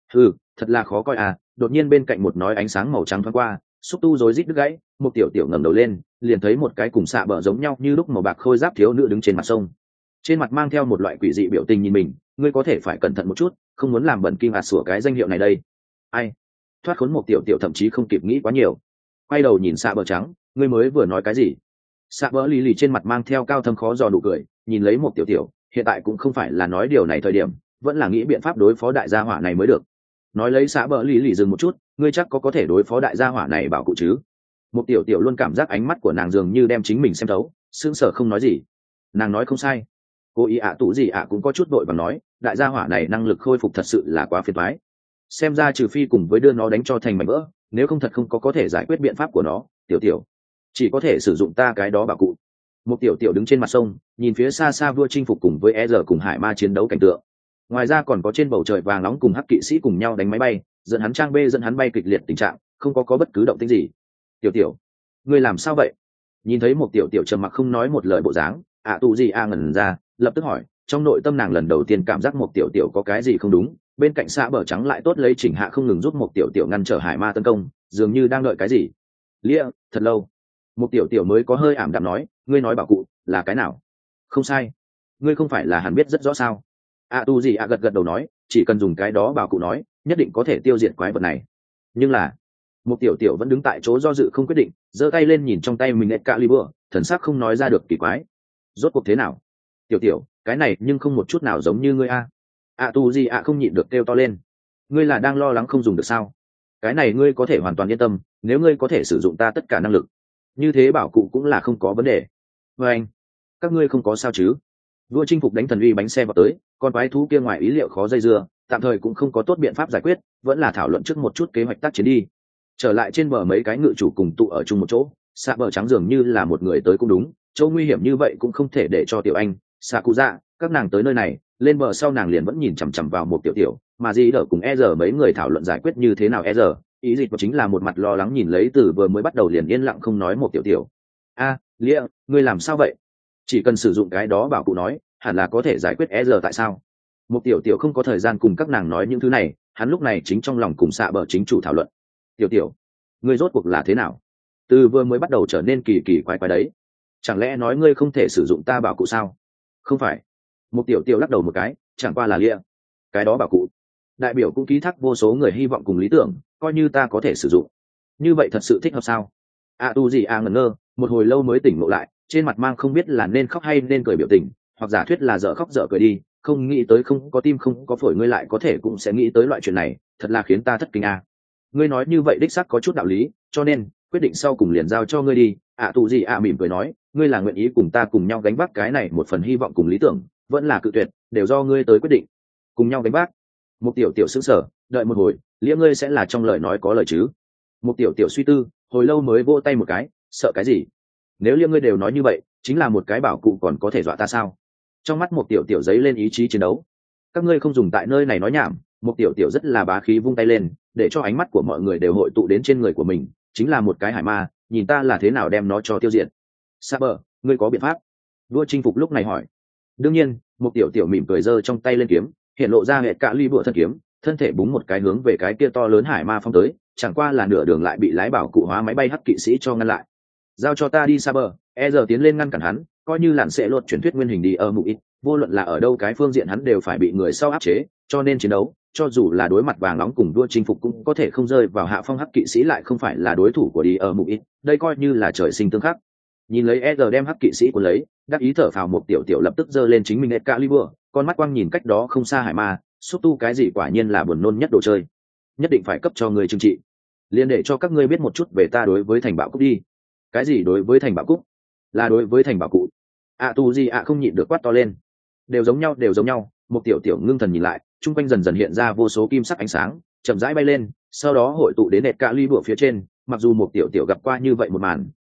S1: thật là khó coi à. Đột nhiên bên cạnh một nói ánh sáng màu trắng thoáng qua, xúc tu rối rít đứt gãy, một tiểu tiểu ngẩng đầu lên, liền thấy một cái cùng xạ bờ giống nhau như lúc màu bạc khôi giáp thiếu nữ đứng trên mặt sông, trên mặt mang theo một loại quỷ dị biểu tình nhìn mình. Ngươi có thể phải cẩn thận một chút, không muốn làm bẩn kim hạt sủa cái danh hiệu này đây. Ai? Thoát khốn một tiểu tiểu thậm chí không kịp nghĩ quá nhiều, quay đầu nhìn xạ bờ trắng, ngươi mới vừa nói cái gì? Xạ bờ lì lì trên mặt mang theo cao thâm khó dò nụ cười, nhìn lấy một tiểu tiểu, hiện tại cũng không phải là nói điều này thời điểm, vẫn là nghĩ biện pháp đối phó đại gia hỏa này mới được. Nói lấy xạ bờ lì lì dừng một chút, ngươi chắc có thể đối phó đại gia hỏa này bảo cụ chứ? Một tiểu tiểu luôn cảm giác ánh mắt của nàng dường như đem chính mình xem thấu, sững sờ không nói gì. Nàng nói không sai, cô ý tụ gì cũng có chút đội bằng nói, đại gia hỏa này năng lực khôi phục thật sự là quá phiền toái. Xem ra trừ phi cùng với đưa nó đánh cho thành mảnh vỡ, nếu không thật không có thể giải quyết biện pháp của nó. Tiểu tiểu chỉ có thể sử dụng ta cái đó bảo cụ. Một tiểu tiểu đứng trên mặt sông, nhìn phía xa xa vua chinh phục cùng với e giờ cùng hải ma chiến đấu cảnh tượng. Ngoài ra còn có trên bầu trời vàng nóng cùng hắc kỵ sĩ cùng nhau đánh máy bay, dẫn hắn trang bê dẫn hắn bay kịch liệt tình trạng, không có bất cứ động tĩnh gì. Tiểu tiểu, ngươi làm sao vậy? Nhìn thấy một tiểu tiểu trầm mặc không nói một lời bộ dáng, tụ gì ngẩn ra, lập tức hỏi. Trong nội tâm nàng lần đầu tiên cảm giác một tiểu tiểu có cái gì không đúng. Bên cạnh xạ bờ trắng lại tốt lấy chỉnh hạ không ngừng giúp một tiểu tiểu ngăn trở hải ma tấn công, dường như đang đợi cái gì. Lia, thật lâu một tiểu tiểu mới có hơi ảm đạm nói, ngươi nói bảo cụ là cái nào? Không sai, ngươi không phải là hẳn biết rất rõ sao? Tu gì gật gật đầu nói, chỉ cần dùng cái đó bảo cụ nói, nhất định có thể tiêu diệt quái vật này. Nhưng là một tiểu tiểu vẫn đứng tại chỗ do dự không quyết định, giơ tay lên nhìn trong tay mình Excalibur, thần sắc không nói ra được kỳ quái. Rốt cuộc thế nào? Tiểu tiểu, cái này nhưng không một chút nào giống như ngươi a. Tu gì không nhịn được kêu to lên, ngươi là đang lo lắng không dùng được sao? Cái này ngươi có thể hoàn toàn yên tâm, nếu ngươi có thể sử dụng ta tất cả năng lực, như thế bảo cụ cũng là không có vấn đề. Và anh, các ngươi không có sao chứ? Vua chinh phục đánh thần uy bánh xe vào tới, con quái thú kia ngoài ý liệu khó dây dưa, tạm thời cũng không có tốt biện pháp giải quyết, vẫn là thảo luận trước một chút kế hoạch tác chiến đi. Trở lại trên bờ, mấy cái ngự chủ cùng tụ ở chung một chỗ, xạ bờ trắng dường như là một người tới cũng đúng, chỗ nguy hiểm như vậy cũng không thể để cho tiểu anh xạ cụ dạ các nàng tới nơi này. Lên bờ sau nàng liền vẫn nhìn chằm chằm vào một tiểu tiểu, mà gì đỡ cùng e giờ mấy người thảo luận giải quyết như thế nào. E giờ ý dịch chính là một mặt lo lắng nhìn lấy từ vừa mới bắt đầu liền yên lặng không nói một tiểu tiểu. Lia, ngươi làm sao vậy? Chỉ cần sử dụng cái đó bảo cụ nói, hẳn là có thể giải quyết. E giờ tại sao? Một tiểu tiểu không có thời gian cùng các nàng nói những thứ này, hắn lúc này chính trong lòng cùng xạ bờ chính chủ thảo luận. Tiểu tiểu, ngươi rốt cuộc là thế nào? Từ vừa mới bắt đầu trở nên kỳ kỳ quái quái đấy, chẳng lẽ nói ngươi không thể sử dụng ta bảo cụ sao? Không phải. Một tiểu tiểu lắc đầu một cái, chẳng qua là Lia, cái đó bảo cụ đại biểu cũng ký thác vô số người hy vọng cùng lý tưởng, coi như ta có thể sử dụng, như vậy thật sự thích hợp sao? Tu gì ngẩn ngơ một hồi lâu mới tỉnh ngộ lại, trên mặt mang không biết là nên khóc hay nên cười biểu tình, hoặc giả thuyết là dở khóc dở cười đi. Không nghĩ tới không có tim không có phổi ngươi lại có thể cũng sẽ nghĩ tới loại chuyện này, thật là khiến ta thất kinh Ngươi nói như vậy đích xác có chút đạo lý, cho nên quyết định sau cùng liền giao cho ngươi đi. Tu gì mỉm cười nói, ngươi là nguyện ý cùng ta cùng nhau gánh vác cái này một phần hy vọng cùng lý tưởng, vẫn là cự tuyệt, đều do ngươi tới quyết định. Cùng nhau gánh vác? Một tiểu tiểu sững sờ, đợi một hồi, Lia ngươi sẽ là trong lời nói có lời chứ? Một tiểu tiểu suy tư hồi lâu mới vỗ tay một cái, sợ cái gì? Nếu Lia ngươi đều nói như vậy, chính là một cái bảo cụ còn có thể dọa ta sao? Trong mắt một tiểu tiểu giấy lên ý chí chiến đấu. Các ngươi không dùng tại nơi này nói nhảm. Một tiểu tiểu rất là bá khí vung tay lên, để cho ánh mắt của mọi người đều hội tụ đến trên người của mình, chính là một cái hải ma, nhìn ta là thế nào đem nó cho tiêu diệt. Saber, ngươi có biện pháp? Vua chinh phục lúc này hỏi. Đương nhiên. Một tiểu tiểu mỉm cười giơ trong tay lên kiếm, hiện lộ ra hệ cạ ly bựa thân kiếm, thân thể búng một cái hướng về cái kia to lớn hải ma phong tới, chẳng qua là nửa đường lại bị lái bảo cụ hóa máy bay hắc kỵ sĩ cho ngăn lại. Giao cho ta đi Saber. E giờ tiến lên ngăn cản hắn, coi như lặn sẽ lột truyền thuyết nguyên hình đi ở mục ít, vô luận là ở đâu cái phương diện hắn đều phải bị người sau áp chế, cho nên chiến đấu, cho dù là đối mặt vàng nóng cùng đua chinh phục cũng có thể không rơi vào hạ phong. Hắc kỵ sĩ lại không phải là đối thủ của đi ở mục ít, đây coi như là trời sinh tương khắc. Nhìn lấy E giờ đem hắc kỵ sĩ của lấy, đắc ý thở phào một tiểu tiểu lập tức giơ lên chính mình Excalibur, con mắt quang nhìn cách đó không xa hải ma, xúc tu cái gì quả nhiên là buồn nôn nhất đồ chơi, nhất định phải cấp cho người trừng trị. Liên để cho các ngươi biết một chút về ta đối với thành bảo cúc đi. Cái gì đối với thành bảo cúc? Là đối với thành bảo cụ. Tu gì không nhịn được quát to lên. Đều giống nhau, đều giống nhau. Một tiểu tiểu ngưng thần nhìn lại, chung quanh dần dần hiện ra vô số kim sắc ánh sáng, chậm rãi bay lên, sau đó hội tụ đến Excalibur phía trên. Mặc dù một tiểu tiểu gặp qua như vậy một màn,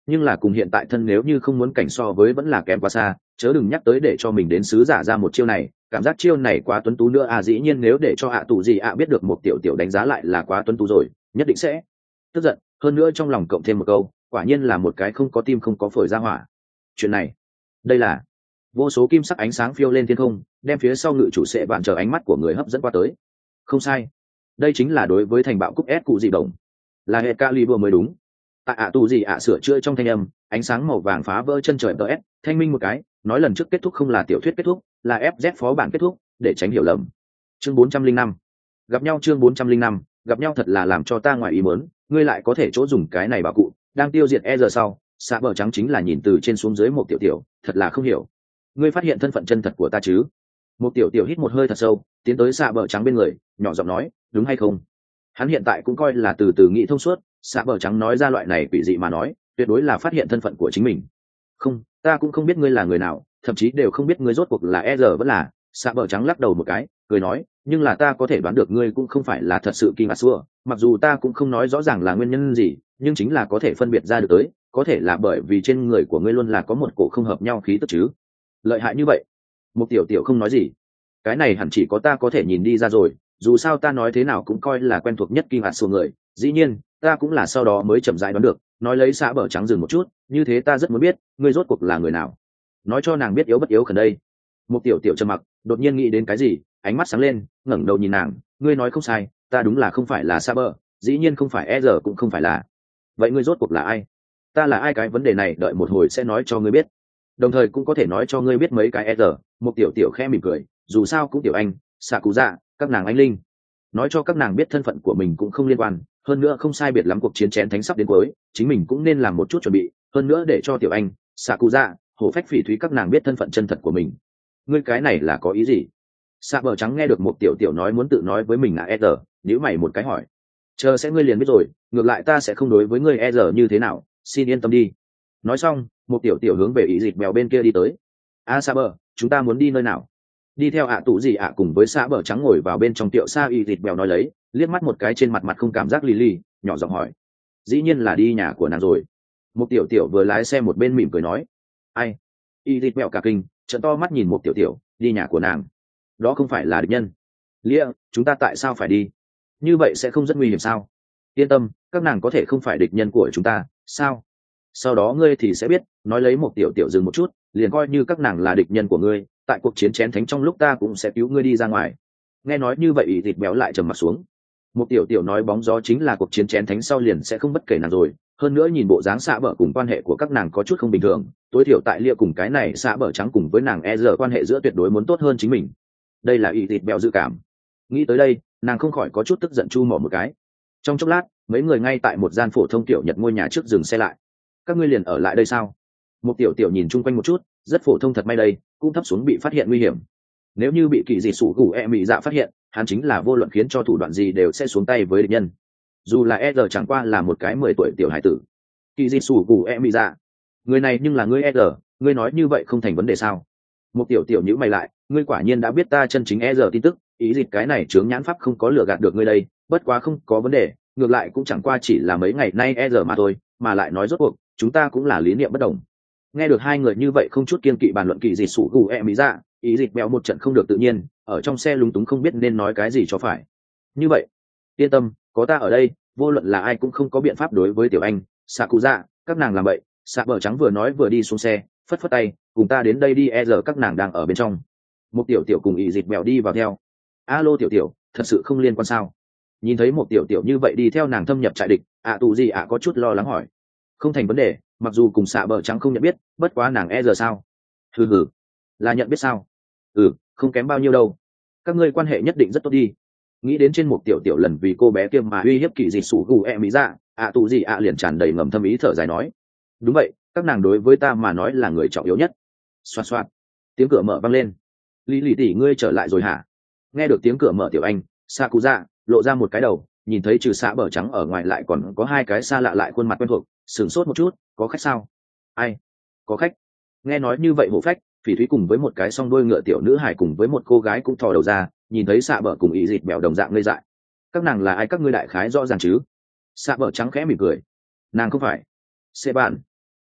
S1: nhưng là cùng hiện tại thân nếu như không muốn cảnh so với vẫn là kém quá xa, chớ đừng nhắc tới để cho mình đến sứ giả ra một chiêu này, cảm giác chiêu này quá tuấn tú nữa à. Dĩ nhiên nếu để cho tù gì biết được một tiểu tiểu đánh giá lại là quá tuấn tú rồi, nhất định sẽ tức giận, hơn nữa trong lòng cộng thêm một câu, quả nhiên là một cái không có tim không có phổi ra hỏa. Chuyện này, đây là vô số kim sắc ánh sáng phiêu lên thiên không, đem phía sau ngự chủ sẽ bạn chờ ánh mắt của người hấp dẫn qua tới. Không sai, đây chính là đối với thành bạo cúp S cụ dị đồng, là hệ Caliber mới đúng. Tại tù gì sửa chữa trong thanh âm, ánh sáng màu vàng phá vỡ chân trời ts, thanh minh một cái, nói lần trước kết thúc không là tiểu thuyết kết thúc, là FZ phó bản kết thúc, để tránh hiểu lầm. Chương 405. Gặp nhau. Chương 405. Gặp nhau thật là làm cho ta ngoài ý muốn, ngươi lại có thể chỗ dùng cái này bảo cụ, đang tiêu diệt giờ sau, xạ bờ trắng chính là nhìn từ trên xuống dưới một tiểu tiểu, thật là không hiểu. Ngươi phát hiện thân phận chân thật của ta chứ? Một tiểu tiểu hít một hơi thật sâu, tiến tới xạ bờ trắng bên người, nhỏ giọng nói, đúng hay không? Hắn hiện tại cũng coi là từ từ nghĩ thông suốt, xạ bờ trắng nói ra loại này quỷ dị mà nói, tuyệt đối là phát hiện thân phận của chính mình. Không, ta cũng không biết ngươi là người nào, thậm chí đều không biết ngươi rốt cuộc là vẫn là. Xạ bờ trắng lắc đầu một cái, cười nói, nhưng là ta có thể đoán được ngươi cũng không phải là thật sự King Asua, mặc dù ta cũng không nói rõ ràng là nguyên nhân gì, nhưng chính là có thể phân biệt ra được tới, có thể là bởi vì trên người của ngươi luôn là có một cổ không hợp nhau khí tức chứ. Lợi hại như vậy. Một tiểu tiểu không nói gì. Cái này hẳn chỉ có ta có thể nhìn đi ra rồi, dù sao ta nói thế nào cũng coi là quen thuộc nhất King Asua người, dĩ nhiên, ta cũng là sau đó mới chậm rãi đoán được, nói lấy xạ bờ trắng dừng một chút, như thế ta rất muốn biết, ngươi rốt cuộc là người nào. Nói cho nàng biết yếu bất yếu khẩn đây. Một tiểu tiểu trầm mặc, đột nhiên nghĩ đến cái gì, ánh mắt sáng lên, ngẩng đầu nhìn nàng, ngươi nói không sai, ta đúng là không phải là xạ bờ, dĩ nhiên không phải cũng không phải là. Vậy ngươi rốt cuộc là ai? Ta là ai? Cái vấn đề này đợi một hồi sẽ nói cho ngươi biết, đồng thời cũng có thể nói cho ngươi biết mấy cái Một tiểu tiểu khẽ mỉm cười, dù sao cũng tiểu anh, xạ cụ dạ, các nàng anh linh, nói cho các nàng biết thân phận của mình cũng không liên quan, hơn nữa không sai biệt lắm cuộc chiến chén thánh sắp đến cuối, chính mình cũng nên làm một chút chuẩn bị, hơn nữa để cho tiểu anh, xạ cụ dạ, hổ phách phỉ thúy các nàng biết thân phận chân thật của mình. Ngươi cái này là có ý gì? Xạ bờ trắng nghe được một tiểu tiểu nói muốn tự nói với mình là nhíu mày một cái hỏi, chờ sẽ ngươi liền biết rồi, ngược lại ta sẽ không đối với ngươi như thế nào, xin yên tâm đi. Nói xong, một tiểu tiểu hướng về ý dịch bèo bên kia đi tới. Xạ bờ, chúng ta muốn đi nơi nào? Đi theo tụ gì cùng với xạ bờ trắng ngồi vào bên trong tiệu xa y thịt bèo nói lấy, liếc mắt một cái trên mặt mặt không cảm giác lì, nhỏ giọng hỏi, dĩ nhiên là đi nhà của nàng rồi. Một tiểu tiểu vừa lái xe một bên mỉm cười nói, ai? Y thịt bèo cả kinh, trợn to mắt nhìn một tiểu tiểu, đi nhà của nàng, đó không phải là địch nhân. Lia, chúng ta tại sao phải đi? Như vậy sẽ không rất nguy hiểm sao? Yên tâm, các nàng có thể không phải địch nhân của chúng ta, sao? Sau đó ngươi thì sẽ biết. Nói lấy một tiểu tiểu dừng một chút, liền coi như các nàng là địch nhân của ngươi, tại cuộc chiến chén thánh trong lúc ta cũng sẽ cứu ngươi đi ra ngoài. Nghe nói như vậy, ý thịt béo lại trầm mặt xuống. Một tiểu tiểu nói bóng gió chính là cuộc chiến chén thánh sau liền sẽ không bất kể nàng rồi, hơn nữa nhìn bộ dáng xạ bờ cùng quan hệ của các nàng có chút không bình thường, tối thiểu tại Lia cùng cái này xạ bờ trắng cùng với nàng quan hệ giữa tuyệt đối muốn tốt hơn chính mình. Đây là ý thịt béo dự cảm. Nghĩ tới đây, nàng không khỏi có chút tức giận chu mỏ một cái. Trong chốc lát, mấy người ngay tại một gian phổ thông tiểu nhật ngôi nhà trước dừng xe lại. Các ngươi liền ở lại đây sao? Một tiểu tiểu nhìn chung quanh một chút, rất phổ thông thật may đây, cũng thấp xuống bị phát hiện nguy hiểm. Nếu như bị kỳ dị sủ gù mị dạ phát hiện, hắn chính là vô luận khiến cho thủ đoạn gì đều sẽ xuống tay với địch nhân. Dù là chẳng qua là một cái 10 tuổi tiểu hải tử. Kỳ dị sủ gù mị dạ, người này nhưng là ngươi ngươi nói như vậy không thành vấn đề sao? Một tiểu tiểu nhíu mày lại, ngươi quả nhiên đã biết ta chân chính tin tức, ý dịch cái này chướng nhãn pháp không có lừa gạt được ngươi đây, bất quá không có vấn đề, ngược lại cũng chẳng qua chỉ là mấy ngày nay mà thôi, mà lại nói rốt cuộc, chúng ta cũng là lý niệm bất đồng. Nghe được hai người như vậy không chút kiên kỵ bàn luận kỳ dịch sủ gù mỹ dạ, ý dịch béo một trận không được tự nhiên, ở trong xe lúng túng không biết nên nói cái gì cho phải. Như vậy, yên tâm, có ta ở đây, vô luận là ai cũng không có biện pháp đối với tiểu anh, xạ cụ dạ, các nàng làm vậy. Xạ bờ trắng vừa nói vừa đi xuống xe, phất phất tay, cùng ta đến đây đi, các nàng đang ở bên trong. Một tiểu tiểu cùng ý dịch béo đi vào theo. Alo tiểu tiểu, thật sự không liên quan sao? Nhìn thấy một tiểu tiểu như vậy đi theo nàng thâm nhập trại địch, tù gì có chút lo lắng hỏi. Không thành vấn đề, mặc dù cùng xạ bờ trắng không nhận biết, bất quá nàng sao? Hừ, là nhận biết sao? Không kém bao nhiêu đâu. Các ngươi quan hệ nhất định rất tốt đi. Nghĩ đến trên một tiểu tiểu lần vì cô bé kia mà uy hiếp kỳ dị sủ gù mỹ dạ, tù gì liền tràn đầy ngầm thâm ý thở dài nói. Đúng vậy, các nàng đối với ta mà nói là người trọng yếu nhất. Xoạt xoạt, tiếng cửa mở vang lên. Lý tỷ ngươi trở lại rồi hả? Nghe được tiếng cửa mở tiểu anh, Sakuza lộ ra một cái đầu, nhìn thấy trừ xạ bờ trắng ở ngoài lại còn có hai cái xa lạ lại khuôn mặt quen thuộc, sửng sốt một chút, có khách sao? Ai? Có khách? Nghe nói như vậy hổ phách, phỉ thúy cùng với một cái song đôi ngựa tiểu nữ hải cùng với một cô gái cũng thò đầu ra, nhìn thấy xạ bờ cùng ý dịt bèo đồng dạng ngây dại. Các nàng là ai? Các ngươi đại khái rõ ràng chứ? Xạ bờ trắng khẽ mỉm cười. Nàng không phải. Sê bạn.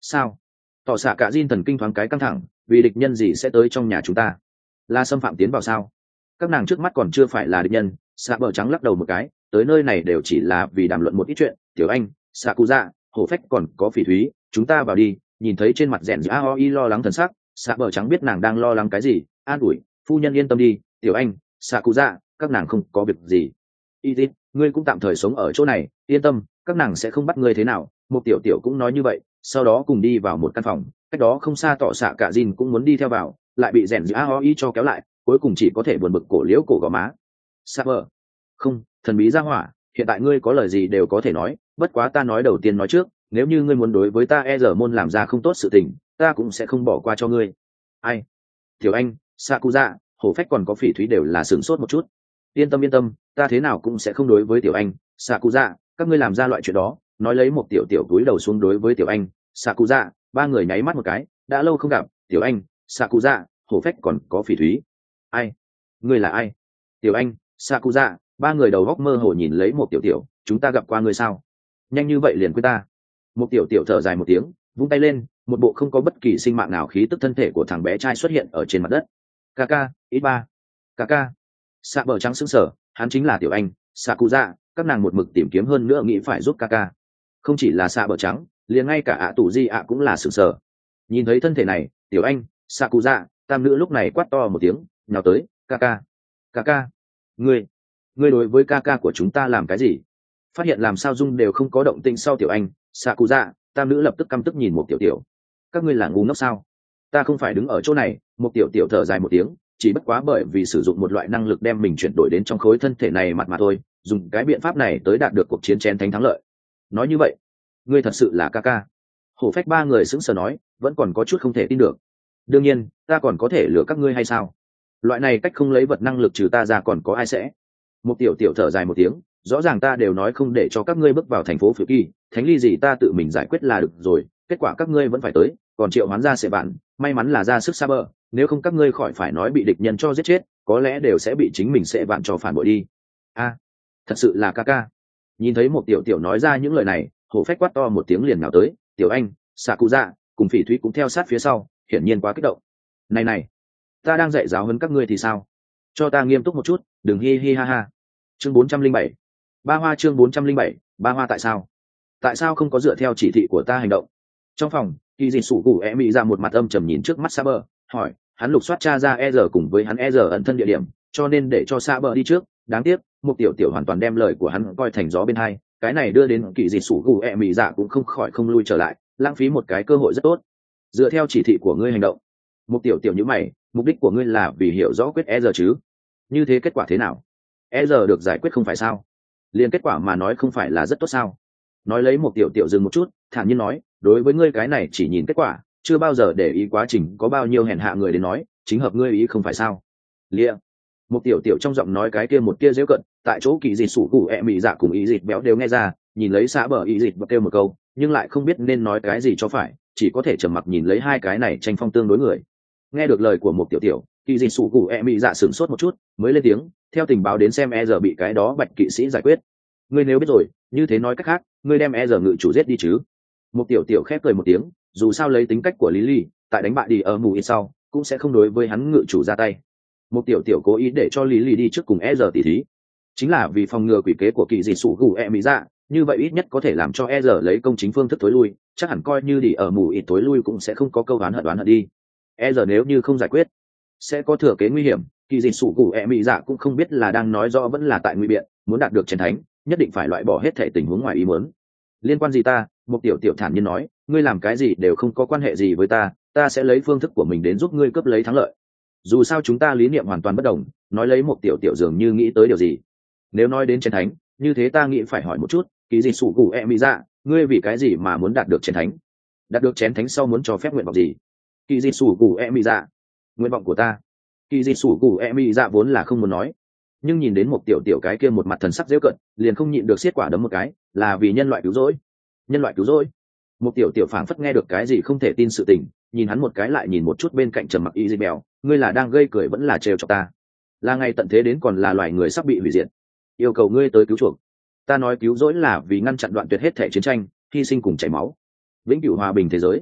S1: Sao? Tỏ xạ cả Jin thần kinh thoáng cái căng thẳng, vì địch nhân gì sẽ tới trong nhà chúng ta? Là xâm phạm tiến vào sao? Các nàng trước mắt còn chưa phải là địch nhân. Xạ bờ trắng lắc đầu một cái, tới nơi này đều chỉ là vì đàm luận một ít chuyện. Tiểu anh, xạ cụ dạ, hổ phách còn có phỉ thúy, chúng ta vào đi. Nhìn thấy trên mặt rèn aoi lo lắng thần sắc, xạ bờ trắng biết nàng đang lo lắng cái gì, an ủi, phu nhân yên tâm đi, tiểu anh, xạ cụ dạ, các nàng không có việc gì. Y tít, ngươi cũng tạm thời sống ở chỗ này, yên tâm, các nàng sẽ không bắt ngươi thế nào. Một tiểu tiểu cũng nói như vậy, sau đó cùng đi vào một căn phòng, cách đó không xa tỏ xạ cả Jin cũng muốn đi theo vào, lại bị rèn aoi cho kéo lại, cuối cùng chỉ có thể buồn bực cổ liễu cổ gò má. Xạ bờ, không, thần bí ra hỏa, hiện tại ngươi có lời gì đều có thể nói, bất quá ta nói đầu tiên nói trước, nếu như ngươi muốn đối với ta giờ môn làm ra không tốt sự tình, ta cũng sẽ không bỏ qua cho ngươi. Ai? Tiểu anh, Sakuza, hổ phách còn có phỉ thúy đều là sửng sốt một chút. Yên tâm, ta thế nào cũng sẽ không đối với tiểu anh, Sakuza, các ngươi làm ra loại chuyện đó. Nói lấy một tiểu tiểu túi đầu xuống đối với tiểu anh, Sakuza, ba người nháy mắt một cái, đã lâu không gặp, tiểu anh, Sakuza, hổ phách còn có phỉ thúy. Ai? Ngươi là ai? Tiểu anh, Sakuza, ba người đầu góc mơ hồ nhìn lấy một tiểu tiểu, chúng ta gặp qua ngươi sao? Nhanh như vậy liền quên ta. Một tiểu tiểu thở dài một tiếng, vung tay lên, một bộ không có bất kỳ sinh mạng nào khí tức thân thể của thằng bé trai xuất hiện ở trên mặt đất. Kaka, ít ba. Kaka. Xạ bờ trắng sững sờ, hắn chính là tiểu anh, Sakuza, các nàng một mực tìm kiếm hơn nữa nghĩ phải giúp Kaka. Không chỉ là xạ bờ trắng, liền ngay cả ạ tù di ạ cũng là sững sờ. Nhìn thấy thân thể này, tiểu anh, Sakuza, tam nữ lúc này quát to một tiếng, nhào tới, Kaka. Kaka, ngươi đối với Kaka của chúng ta làm cái gì? Phát hiện làm sao dung đều không có động tĩnh sau tiểu anh, Sakuza, tam nữ lập tức căm tức nhìn một tiểu tiểu. Các ngươi là ngu ngốc sao? Ta không phải đứng ở chỗ này. Một tiểu tiểu thở dài một tiếng, chỉ bất quá bởi vì sử dụng một loại năng lực đem mình chuyển đổi đến trong khối thân thể này mặt mà thôi, dùng cái biện pháp này tới đạt được cuộc chiến chén thánh thắng lợi. Nói như vậy, ngươi thật sự là Kaka? Hổ phách ba người sững sờ nói, vẫn còn có chút không thể tin được. Đương nhiên, ta còn có thể lừa các ngươi hay sao? Loại này cách không lấy vật năng lực trừ ta ra còn có ai sẽ? Một tiểu tiểu thở dài một tiếng, rõ ràng ta đều nói không để cho các ngươi bước vào thành phố Phiêu Kỳ, thánh ly gì ta tự mình giải quyết là được rồi, kết quả các ngươi vẫn phải tới, còn triệu hoán ra sẽ bạn, may mắn là ra sức xa bờ, nếu không các ngươi khỏi phải nói bị địch nhân cho giết chết, có lẽ đều sẽ bị chính mình sẽ bạn cho phản bội đi. A, thật sự là Kaka. Nhìn thấy một tiểu tiểu nói ra những lời này, hổ phách quát to một tiếng liền nào tới, tiểu anh, Sakuza, cùng phỉ thúy cũng theo sát phía sau, hiển nhiên quá kích động. Này, ta đang dạy giáo huấn các ngươi thì sao? Cho ta nghiêm túc một chút, đừng hi hi ha ha. Chương 407. Ba Hoa chương 407, Ba Hoa tại sao không có dựa theo chỉ thị của ta hành động? Trong phòng, kỳ dị sủ cụ e mỹ ra một mặt âm trầm nhìn trước mắt Saber, hỏi, hắn lục soát tra ra e giờ cùng với hắn e giờ ẩn thân địa điểm, cho nên để cho Saber đi trước, đáng tiếc, một tiểu tiểu hoàn toàn đem lời của hắn coi thành gió bên hai, cái này đưa đến kỳ dị sủ cụ e mỹ dạ cũng không khỏi không lui trở lại, lãng phí một cái cơ hội rất tốt. Dựa theo chỉ thị của ngươi hành động. Một tiểu tiểu như mày, mục đích của ngươi là vì hiểu rõ quyết e giờ chứ? Như thế kết quả thế nào? E giờ được giải quyết không phải sao? Liền kết quả mà nói không phải là rất tốt sao? Nói lấy một tiểu tiểu dừng một chút, thản nhiên nói, đối với ngươi cái này chỉ nhìn kết quả, chưa bao giờ để ý quá trình có bao nhiêu hèn hạ người đến nói, chính hợp ngươi ý không phải sao? Lia. Một tiểu tiểu trong giọng nói cái kia một kia dễu cận, tại chỗ kỳ dịch sủ cụ ẹ mị dạ cùng ý dịch béo đều nghe ra, nhìn lấy xã bờ ý dịch và kêu một câu, nhưng lại không biết nên nói cái gì cho phải, chỉ có thể trầm mặc nhìn lấy hai cái này tranh phong tương đối người. Nghe được lời của một tiểu tiểu, kỳ dịch sủ cụ ẹ mị dạ sửng sốt một chút, mới lên tiếng, theo tình báo đến xem e giờ bị cái đó bạch kỵ sĩ giải quyết. Ngươi nếu biết rồi, như thế nói cách khác, ngươi đem e giờ ngự chủ giết đi chứ? Một tiểu tiểu khép cười một tiếng, dù sao lấy tính cách của Lily, tại đánh bại đi ở mù ít sau, cũng sẽ không đối với hắn ngự chủ ra tay. Một tiểu tiểu cố ý để cho Lily đi trước cùng e giờ tỉ thí, chính là vì phòng ngừa quỷ kế của kỳ dị sủ gù e mỹ dạ, như vậy ít nhất có thể làm cho e giờ lấy công chính phương thức thối lui, chắc hẳn coi như đi ở mù ít thối lui cũng sẽ không có câu đoán hận đi. E giờ nếu như không giải quyết, sẽ có thừa kế nguy hiểm. Kỳ dị sủ gù e mỹ dạ cũng không biết là đang nói rõ vẫn là tại nguy biện, muốn đạt được chiến thánh, nhất định phải loại bỏ hết thể tình huống ngoài ý muốn. Liên quan gì ta? Một tiểu tiểu thản nhiên nói, ngươi làm cái gì đều không có quan hệ gì với ta, ta sẽ lấy phương thức của mình đến giúp ngươi cướp lấy thắng lợi. Dù sao chúng ta lý niệm hoàn toàn bất đồng. Nói lấy một tiểu tiểu dường như nghĩ tới điều gì. Nếu nói đến chiến thánh, như thế ta nghĩ phải hỏi một chút, kỳ dị sủ gù e mỹ dạ, ngươi vì cái gì mà muốn đạt được chiến thánh? Đạt được chiến thánh sau muốn cho phép nguyện vọng gì? Kỳ dị sủ gù e mỹ dạ, nguyện vọng của ta. Kỳ dị sủ gù e mỹ dạ vốn là không muốn nói, nhưng nhìn đến một tiểu tiểu cái kia một mặt thần sắc dễ cận, liền không nhịn được xiết quả đấm một cái, là vì nhân loại cứu rỗi. Nhân loại cứu rỗi? Một tiểu tiểu phảng phất nghe được cái gì không thể tin sự tình, nhìn hắn một cái lại nhìn một chút bên cạnh trầm mặc Isabel, ngươi là đang gây cười vẫn là trêu chọc ta? Là ngày tận thế đến còn là loài người sắp bị hủy diệt, yêu cầu ngươi tới cứu chuộc. Ta nói cứu rỗi là vì ngăn chặn đoạn tuyệt hết thể chiến tranh, hy sinh cùng chảy máu, vĩnh cửu hòa bình thế giới.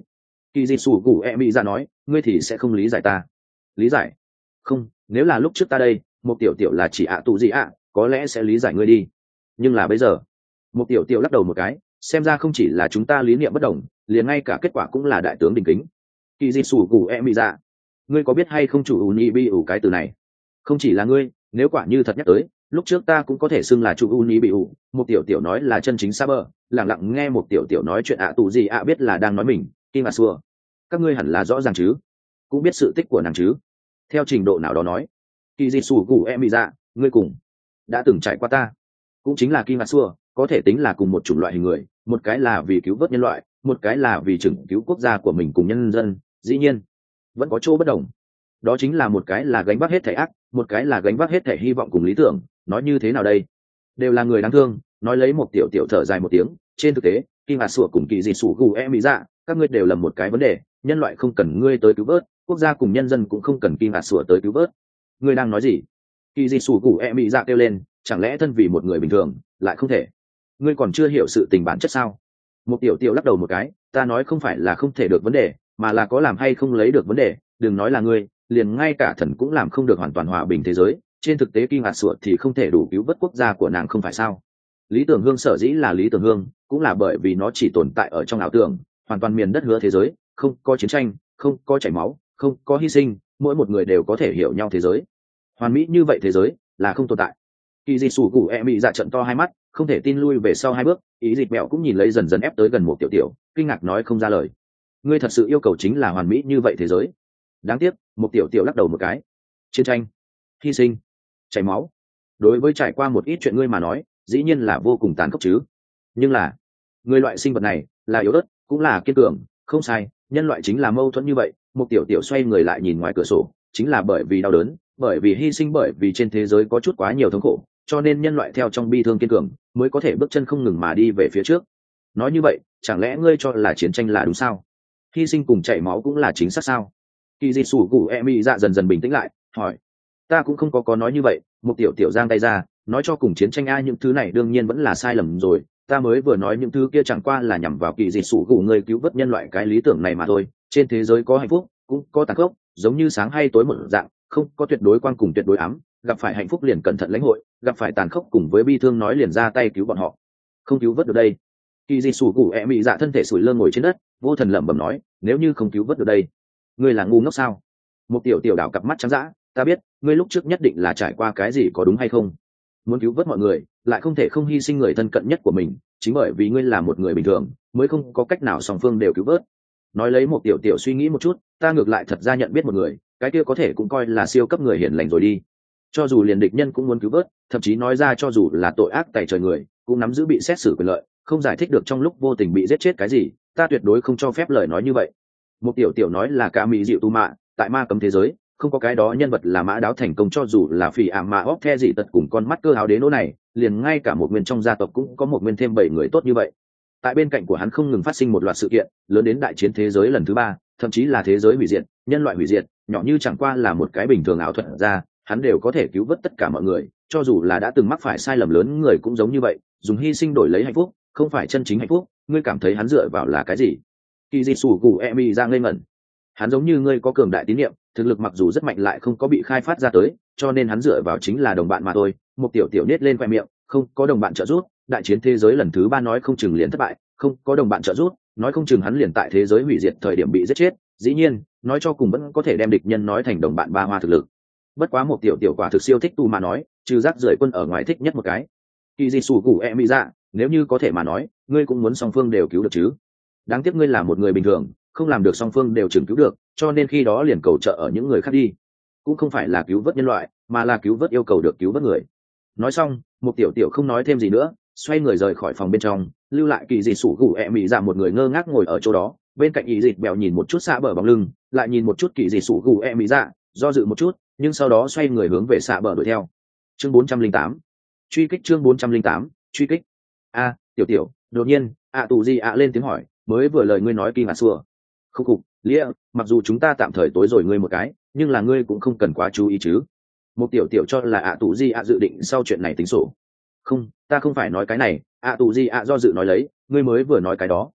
S1: kỳ dị sủ gù e mỹ dạ nói, ngươi thì sẽ không lý giải ta. Lý giải? Không, nếu là lúc trước ta đây, một tiểu tiểu là chỉ ạ tù gì ạ, có lẽ sẽ lý giải ngươi đi. Nhưng là bây giờ, một tiểu tiểu lắc đầu một cái, xem ra không chỉ là chúng ta lý niệm bất đồng, liền ngay cả kết quả cũng là đại tướng đình kính. Kỳ dị sủ gù e mỹ dạ, ngươi có biết hay không chủ uni bi ủ cái từ này? Không chỉ là ngươi, nếu quả như thật nhắc tới, lúc trước ta cũng có thể xưng là chủ uni bị ủ. Một tiểu tiểu nói là chân chính Saber, lặng lặng nghe một tiểu tiểu nói chuyện ạ tù gì ạ biết là đang nói mình. Kim ạ xua, các ngươi hẳn là rõ ràng chứ, cũng biết sự tích của nàng chứ. Theo trình độ nào đó nói, kỳ dị sủ gù em bị dạ, ngươi cùng đã từng trải qua ta, cũng chính là Kim ạ xua, có thể tính là cùng một chủng loại hình người, một cái là vì cứu vớt nhân loại, một cái là vì chừng cứu quốc gia của mình cùng nhân dân. Dĩ nhiên vẫn có chỗ bất đồng, đó chính là một cái là gánh vác hết thể ác, một cái là gánh vác hết thể hy vọng cùng lý tưởng. Nói như thế nào đây, đều là người đáng thương. Nói lấy một tiểu tiểu thở dài một tiếng, trên thực tế Kim ạ xua cùng kỳ dị sủ gù em bị dạ, các ngươi đều là một cái vấn đề, nhân loại không cần ngươi tới cứu vớt, quốc gia cùng nhân dân cũng không cần Kim ạ xua tới cứu vớt. Ngươi đang nói gì? Kỳ dị sủ gù em bị dạ kêu lên, chẳng lẽ thân vì một người bình thường lại không thể? Ngươi còn chưa hiểu sự tình bản chất sao? Một tiểu tiểu lắc đầu một cái, ta nói không phải là không thể được vấn đề, mà là có làm hay không lấy được vấn đề. Đừng nói là ngươi, liền ngay cả thần cũng làm không được hoàn toàn hòa bình thế giới. Trên thực tế Kim ạ xua thì không thể đủ cứu vớt quốc gia của nàng, không phải sao? Lý tưởng hương sở dĩ là lý tưởng hương, cũng là bởi vì nó chỉ tồn tại ở trong ảo tưởng, hoàn toàn miền đất hứa thế giới, không có chiến tranh, không có chảy máu, không có hy sinh, mỗi một người đều có thể hiểu nhau thế giới. Hoàn mỹ như vậy thế giới là không tồn tại. Kỳ dị sủ gù e mị dạ trận to hai mắt, không thể tin lui về sau hai bước. Ý dịch mẹo cũng nhìn lấy dần dần ép tới gần một tiểu tiểu, kinh ngạc nói không ra lời. Ngươi thật sự yêu cầu chính là hoàn mỹ như vậy thế giới? Đáng tiếc, một tiểu tiểu lắc đầu một cái. Chiến tranh, hy sinh, chảy máu, đối với trải qua một ít chuyện ngươi mà nói dĩ nhiên là vô cùng tàn khốc chứ. Nhưng là người loại sinh vật này là yếu ớt cũng là kiên cường, không sai, nhân loại chính là mâu thuẫn như vậy. Một tiểu tiểu xoay người lại nhìn ngoài cửa sổ, chính là bởi vì đau đớn, bởi vì hy sinh, bởi vì trên thế giới có chút quá nhiều thống khổ, cho nên nhân loại theo trong bi thương kiên cường mới có thể bước chân không ngừng mà đi về phía trước. Nói như vậy chẳng lẽ ngươi cho là chiến tranh là đúng sao? Hy sinh cùng chảy máu cũng là chính xác sao? Kỳ dị sủ gù e mi dạ dần dần bình tĩnh lại, hỏi. Ta cũng không có nói như vậy. Một tiểu tiểu giang tay ra, nói cho cùng chiến tranh ai, những thứ này đương nhiên vẫn là sai lầm rồi. Ta mới vừa nói những thứ kia chẳng qua là nhằm vào kỳ dị sủ gù người cứu vớt nhân loại cái lý tưởng này mà thôi. Trên thế giới có hạnh phúc cũng có tàn khốc, giống như sáng hay tối một dạng, không có tuyệt đối quang cùng tuyệt đối ám. Gặp phải hạnh phúc liền cẩn thận lãnh hội, gặp phải tàn khốc cùng với bi thương nói liền ra tay cứu bọn họ. Không cứu vớt được đây. Kỳ dị sủ gù e mị dạ thân thể sủi lơ ngồi trên đất, vô thần lẩm bẩm nói, nếu như không cứu vớt được đây, ngươi là ngu ngốc sao? Một tiểu tiểu đảo cặp mắt trắng dã, ta biết ngươi lúc trước nhất định là trải qua cái gì, có đúng hay không? Muốn cứu vớt mọi người lại không thể không hy sinh người thân cận nhất của mình, chính bởi vì ngươi là một người bình thường mới không có cách nào song phương đều cứu vớt. Nói lấy một tiểu tiểu suy nghĩ một chút, ta ngược lại thật ra nhận biết một người, cái kia có thể cũng coi là siêu cấp người hiền lành rồi đi. Cho dù liền địch nhân cũng muốn cứu vớt, thậm chí nói ra cho dù là tội ác tày trời người cũng nắm giữ bị xét xử quyền lợi, không giải thích được trong lúc vô tình bị giết chết cái gì, ta tuyệt đối không cho phép lời nói như vậy. Một tiểu tiểu nói là cả mỹ dịu tu mạ, tại ma cấm thế giới không có cái đó nhân vật là mã đáo thành công, cho dù là phỉ ảm mà óc the dị tật cùng con mắt cơ háo đế nô này, liền ngay cả một nguyên trong gia tộc cũng có một nguyên thêm 7 người tốt như vậy. Tại bên cạnh của hắn không ngừng phát sinh một loạt sự kiện lớn đến đại chiến thế giới lần thứ 3, thậm chí là thế giới hủy diệt, nhân loại hủy diệt, nhỏ như chẳng qua là một cái bình thường ảo thuật ra, hắn đều có thể cứu vớt tất cả mọi người. Cho dù là đã từng mắc phải sai lầm lớn người cũng giống như vậy, dùng hy sinh đổi lấy hạnh phúc, không phải chân chính hạnh phúc. Ngươi cảm thấy hắn dựa vào là cái gì? Kỳ dị sủ gù emi ra ngây ngẩn. Hắn giống như ngươi có cường đại tín nhiệm, thực lực mặc dù rất mạnh lại không có bị khai phát ra tới, cho nên hắn dựa vào chính là đồng bạn mà thôi. Một tiểu tiểu nết lên khoe miệng, không có đồng bạn trợ giúp, đại chiến thế giới lần thứ 3 nói không chừng liền thất bại, không có đồng bạn trợ giúp, nói không chừng hắn liền tại thế giới hủy diệt thời điểm bị giết chết. Dĩ nhiên nói cho cùng vẫn có thể đem địch nhân nói thành đồng bạn ba hoa thực lực. Bất quá một tiểu tiểu quả thực siêu thích tu mà nói, trừ rác rưởi quân ở ngoài thích nhất một cái. Kỳ dị sủ gù e mỹ dạ, nếu như có thể mà nói ngươi cũng muốn song phương đều cứu được chứ. Đáng tiếc ngươi là một người bình thường, không làm được song phương đều chừng cứu được, cho nên khi đó liền cầu trợ ở những người khác đi. Cũng không phải là cứu vớt nhân loại, mà là cứu vớt yêu cầu được cứu vớt người. Nói xong một tiểu tiểu không nói thêm gì nữa, xoay người rời khỏi phòng bên trong, lưu lại kỳ dị sủ gù ẹ mị dạ một người ngơ ngác ngồi ở chỗ đó. Bên cạnh ý dịch bèo nhìn một chút xạ bờ bóng lưng, lại nhìn một chút kỳ dị sủ gù ẹ mị dạ, do dự một chút, nhưng sau đó xoay người hướng về xạ bờ đuổi theo. Chương 408 truy kích. Chương 408 truy kích. A tiểu tiểu, đột nhiên tù gì lên tiếng hỏi, mới vừa lời ngươi nói kỳ ngà xua. Không cục lia, mặc dù chúng ta tạm thời tối rồi ngươi một cái, nhưng là ngươi cũng không cần quá chú ý chứ. Một tiểu tiểu cho là tù gì dự định sau chuyện này tính sổ. Không, ta không phải nói cái này. Tù gì do dự nói lấy, ngươi mới vừa nói cái đó.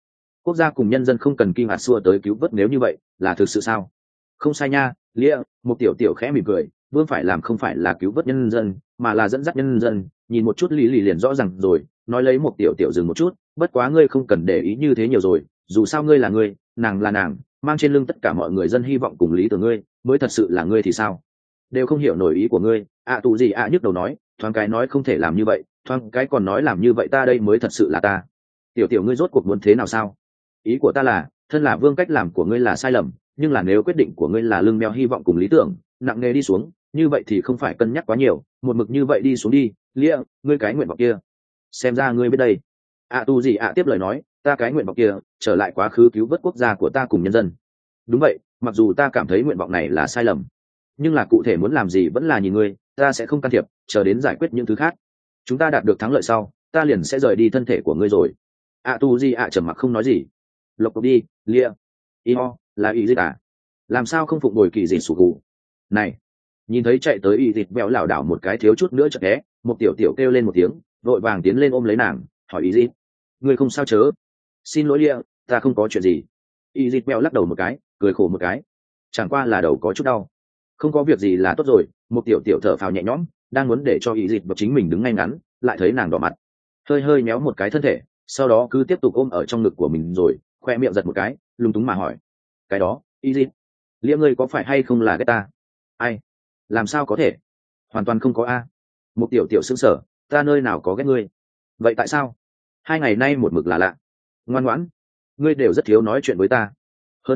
S1: quốc gia cùng nhân dân không cần kinh hạt xua tới cứu vớt, nếu như vậy là thực sự sao? Không sai nha, lia. Một tiểu tiểu khẽ mỉm cười, vương phải làm không phải là cứu vớt nhân dân mà là dẫn dắt nhân dân. Nhìn một chút lý lì liền rõ ràng rồi, nói lấy một tiểu tiểu dừng một chút, bất quá ngươi không cần để ý như thế nhiều rồi, dù sao ngươi là ngươi, nàng là nàng, mang trên lưng tất cả mọi người dân hy vọng cùng lý tưởng ngươi mới thật sự là ngươi thì sao? Đều không hiểu nổi ý của ngươi. Tù gì nhức đầu nói, thoáng cái nói không thể làm như vậy, thoáng cái còn nói làm như vậy, ta đây mới thật sự là ta. Tiểu tiểu ngươi rốt cuộc muốn thế nào sao? Ý của ta là, thân là vương cách làm của ngươi là sai lầm, nhưng là nếu quyết định của ngươi là lưng đeo hy vọng cùng lý tưởng nặng nề đi xuống, như vậy thì không phải cân nhắc quá nhiều, một mực như vậy đi xuống đi. Lia, ngươi cái nguyện vọng kia xem ra ngươi biết đây. Tu gì tiếp lời nói, ta cái nguyện vọng kia trở lại quá khứ cứu vớt quốc gia của ta cùng nhân dân. Đúng vậy, mặc dù ta cảm thấy nguyện vọng này là sai lầm, nhưng là cụ thể muốn làm gì vẫn là nhìn ngươi, ta sẽ không can thiệp, chờ đến giải quyết những thứ khác, chúng ta đạt được thắng lợi sau ta liền sẽ rời đi thân thể của ngươi rồi. Tu gì trầm mặc không nói gì. Lộc cục đi, Lia. Là ý dịch làm sao không phụng bồi kỳ dịch sủ cụ này? Nhìn thấy chạy tới ý dịch vẹo lảo đảo một cái thiếu chút nữa chợt té, một tiểu tiểu kêu lên một tiếng, vội vàng tiến lên ôm lấy nàng, hỏi ý dịch, ngươi không sao chớ? Xin lỗi Lia, ta không có chuyện gì. Ý dịch vẹo lắc đầu một cái, cười khổ một cái, chẳng qua là đầu có chút đau. Không có việc gì là tốt rồi. Một tiểu tiểu thở phào nhẹ nhõm, đang muốn để cho ý dịch và chính mình đứng ngay ngắn, lại thấy nàng đỏ mặt, hơi hơi méo một cái thân thể, sau đó cứ tiếp tục ôm ở trong ngực của mình, rồi khoe miệng giật một cái, lúng túng mà hỏi, cái đó ý dịch, Lia ngươi có phải hay không là ghét ta? Ai? Làm sao có thể, hoàn toàn không có a. Một tiểu tiểu sững sờ, ta nơi nào có ghét ngươi? Vậy tại sao 2 ngày nay một mực là lạ? Ngoan ngoãn, ngươi đều rất thiếu nói chuyện với ta, hơn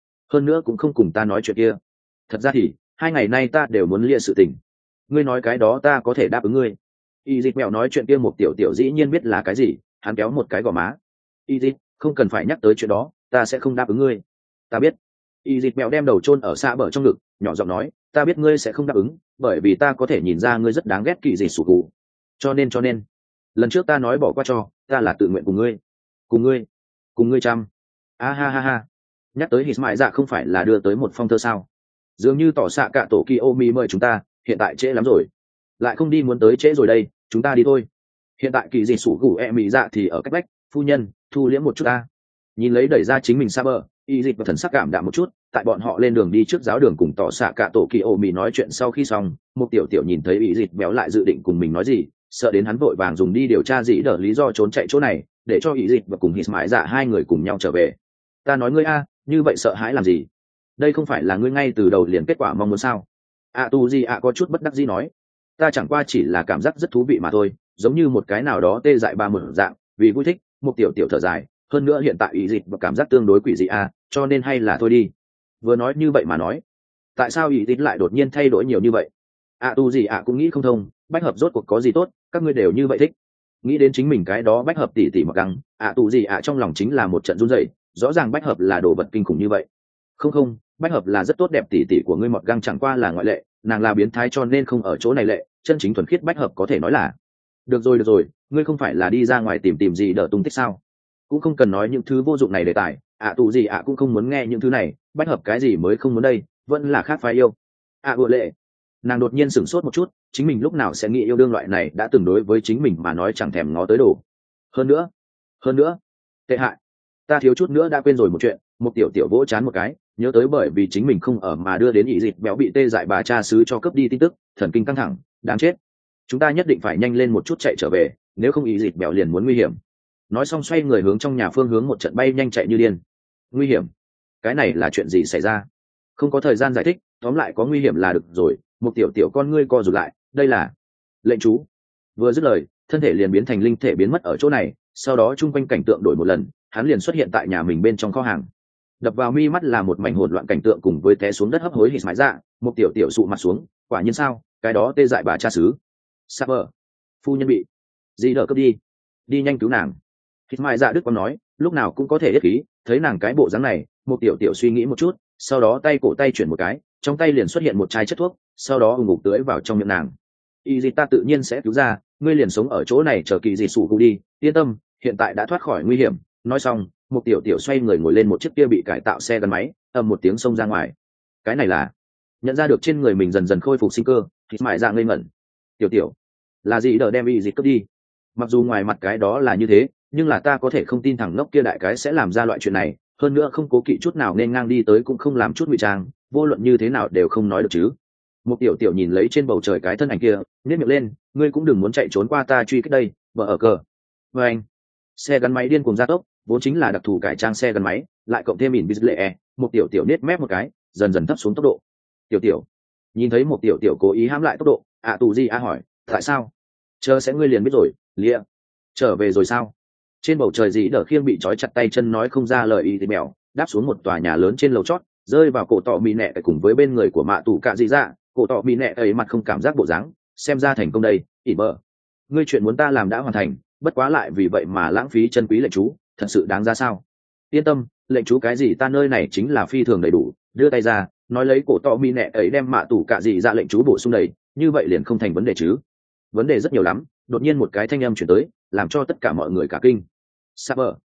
S1: nữa cũng không cùng ta nói chuyện kia. Thật ra thì 2 ngày nay ta đều muốn Lia sự tình, ngươi nói cái đó ta có thể đáp ứng ngươi. Y dịch mèo nói chuyện kia một tiểu tiểu dĩ nhiên biết là cái gì, hắn kéo một cái gò má. Y dịch, không cần phải nhắc tới chuyện đó, ta sẽ không đáp ứng ngươi. Ta biết. Y dịch mèo đem đầu chôn ở xa bờ trong ngực, nhỏ giọng nói, ta biết ngươi sẽ không đáp ứng, bởi vì ta có thể nhìn ra ngươi rất đáng ghét kỳ dịch sủ cụ. Cho nên lần trước ta nói bỏ qua cho, ta là tự nguyện cùng ngươi chăm. Ha ha ha. Nhắc tới hít mại dạ không phải là đưa tới một phong thơ sao? Dường như tỏ xạ cả tổ Kiyomi mời chúng ta, hiện tại trễ lắm rồi, lại không đi muốn tới trễ rồi đây, chúng ta đi thôi. Hiện tại kỳ gì sủ gù mỹ dạ thì ở cách bách, phu nhân thu liễm một chút ta. Nhìn lấy đẩy ra chính mình xa bờ, y dịch và thần sắc cảm đạm một chút. Tại bọn họ lên đường đi trước giáo đường cùng tỏ xạ cả tổ Kiyomi nói chuyện sau khi xong, một tiểu tiểu nhìn thấy y dịch béo lại dự định cùng mình nói gì, sợ đến hắn vội vàng dùng đi điều tra dĩ đỡ lý do trốn chạy chỗ này, để cho y dịch và cùng hít mãi dạ hai người cùng nhau trở về. Ta nói ngươi a, như vậy sợ hãi làm gì? Đây không phải là ngươi ngay từ đầu liền kết quả mong muốn sao? Tu gì có chút bất đắc dĩ nói, ta chẳng qua chỉ là cảm giác rất thú vị mà thôi, giống như một cái nào đó tê dại ba mở dạng, vì vui thích. Một tiểu tiểu thở dài, hơn nữa hiện tại ý dịch và cảm giác tương đối quỷ dị cho nên hay là thôi đi. Vừa nói như vậy mà nói, tại sao ý dịch lại đột nhiên thay đổi nhiều như vậy? Tu gì cũng nghĩ không thông, bách hợp rốt cuộc có gì tốt, các ngươi đều như vậy thích. Nghĩ đến chính mình cái đó bách hợp tỉ tỉ mặc găng, Tu gì trong lòng chính là một trận run rẩy. Rõ ràng bách hợp là đồ vật kinh khủng như vậy. Không, bách hợp là rất tốt đẹp, tỉ tỉ của ngươi mọt găng chẳng qua là ngoại lệ, nàng là biến thái cho nên không ở chỗ này lệ, chân chính thuần khiết bách hợp có thể nói là. Được rồi, ngươi không phải là đi ra ngoài tìm gì đỡ tung tích sao? Cũng không cần nói những thứ vô dụng này đề tài. Tù gì cũng không muốn nghe những thứ này, bách hợp cái gì mới không muốn đây, vẫn là khác phái yêu. Vừa lệ. Nàng đột nhiên sửng sốt một chút, chính mình lúc nào sẽ nghĩ yêu đương loại này đã từng đối với chính mình mà nói chẳng thèm ngó tới đồ. Hơn nữa, tệ hại. Ta thiếu chút nữa đã quên rồi một chuyện. Một tiểu tiểu vỗ chán một cái, nhớ tới bởi vì chính mình không ở mà đưa đến ý dịch béo bị tê dại bà cha xứ cho cướp đi tin tức, thần kinh căng thẳng, đáng chết. Chúng ta nhất định phải nhanh lên một chút chạy trở về, nếu không ý dịch béo liền muốn nguy hiểm. Nói xong xoay người hướng trong nhà phương hướng một trận bay nhanh chạy như điên. Nguy hiểm? Cái này là chuyện gì xảy ra? Không có thời gian giải thích, tóm lại có nguy hiểm là được rồi. Một tiểu tiểu con ngươi co rụt lại, đây là lệnh chú. Vừa dứt lời, thân thể liền biến thành linh thể biến mất ở chỗ này, sau đó chung quanh cảnh tượng đổi một lần, hắn liền xuất hiện tại nhà mình bên trong kho hàng. Đập vào mi mắt là một mảnh hỗn loạn cảnh tượng cùng với té xuống đất hấp hối hít mãi dạ. Một tiểu tiểu sụ mặt xuống, quả nhiên sao, cái đó tê dại bà cha xứ. Saber, phu nhân bị gì đỡ cướp đi nhanh cứu nàng. Hít mãi dạ đức quang nói, lúc nào cũng có thể yết khí. Thấy nàng cái bộ dáng này, một tiểu tiểu suy nghĩ một chút, sau đó cổ tay chuyển một cái, trong tay liền xuất hiện một chai chất thuốc, sau đó ùng ục tưới vào trong miệng nàng. Y gì ta tự nhiên sẽ cứu ra, ngươi liền sống ở chỗ này chờ kỳ gì sủ cụ đi, yên tâm, hiện tại đã thoát khỏi nguy hiểm. Nói xong, một tiểu tiểu xoay người ngồi lên một chiếc kia bị cải tạo xe gắn máy, ầm một tiếng xông ra ngoài. Cái này là nhận ra được trên người mình dần dần khôi phục sinh cơ, hít mãi ra ngây ngẩn. Tiểu tiểu là gì đỡ đem y dịch cướp đi? Mặc dù ngoài mặt cái đó là như thế, nhưng là ta có thể không tin thằng ngốc kia đại cái sẽ làm ra loại chuyện này, hơn nữa không cố kỵ chút nào nên ngang đi tới cũng không làm chút ngụy trang, vô luận như thế nào đều không nói được chứ. Một tiểu tiểu nhìn lấy trên bầu trời cái thân ảnh kia, nhếch miệng lên, ngươi cũng đừng muốn chạy trốn qua ta truy kích đây, vợ ở cờ. Và anh, xe gắn máy điên cuồng gia tốc, vốn chính là đặc thù cải trang xe gắn máy, lại cộng thêm ỉn lệ, một tiểu tiểu nết mép một cái, dần dần thấp xuống tốc độ. Tiểu tiểu, nhìn thấy một tiểu tiểu cố ý hãm lại tốc độ, tù gì hỏi, tại sao? Chờ sẽ ngươi liền biết rồi, lia. Trở về rồi sao? Trên bầu trời dĩ đờ khiêng bị trói chặt tay chân nói không ra lời ý thì mèo, đáp xuống một tòa nhà lớn trên lầu chót, rơi vào cổ tọ mì nẹ cùng với bên người của mạ tù cạ dị dạ. Cổ tọ mì nẹ ấy mặt không cảm giác bộ dáng, xem ra thành công đây, ỉ bờ. Ngươi chuyện muốn ta làm đã hoàn thành, bất quá lại vì vậy mà lãng phí chân quý lệnh chú, thật sự đáng ra sao? Yên tâm, lệnh chú cái gì ta nơi này chính là phi thường đầy đủ, đưa tay ra, nói lấy cổ tọ mì nẹ ấy đem mạ tù cạ dị dạ lệnh chú bổ sung đầy, như vậy liền không thành vấn đề chứ? Vấn đề rất nhiều lắm. Đột nhiên một cái thanh âm chuyển tới, làm cho tất cả mọi người cả kinh. Saber,